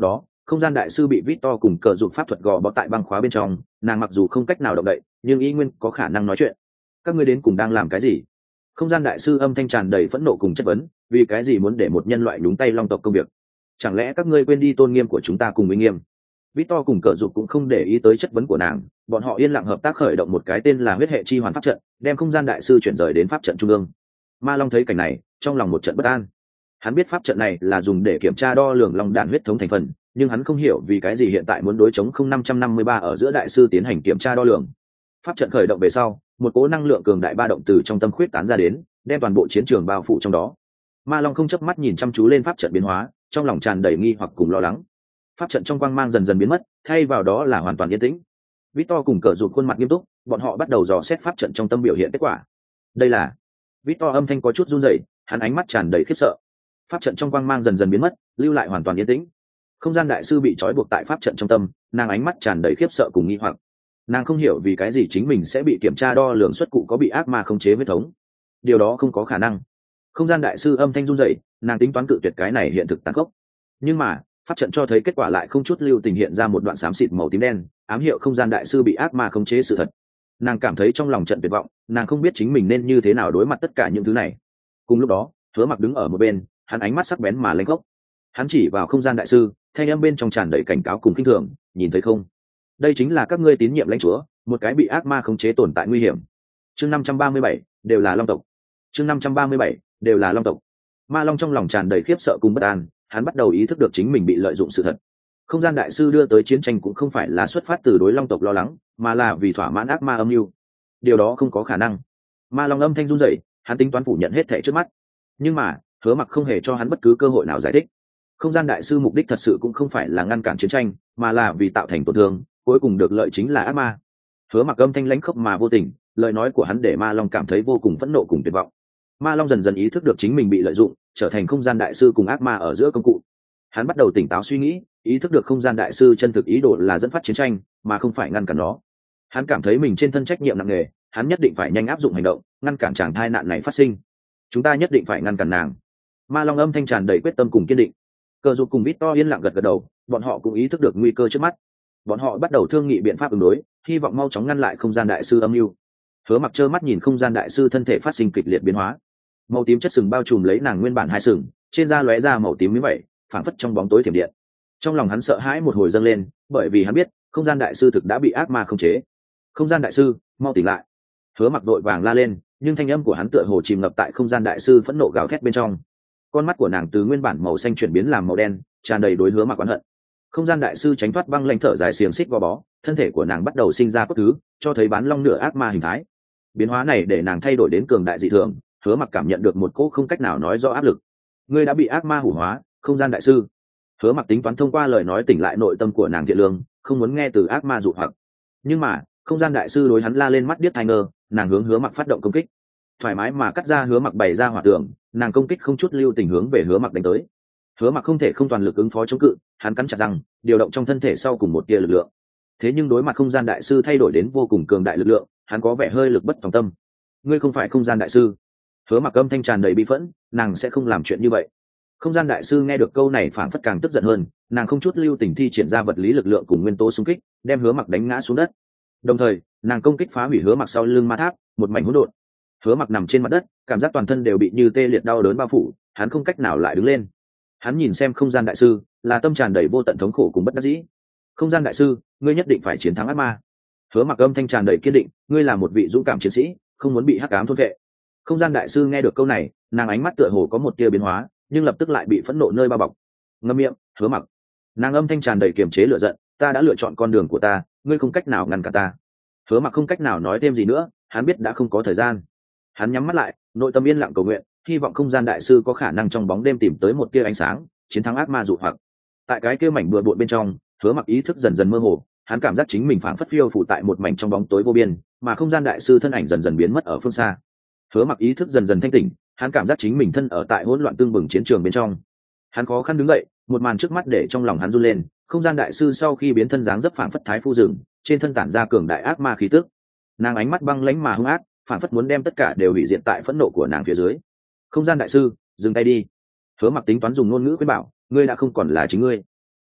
không gian đại sư bị Victor cùng cờ dụng pháp thuật gò bó tại băng khóa bên trong, nàng mặc dù không cách nào động đậy nhưng y nguyên có khả năng nói chuyện. Các ngươi đến cùng đang làm cái gì? Không gian đại sư âm thanh tràn đầy phẫn nộ cùng chất vấn, vì cái gì muốn để một nhân loại đúng tay long tộc công việc? Chẳng lẽ các ngươi quên đi tôn nghiêm của chúng ta cùng uy nghiêm? Victor cùng cờ dục cũng không để ý tới chất vấn của nàng, bọn họ yên lặng hợp tác khởi động một cái tên là huyết hệ chi hoàn pháp trận, đem không gian đại sư chuyển rời đến pháp trận trung ương. Ma Long thấy cảnh này, trong lòng một trận bất an. Hắn biết pháp trận này là dùng để kiểm tra đo lường long đạn huyết thống thành phần, nhưng hắn không hiểu vì cái gì hiện tại muốn đối chống không năm trăm năm mươi ba ở giữa đại sư tiến hành kiểm tra đo lường. Pháp trận khởi động về sau, một cỗ năng lượng cường đại ba động từ trong tâm khuyết tán ra đến, đem toàn bộ chiến trường bao phủ trong đó. Ma Long không chớp mắt nhìn chăm chú lên pháp trận biến hóa, trong lòng tràn đầy nghi hoặc cùng lo lắng. Pháp trận trong quang mang dần dần biến mất, thay vào đó là hoàn toàn yên tĩnh. Victor cùng cờ rụt khuôn mặt nghiêm túc, bọn họ bắt đầu dò xét pháp trận trong tâm biểu hiện kết quả. Đây là Victor âm thanh có chút run rẩy, hắn ánh mắt tràn đầy khiếp sợ. Pháp trận trong quang mang dần dần biến mất, lưu lại hoàn toàn yên tĩnh. Không gian đại sư bị trói buộc tại pháp trận trong tâm, nàng ánh mắt tràn đầy khiếp sợ cùng nghi hoặc. Nàng không hiểu vì cái gì chính mình sẽ bị kiểm tra đo lường xuất cụ có bị ác ma khống chế huyết thống. Điều đó không có khả năng. Không gian đại sư âm thanh run rẩy, nàng tính toán cự tuyệt cái này hiện thực tàn khốc. Nhưng mà, pháp trận cho thấy kết quả lại không chút lưu tình hiện ra một đoạn xám xịt màu tím đen, ám hiệu không gian đại sư bị ác ma khống chế sự thật. Nàng cảm thấy trong lòng trận tuyệt vọng, nàng không biết chính mình nên như thế nào đối mặt tất cả những thứ này. Cùng lúc đó, Hứa Mặc đứng ở một bên, hắn ánh mắt sắc bén mà lênh khốc. Hắn chỉ vào không gian đại sư, thanh âm bên trong tràn đầy cảnh cáo cùng khinh thường, nhìn thấy không? Đây chính là các ngươi tín nhiệm lãnh chúa, một cái bị ác ma khống chế tồn tại nguy hiểm. Chương năm trăm ba mươi bảy, đều là long tộc. Chương năm trăm ba mươi bảy, đều là long tộc. Ma Long trong lòng tràn đầy khiếp sợ cùng bất an, hắn bắt đầu ý thức được chính mình bị lợi dụng sự thật. Không gian đại sư đưa tới chiến tranh cũng không phải là xuất phát từ đối long tộc lo lắng, mà là vì thỏa mãn ác ma âm mưu. Điều đó không có khả năng. Ma Long âm thanh run rẩy, hắn tính toán phủ nhận hết thảy trước mắt. Nhưng mà, Hứa Mặc không hề cho hắn bất cứ cơ hội nào giải thích. Không gian đại sư mục đích thật sự cũng không phải là ngăn cản chiến tranh, mà là vì tạo thành tổn thương, cuối cùng được lợi chính là ác ma. Hứa Mặc âm thanh lãnh khốc mà vô tình, lời nói của hắn để Ma Long cảm thấy vô cùng phẫn nộ cùng tuyệt vọng. Ma Long dần dần ý thức được chính mình bị lợi dụng, trở thành không gian đại sư cùng ác ma ở giữa công cụ. Hắn bắt đầu tỉnh táo suy nghĩ, ý thức được không gian đại sư chân thực ý đồ là dẫn phát chiến tranh, mà không phải ngăn cản nó. Hắn cảm thấy mình trên thân trách nhiệm nặng nề, hắn nhất định phải nhanh áp dụng hành động, ngăn cản chàng tai nạn này phát sinh. Chúng ta nhất định phải ngăn cản nàng. Ma Long âm thanh tràn đầy quyết tâm cùng kiên định. Cờ Dục cùng Victor yên lặng gật gật đầu, bọn họ cũng ý thức được nguy cơ trước mắt. Bọn họ bắt đầu thương nghị biện pháp ứng đối, hy vọng mau chóng ngăn lại không gian đại sư âm mưu. Hứa Mặc trơ mắt nhìn không gian đại sư thân thể phát sinh kịch liệt biến hóa. Màu tím chất sừng bao trùm lấy nàng nguyên bản hai sừng, trên da lóe ra màu tím miếng vảy, phảng phất trong bóng tối thiểm điện. Trong lòng hắn sợ hãi một hồi dâng lên, bởi vì hắn biết không gian đại sư thực đã bị ác ma khống chế. Không gian đại sư, mau tỉnh lại! Hứa Mặc đội vàng la lên, nhưng thanh âm của hắn tựa hồ chìm ngập tại không gian đại sư phẫn nộ gào thét bên trong. Con mắt của nàng từ nguyên bản màu xanh chuyển biến làm màu đen, tràn đầy đối Hứa Mặc oán hận. Không gian đại sư tránh thoát băng lãnh thở dài xiềng xích gò bó, thân thể của nàng bắt đầu sinh ra cốt thứ, cho thấy bán long nửa ác ma hình thái. Biến hóa này để nàng thay đổi đến cường đại dị thường. Hứa Mặc cảm nhận được một cỗ không cách nào nói rõ áp lực. Ngươi đã bị ác ma hủ hóa, không gian đại sư. Hứa Mặc tính toán thông qua lời nói tỉnh lại nội tâm của nàng thiện lương, không muốn nghe từ ác ma dụ hoặc. Nhưng mà, không gian đại sư đối hắn la lên mắt điếc tai ngơ, nàng hướng Hứa Mặc phát động công kích. Thoải mái mà cắt ra Hứa Mặc bày ra hỏa tường, nàng công kích không chút lưu tình hướng về Hứa Mặc đánh tới. Hứa Mặc không thể không toàn lực ứng phó chống cự, hắn cắn chặt răng, điều động trong thân thể sau cùng một tia lực lượng. Thế nhưng đối mặt không gian đại sư thay đổi đến vô cùng cường đại lực lượng, hắn có vẻ hơi lực bất tòng tâm. Ngươi không phải không gian đại sư. Hứa Mặc âm thanh tràn đầy bi phẫn, nàng sẽ không làm chuyện như vậy. Không gian đại sư nghe được câu này phảng phất càng tức giận hơn, nàng không chút lưu tình thi triển ra vật lý lực lượng cùng nguyên tố xung kích, đem Hứa Mặc đánh ngã xuống đất. Đồng thời, nàng công kích phá hủy Hứa Mặc sau lưng ma tháp, một mảnh hỗn độn. Hứa Mặc nằm trên mặt đất, cảm giác toàn thân đều bị như tê liệt đau đớn bao phủ, hắn không cách nào lại đứng lên. Hắn nhìn xem không gian đại sư, là tâm tràn đầy vô tận thống khổ cùng bất đắc dĩ. Không gian đại sư, ngươi nhất định phải chiến thắng ác ma. Hứa Mặc âm thanh tràn đầy kiên định, ngươi là một vị dũng cảm chiến sĩ, không muốn bị hắc ám thôn vệ. Không gian đại sư nghe được câu này, nàng ánh mắt tựa hồ có một tia biến hóa, nhưng lập tức lại bị phẫn nộ nơi bao bọc. Ngậm miệng, Hứa Mặc. Nàng âm thanh tràn đầy kiềm chế lửa giận, ta đã lựa chọn con đường của ta, ngươi không cách nào ngăn cản ta. Hứa Mặc không cách nào nói thêm gì nữa, hắn biết đã không có thời gian. Hắn nhắm mắt lại, nội tâm yên lặng cầu nguyện, hy vọng không gian đại sư có khả năng trong bóng đêm tìm tới một tia ánh sáng, chiến thắng ác ma dụ hoặc. Tại cái kia mảnh bừa bộn bên trong, Hứa Mặc ý thức dần dần mơ hồ, hắn cảm giác chính mình phảng phất phiêu phủ tại một mảnh trong bóng tối vô biên, mà không gian đại sư thân ảnh dần dần biến mất ở phương xa. Hứa Mặc ý thức dần dần thanh tỉnh, hắn cảm giác chính mình thân ở tại hỗn loạn tương bừng chiến trường bên trong. Hắn khó khăn đứng dậy, một màn trước mắt để trong lòng hắn run lên, không gian đại sư sau khi biến thân dáng dấp phảng phất thái phu rừng, trên thân tản ra cường đại ác ma khí tức. Nàng ánh mắt băng lãnh mà hung ác, phảng phất muốn đem tất cả đều hủy diệt tại phẫn nộ của nàng phía dưới. Không gian đại sư, dừng tay đi. Hứa Mặc tính toán dùng ngôn ngữ khuyên bảo, ngươi đã không còn là chính ngươi.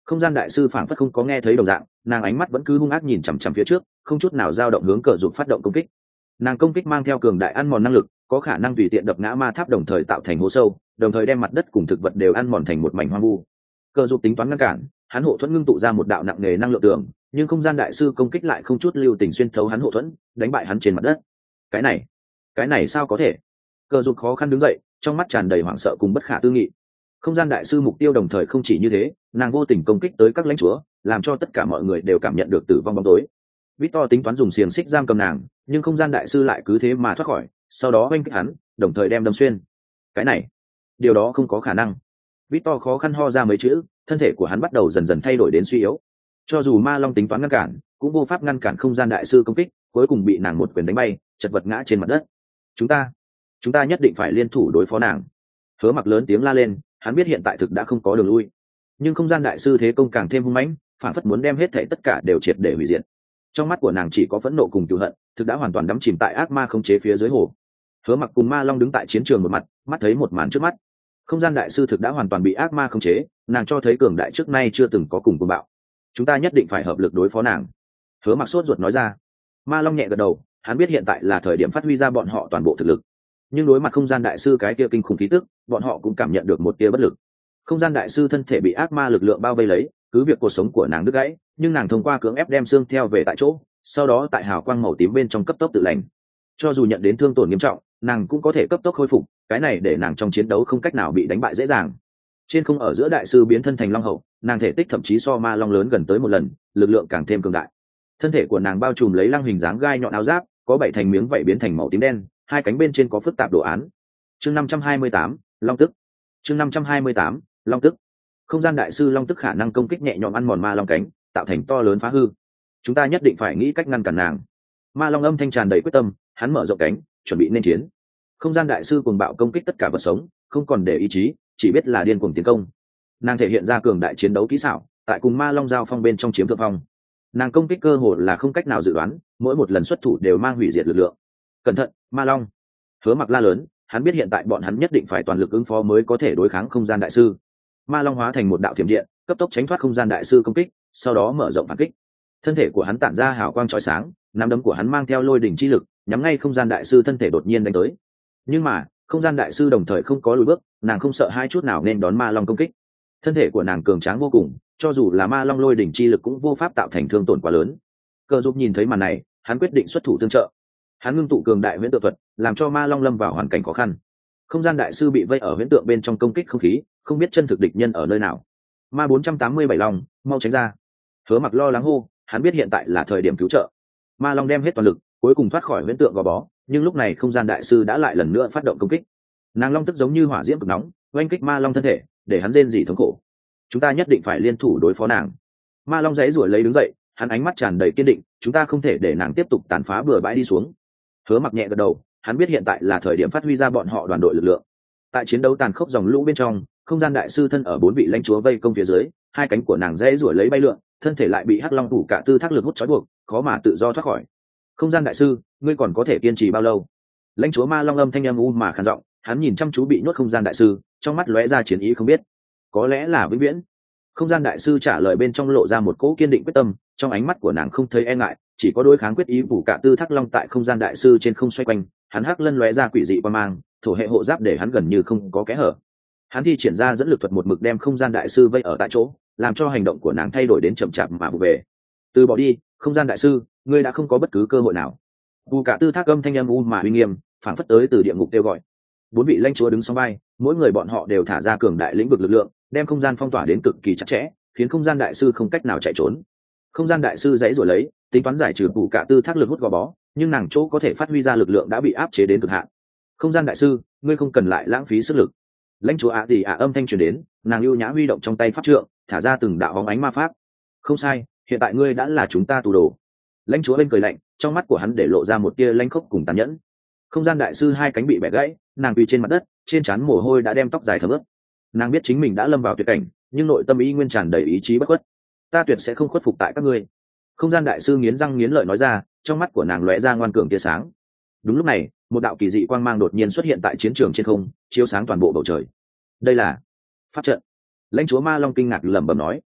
không gian đại sư phảng phất không có nghe thấy đồng dạng, nàng ánh mắt vẫn cứ hung ác nhìn chằm chằm phía trước, không chút nào dao động hướng cờ dục phát động công kích. Nàng công kích mang theo cường đại ăn mòn năng lực, có khả năng tùy tiện đập ngã ma tháp đồng thời tạo thành hố sâu, đồng thời đem mặt đất cùng thực vật đều ăn mòn thành một mảnh hoang vu. Cờ dục tính toán ngăn cản, hắn hộ thuẫn ngưng tụ ra một đạo nặng nề năng lượng tường, nhưng không gian đại sư công kích lại không chút lưu tình xuyên thấu hắn hộ thuẫn, đánh bại hắn trên mặt đất. Cái này, cái này sao có thể? Cờ dục khó khăn đứng dậy, trong mắt tràn đầy hoảng sợ cùng bất khả tư nghị. Không gian đại sư mục tiêu đồng thời không chỉ như thế, nàng vô tình công kích tới các lãnh chúa, làm cho tất cả mọi người đều cảm nhận được tử vong bóng tối. Victor tính toán dùng xiềng xích giam cầm nàng, nhưng không gian đại sư lại cứ thế mà thoát khỏi, sau đó oanh kích hắn, đồng thời đem đâm xuyên. Cái này, điều đó không có khả năng. Victor khó khăn ho ra mấy chữ, thân thể của hắn bắt đầu dần dần thay đổi đến suy yếu. Cho dù Ma Long tính toán ngăn cản, cũng vô pháp ngăn cản không gian đại sư công kích, cuối cùng bị nàng một quyền đánh bay, chật vật ngã trên mặt đất. Chúng ta, chúng ta nhất định phải liên thủ đối phó nàng. Hứa Mặc lớn tiếng la lên, hắn biết hiện tại thực đã không có đường lui, nhưng không gian đại sư thế công càng thêm hung mãnh, phản phất muốn đem hết thảy tất cả đều triệt để hủy diệt. Trong mắt của nàng chỉ có phẫn nộ cùng cừu hận, thực đã hoàn toàn đắm chìm tại ác ma khống chế phía dưới hồ. Hứa Mặc cùng Ma Long đứng tại chiến trường một mặt, mắt thấy một màn trước mắt. Không gian đại sư thực đã hoàn toàn bị ác ma khống chế, nàng cho thấy cường đại trước nay chưa từng có cùng cuồng bạo. Chúng ta nhất định phải hợp lực đối phó nàng. Hứa Mặc sốt ruột nói ra. Ma Long nhẹ gật đầu, hắn biết hiện tại là thời điểm phát huy ra bọn họ toàn bộ thực lực. Nhưng đối mặt không gian đại sư cái kia kinh khủng khí tức, bọn họ cũng cảm nhận được một tia bất lực. Không gian đại sư thân thể bị ác ma lực lượng bao vây lấy, cứ việc cuộc sống của nàng đứt gãy, nhưng nàng thông qua cưỡng ép đem xương theo về tại chỗ, sau đó tại hào quang màu tím bên trong cấp tốc tự lành. Cho dù nhận đến thương tổn nghiêm trọng, nàng cũng có thể cấp tốc khôi phục, cái này để nàng trong chiến đấu không cách nào bị đánh bại dễ dàng. Trên không ở giữa đại sư biến thân thành long hậu, nàng thể tích thậm chí so ma long lớn gần tới một lần, lực lượng càng thêm cường đại. Thân thể của nàng bao trùm lấy lăng hình dáng gai nhọn áo giáp, có bảy thành miếng vảy biến thành màu tím đen, hai cánh bên trên có phức tạp đồ án. Chương năm trăm hai mươi tám, Long tức. Chương năm trăm hai mươi tám, Long tức. Không gian đại sư Long tức khả năng công kích nhẹ nhõm ăn mòn ma long cánh, tạo thành to lớn phá hư. Chúng ta nhất định phải nghĩ cách ngăn cản nàng. Ma long âm thanh tràn đầy quyết tâm, hắn mở rộng cánh, chuẩn bị nên chiến. Không gian đại sư cuồng bạo công kích tất cả vật sống, không còn để ý chí, chỉ biết là điên cuồng tiến công. Nàng thể hiện ra cường đại chiến đấu kỹ xảo, tại cùng ma long giao phong bên trong chiếm thượng phong. Nàng công kích cơ hồ là không cách nào dự đoán, mỗi một lần xuất thủ đều mang hủy diệt lực lượng. Cẩn thận, ma long! Hứa Mặc la lớn, hắn biết hiện tại bọn hắn nhất định phải toàn lực ứng phó mới có thể đối kháng không gian đại sư. Ma long hóa thành một đạo thiểm điện, cấp tốc tránh thoát không gian đại sư công kích, sau đó mở rộng phản kích. Thân thể của hắn tản ra hào quang chói sáng, nắm đấm của hắn mang theo lôi đỉnh chi lực, nhắm ngay không gian đại sư thân thể đột nhiên đánh tới. Nhưng mà không gian đại sư đồng thời không có lùi bước, nàng không sợ hai chút nào nên đón ma long công kích. Thân thể của nàng cường tráng vô cùng, cho dù là ma long lôi đỉnh chi lực cũng vô pháp tạo thành thương tổn quá lớn. Cờ Dục nhìn thấy màn này, hắn quyết định xuất thủ tương trợ. Hắn ngưng tụ cường đại huyễn tượng thuật, làm cho ma long lâm vào hoàn cảnh khó khăn. Không gian đại sư bị vây ở huyễn tượng bên trong công kích không khí, không biết chân thực địch nhân ở nơi nào. Ma bốn trăm tám mươi bảy long, mau tránh ra! Hứa Mặc lo lắng hô, hắn biết hiện tại là thời điểm cứu trợ. Ma long đem hết toàn lực, cuối cùng thoát khỏi huyễn tượng gò bó, nhưng lúc này không gian đại sư đã lại lần nữa phát động công kích. Nàng long tức giống như hỏa diễm cực nóng, oanh kích ma long thân thể, để hắn rên rỉ thống khổ. Chúng ta nhất định phải liên thủ đối phó nàng. Ma long giãy giụa lấy đứng dậy, hắn ánh mắt tràn đầy kiên định, chúng ta không thể để nàng tiếp tục tàn phá bừa bãi đi xuống. Hứa Mặc nhẹ gật đầu, hắn biết hiện tại là thời điểm phát huy ra bọn họ đoàn đội lực lượng. Tại chiến đấu tàn khốc dòng lũ bên trong, không gian đại sư thân ở bốn vị lãnh chúa vây công phía dưới, hai cánh của nàng giãy giụa lấy bay lượn, thân thể lại bị hắc long thủ cả tư thác lực hút trói buộc, khó mà tự do thoát khỏi. Không gian đại sư, ngươi còn có thể kiên trì bao lâu? Lãnh chúa ma long âm thanh âm u mà khàn giọng, hắn nhìn chăm chú bị nhốt không gian đại sư, trong mắt lóe ra chiến ý không biết, có lẽ là vĩnh viễn. Không gian đại sư trả lời bên trong lộ ra một cỗ kiên định quyết tâm, trong ánh mắt của nàng không thấy e ngại, chỉ có đối kháng quyết ý. Phủ cả tư thác long tại không gian đại sư trên không xoay quanh, hắn hắc lân lóe ra quỷ dị qua mang, thổ hệ hộ giáp để hắn gần như không có kẽ hở. Hắn thi triển ra dẫn lực thuật một mực đem không gian đại sư vây ở tại chỗ, làm cho hành động của nàng thay đổi đến chậm chạp mà vụ về. Từ bỏ đi, không gian đại sư, ngươi đã không có bất cứ cơ hội nào. Bù cả tư thác âm thanh âm u mà uy nghiêm, phảng phất tới từ địa ngục kêu gọi. Bốn vị lãnh chúa đứng song vai, mỗi người bọn họ đều thả ra cường đại lĩnh vực lực lượng, đem không gian phong tỏa đến cực kỳ chặt chẽ, khiến không gian đại sư không cách nào chạy trốn. Không gian đại sư giãy giụa lấy, tính toán giải trừ bù cả tư thác lực hút gò bó, nhưng nàng chỗ có thể phát huy ra lực lượng đã bị áp chế đến cực hạn. Không gian đại sư, ngươi không cần lại lãng phí sức lực. Lãnh chúa ạ tỷ ạ âm thanh truyền đến, nàng ưu nhã huy động trong tay pháp trượng, thả ra từng đạo hóng ánh ma pháp. Không sai, hiện tại ngươi đã là chúng ta tù đồ. Lãnh chúa bên cười lạnh, trong mắt của hắn để lộ ra một tia lãnh khốc cùng tàn nhẫn. Không gian đại sư hai cánh bị bẻ gãy, nàng quỳ trên mặt đất, trên trán mồ hôi đã đem tóc dài thấm ướt. Nàng biết chính mình đã lâm vào tuyệt cảnh, nhưng nội tâm ý nguyên tràn đầy ý chí bất khuất. Ta tuyệt sẽ không khuất phục tại các ngươi. Không gian đại sư nghiến răng nghiến lợi nói ra, trong mắt của nàng lóe ra ngoan cường tia sáng. Đúng lúc này, một đạo kỳ dị quang mang đột nhiên xuất hiện tại chiến trường trên không, chiếu sáng toàn bộ bầu trời. Đây là pháp trận. Lãnh chúa ma long kinh ngạc lẩm bẩm nói.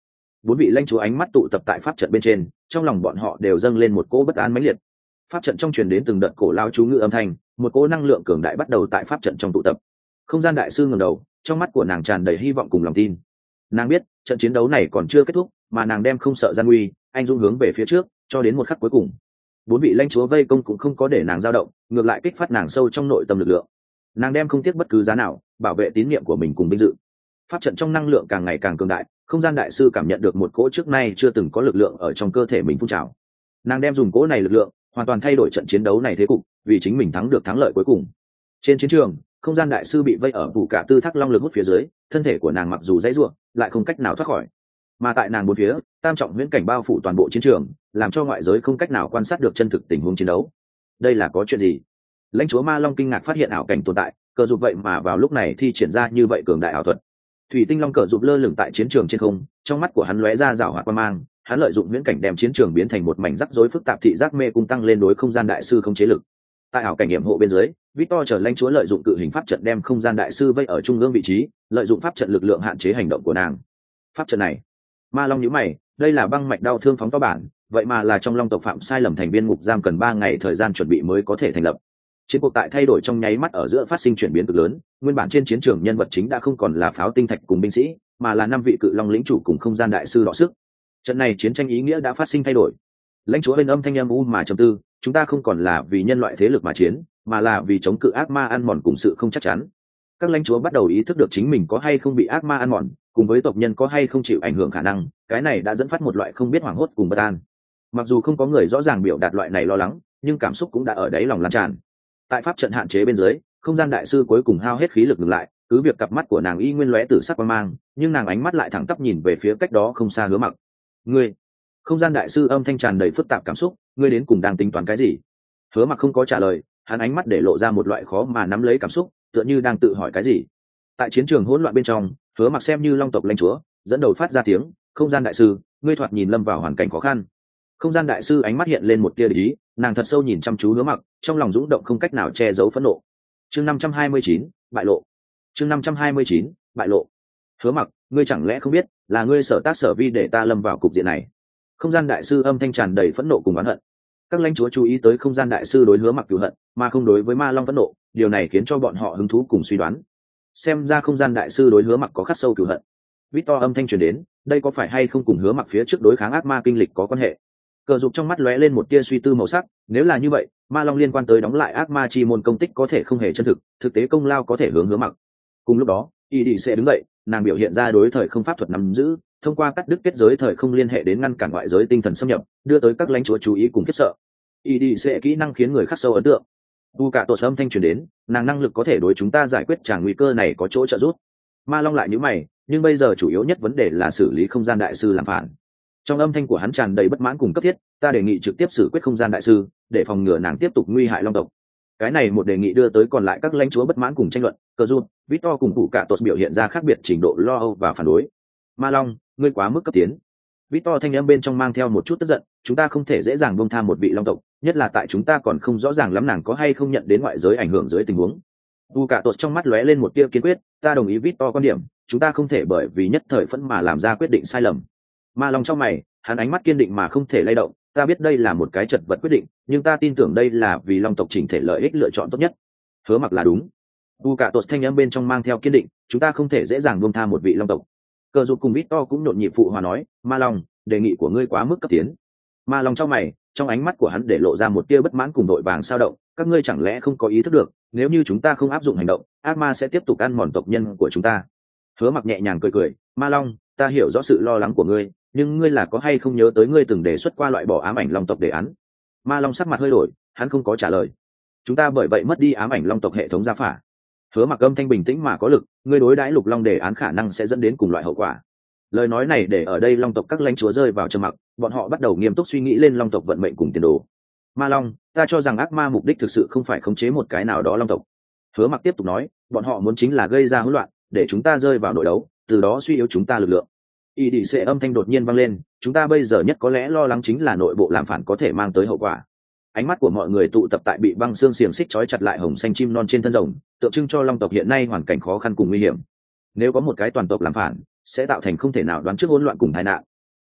Bốn vị lãnh chúa ánh mắt tụ tập tại pháp trận bên trên, trong lòng bọn họ đều dâng lên một cỗ bất an mãnh liệt. Pháp trận trong truyền đến từng đợt cổ lao chú ngữ âm thanh, một cỗ năng lượng cường đại bắt đầu tại pháp trận trong tụ tập. Không gian đại sư ngẩng đầu, trong mắt của nàng tràn đầy hy vọng cùng lòng tin. Nàng biết trận chiến đấu này còn chưa kết thúc, mà nàng đem không sợ gian nguy, anh dũng hướng về phía trước, cho đến một khắc cuối cùng. Bốn vị lãnh chúa vây công cũng không có để nàng dao động, ngược lại kích phát nàng sâu trong nội tâm lực lượng. Nàng đem không tiếc bất cứ giá nào bảo vệ tín nhiệm của mình cùng vinh dự. Pháp trận trong năng lượng càng ngày càng cường đại, không gian đại sư cảm nhận được một cỗ trước nay chưa từng có lực lượng ở trong cơ thể mình phun trào. Nàng đem dùng cỗ này lực lượng hoàn toàn thay đổi trận chiến đấu này thế cục, vì chính mình thắng được thắng lợi cuối cùng. Trên chiến trường, không gian đại sư bị vây ở phủ cả tư thác long lực hút phía dưới, thân thể của nàng mặc dù dãy rủa, lại không cách nào thoát khỏi. Mà tại nàng bốn phía, tam trọng huyễn cảnh bao phủ toàn bộ chiến trường, làm cho ngoại giới không cách nào quan sát được chân thực tình huống chiến đấu. Đây là có chuyện gì? Lãnh chúa Ma Long kinh ngạc phát hiện ảo cảnh tồn tại, cờ dục vậy mà vào lúc này thi triển ra như vậy cường đại ảo thuật. Thủy tinh long cờ dục lơ lửng tại chiến trường trên không, trong mắt của hắn lóe ra rào hoạt quang mang, hắn lợi dụng huyễn cảnh đem chiến trường biến thành một mảnh rắc rối phức tạp thị giác mê cung tăng lên đối không gian đại sư không chế lực. Tại ảo cảnh nghiệm hộ bên dưới, Victor trở lãnh chúa lợi dụng cự hình pháp trận đem không gian đại sư vây ở trung ương vị trí, lợi dụng pháp trận lực lượng hạn chế hành động của nàng. Pháp trận này, Ma Long nhíu mày, đây là băng mạch đau thương phóng to bản, vậy mà là trong long tộc phạm sai lầm thành viên ngục giam cần ba ngày thời gian chuẩn bị mới có thể thành lập. Chiến cuộc tại thay đổi trong nháy mắt ở giữa phát sinh chuyển biến cực lớn, nguyên bản trên chiến trường nhân vật chính đã không còn là pháo tinh thạch cùng binh sĩ, mà là năm vị cự long lĩnh chủ cùng không gian đại sư đọ sức. Trận này chiến tranh ý nghĩa đã phát sinh thay đổi. Lãnh chúa bên âm thanh âm u mà trầm tư, chúng ta không còn là vì nhân loại thế lực mà chiến, mà là vì chống cự ác ma ăn mòn cùng sự không chắc chắn. Các lãnh chúa bắt đầu ý thức được chính mình có hay không bị ác ma ăn mòn, cùng với tộc nhân có hay không chịu ảnh hưởng khả năng, cái này đã dẫn phát một loại không biết hoảng hốt cùng bất an. Mặc dù không có người rõ ràng biểu đạt loại này lo lắng, nhưng cảm xúc cũng đã ở đáy lòng lan tràn. Tại pháp trận hạn chế bên dưới, không gian đại sư cuối cùng hao hết khí lực ngừng lại, cứ việc cặp mắt của nàng y nguyên lóe tử sắc quang mang, nhưng nàng ánh mắt lại thẳng tắp nhìn về phía cách đó không xa Hứa Mặc. Ngươi, không gian đại sư âm thanh tràn đầy phức tạp cảm xúc, ngươi đến cùng đang tính toán cái gì? Hứa Mặc không có trả lời, hắn ánh mắt để lộ ra một loại khó mà nắm lấy cảm xúc, tựa như đang tự hỏi cái gì. Tại chiến trường hỗn loạn bên trong, Hứa Mặc xem như long tộc lãnh chúa, dẫn đầu phát ra tiếng, không gian đại sư, ngươi thoạt nhìn lâm vào hoàn cảnh khó khăn. Không gian đại sư ánh mắt hiện lên một tia địch ý, nàng thật sâu nhìn chăm chú Hứa Mặc, trong lòng rung động không cách nào che giấu phẫn nộ. Chương năm trăm hai mươi chín, bại lộ. Chương năm trăm hai mươi chín, bại lộ. Hứa Mặc, ngươi chẳng lẽ không biết, là ngươi sở tác sở vi để ta lâm vào cục diện này? Không gian đại sư âm thanh tràn đầy phẫn nộ cùng oán hận. Các lãnh chúa chú ý tới không gian đại sư đối Hứa Mặc cừu hận, mà không đối với Ma Long phẫn nộ, điều này khiến cho bọn họ hứng thú cùng suy đoán. Xem ra không gian đại sư đối Hứa Mặc có khắc sâu cừu hận. Victor âm thanh truyền đến, đây có phải hay không cùng Hứa Mặc phía trước đối kháng ác ma kinh lịch có quan hệ? Cờ dục trong mắt lóe lên một tia suy tư màu sắc, nếu là như vậy, Ma Long liên quan tới đóng lại ác ma chi môn công tích có thể không hề chân thực, thực tế công lao có thể hướng Hứa Mặc. Cùng lúc đó, Y Đi sẽ đứng dậy, nàng biểu hiện ra đối thời không pháp thuật nắm giữ, thông qua cắt đứt kết giới thời không liên hệ đến ngăn cản ngoại giới tinh thần xâm nhập, đưa tới các lãnh chúa chú ý cùng khiếp sợ. Y Đi sẽ kỹ năng khiến người khắc sâu ấn tượng. Tu cả tổ âm thanh truyền đến, nàng năng lực có thể đối chúng ta giải quyết tràng nguy cơ này có chỗ trợ giúp. Ma Long lại nhíu mày, nhưng bây giờ chủ yếu nhất vấn đề là xử lý không gian đại sư làm phản. Trong âm thanh của hắn tràn đầy bất mãn cùng cấp thiết, ta đề nghị trực tiếp xử quyết không gian đại sư, để phòng ngừa nàng tiếp tục nguy hại long tộc. Cái này một đề nghị đưa tới còn lại các lãnh chúa bất mãn cùng tranh luận, cờ run, Victor cùng thủ cả tột biểu hiện ra khác biệt trình độ lo âu và phản đối. Ma Long, ngươi quá mức cấp tiến. Victor thanh âm bên trong mang theo một chút tức giận, chúng ta không thể dễ dàng buông tha một vị long tộc, nhất là tại chúng ta còn không rõ ràng lắm nàng có hay không nhận đến ngoại giới ảnh hưởng dưới tình huống. Thủ cả tột trong mắt lóe lên một tia kiên quyết, ta đồng ý Victor quan điểm, chúng ta không thể bởi vì nhất thời phẫn mà làm ra quyết định sai lầm. Ma Long trong mày, hắn ánh mắt kiên định mà không thể lay động, ta biết đây là một cái chật vật quyết định, nhưng ta tin tưởng đây là vì long tộc chỉnh thể lợi ích lựa chọn tốt nhất. Hứa Mặc là đúng. Tu cả tột thanh âm bên trong mang theo kiên định, chúng ta không thể dễ dàng buông tha một vị long tộc. Cờ dục cùng Victor cũng nhộn nhịp phụ hòa nói, Ma Long, đề nghị của ngươi quá mức cấp tiến. Ma Long trong mày, trong ánh mắt của hắn để lộ ra một tia bất mãn cùng đội vàng sao động, các ngươi chẳng lẽ không có ý thức được, nếu như chúng ta không áp dụng hành động, ác ma sẽ tiếp tục ăn mòn tộc nhân của chúng ta. Hứa Mặc nhẹ nhàng cười cười, Ma Long, ta hiểu rõ sự lo lắng của ngươi, nhưng ngươi là có hay không nhớ tới ngươi từng đề xuất qua loại bỏ ám ảnh long tộc đề án? Ma Long sắc mặt hơi đổi, hắn không có trả lời. Chúng ta bởi vậy mất đi ám ảnh long tộc hệ thống gia phả. Hứa Mặc âm thanh bình tĩnh mà có lực, ngươi đối đãi lục long đề án khả năng sẽ dẫn đến cùng loại hậu quả. Lời nói này để ở đây long tộc các lãnh chúa rơi vào trầm mặc, bọn họ bắt đầu nghiêm túc suy nghĩ lên long tộc vận mệnh cùng tiền đồ. Ma Long, ta cho rằng ác ma mục đích thực sự không phải khống chế một cái nào đó long tộc. Hứa Mặc tiếp tục nói, bọn họ muốn chính là gây ra hỗn loạn, để chúng ta rơi vào nội đấu, từ đó suy yếu chúng ta lực lượng. Y Đi sẽ âm thanh đột nhiên vang lên, chúng ta bây giờ nhất có lẽ lo lắng chính là nội bộ làm phản có thể mang tới hậu quả. Ánh mắt của mọi người tụ tập tại bị băng xương xiềng xích trói chặt lại hồng xanh chim non trên thân rồng, tượng trưng cho long tộc hiện nay hoàn cảnh khó khăn cùng nguy hiểm. Nếu có một cái toàn tộc làm phản, sẽ tạo thành không thể nào đoán trước hỗn loạn cùng tai nạn.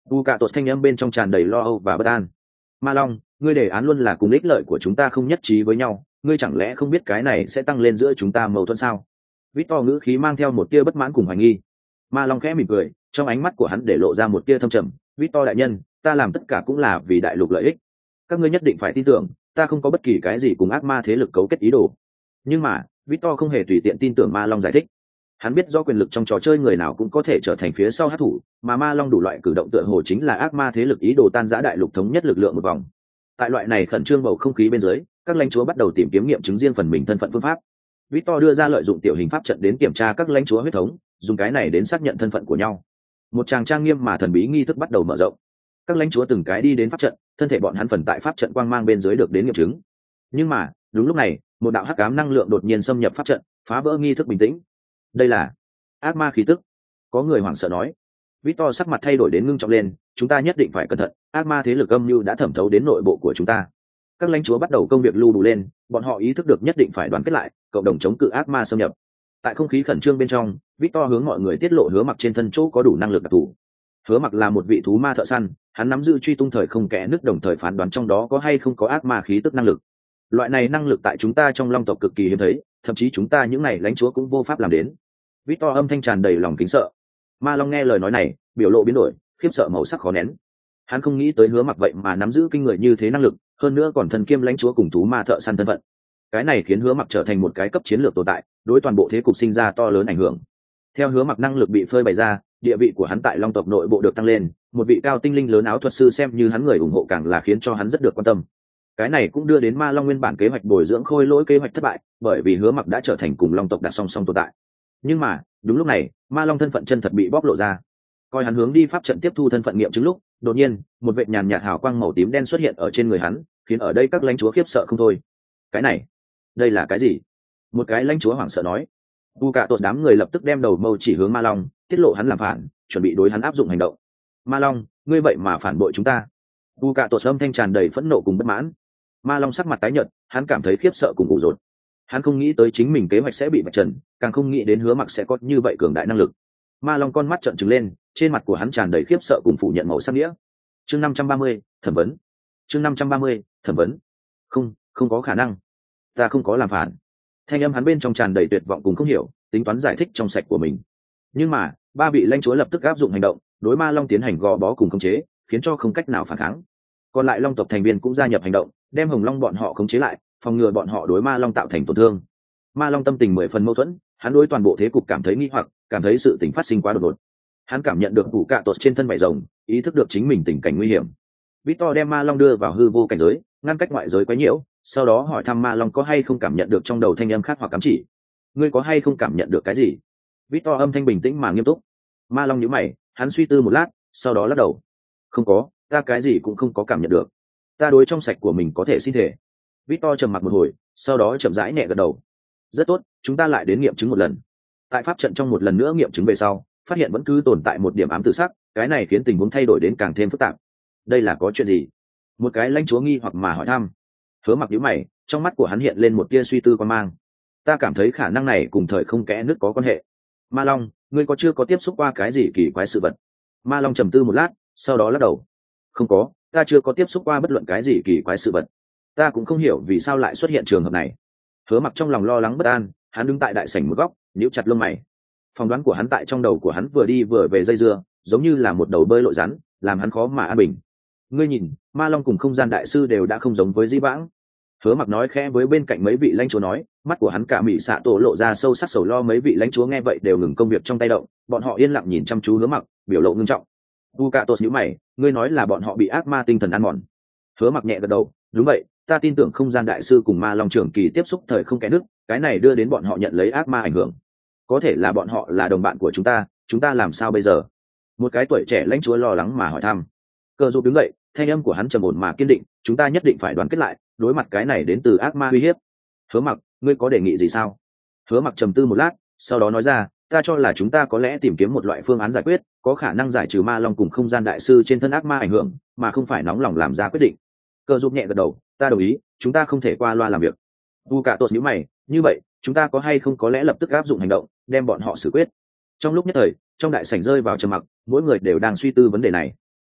u cạ tột thanh âm bên trong tràn đầy lo âu và bất an. Ma Long, ngươi đề án luôn là cùng ích lợi của chúng ta không nhất trí với nhau, ngươi chẳng lẽ không biết cái này sẽ tăng lên giữa chúng ta mâu thuẫn sao? Victor ngữ khí mang theo một tia bất mãn cùng hoài nghi. Ma Long khẽ mỉm cười, trong ánh mắt của hắn để lộ ra một tia thâm trầm. Victor đại nhân, ta làm tất cả cũng là vì đại lục lợi ích. Các ngươi nhất định phải tin tưởng, ta không có bất kỳ cái gì cùng ác ma thế lực cấu kết ý đồ. Nhưng mà, Victor không hề tùy tiện tin tưởng Ma Long giải thích. Hắn biết do quyền lực trong trò chơi người nào cũng có thể trở thành phía sau hát thủ, mà Ma Long đủ loại cử động tựa hồ chính là ác ma thế lực ý đồ tan rã đại lục thống nhất lực lượng một vòng. Tại loại này khẩn trương bầu không khí bên dưới, các lãnh chúa bắt đầu tìm kiếm nghiệm chứng riêng phần mình thân phận phương pháp. Victor đưa ra lợi dụng tiểu hình pháp trận đến kiểm tra các lãnh chúa huyết thống, dùng cái này đến xác nhận thân phận của nhau. Một tràng trang nghiêm mà thần bí nghi thức bắt đầu mở rộng. Các lãnh chúa từng cái đi đến pháp trận, thân thể bọn hắn phần tại pháp trận quang mang bên dưới được đến nghiệm chứng. Nhưng mà, đúng lúc này, một đạo hắc ám năng lượng đột nhiên xâm nhập pháp trận, phá vỡ nghi thức bình tĩnh. Đây là ác ma khí tức. Có người hoảng sợ nói. Victor sắc mặt thay đổi đến ngưng trọng lên, chúng ta nhất định phải cẩn thận, ác ma thế lực âm mưu đã thẩm thấu đến nội bộ của chúng ta. Các lãnh chúa bắt đầu công việc lưu đủ lên, bọn họ ý thức được nhất định phải đoàn kết lại, cộng đồng chống cự ác ma xâm nhập. Tại không khí khẩn trương bên trong, Victor hướng mọi người tiết lộ Hứa Mặc trên thân chỗ có đủ năng lực đặc thù. Hứa Mặc là một vị thú ma thợ săn, hắn nắm giữ truy tung thời không kẽ nước, đồng thời phán đoán trong đó có hay không có ác ma khí tức năng lực. Loại này năng lực tại chúng ta trong Long tộc cực kỳ hiếm thấy, thậm chí chúng ta những này lãnh chúa cũng vô pháp làm đến. Victor âm thanh tràn đầy lòng kính sợ. Ma Long nghe lời nói này, biểu lộ biến đổi, khiếp sợ màu sắc khó nén. Hắn không nghĩ tới Hứa Mặc vậy mà nắm giữ kinh người như thế năng lực, hơn nữa còn thần kiêm lãnh chúa cùng thú ma thợ săn thân phận. Cái này khiến Hứa Mặc trở thành một cái cấp chiến lược tồn tại, đối toàn bộ thế cục sinh ra to lớn ảnh hưởng. Theo Hứa Mặc năng lực bị phơi bày ra, địa vị của hắn tại Long tộc nội bộ được tăng lên, một vị cao tinh linh lớn áo thuật sư xem như hắn người ủng hộ càng là khiến cho hắn rất được quan tâm. Cái này cũng đưa đến Ma Long nguyên bản kế hoạch bồi dưỡng khôi lỗi kế hoạch thất bại, bởi vì Hứa Mặc đã trở thành cùng Long tộc đặt song song tồn tại. Nhưng mà, đúng lúc này, Ma Long thân phận chân thật bị bóc lộ ra. Coi hắn hướng đi pháp trận tiếp thu thân phận nghiệm chứng lúc, đột nhiên, một vệt nhàn nhạt hào quang màu tím đen xuất hiện ở trên người hắn, khiến ở đây các lãnh chúa khiếp sợ không thôi. Cái này, đây là cái gì? Một cái lãnh chúa hoảng sợ nói. Tu cả tột đám người lập tức đem đầu mâu chỉ hướng Ma Long, tiết lộ hắn làm phản, chuẩn bị đối hắn áp dụng hành động. Ma Long, ngươi vậy mà phản bội chúng ta. Tu cả tột âm thanh tràn đầy phẫn nộ cùng bất mãn. Ma Long sắc mặt tái nhợt, hắn cảm thấy khiếp sợ cùng ủ rột. Hắn không nghĩ tới chính mình kế hoạch sẽ bị vạch trần, càng không nghĩ đến Hứa Mặc sẽ có như vậy cường đại năng lực. Ma Long con mắt trợn trừng lên, trên mặt của hắn tràn đầy khiếp sợ cùng phủ nhận màu sắc nghĩa. Chương năm trăm ba mươi, thẩm vấn. Chương năm trăm ba mươi, thẩm vấn. Không, không có khả năng. Ta không có làm phản. Thanh âm hắn bên trong tràn đầy tuyệt vọng cùng không hiểu, tính toán giải thích trong sạch của mình. Nhưng mà, ba vị lãnh chúa lập tức áp dụng hành động, đối Ma Long tiến hành gò bó cùng khống chế, khiến cho không cách nào phản kháng. Còn lại Long tộc thành viên cũng gia nhập hành động, đem Hồng Long bọn họ khống chế lại, phòng ngừa bọn họ đối Ma Long tạo thành tổn thương. Ma Long tâm tình mười phần mâu thuẫn, hắn đối toàn bộ thế cục cảm thấy nghi hoặc, cảm thấy sự tình phát sinh quá đột ngột. Hắn cảm nhận được phủ cạ tột trên thân vảy rồng, ý thức được chính mình tình cảnh nguy hiểm. Victor đem Ma Long đưa vào hư vô cảnh giới, ngăn cách ngoại giới quấy nhiễu, sau đó hỏi thăm Ma Long có hay không cảm nhận được trong đầu thanh âm khác hoặc cấm chỉ. Ngươi có hay không cảm nhận được cái gì? Victor âm thanh bình tĩnh mà nghiêm túc. Ma Long nhíu mày, hắn suy tư một lát, sau đó lắc đầu. Không có, ta cái gì cũng không có cảm nhận được. Ta đối trong sạch của mình có thể xin thể. Victor trầm mặc một hồi, sau đó chậm rãi nhẹ gật đầu. Rất tốt, chúng ta lại đến nghiệm chứng một lần. Tại pháp trận trong một lần nữa nghiệm chứng về sau, phát hiện vẫn cứ tồn tại một điểm ám tử sắc, cái này khiến tình huống thay đổi đến càng thêm phức tạp. Đây là có chuyện gì? Một cái lãnh chúa nghi hoặc mà hỏi thăm. Hứa Mặc nhíu mày, trong mắt của hắn hiện lên một tia suy tư quan mang. Ta cảm thấy khả năng này cùng thời không kẽ nước có quan hệ. Ma Long, ngươi có chưa có tiếp xúc qua cái gì kỳ quái sự vật? Ma Long trầm tư một lát, sau đó lắc đầu. Không có, ta chưa có tiếp xúc qua bất luận cái gì kỳ quái sự vật. Ta cũng không hiểu vì sao lại xuất hiện trường hợp này. Hứa Mặc trong lòng lo lắng bất an, hắn đứng tại đại sảnh một góc, nhíu chặt lông mày. Phỏng đoán của hắn tại trong đầu của hắn vừa đi vừa về dây dưa, giống như là một đầu bơi lội rắn, làm hắn khó mà an bình. Ngươi nhìn, Ma Long cùng không gian đại sư đều đã không giống với Dĩ Vãng. Hứa Mặc nói khẽ với bên cạnh mấy vị lãnh chúa nói, mắt của hắn cả mị xạ tổ lộ ra sâu sắc sầu lo. Mấy vị lãnh chúa nghe vậy đều ngừng công việc trong tay động, bọn họ yên lặng nhìn chăm chú Hứa Mặc, biểu lộ ngưng trọng. Tu Cạ Tột nhíu mày, ngươi nói là bọn họ bị ác ma tinh thần ăn mòn? Hứa Mặc nhẹ gật đầu, đúng vậy, ta tin tưởng không gian đại sư cùng Ma Long trưởng kỳ tiếp xúc thời không kẽ nước, cái này đưa đến bọn họ nhận lấy ác ma ảnh hưởng. Có thể là bọn họ là đồng bạn của chúng ta, chúng ta làm sao bây giờ? Một cái tuổi trẻ lãnh chúa lo lắng mà hỏi thăm. Cờ Dục đứng dậy, thanh âm của hắn trầm ổn mà kiên định, chúng ta nhất định phải đoàn kết lại, đối mặt cái này đến từ ác ma uy hiếp. Hứa Mặc, ngươi có đề nghị gì sao? Hứa Mặc trầm tư một lát, sau đó nói ra, ta cho là chúng ta có lẽ tìm kiếm một loại phương án giải quyết, có khả năng giải trừ Ma Long cùng không gian đại sư trên thân ác ma ảnh hưởng, mà không phải nóng lòng làm ra quyết định. Cờ Dục nhẹ gật đầu, ta đồng ý, chúng ta không thể qua loa làm việc. Tu Cạ Tột nhíu mày, như vậy, chúng ta có hay không có lẽ lập tức áp dụng hành động, đem bọn họ xử quyết? Trong lúc nhất thời, trong đại sảnh rơi vào trầm mặc, mỗi người đều đang suy tư vấn đề này.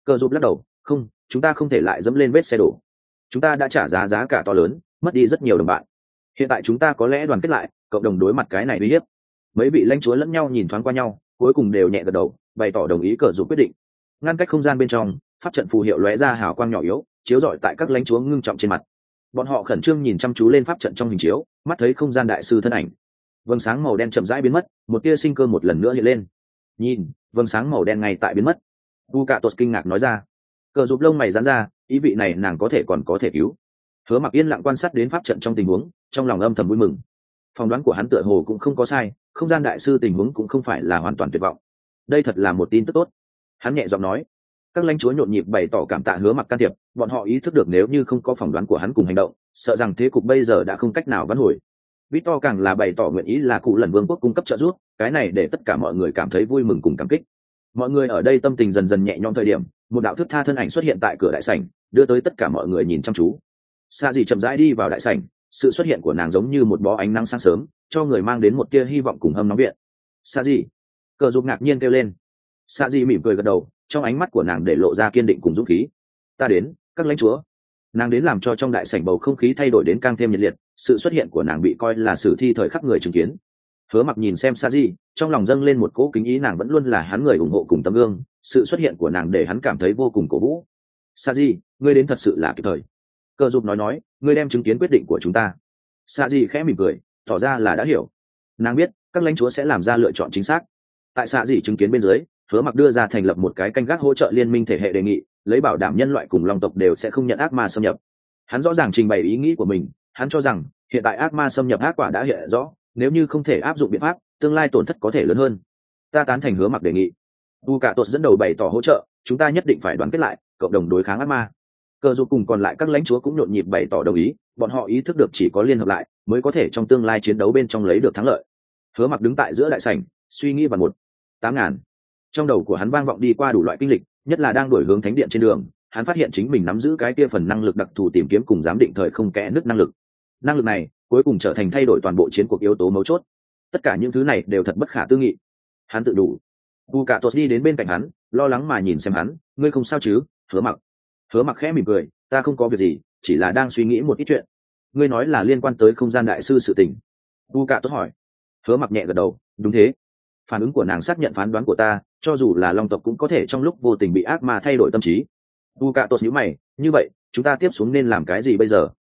Cờ Dục lắc đầu, không, chúng ta không thể lại dẫm lên vết xe đổ. Chúng ta đã trả giá giá cả to lớn, mất đi rất nhiều đồng bạn. Hiện tại chúng ta có lẽ đoàn kết lại, cộng đồng đối mặt cái này uy hiếp. Mấy vị lãnh chúa lẫn nhau nhìn thoáng qua nhau, cuối cùng đều nhẹ gật đầu, bày tỏ đồng ý Cờ Dục quyết định. Ngăn cách không gian bên trong, pháp trận phù hiệu lóe ra hào quang nhỏ yếu, chiếu rọi tại các lãnh chúa ngưng trọng trên mặt. Bọn họ khẩn trương nhìn chăm chú lên pháp trận trong hình chiếu, mắt thấy không gian đại sư thân ảnh. Vầng sáng màu đen chậm rãi biến mất, một tia sinh cơ một lần nữa hiện lên. Nhìn, vầng sáng màu đen ngay tại biến mất. Vu Cạ Tuột kinh ngạc nói ra. Cờ Dục lông mày giãn ra, ý vị này nàng có thể còn có thể cứu. Hứa Mặc yên lặng quan sát đến pháp trận trong tình huống, trong lòng âm thầm vui mừng. Phỏng đoán của hắn tựa hồ cũng không có sai, không gian đại sư tình huống cũng không phải là hoàn toàn tuyệt vọng. Đây thật là một tin tức tốt. Hắn nhẹ giọng nói. Các lãnh chúa nhộn nhịp bày tỏ cảm tạ Hứa Mặc can thiệp, bọn họ ý thức được nếu như không có phỏng đoán của hắn cùng hành động, sợ rằng thế cục bây giờ đã không cách nào vãn hồi. Victor càng là bày tỏ nguyện ý là cụ lần vương quốc cung cấp trợ giúp, cái này để tất cả mọi người cảm thấy vui mừng cùng cảm kích. Mọi người ở đây tâm tình dần dần nhẹ nhõm thời điểm, một đạo thước tha thân ảnh xuất hiện tại cửa đại sảnh, đưa tới tất cả mọi người nhìn chăm chú. Sa Dị chậm rãi đi vào đại sảnh, sự xuất hiện của nàng giống như một bó ánh nắng sáng sớm, cho người mang đến một tia hy vọng cùng hâm nóng viện. Sa Dị, Cờ Dục ngạc nhiên kêu lên. Sa Dị mỉm cười gật đầu, trong ánh mắt của nàng để lộ ra kiên định cùng dũng khí. Ta đến, các lãnh chúa. Nàng đến làm cho trong đại sảnh bầu không khí thay đổi đến càng thêm nhiệt liệt, sự xuất hiện của nàng bị coi là sử thi thời khắc người chứng kiến. Hứa Mặc nhìn xem Sa Dị, trong lòng dâng lên một cỗ kính ý, nàng vẫn luôn là hắn người ủng hộ cùng tấm gương, sự xuất hiện của nàng để hắn cảm thấy vô cùng cổ vũ. Sa Dị, ngươi đến thật sự là kịp thời. Cờ Dục nói nói, ngươi đem chứng kiến quyết định của chúng ta. Sa Dị khẽ mỉm cười, tỏ ra là đã hiểu. Nàng biết các lãnh chúa sẽ làm ra lựa chọn chính xác. Tại Sa Dị chứng kiến bên dưới, Hứa Mặc đưa ra thành lập một cái canh gác hỗ trợ liên minh thể hệ đề nghị, lấy bảo đảm nhân loại cùng long tộc đều sẽ không nhận ác ma xâm nhập. Hắn rõ ràng trình bày ý nghĩ của mình, hắn cho rằng hiện tại ác ma xâm nhập ác quả đã hiện rõ, nếu như không thể áp dụng biện pháp, tương lai tổn thất có thể lớn hơn. Ta tán thành Hứa Mặc đề nghị. Vu Cạ Tuột dẫn đầu bày tỏ hỗ trợ, chúng ta nhất định phải đoàn kết lại, cộng đồng đối kháng ác ma. Cờ Dục cùng còn lại các lãnh chúa cũng nhộn nhịp bày tỏ đồng ý, bọn họ ý thức được chỉ có liên hợp lại mới có thể trong tương lai chiến đấu bên trong lấy được thắng lợi. Hứa Mặc đứng tại giữa đại sảnh, suy nghĩ vào một tám ngàn. Trong đầu của hắn vang vọng đi qua đủ loại kinh lịch, nhất là đang đổi hướng thánh điện trên đường, hắn phát hiện chính mình nắm giữ cái kia phần năng lực đặc thù tìm kiếm cùng giám định thời không kẽ nứt năng lực. Năng lực này cuối cùng trở thành thay đổi toàn bộ chiến cuộc yếu tố mấu chốt. Tất cả những thứ này đều thật bất khả tư nghị. Hắn tự đủ. Vu Cạ Tuột đi đến bên cạnh hắn, lo lắng mà nhìn xem hắn, ngươi không sao chứ? Hứa Mặc. Hứa Mặc khẽ mỉm cười, ta không có việc gì, chỉ là đang suy nghĩ một ít chuyện. Ngươi nói là liên quan tới không gian đại sư sự tình. Vu Cạ Tuột hỏi. Hứa Mặc nhẹ gật đầu, đúng thế. Phản ứng của nàng xác nhận phán đoán của ta, cho dù là long tộc cũng có thể trong lúc vô tình bị ác ma thay đổi tâm trí. Vu Cạ Tuột nhíu mày, như vậy chúng ta tiếp xuống nên làm cái gì bây giờ?